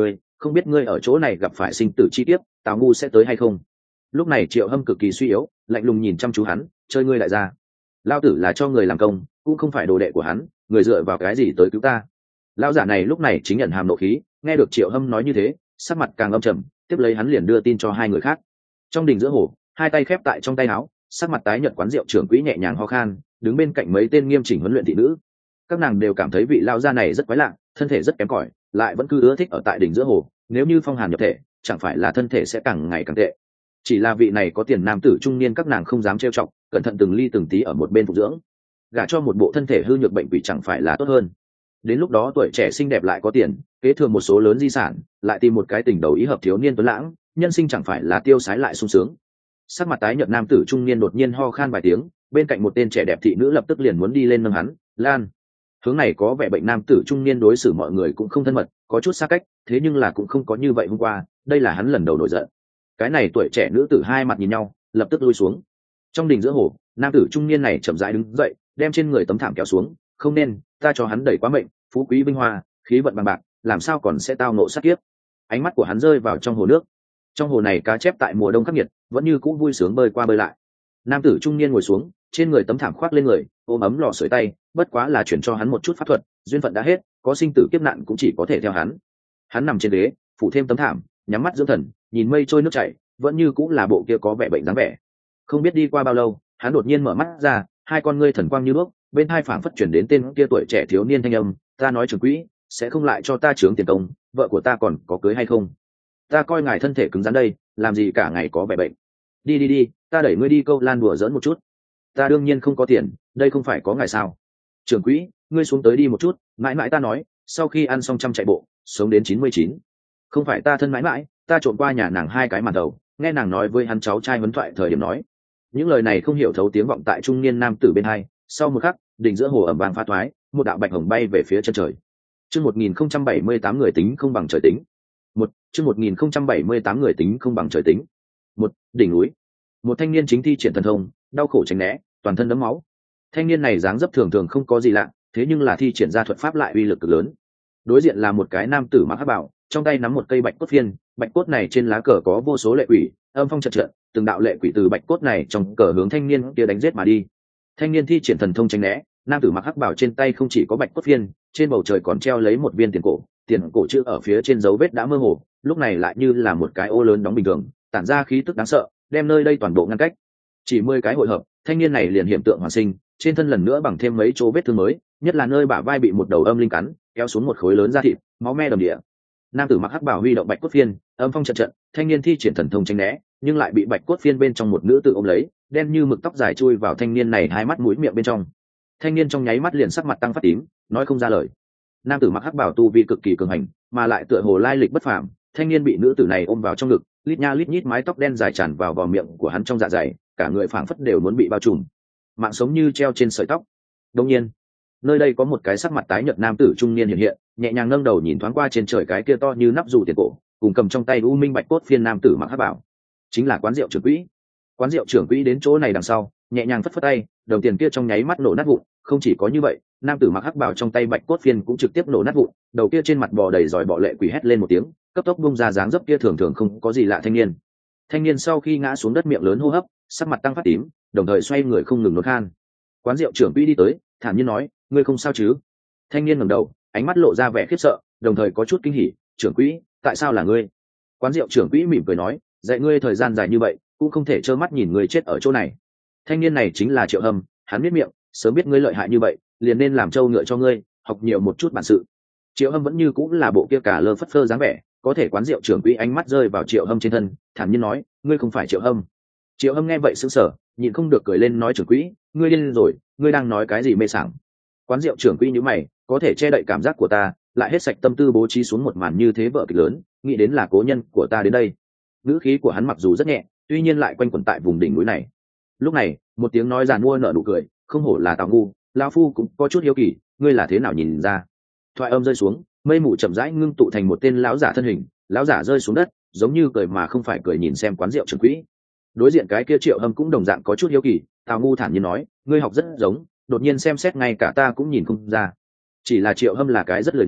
không biết ngươi ở chỗ này gặp phải sinh tử chi tiết, tào ngu sẽ tới hay không. Lúc này Triệu Hâm cực kỳ suy yếu, lạnh lùng nhìn chăm chú hắn, chơi ngươi lại ra. Lao tử là cho người làm công, cũng không phải đồ đệ của hắn, người dựa vào cái gì tới cứu ta. Lão giả này lúc này chính nhận hàm nộ khí, nghe được Triệu Hâm nói như thế, sắc mặt càng âm trầm, tiếp lấy hắn liền đưa tin cho hai người khác. Trong đình giữa hồ, hai tay khép tại trong tay áo, sắc mặt tái nhợt quán rượu trưởng quỹ nhẹ nhàng ho khan, đứng bên cạnh mấy tên nghiêm chỉnh huấn luyện thị nữ. Các nàng đều cảm thấy vị lão gia này rất quái lạ, thân thể rất kém cỏi, lại vẫn cứ ưa thích ở tại đỉnh giữa hồ, nếu như phong hàn nhập thể, chẳng phải là thân thể sẽ càng ngày càng tệ. Chỉ là vị này có tiền nam tử trung niên các nàng không dám trêu chọc, cẩn thận từng ly từng tí ở một bên phục dưỡng. Gả cho một bộ thân thể hư nhược bệnh quỷ chẳng phải là tốt hơn. Đến lúc đó tuổi trẻ xinh đẹp lại có tiền, kế thừa một số lớn di sản, lại tìm một cái tình đầu ý hợp thiếu niên tuấn lãng, nhân sinh chẳng phải là tiêu sái lại sung sướng. Sắc mặt tái nhợt nam tử trung niên đột nhiên ho khan vài tiếng, bên cạnh một tên trẻ đẹp thị nữ lập tức liền muốn đi lên nâng hắn, "Lan." Hướng này có vẻ bệnh nam tử trung niên đối xử mọi người cũng không thân mật, có chút xa cách, thế nhưng là cũng không có như vậy hôm qua, đây là hắn lần đầu nổi giận. Cái này tuổi trẻ nữ tử hai mặt nhìn nhau, lập tức lui xuống. Trong đình giữa hồ, nam tử trung niên này chậm rãi đứng dậy, đem trên người tấm thảm kéo xuống, "Không nên, ta cho hắn đẩy quá mệnh, phú quý vinh hoa, khí vận bằng bạc, làm sao còn sẽ tao nộ sát kiếp." Ánh mắt của hắn rơi vào trong hồ nước. Trong hồ này cá chép tại mùa đông khắc nghiệt, vẫn như cũ vui sướng bơi qua bơi lại. Nam tử trung niên ngồi xuống, trên người tấm thảm khoác lên người, ôm ấm lò sưởi tay, bất quá là chuyển cho hắn một chút pháp thuật, duyên phận đã hết, có sinh tử kiếp nạn cũng chỉ có thể theo hắn. Hắn nằm trên ghế, phủ thêm tấm thảm, nhắm mắt dưỡng thần, nhìn mây trôi nước chảy, vẫn như cũng là bộ kia có vẻ bệnh dáng vẻ. Không biết đi qua bao lâu, hắn đột nhiên mở mắt ra, hai con ngươi thần quang như đuốc, bên hai phảng phất chuyển đến tên kia tuổi trẻ thiếu niên thanh âm, "Ta nói trưởng quỹ, sẽ không lại cho ta trướng tiền công, vợ của ta còn có cưới hay không? Ta coi ngài thân thể cứng rắn đây, làm gì cả ngày có vẻ bệnh. Đi đi đi, ta đẩy ngươi đi câu lan đùa giỡn một chút." "Ta đương nhiên không có tiền, đây không phải có ngài sao? Trưởng quỹ, ngươi xuống tới đi một chút." Mãi mãi ta nói, sau khi ăn xong trăm chạy bộ, sống đến chín mươi chín. "Không phải ta thân mãi mãi, ta trộn qua nhà nàng hai cái màn đầu." Nghe nàng nói với hắn cháu trai huấn thoại thời điểm nói. Những lời này không hiểu thấu tiếng vọng tại trung niên nam tử bên hai, sau một khắc, đỉnh giữa hồ ẩm vàng pha thoái, một đạo bạch hồng bay về phía chân trời. Chương một nghìn không trăm bảy mươi tám người tính không bằng trời tính. Một, chương một nghìn không trăm bảy mươi tám người tính không bằng trời tính. Một, đỉnh núi. Một thanh niên chính thi triển thần thông, đau khổ tránh né, toàn thân đẫm máu. Thanh niên này dáng dấp thường thường không có gì lạ, thế nhưng là thi triển ra thuật pháp lại uy lực cực lớn. Đối diện là một cái nam tử mặc hắc bào, trong tay nắm một cây bạch cốt phiên, bạch cốt này trên lá cờ có vô số lệ quỷ, âm phong chợt chợt, từng đạo lệ quỷ từ bạch cốt này trong cờ hướng thanh niên kia đánh giết mà đi. Thanh niên thi triển thần thông tránh né, nam tử mặc hắc bào trên tay không chỉ có bạch cốt phiên, trên bầu trời còn treo lấy một viên tiền cổ, tiền cổ chữ ở phía trên dấu vết đã mơ hồ, lúc này lại như là một cái ô lớn đóng bình thường, tản ra khí tức đáng sợ, đem nơi đây toàn bộ ngăn cách. Chỉ mười cái hội hợp, thanh niên này liền hiện tượng hoàn sinh, trên thân lần nữa bằng thêm mấy chỗ vết thương mới, nhất là nơi bả vai bị một đầu âm linh cắn, kéo xuống một khối lớn da thịt, máu me đầm địa. Nam tử mặc hắc bào huy động bạch cốt phiên, âm phong trận trận, thanh niên thi triển thần thông tránh né, nhưng lại bị bạch cốt phiên bên trong một nữ tử ôm lấy, đen như mực tóc dài chui vào thanh niên này hai mắt mũi miệng bên trong. Thanh niên trong nháy mắt liền sắc mặt tăng phát tím, nói không ra lời. Nam tử mặc hắc bào tu vi cực kỳ cường hành, mà lại tựa hồ lai lịch bất phàm, thanh niên bị nữ tử này ôm vào trong ngực, lít nha lít nhít mái tóc đen dài tràn vào vào miệng của hắn trong dạ dày, cả người phảng phất đều muốn bị bao trùm, mạng sống như treo trên sợi tóc. Đương nhiên, nơi đây có một cái sắc mặt tái nhợt nam tử trung niên hiện hiện, nhẹ nhàng nâng đầu nhìn thoáng qua trên trời cái kia to như nắp dù tiền cổ, cùng cầm trong tay u minh bạch cốt phiên nam tử mặc hắc bảo, chính là quán rượu trưởng quỹ. Quán rượu trưởng quỹ đến chỗ này đằng sau, nhẹ nhàng phất phất tay, đồng tiền kia trong nháy mắt nổ nát vụn. Không chỉ có như vậy, nam tử mặc hắc bảo trong tay bạch cốt phiên cũng trực tiếp nổ nát vụn, đầu kia trên mặt bò đầy giỏi bọ lệ quỷ hét lên một tiếng, cấp tốc bung ra dáng dấp kia thường thường không có gì lạ thanh niên. Thanh niên sau khi ngã xuống đất miệng lớn hô hấp, sắc mặt tăng phát tím, đồng thời xoay người không ngừng nôn khan. Quán rượu trưởng quỹ đi tới, thản nhiên nói, ngươi không sao chứ? Thanh niên ngẩng đầu, ánh mắt lộ ra vẻ khiếp sợ, đồng thời có chút kinh hỉ, trưởng quỹ, tại sao là ngươi? Quán rượu trưởng quỹ mỉm cười nói, dạy ngươi thời gian dài như vậy, cũng không thể trơ mắt nhìn ngươi chết ở chỗ này. Thanh niên này chính là Triệu Hâm, hắn biết miệng, sớm biết ngươi lợi hại như vậy, liền nên làm trâu ngựa cho ngươi, học nhiều một chút bản sự. Triệu Hâm vẫn như cũng là bộ kia cả lơ phất phơ dáng vẻ, có thể quán rượu trưởng quỹ ánh mắt rơi vào Triệu Hâm trên thân, thản nhiên nói, ngươi không phải Triệu Hâm. Triệu Hâm nghe vậy sững sờ, nhịn không được cười lên nói, trưởng quỹ, ngươi điên rồi, ngươi đang nói cái gì mê sảng? Quán rượu trưởng quỹ nhíu mày, có thể che đậy cảm giác của ta, lại hết sạch tâm tư bố trí xuống một màn như thế vợ kịch lớn, nghĩ đến là cố nhân của ta đến đây. Ngữ khí của hắn mặc dù rất nhẹ, tuy nhiên lại quanh quẩn tại vùng đỉnh núi này. Lúc này, một tiếng nói giàn mua nở nụ cười, không hổ là Tào ngu, lão phu cũng có chút hiếu kỳ, ngươi là thế nào nhìn ra? Thoại âm rơi xuống, mây mù chậm rãi ngưng tụ thành một tên lão giả thân hình, lão giả rơi xuống đất, giống như cười mà không phải cười nhìn xem quán rượu trưởng quỹ. Đối diện cái kia Triệu Hâm cũng đồng dạng có chút hiếu kỳ, Tào ngu thản nhiên nói, ngươi học rất giống, đột nhiên xem xét ngay cả ta cũng nhìn không ra. Chỉ là Triệu Hâm là cái rất lười người,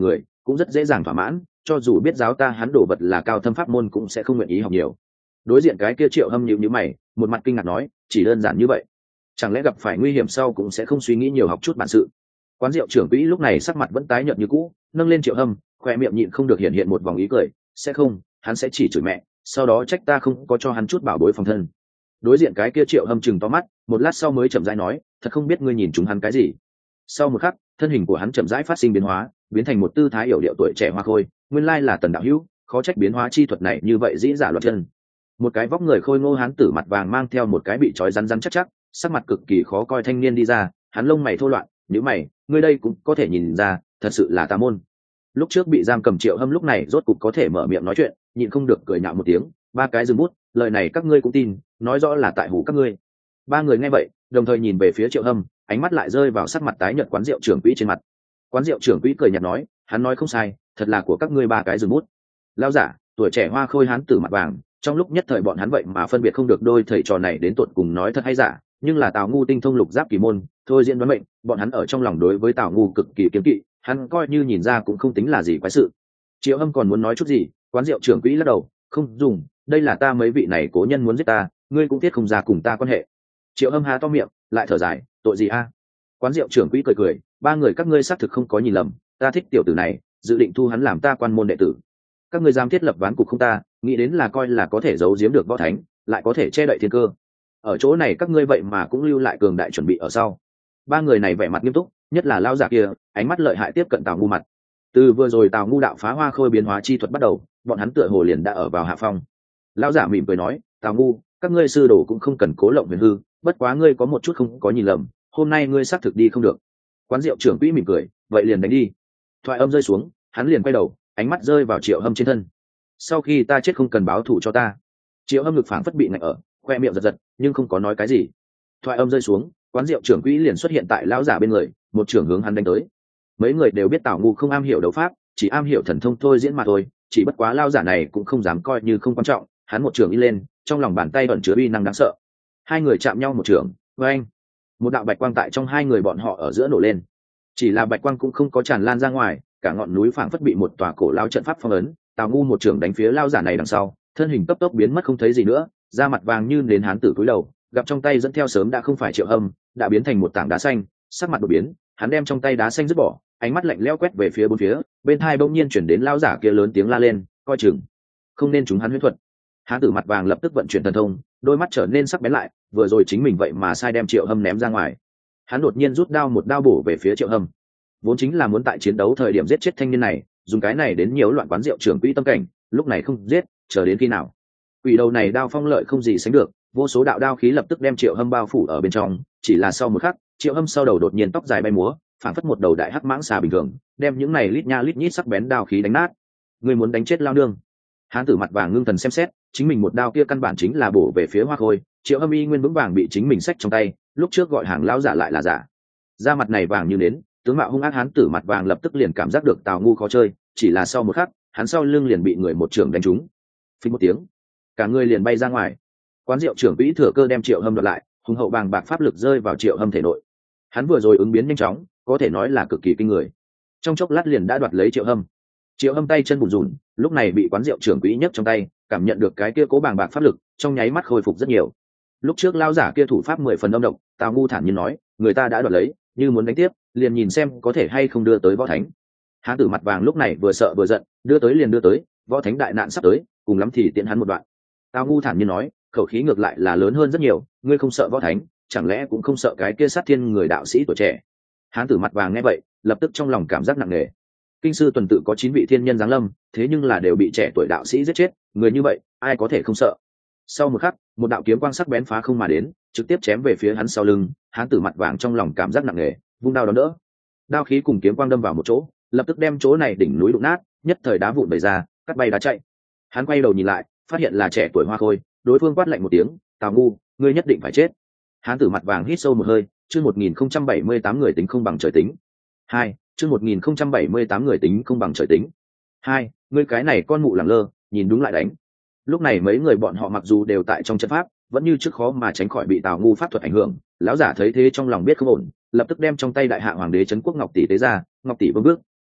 cũng rất dễ dàng thỏa mãn, cho dù biết giáo ta hắn đổ vật là cao thâm pháp môn cũng sẽ không nguyện ý học nhiều. Đối diện cái kia Triệu Hâm nhíu nhíu mày, một mặt kinh ngạc nói, chỉ đơn giản như vậy, chẳng lẽ gặp phải nguy hiểm sau cũng sẽ không suy nghĩ nhiều học chút bản sự. Quán rượu trưởng quỹ lúc này sắc mặt vẫn tái nhợt như cũ, nâng lên Triệu Hâm, khoe miệng nhịn không được hiện hiện một vòng ý cười, sẽ không, hắn sẽ chỉ chửi mẹ, sau đó trách ta không có cho hắn chút bảo bối phòng thân. Đối diện cái kia Triệu Hâm chừng to mắt, một lát sau mới chậm rãi nói, thật không biết ngươi nhìn chúng hắn cái gì. Sau một khắc, thân hình của hắn chậm rãi phát sinh biến hóa, biến thành một tư thái yểu điệu tuổi trẻ hoa khôi, nguyên lai là Tần đạo hữu, khó trách biến hóa chi thuật này như vậy dĩ giả loạn chân. Một cái vóc người khôi ngô hán tử mặt vàng mang theo một cái bị trói rắn rắn chắc chắc, sắc mặt cực kỳ khó coi thanh niên đi ra, hắn lông mày thô loạn, nhíu mày, ngươi đây cũng có thể nhìn ra, thật sự là tà môn. Lúc trước bị giam cầm Triệu Hâm lúc này rốt cục có thể mở miệng nói chuyện, nhịn không được cười nhạo một tiếng, ba cái dừng bút, lời này các ngươi cũng tin, nói rõ là tại hủ các ngươi. Ba người nghe vậy, đồng thời nhìn về phía Triệu Hâm, ánh mắt lại rơi vào sắc mặt tái nhợt quán rượu trưởng quỹ trên mặt. Quán rượu trưởng quỹ cười nhạt nói, hắn nói không sai, thật là của các ngươi ba cái dừng bút. Lão giả, tuổi trẻ hoa khôi hán tử mặt vàng, trong lúc nhất thời bọn hắn vậy mà phân biệt không được đôi thầy trò này đến tột cùng nói thật hay giả, nhưng là Tào Ngu tinh thông lục giáp kỳ môn, thôi diễn đoán mệnh, bọn hắn ở trong lòng đối với Tào Ngu cực kỳ kiêng kỵ, hắn coi như nhìn ra cũng không tính là gì quái sự. Triệu Hâm còn muốn nói chút gì, quán rượu trưởng quỹ lắc đầu, không dùng, đây là ta mấy vị này cố nhân muốn giết ta, ngươi cũng tiết không ra cùng ta quan hệ. Triệu Hâm há to miệng, lại thở dài, tội gì a? Quán rượu trưởng quỹ cười cười, ba người các ngươi xác thực không có nhìn lầm, ta thích tiểu tử này, dự định thu hắn làm ta quan môn đệ tử. Các ngươi dám thiết lập ván cục không ta, nghĩ đến là coi là có thể giấu giếm được võ thánh, lại có thể che đậy thiên cơ. Ở chỗ này các ngươi vậy mà cũng lưu lại cường đại chuẩn bị ở sau. Ba người này vẻ mặt nghiêm túc, nhất là lão giả kia, ánh mắt lợi hại tiếp cận Tào Ngu mặt. Từ vừa rồi Tào Ngu đạo phá hoa khôi biến hóa chi thuật bắt đầu, bọn hắn tựa hồ liền đã ở vào hạ phong. Lão giả mỉm cười nói, Tào Ngu, các ngươi sư đồ cũng không cần cố lộng huyền hư, bất quá ngươi có một chút không có nhìn lầm, hôm nay ngươi xác thực đi không được. Quán rượu trưởng quỹ mỉm cười, vậy liền đánh đi. Thoại âm rơi xuống, hắn liền quay đầu, ánh mắt rơi vào Triệu Hâm trên thân. Sau khi ta chết không cần báo thù cho ta. Triệu Hâm ngực phảng phất bị ngạnh ở, khoe miệng giật giật, nhưng không có nói cái gì. Thoại âm rơi xuống, quán rượu trưởng quỹ liền xuất hiện tại lão giả bên người, một trưởng hướng hắn đánh tới. Mấy người đều biết Tào Ngu không am hiểu đấu pháp, chỉ am hiểu thần thông thôi diễn mà thôi, chỉ bất quá lão giả này cũng không dám coi như không quan trọng, hắn một trưởng đi lên, trong lòng bàn tay ẩn chứa uy năng đáng sợ. Hai người chạm nhau một trưởng, oeng, một đạo bạch quang tại trong hai người bọn họ ở giữa nổ lên. Chỉ là bạch quang cũng không có tràn lan ra ngoài, cả ngọn núi phảng phất bị một tòa cổ lao trận pháp phong ấn. Tào Ngu một trưởng đánh phía lão giả này đằng sau, thân hình cấp tốc biến mất không thấy gì nữa, da mặt vàng như nến hán tử cúi đầu, gặp trong tay dẫn theo sớm đã không phải Triệu Hâm, đã biến thành một tảng đá xanh, sắc mặt đột biến, hắn đem trong tay đá xanh dứt bỏ, ánh mắt lạnh lẽo quét về phía bốn phía, bên tai bỗng nhiên chuyển đến lão giả kia lớn tiếng la lên, coi chừng, không nên trúng hắn huyễn thuật. Hán tử mặt vàng lập tức vận chuyển thần thông, đôi mắt trở nên sắc bén lại, vừa rồi chính mình vậy mà sai đem Triệu Hâm ném ra ngoài. Hắn đột nhiên rút đao một đao bổ về phía Triệu Hâm, vốn chính là muốn tại chiến đấu thời điểm giết chết thanh niên này, dùng cái này đến nhiễu loạn quán rượu trưởng quỹ tâm cảnh, lúc này không giết, chờ đến khi nào? Quỷ đầu này đao phong lợi không gì sánh được, vô số đạo đao khí lập tức đem Triệu Hâm bao phủ ở bên trong, chỉ là sau một khắc, Triệu Hâm sau đầu đột nhiên tóc dài bay múa, phảng phất một đầu đại hắc mãng xà bình thường, đem những này lít nha lít nhít sắc bén đao khí đánh nát. Người muốn đánh chết lao nương? Hán tử mặt vàng ngưng thần xem xét, chính mình một đao kia căn bản chính là bổ về phía Hoa Khôi, Triệu Hâm y nguyên vững vàng bị chính mình xách trong tay, lúc trước gọi hàng lão giả lại là giả. Da mặt này vàng như nến, tướng mạo hung ác hán tử mặt vàng lập tức liền cảm giác được Tào Ngu khó chơi, chỉ là sau một khắc, hắn sau lưng liền bị người một trường đánh trúng. Phình một tiếng, cả người liền bay ra ngoài. Quán rượu trưởng quỹ thừa cơ đem Triệu Hâm đoạt lại, hùng hậu bàng bạc pháp lực rơi vào Triệu Hâm thể nội. Hắn vừa rồi ứng biến nhanh chóng, có thể nói là cực kỳ kinh người. Trong chốc lát liền đã đoạt lấy Triệu Hâm. Triệu Hâm tay chân bùn rùn, lúc này bị quán rượu trưởng quỹ nhấc trong tay, cảm nhận được cái kia cố bàng bạc pháp lực, trong nháy mắt khôi phục rất nhiều. Lúc trước lao giả kia thủ pháp mười phần âm độc, Tào Ngu thản nhiên nói, người ta đã đoạt lấy, như muốn đánh tiếp, liền nhìn xem có thể hay không đưa tới võ thánh. Hán tử mặt vàng lúc này vừa sợ vừa giận, đưa tới liền đưa tới, võ thánh đại nạn sắp tới, cùng lắm thì tiện hắn một đoạn. Tào Ngu thản nhiên nói, khẩu khí ngược lại là lớn hơn rất nhiều, ngươi không sợ võ thánh, chẳng lẽ cũng không sợ cái kia sát thiên người đạo sĩ tuổi trẻ? Hán tử mặt vàng nghe vậy, lập tức trong lòng cảm giác nặng nề. Kinh sư tuần tự có chín vị thiên nhân giáng lâm, thế nhưng là đều bị trẻ tuổi đạo sĩ giết chết, người như vậy, ai có thể không sợ? Sau một khắc, một đạo kiếm quang sắc bén phá không mà đến, trực tiếp chém về phía hắn sau lưng. Hán tử mặt vàng trong lòng cảm giác nặng nề, vung đao đón đỡ. Đao khí cùng kiếm quang đâm vào một chỗ, lập tức đem chỗ này đỉnh núi đụng nát, nhất thời đá vụn bày ra, cắt bay đá chạy. Hắn quay đầu nhìn lại, phát hiện là trẻ tuổi Hoa Khôi, đối phương quát lạnh một tiếng, Tào Ngu, ngươi nhất định phải chết. Hán tử mặt vàng hít sâu một hơi, chương một nghìn không trăm bảy mươi tám người tính không bằng trời tính. Hai, chương một nghìn không trăm bảy mươi tám người tính không bằng trời tính. Hai, ngươi cái này con mụ lẳng lơ, nhìn đúng lại đánh. Lúc này mấy người bọn họ mặc dù đều tại trong trận pháp, vẫn như trước khó mà tránh khỏi bị Tào Ngu pháp thuật ảnh hưởng. Lão giả thấy thế trong lòng biết không ổn, lập tức đem trong tay đại hạ hoàng đế trấn quốc ngọc tỷ tế ra, ngọc tỷ vương bước,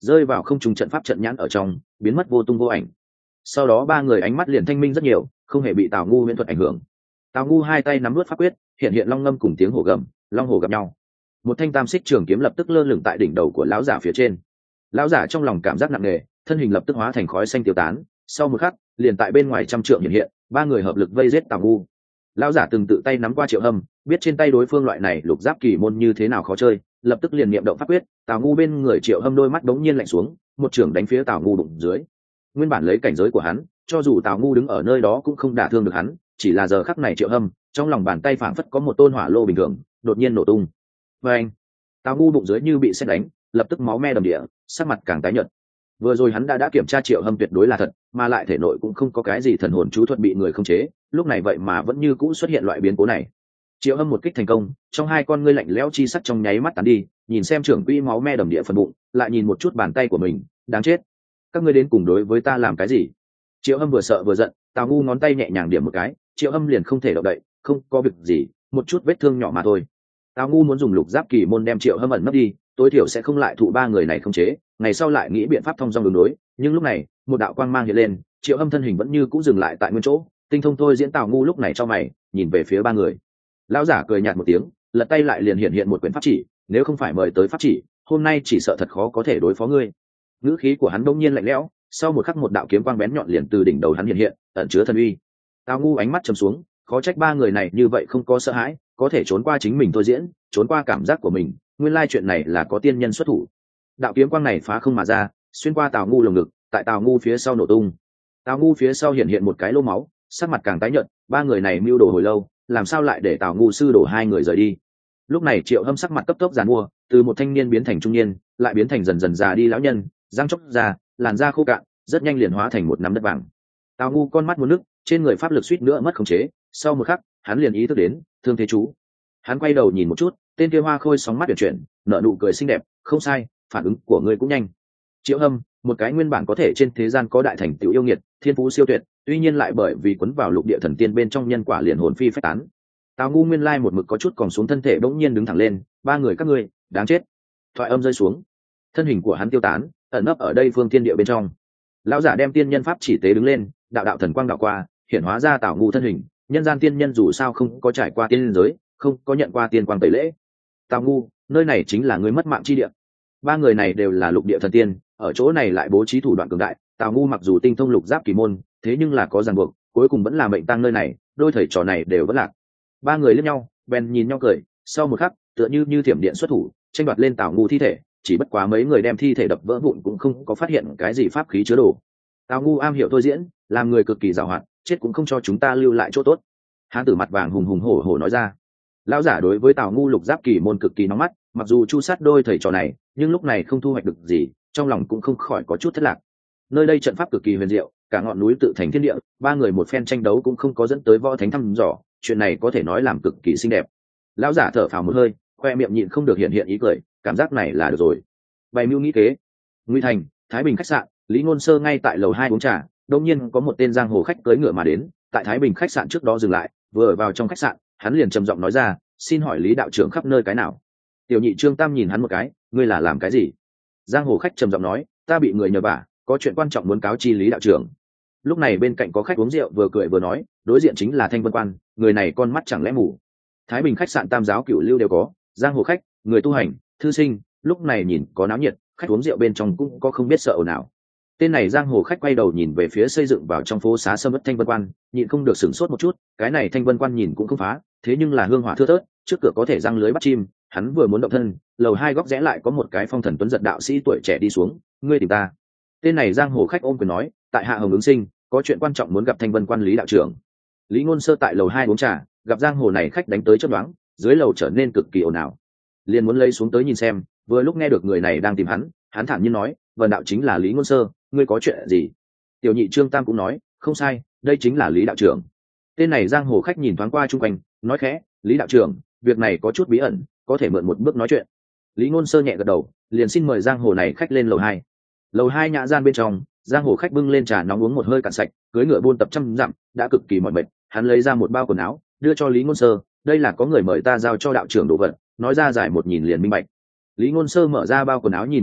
rơi vào không trùng trận pháp trận nhãn ở trong, biến mất vô tung vô ảnh. Sau đó ba người ánh mắt liền thanh minh rất nhiều, không hề bị Tào Ngu huyễn thuật ảnh hưởng. Tào Ngu hai tay nắm nuốt pháp quyết, hiện hiện long ngâm cùng tiếng hổ gầm, long hổ gặp nhau. Một thanh tam xích trường kiếm lập tức lơ lửng tại đỉnh đầu của lão giả phía trên. Lão giả trong lòng cảm giác nặng nề, thân hình lập tức hóa thành khói xanh tiêu tán. Sau một khắc, liền tại bên ngoài trăm trượng hiện hiện, ba người hợp lực vây giết Tào Ngu. Lão giả từng tự tay nắm qua Triệu Hâm, biết trên tay đối phương loại này lục giáp kỳ môn như thế nào khó chơi, lập tức liền niệm động pháp quyết. Tào Ngu bên người Triệu Hâm đôi mắt đống nhiên lạnh xuống, một trường đánh phía Tào Ngu bụng dưới. Nguyên bản lấy cảnh giới của hắn, cho dù Tào Ngu đứng ở nơi đó cũng không đả thương được hắn, chỉ là giờ khắc này Triệu Hâm trong lòng bàn tay phảng phất có một tôn hỏa lô bình thường, đột nhiên nổ tung. Và anh, Tào Ngu bụng dưới như bị sét đánh, lập tức máu me đầm địa, sắc mặt càng tái nhợt. Vừa rồi hắn đã đã kiểm tra Triệu Hâm tuyệt đối là thật, mà lại thể nội cũng không có cái gì thần hồn chú thuật bị người khống chế, lúc này vậy mà vẫn như cũ xuất hiện loại biến cố này. Triệu Hâm một kích thành công, trong hai con ngươi lạnh lẽo chi sắc trong nháy mắt tán đi, nhìn xem trưởng quỹ máu me đầm địa phần bụng, lại nhìn một chút bàn tay của mình, đáng chết. Các ngươi đến cùng đối với ta làm cái gì? Triệu Hâm vừa sợ vừa giận, Tào Ngu ngón tay nhẹ nhàng điểm một cái, Triệu Hâm liền không thể động đậy, không có việc gì, một chút vết thương nhỏ mà thôi. Tào Ngu muốn dùng lục giáp kỳ môn đem Triệu Hâm ẩn nấp đi, tối thiểu sẽ không lại thụ ba người này khống chế, ngày sau lại nghĩ biện pháp thông dong đường đối. Nhưng lúc này, một đạo quang mang hiện lên, Triệu Hâm thân hình vẫn như cũ dừng lại tại nguyên chỗ, tinh thông thôi diễn. Tào Ngu lúc này cho mày, nhìn về phía ba người. Lão giả cười nhạt một tiếng, lật tay lại liền hiện hiện một quyển pháp chỉ, nếu không phải mời tới pháp chỉ, hôm nay chỉ sợ thật khó có thể đối phó ngươi. Ngữ khí của hắn đông nhiên lạnh lẽo, sau một khắc một đạo kiếm quang bén nhọn liền từ đỉnh đầu hắn hiện hiện, ẩn chứa thần uy. Tào Ngu ánh mắt trầm xuống, khó trách ba người này như vậy không có sợ hãi, có thể trốn qua chính mình thôi diễn, trốn qua cảm giác của mình, nguyên lai chuyện này là có tiên nhân xuất thủ. Đạo kiếm quang này phá không mà ra, xuyên qua Tào Ngu lồng ngực, tại Tào Ngu phía sau nổ tung. Tào Ngu phía sau hiện hiện một cái lỗ máu, sắc mặt càng tái nhợt, ba người này mưu đồ hồi lâu, làm sao lại để Tào Ngu sư đổ hai người rời đi. Lúc này Triệu Hâm sắc mặt cấp tốc giàn mua, từ một thanh niên biến thành trung niên, lại biến thành dần dần già đi lão nhân, răng chóc ra, làn da khô cạn, rất nhanh liền hóa thành một nắm đất vàng. Tào Ngu con mắt muốn nước, trên người pháp lực suýt nữa mất khống chế, sau một khắc, hắn liền ý thức đến, thương thế chú. Hắn quay đầu nhìn một chút, tên kia hoa khôi sóng mắt chuyển chuyển, nở nụ cười xinh đẹp, không sai, phản ứng của ngươi cũng nhanh. Triệu Hâm, một cái nguyên bản có thể trên thế gian có đại thành tựu yêu nghiệt, thiên phú siêu tuyệt, tuy nhiên lại bởi vì quấn vào lục địa thần tiên bên trong nhân quả liền hồn phi phách tán. Tào Ngu nguyên lai một mực có chút còn xuống thân thể bỗng nhiên đứng thẳng lên, ba người các ngươi, đáng chết. Thoại âm rơi xuống, thân hình của hắn tiêu tán, ẩn nấp ở đây phương thiên địa bên trong. Lão giả đem tiên nhân pháp chỉ tế đứng lên, đạo đạo thần quang đạo qua, hiện hóa ra Tào Ngu thân hình. Nhân gian tiên nhân dù sao không có trải qua tiên giới, không có nhận qua tiên quang tẩy lễ. Tào Ngu, nơi này chính là ngươi mất mạng chi địa. Ba người này đều là lục địa thần tiên, ở chỗ này lại bố trí thủ đoạn cường đại. Tào Ngu mặc dù tinh thông lục giáp kỳ môn, thế nhưng là có ràng buộc, cuối cùng vẫn là mệnh tăng nơi này, đôi thầy trò này đều vẫn lạc. Ba người liếc nhau, bèn nhìn nhau cười, sau một khắc, tựa như như thiểm điện xuất thủ, tranh đoạt lên Tào Ngu thi thể, chỉ bất quá mấy người đem thi thể đập vỡ vụn cũng không có phát hiện cái gì pháp khí chứa đồ. Tào Ngu am hiểu thôi diễn, làm người cực kỳ giàu hoạt, chết cũng không cho chúng ta lưu lại chỗ tốt. Hán tử mặt vàng hùng hùng hổ hổ nói ra. Lão giả đối với Tào Ngu lục giáp kỳ môn cực kỳ nóng mắt, mặc dù chu sát đôi thầy trò này, nhưng lúc này không thu hoạch được gì, trong lòng cũng không khỏi có chút thất lạc. Nơi đây trận pháp cực kỳ huyền diệu, cả ngọn núi tự thành thiên địa, ba người một phen tranh đấu cũng không có dẫn tới võ thánh thăm dò, chuyện này có thể nói làm cực kỳ xinh đẹp. Lão giả thở phào một hơi, khoe miệng nhịn không được hiện hiện ý cười, cảm giác này là được rồi. Bày mưu nghĩ kế. Nguy Thành, Thái Bình khách sạn, Lý Ngôn Sơ ngay tại lầu hai uống trà, đột nhiên có một tên giang hồ khách cưỡi ngựa mà đến, tại Thái Bình khách sạn trước đó dừng lại, vừa ở vào trong khách sạn, hắn liền trầm giọng nói ra, xin hỏi Lý đạo trưởng khắp nơi cái nào? Tiểu nhị Trương Tam nhìn hắn một cái, ngươi là làm cái gì? Giang hồ khách trầm giọng nói, ta bị người nhờ vả, có chuyện quan trọng muốn cáo chi Lý đạo trưởng. Lúc này bên cạnh có khách uống rượu vừa cười vừa nói, đối diện chính là Thanh Vân Quan, người này con mắt chẳng lẽ mù? Thái Bình khách sạn tam giáo cửu lưu đều có, giang hồ khách, người tu hành, thư sinh, lúc này nhìn có náo nhiệt, khách uống rượu bên trong cũng có không biết sợ ồn ào. Tên này giang hồ khách quay đầu nhìn về phía xây dựng vào trong phố xá sâm ớt Thanh Vân Quan, nhịn không được sửng sốt một chút, cái này Thanh Vân Quan nhìn cũng không phá, thế nhưng là hương hỏa thưa thớt, trước cửa có thể răng lưới bắt chim, hắn vừa muốn động thân, lầu hai góc rẽ lại có một cái phong thần tuấn giật đạo sĩ tuổi trẻ đi xuống, ngươi tìm ta? Tên này giang hồ khách ôm quyền nói, tại hạ Hồng ứng sinh, có chuyện quan trọng muốn gặp Thanh Vân Quan Lý đạo trưởng. Lý Ngôn Sơ tại lầu hai uống trà, gặp giang hồ này khách đánh tới chớp nhoáng, dưới lầu trở nên cực kỳ ồn ào, liền muốn lấy xuống tới nhìn xem. Vừa lúc nghe được người này đang tìm hắn, hắn thản nhiên nói, vần đạo chính là Lý Ngôn Sơ, ngươi có chuyện gì? Tiểu nhị Trương Tam cũng nói, không sai, đây chính là Lý đạo trưởng. Tên này giang hồ khách nhìn thoáng qua chung quanh, nói khẽ, Lý đạo trưởng, việc này có chút bí ẩn, có thể mượn một bước nói chuyện. Lý Ngôn Sơ nhẹ gật đầu, liền xin mời giang hồ này khách lên lầu hai. Lầu hai nhã gian bên trong, giang hồ khách bưng lên trà nóng uống một hơi cạn sạch, cưỡi ngựa buôn tập trăm dặm, đã cực kỳ mỏi mệt, hắn lấy ra một bao quần áo, đưa cho Lý Ngôn Sơ, đây là có người mời ta giao cho đạo trưởng đồ vật, nói ra giải một nhìn liền minh bạch. Lý Ngôn Sơ mở ra bao quần áo nhìn một chút,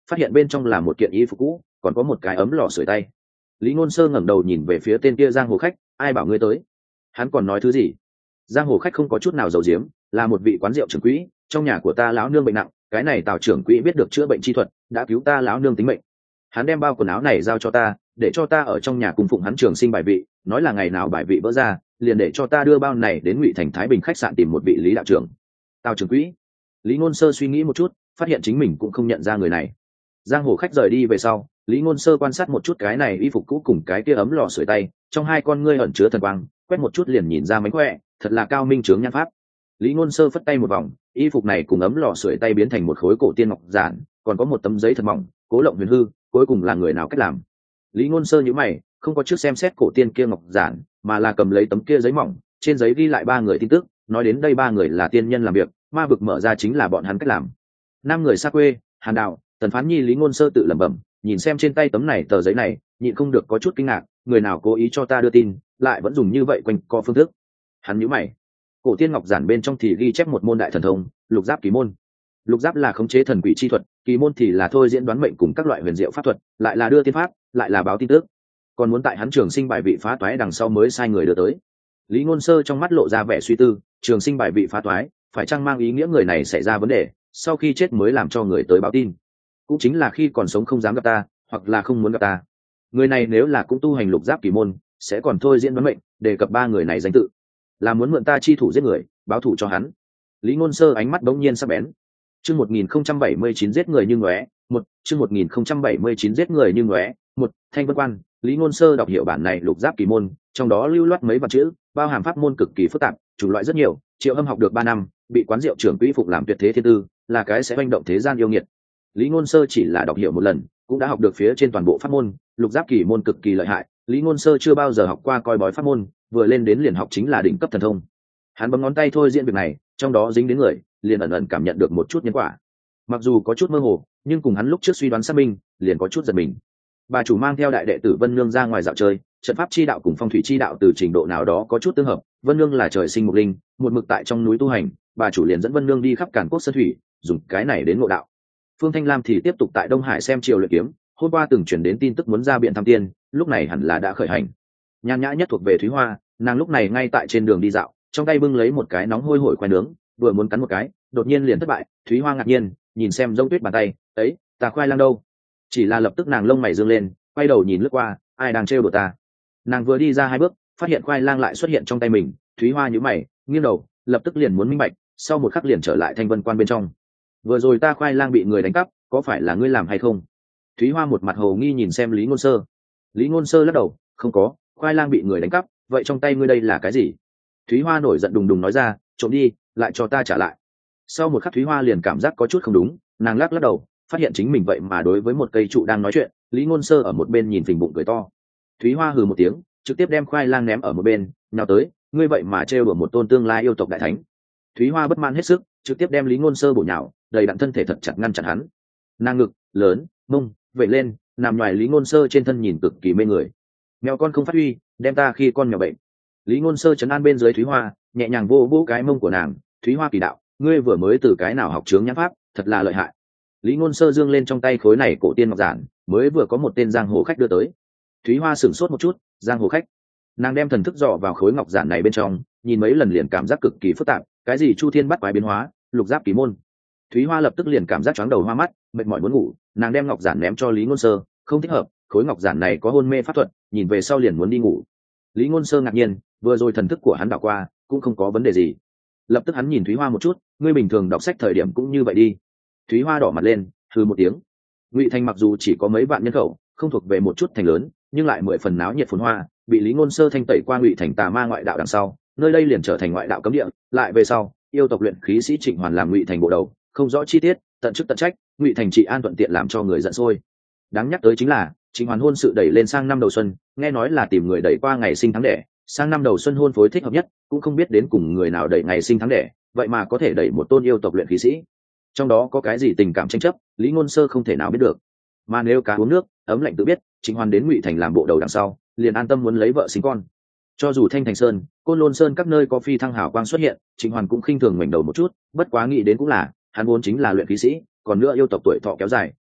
phát hiện bên trong là một kiện y phục cũ, còn có một cái ấm lò sưởi tay. Lý Ngôn Sơ ngẩng đầu nhìn về phía tên kia giang hồ khách, ai bảo ngươi tới? Hắn còn nói thứ gì? Giang hồ khách không có chút nào giấu giếm, là một vị quán rượu trưởng quỹ, trong nhà của ta lão nương bệnh nặng, cái này Tào trưởng quỹ biết được chữa bệnh chi thuật, đã cứu ta lão nương tính mệnh. Hắn đem bao quần áo này giao cho ta, để cho ta ở trong nhà cung phụng hắn trường sinh bài vị, nói là ngày nào bài vị vỡ ra, liền để cho ta đưa bao này đến Ngụy Thành Thái Bình khách sạn tìm một vị Lý đạo trưởng. Tào trưởng quỹ. Lý Ngôn Sơ suy nghĩ một chút, phát hiện chính mình cũng không nhận ra người này. Giang hồ khách rời đi về sau, Lý Ngôn Sơ quan sát một chút cái này y phục cũ cùng cái kia ấm lò sưởi tay, trong hai con ngươi ẩn chứa thần quang, quét một chút liền nhìn ra mánh khỏe, thật là cao minh chướng nhan pháp. Lý Ngôn Sơ phất tay một vòng, y phục này cùng ấm lò sưởi tay biến thành một khối cổ tiên ngọc giản, còn có một tấm giấy thật mỏng, cố lộng huyền hư, cuối cùng là người nào cách làm. Lý Ngôn Sơ nhíu mày, không có trước xem xét cổ tiên kia ngọc giản, mà là cầm lấy tấm kia giấy mỏng, trên giấy ghi lại ba người tin tức, nói đến đây ba người là tiên nhân làm việc, ma vực mở ra chính là bọn hắn cách làm. Năm người xa quê, Hàn Đạo, Tần Phán Nhi. Lý Ngôn Sơ tự lẩm bẩm, nhìn xem trên tay tấm này tờ giấy này, nhịn không được có chút kinh ngạc, người nào cố ý cho ta đưa tin, lại vẫn dùng như vậy quanh co phương thức. Hắn nhíu mày. Cổ tiên ngọc giản bên trong thì ghi chép một môn đại thần thông, Lục Giáp Kỳ môn. Lục Giáp là khống chế thần quỷ chi thuật, Kỳ môn thì là thôi diễn đoán mệnh cùng các loại huyền diệu pháp thuật, lại là đưa tiên pháp, lại là báo tin tức. Còn muốn tại hắn trường sinh bài vị phá toái đằng sau mới sai người đưa tới. Lý Ngôn Sơ trong mắt lộ ra vẻ suy tư, trường sinh bài vị phá toái, phải chăng mang ý nghĩa người này xảy ra vấn đề, sau khi chết mới làm cho người tới báo tin. Cũng chính là khi còn sống không dám gặp ta, hoặc là không muốn gặp ta. Người này nếu là cũng tu hành Lục Giáp Kỳ môn, sẽ còn thôi diễn đoán mệnh, đề cập ba người này danh tự, là muốn mượn ta chi thủ giết người, báo thù cho hắn. Lý Ngôn Sơ ánh mắt bỗng nhiên sắc bén. Chương một nghìn không trăm bảy mươi chín giết người như ngóe, một, chương một nghìn không trăm bảy mươi chín giết người như ngóe, một, Thanh Vân Quan. Lý Ngôn Sơ đọc hiểu bản này Lục Giáp Kỳ môn, trong đó lưu loát mấy vạn chữ, bao hàm pháp môn cực kỳ phức tạp, chủng loại rất nhiều. Triệu Âm học được ba năm, bị quán rượu trưởng quỹ phục làm tuyệt thế thiên tư, là cái sẽ hành động thế gian yêu nghiệt. Lý Ngôn Sơ chỉ là đọc hiểu một lần, cũng đã học được phía trên toàn bộ pháp môn. Lục Giáp Kỳ môn cực kỳ lợi hại, Lý Ngôn Sơ chưa bao giờ học qua coi bói pháp môn, vừa lên đến liền học chính là đỉnh cấp thần thông. Hắn bấm ngón tay thôi diễn việc này, trong đó dính đến người, liền ẩn ẩn cảm nhận được một chút nhân quả. Mặc dù có chút mơ hồ, nhưng cùng hắn lúc trước suy đoán xác minh, liền có chút giật mình. Bà chủ mang theo đại đệ tử Vân Nương ra ngoài dạo chơi, trận pháp chi đạo cùng phong thủy chi đạo từ trình độ nào đó có chút tương hợp. Vân Nương là trời sinh mục linh, một mực tại trong núi tu hành, bà chủ liền dẫn Vân Nương đi khắp Càn Quốc sơn thủy, dùng cái này đến ngộ đạo. Phương Thanh Lam thì tiếp tục tại Đông Hải xem triều luyện kiếm, hôm qua từng chuyển đến tin tức muốn ra biện thăm tiên, lúc này hẳn là đã khởi hành. Nhan nhã nhất thuộc về Thúy Hoa, nàng lúc này ngay tại trên đường đi dạo, trong tay bưng lấy một cái nóng hôi hổi khoai nướng, vừa muốn cắn một cái, đột nhiên liền thất bại. Thúy Hoa ngạc nhiên nhìn xem Giống Tuyết bàn tay, ấy, ta khoai lang đâu? Chỉ là lập tức nàng lông mày dương lên, quay đầu nhìn lướt qua, ai đang trêu đùa ta? Nàng vừa đi ra hai bước, phát hiện khoai lang lại xuất hiện trong tay mình. Thúy Hoa nhíu mày, nghiêng đầu, lập tức liền muốn minh bạch, sau một khắc liền trở lại Thanh Vân Quan bên trong. Vừa rồi ta khoai lang bị người đánh cắp, có phải là ngươi làm hay không? Thúy Hoa một mặt hồ nghi nhìn xem Lý Ngôn Sơ. Lý Ngôn Sơ lắc đầu, không có, khoai lang bị người đánh cắp, vậy trong tay ngươi đây là cái gì? Thúy Hoa nổi giận đùng đùng nói ra, trộm đi, lại cho ta trả lại. Sau một khắc Thúy Hoa liền cảm giác có chút không đúng, nàng lắc lắc đầu, phát hiện chính mình vậy mà đối với một cây trụ đang nói chuyện. Lý Ngôn Sơ ở một bên nhìn phình bụng cười to. Thúy Hoa hừ một tiếng, trực tiếp đem khoai lang ném ở một bên, nhào tới, ngươi vậy mà trêu đùa một tôn tương lai yêu tộc đại thánh. Thúy Hoa bất mãn hết sức, trực tiếp đem Lý Ngôn Sơ bổ nhào, đầy đặn thân thể thật chặt ngăn chặn hắn. Nàng ngực lớn, mông vậy lên, nằm ngoài Lý Ngôn Sơ trên thân nhìn cực kỳ mê người. Mèo con không phát huy, đem ta khi con mèo bệnh. Lý Ngôn Sơ trấn an bên dưới Thúy Hoa, nhẹ nhàng vô vô cái mông của nàng. Thúy Hoa kỳ đạo, ngươi vừa mới từ cái nào học chướng nhãn pháp, thật là lợi hại. Lý Ngôn Sơ dương lên trong tay khối này cổ tiên ngọc giản, mới vừa có một tên giang hồ khách đưa tới. Thúy Hoa sửng sốt một chút, giang hồ khách. Nàng đem thần thức dò vào khối ngọc giản này bên trong, nhìn mấy lần liền cảm giác cực kỳ phức tạp, cái gì chu thiên bắt quái biến hóa, Lục Giáp Kỳ môn. Thúy Hoa lập tức liền cảm giác chóng đầu hoa mắt, mệt mỏi muốn ngủ, nàng đem ngọc giản ném cho Lý Ngôn Sơ, không thích hợp, khối ngọc giản này có hôn mê pháp thuật, nhìn về sau liền muốn đi ngủ. Lý Ngôn Sơ ngạc nhiên, vừa rồi thần thức của hắn đảo qua, cũng không có vấn đề gì. Lập tức hắn nhìn Thúy Hoa một chút, ngươi bình thường đọc sách thời điểm cũng như vậy đi. Thúy Hoa đỏ mặt lên, hừ một tiếng. Ngụy Thành mặc dù chỉ có mấy vạn nhân khẩu, không thuộc về một chút thành lớn, nhưng lại mười phần náo nhiệt phồn hoa, bị Lý Ngôn Sơ thanh tẩy qua Ngụy Thành tà ma ngoại đạo đằng sau, nơi đây liền trở thành ngoại đạo cấm địa, lại về sau, yêu tộc luyện khí sĩ Trịnh Hoàn làm Ngụy Thành bộ đầu, không rõ chi tiết, tận chức tận trách, Ngụy Thành trị an thuận tiện làm cho người giận sôi. Đáng nhắc tới chính là, Trịnh Hoàn hôn sự đẩy lên sang năm đầu xuân, nghe nói là tìm người đẩy qua ngày sinh tháng đẻ, sang năm đầu xuân hôn phối thích hợp nhất, cũng không biết đến cùng người nào đẩy ngày sinh tháng đẻ, vậy mà có thể đẩy một tôn yêu tộc luyện khí sĩ. Trong đó có cái gì tình cảm tranh chấp, Lý Ngôn Sơ không thể nào biết được. Mà nếu cá uống nước, ấm lạnh tự biết, Trịnh Hoàn đến Ngụy Thành làm bộ đầu đằng sau, liền an tâm muốn lấy vợ sinh con. Cho dù Thanh Thành Sơn, Côn Lôn Sơn các nơi có phi thăng hào quang xuất hiện, Trịnh Hoàn cũng khinh thường ngoảnh đầu một chút, bất quá nghĩ đến cũng là, hắn vốn chính là luyện khí sĩ, còn nữa yêu tộc tuổi thọ kéo dài,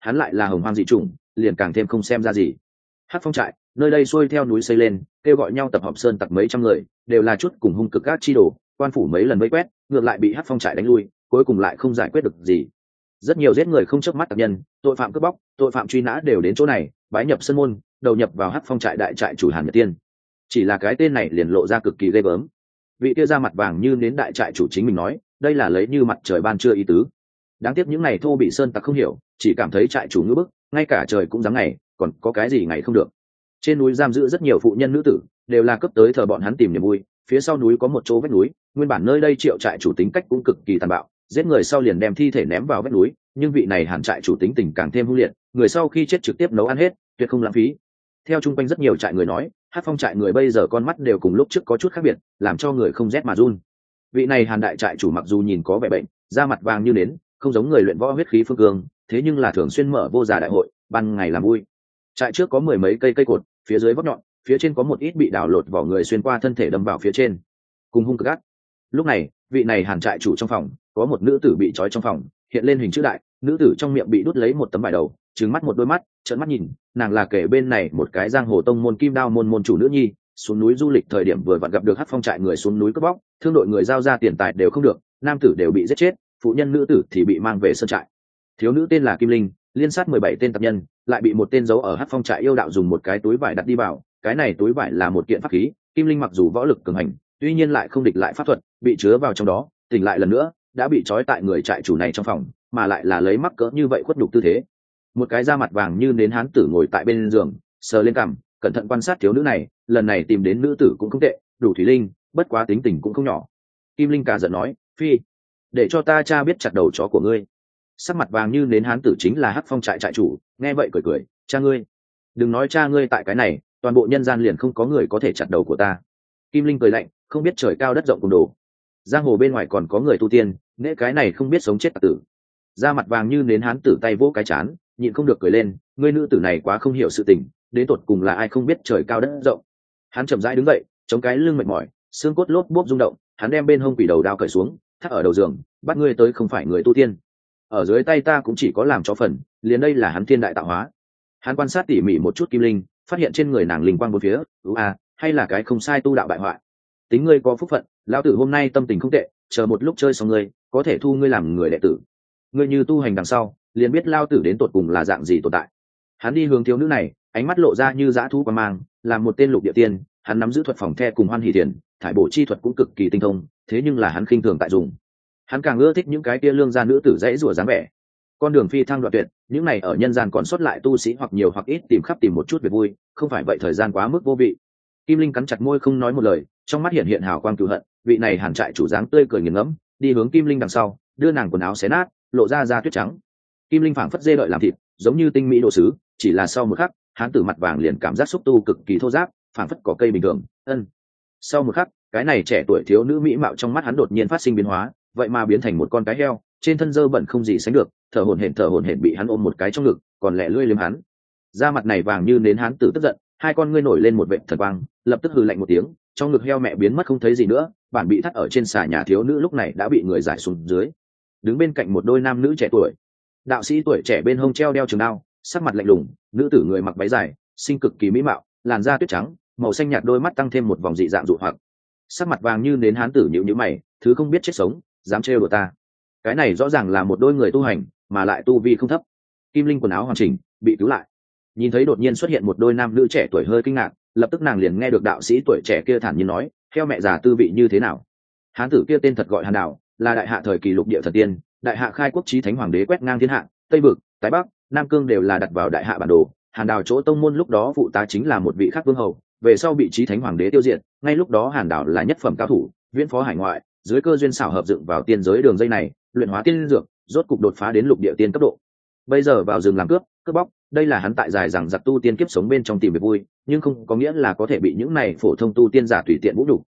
hắn lại là hồng hoang dị chủng, liền càng thêm không xem ra gì. Hắc phong trại, nơi đây xuôi theo núi xây lên, kêu gọi nhau tập hợp sơn tặc mấy trăm người, đều là chút cùng hung cực các chi đồ, quan phủ mấy lần vây quét, ngược lại bị Hắc phong trại đánh lui, cuối cùng lại không giải quyết được gì. Rất nhiều giết người không chớp mắt tặc nhân, tội phạm cướp bóc, tội phạm truy nã đều đến chỗ này, bái nhập sơn môn, đầu nhập vào Hắc phong trại đại trại chủ Hàn Nhật Tiên. Chỉ là cái tên này liền lộ ra cực kỳ ghê gớm. Vị kia ra mặt vàng như nến đại trại chủ chính mình nói, đây là lấy như mặt trời ban trưa ý tứ. Đáng tiếc những này thô bị sơn tặc không hiểu, chỉ cảm thấy trại chủ ngữ bức, ngay cả trời cũng dám ngày, còn có cái gì ngày không được. Trên núi giam giữ rất nhiều phụ nhân nữ tử, đều là cấp tới thờ bọn hắn tìm niềm vui. Phía sau núi có một chỗ vách núi, nguyên bản nơi đây triệu trại chủ tính cách cũng cực kỳ tàn bạo, giết người sau liền đem thi thể ném vào vách núi, nhưng vị này Hàn trại chủ tính tình càng thêm hung liệt, người sau khi chết trực tiếp nấu ăn hết, tuyệt không lãng phí. Theo chung quanh rất nhiều trại người nói, Hắc phong trại người bây giờ con mắt đều cùng lúc trước có chút khác biệt, làm cho người không rét mà run. Vị này Hàn đại trại chủ mặc dù nhìn có vẻ bệnh, da mặt vàng như nến, không giống người luyện võ huyết khí phương cương, thế nhưng là thường xuyên mở vô giả đại hội, ban ngày làm vui. Trại trước có mười mấy cây cây cột, phía dưới vóc nhọn, phía trên có một ít bị đào lột vỏ người xuyên qua thân thể đâm vào phía trên, cùng hung cực gắt. Lúc này, vị này Hàn trại chủ trong phòng, có một nữ tử bị trói trong phòng, hiện lên hình chữ đại, nữ tử trong miệng bị đút lấy một tấm vải đầu, trừng mắt một đôi mắt, trợn mắt nhìn, nàng là kể bên này một cái giang hồ tông môn kim đao môn môn chủ nữ nhi, xuống núi du lịch thời điểm vừa vặn gặp được Hắc phong trại người xuống núi cướp bóc, thương đội người giao ra tiền tài đều không được, nam tử đều bị giết chết, phụ nhân nữ tử thì bị mang về sơn trại. Thiếu nữ tên là Kim Linh, liên sát mười bảy tên tập nhân, lại bị một tên giấu ở Hắc phong trại yêu đạo dùng một cái túi vải đặt đi vào, cái này túi vải là một kiện pháp khí, Kim Linh mặc dù võ lực cường hành, tuy nhiên lại không địch lại pháp thuật, bị chứa vào trong đó, tỉnh lại lần nữa, đã bị trói tại người trại chủ này trong phòng, mà lại là lấy mắc cỡ như vậy khuất nhục tư thế. Một cái da mặt vàng như nến hán tử ngồi tại bên giường, sờ lên cằm, cẩn thận quan sát thiếu nữ này, lần này tìm đến nữ tử cũng không tệ, đủ thủy linh, bất quá tính tình cũng không nhỏ. Kim Linh cả giận nói, phi, để cho ta cha biết chặt đầu chó của ngươi. Sắc mặt vàng như nến hán tử chính là Hắc phong trại trại chủ, nghe vậy cười cười, cha ngươi, đừng nói cha ngươi tại cái này, toàn bộ nhân gian liền không có người có thể chặt đầu của ta. Kim Linh cười lạnh, không biết trời cao đất rộng cùng đồ, giang hồ bên ngoài còn có người tu tiên, nễ cái này không biết sống chết tử. Da mặt vàng như nến hán tử tay vỗ cái chán, nhịn không được cười lên, ngươi nữ tử này quá không hiểu sự tình, đến tột cùng là ai không biết trời cao đất rộng. Hắn chậm rãi đứng dậy, chống cái lưng mệt mỏi, xương cốt lốp bốp rung động, hắn đem bên hông quỷ đầu đao cởi xuống, thắt ở đầu giường, bắt ngươi tới không phải người tu tiên, ở dưới tay ta cũng chỉ có làm cho phần, liền đây là hắn thiên đại tạo hóa. Hắn quan sát tỉ mỉ một chút Kim Linh, phát hiện trên người nàng linh quang bốn phía, ú à, hay là cái không sai tu đạo bại hoại. Tính ngươi có phúc phận, lão tử hôm nay tâm tình không tệ, chờ một lúc chơi xong ngươi, có thể thu ngươi làm người đệ tử. Ngươi như tu hành đằng sau, liền biết lao tử đến tột cùng là dạng gì tồn tại. Hắn đi hướng thiếu nữ này, ánh mắt lộ ra như dã thú quan mang, làm một tên lục địa tiên, hắn nắm giữ thuật phòng the cùng hoan hỷ thiền, thải bổ chi thuật cũng cực kỳ tinh thông, thế nhưng là hắn khinh thường tại dùng. Hắn càng ưa thích những cái kia lương gia nữ tử dãy rủa dáng vẻ. Con đường phi thăng đoạn tuyệt, những này ở nhân gian còn sót lại tu sĩ hoặc nhiều hoặc ít tìm khắp tìm một chút việc vui, không phải vậy thời gian quá mức vô vị. Kim Linh cắn chặt môi không nói một lời, trong mắt hiện hiện hào quang cừu hận, vị này Hàn trại chủ dáng tươi cười nghiền ngẫm, đi hướng Kim Linh đằng sau, đưa nàng quần áo xé nát, lộ ra da tuyết trắng. Kim Linh phảng phất dê đợi làm thịt, giống như tinh mỹ đồ sứ, chỉ là sau một khắc, hán tử mặt vàng liền cảm giác xúc tu cực kỳ thô ráp, phảng phất cỏ cây bình thường. Ân. Sau một khắc, cái này trẻ tuổi thiếu nữ mỹ mạo trong mắt hắn đột nhiên phát sinh biến hóa, vậy mà biến thành một con cái heo, trên thân dơ bẩn không gì sánh được, thở hổn hển thở hổn hển bị hắn ôm một cái trong ngực, còn lẻ lươi liếm hắn. Da mặt này vàng như nến hán tử tức giận, hai con ngươi nổi lên một vệt thần quang, lập tức hừ lạnh một tiếng, trong ngực heo mẹ biến mất không thấy gì nữa, bản bị thắt ở trên xà nhà thiếu nữ lúc này đã bị người giải xuống dưới. Đứng bên cạnh một đôi nam nữ trẻ tuổi, đạo sĩ tuổi trẻ bên hông treo đeo trường đao, sắc mặt lạnh lùng, nữ tử người mặc váy dài, xinh cực kỳ mỹ mạo, làn da tuyết trắng, màu xanh nhạt, đôi mắt tăng thêm một vòng dị dạng dụ hoặc. Sắc mặt vàng như nến hán tử nhíu nhíu mày, thứ không biết chết sống, dám trêu đùa ta. Cái này rõ ràng là một đôi người tu hành, mà lại tu vi không thấp. Kim Linh quần áo hoàn chỉnh, bị cứu lại. Nhìn thấy đột nhiên xuất hiện một đôi nam nữ trẻ tuổi hơi kinh ngạc, lập tức nàng liền nghe được đạo sĩ tuổi trẻ kia thản nhiên nói, theo mẹ già tư vị như thế nào. Hán tử kia tên thật gọi Hàn Đảo, là đại hạ thời kỳ lục địa thần tiên, đại hạ khai quốc chí thánh hoàng đế quét ngang thiên hạ, tây vực, tái bắc, nam cương đều là đặt vào đại hạ bản đồ. Hàn Đảo chỗ tông môn lúc đó phụ tá chính là một vị khác vương hầu, về sau bị chí thánh hoàng đế tiêu diệt, ngay lúc đó Hàn Đảo là nhất phẩm cao thủ, viễn phó hải ngoại, dưới cơ duyên xảo hợp dựng vào tiên giới đường dây này, luyện hóa tiên dược, rốt cục đột phá đến lục địa tiên cấp độ. Bây giờ vào rừng làm cướp, cướp bóc, đây là hắn tại dài rằng giặc tu tiên kiếp sống bên trong tìm về vui, nhưng không có nghĩa là có thể bị những này phổ thông tu tiên giả tùy tiện vũ nhục,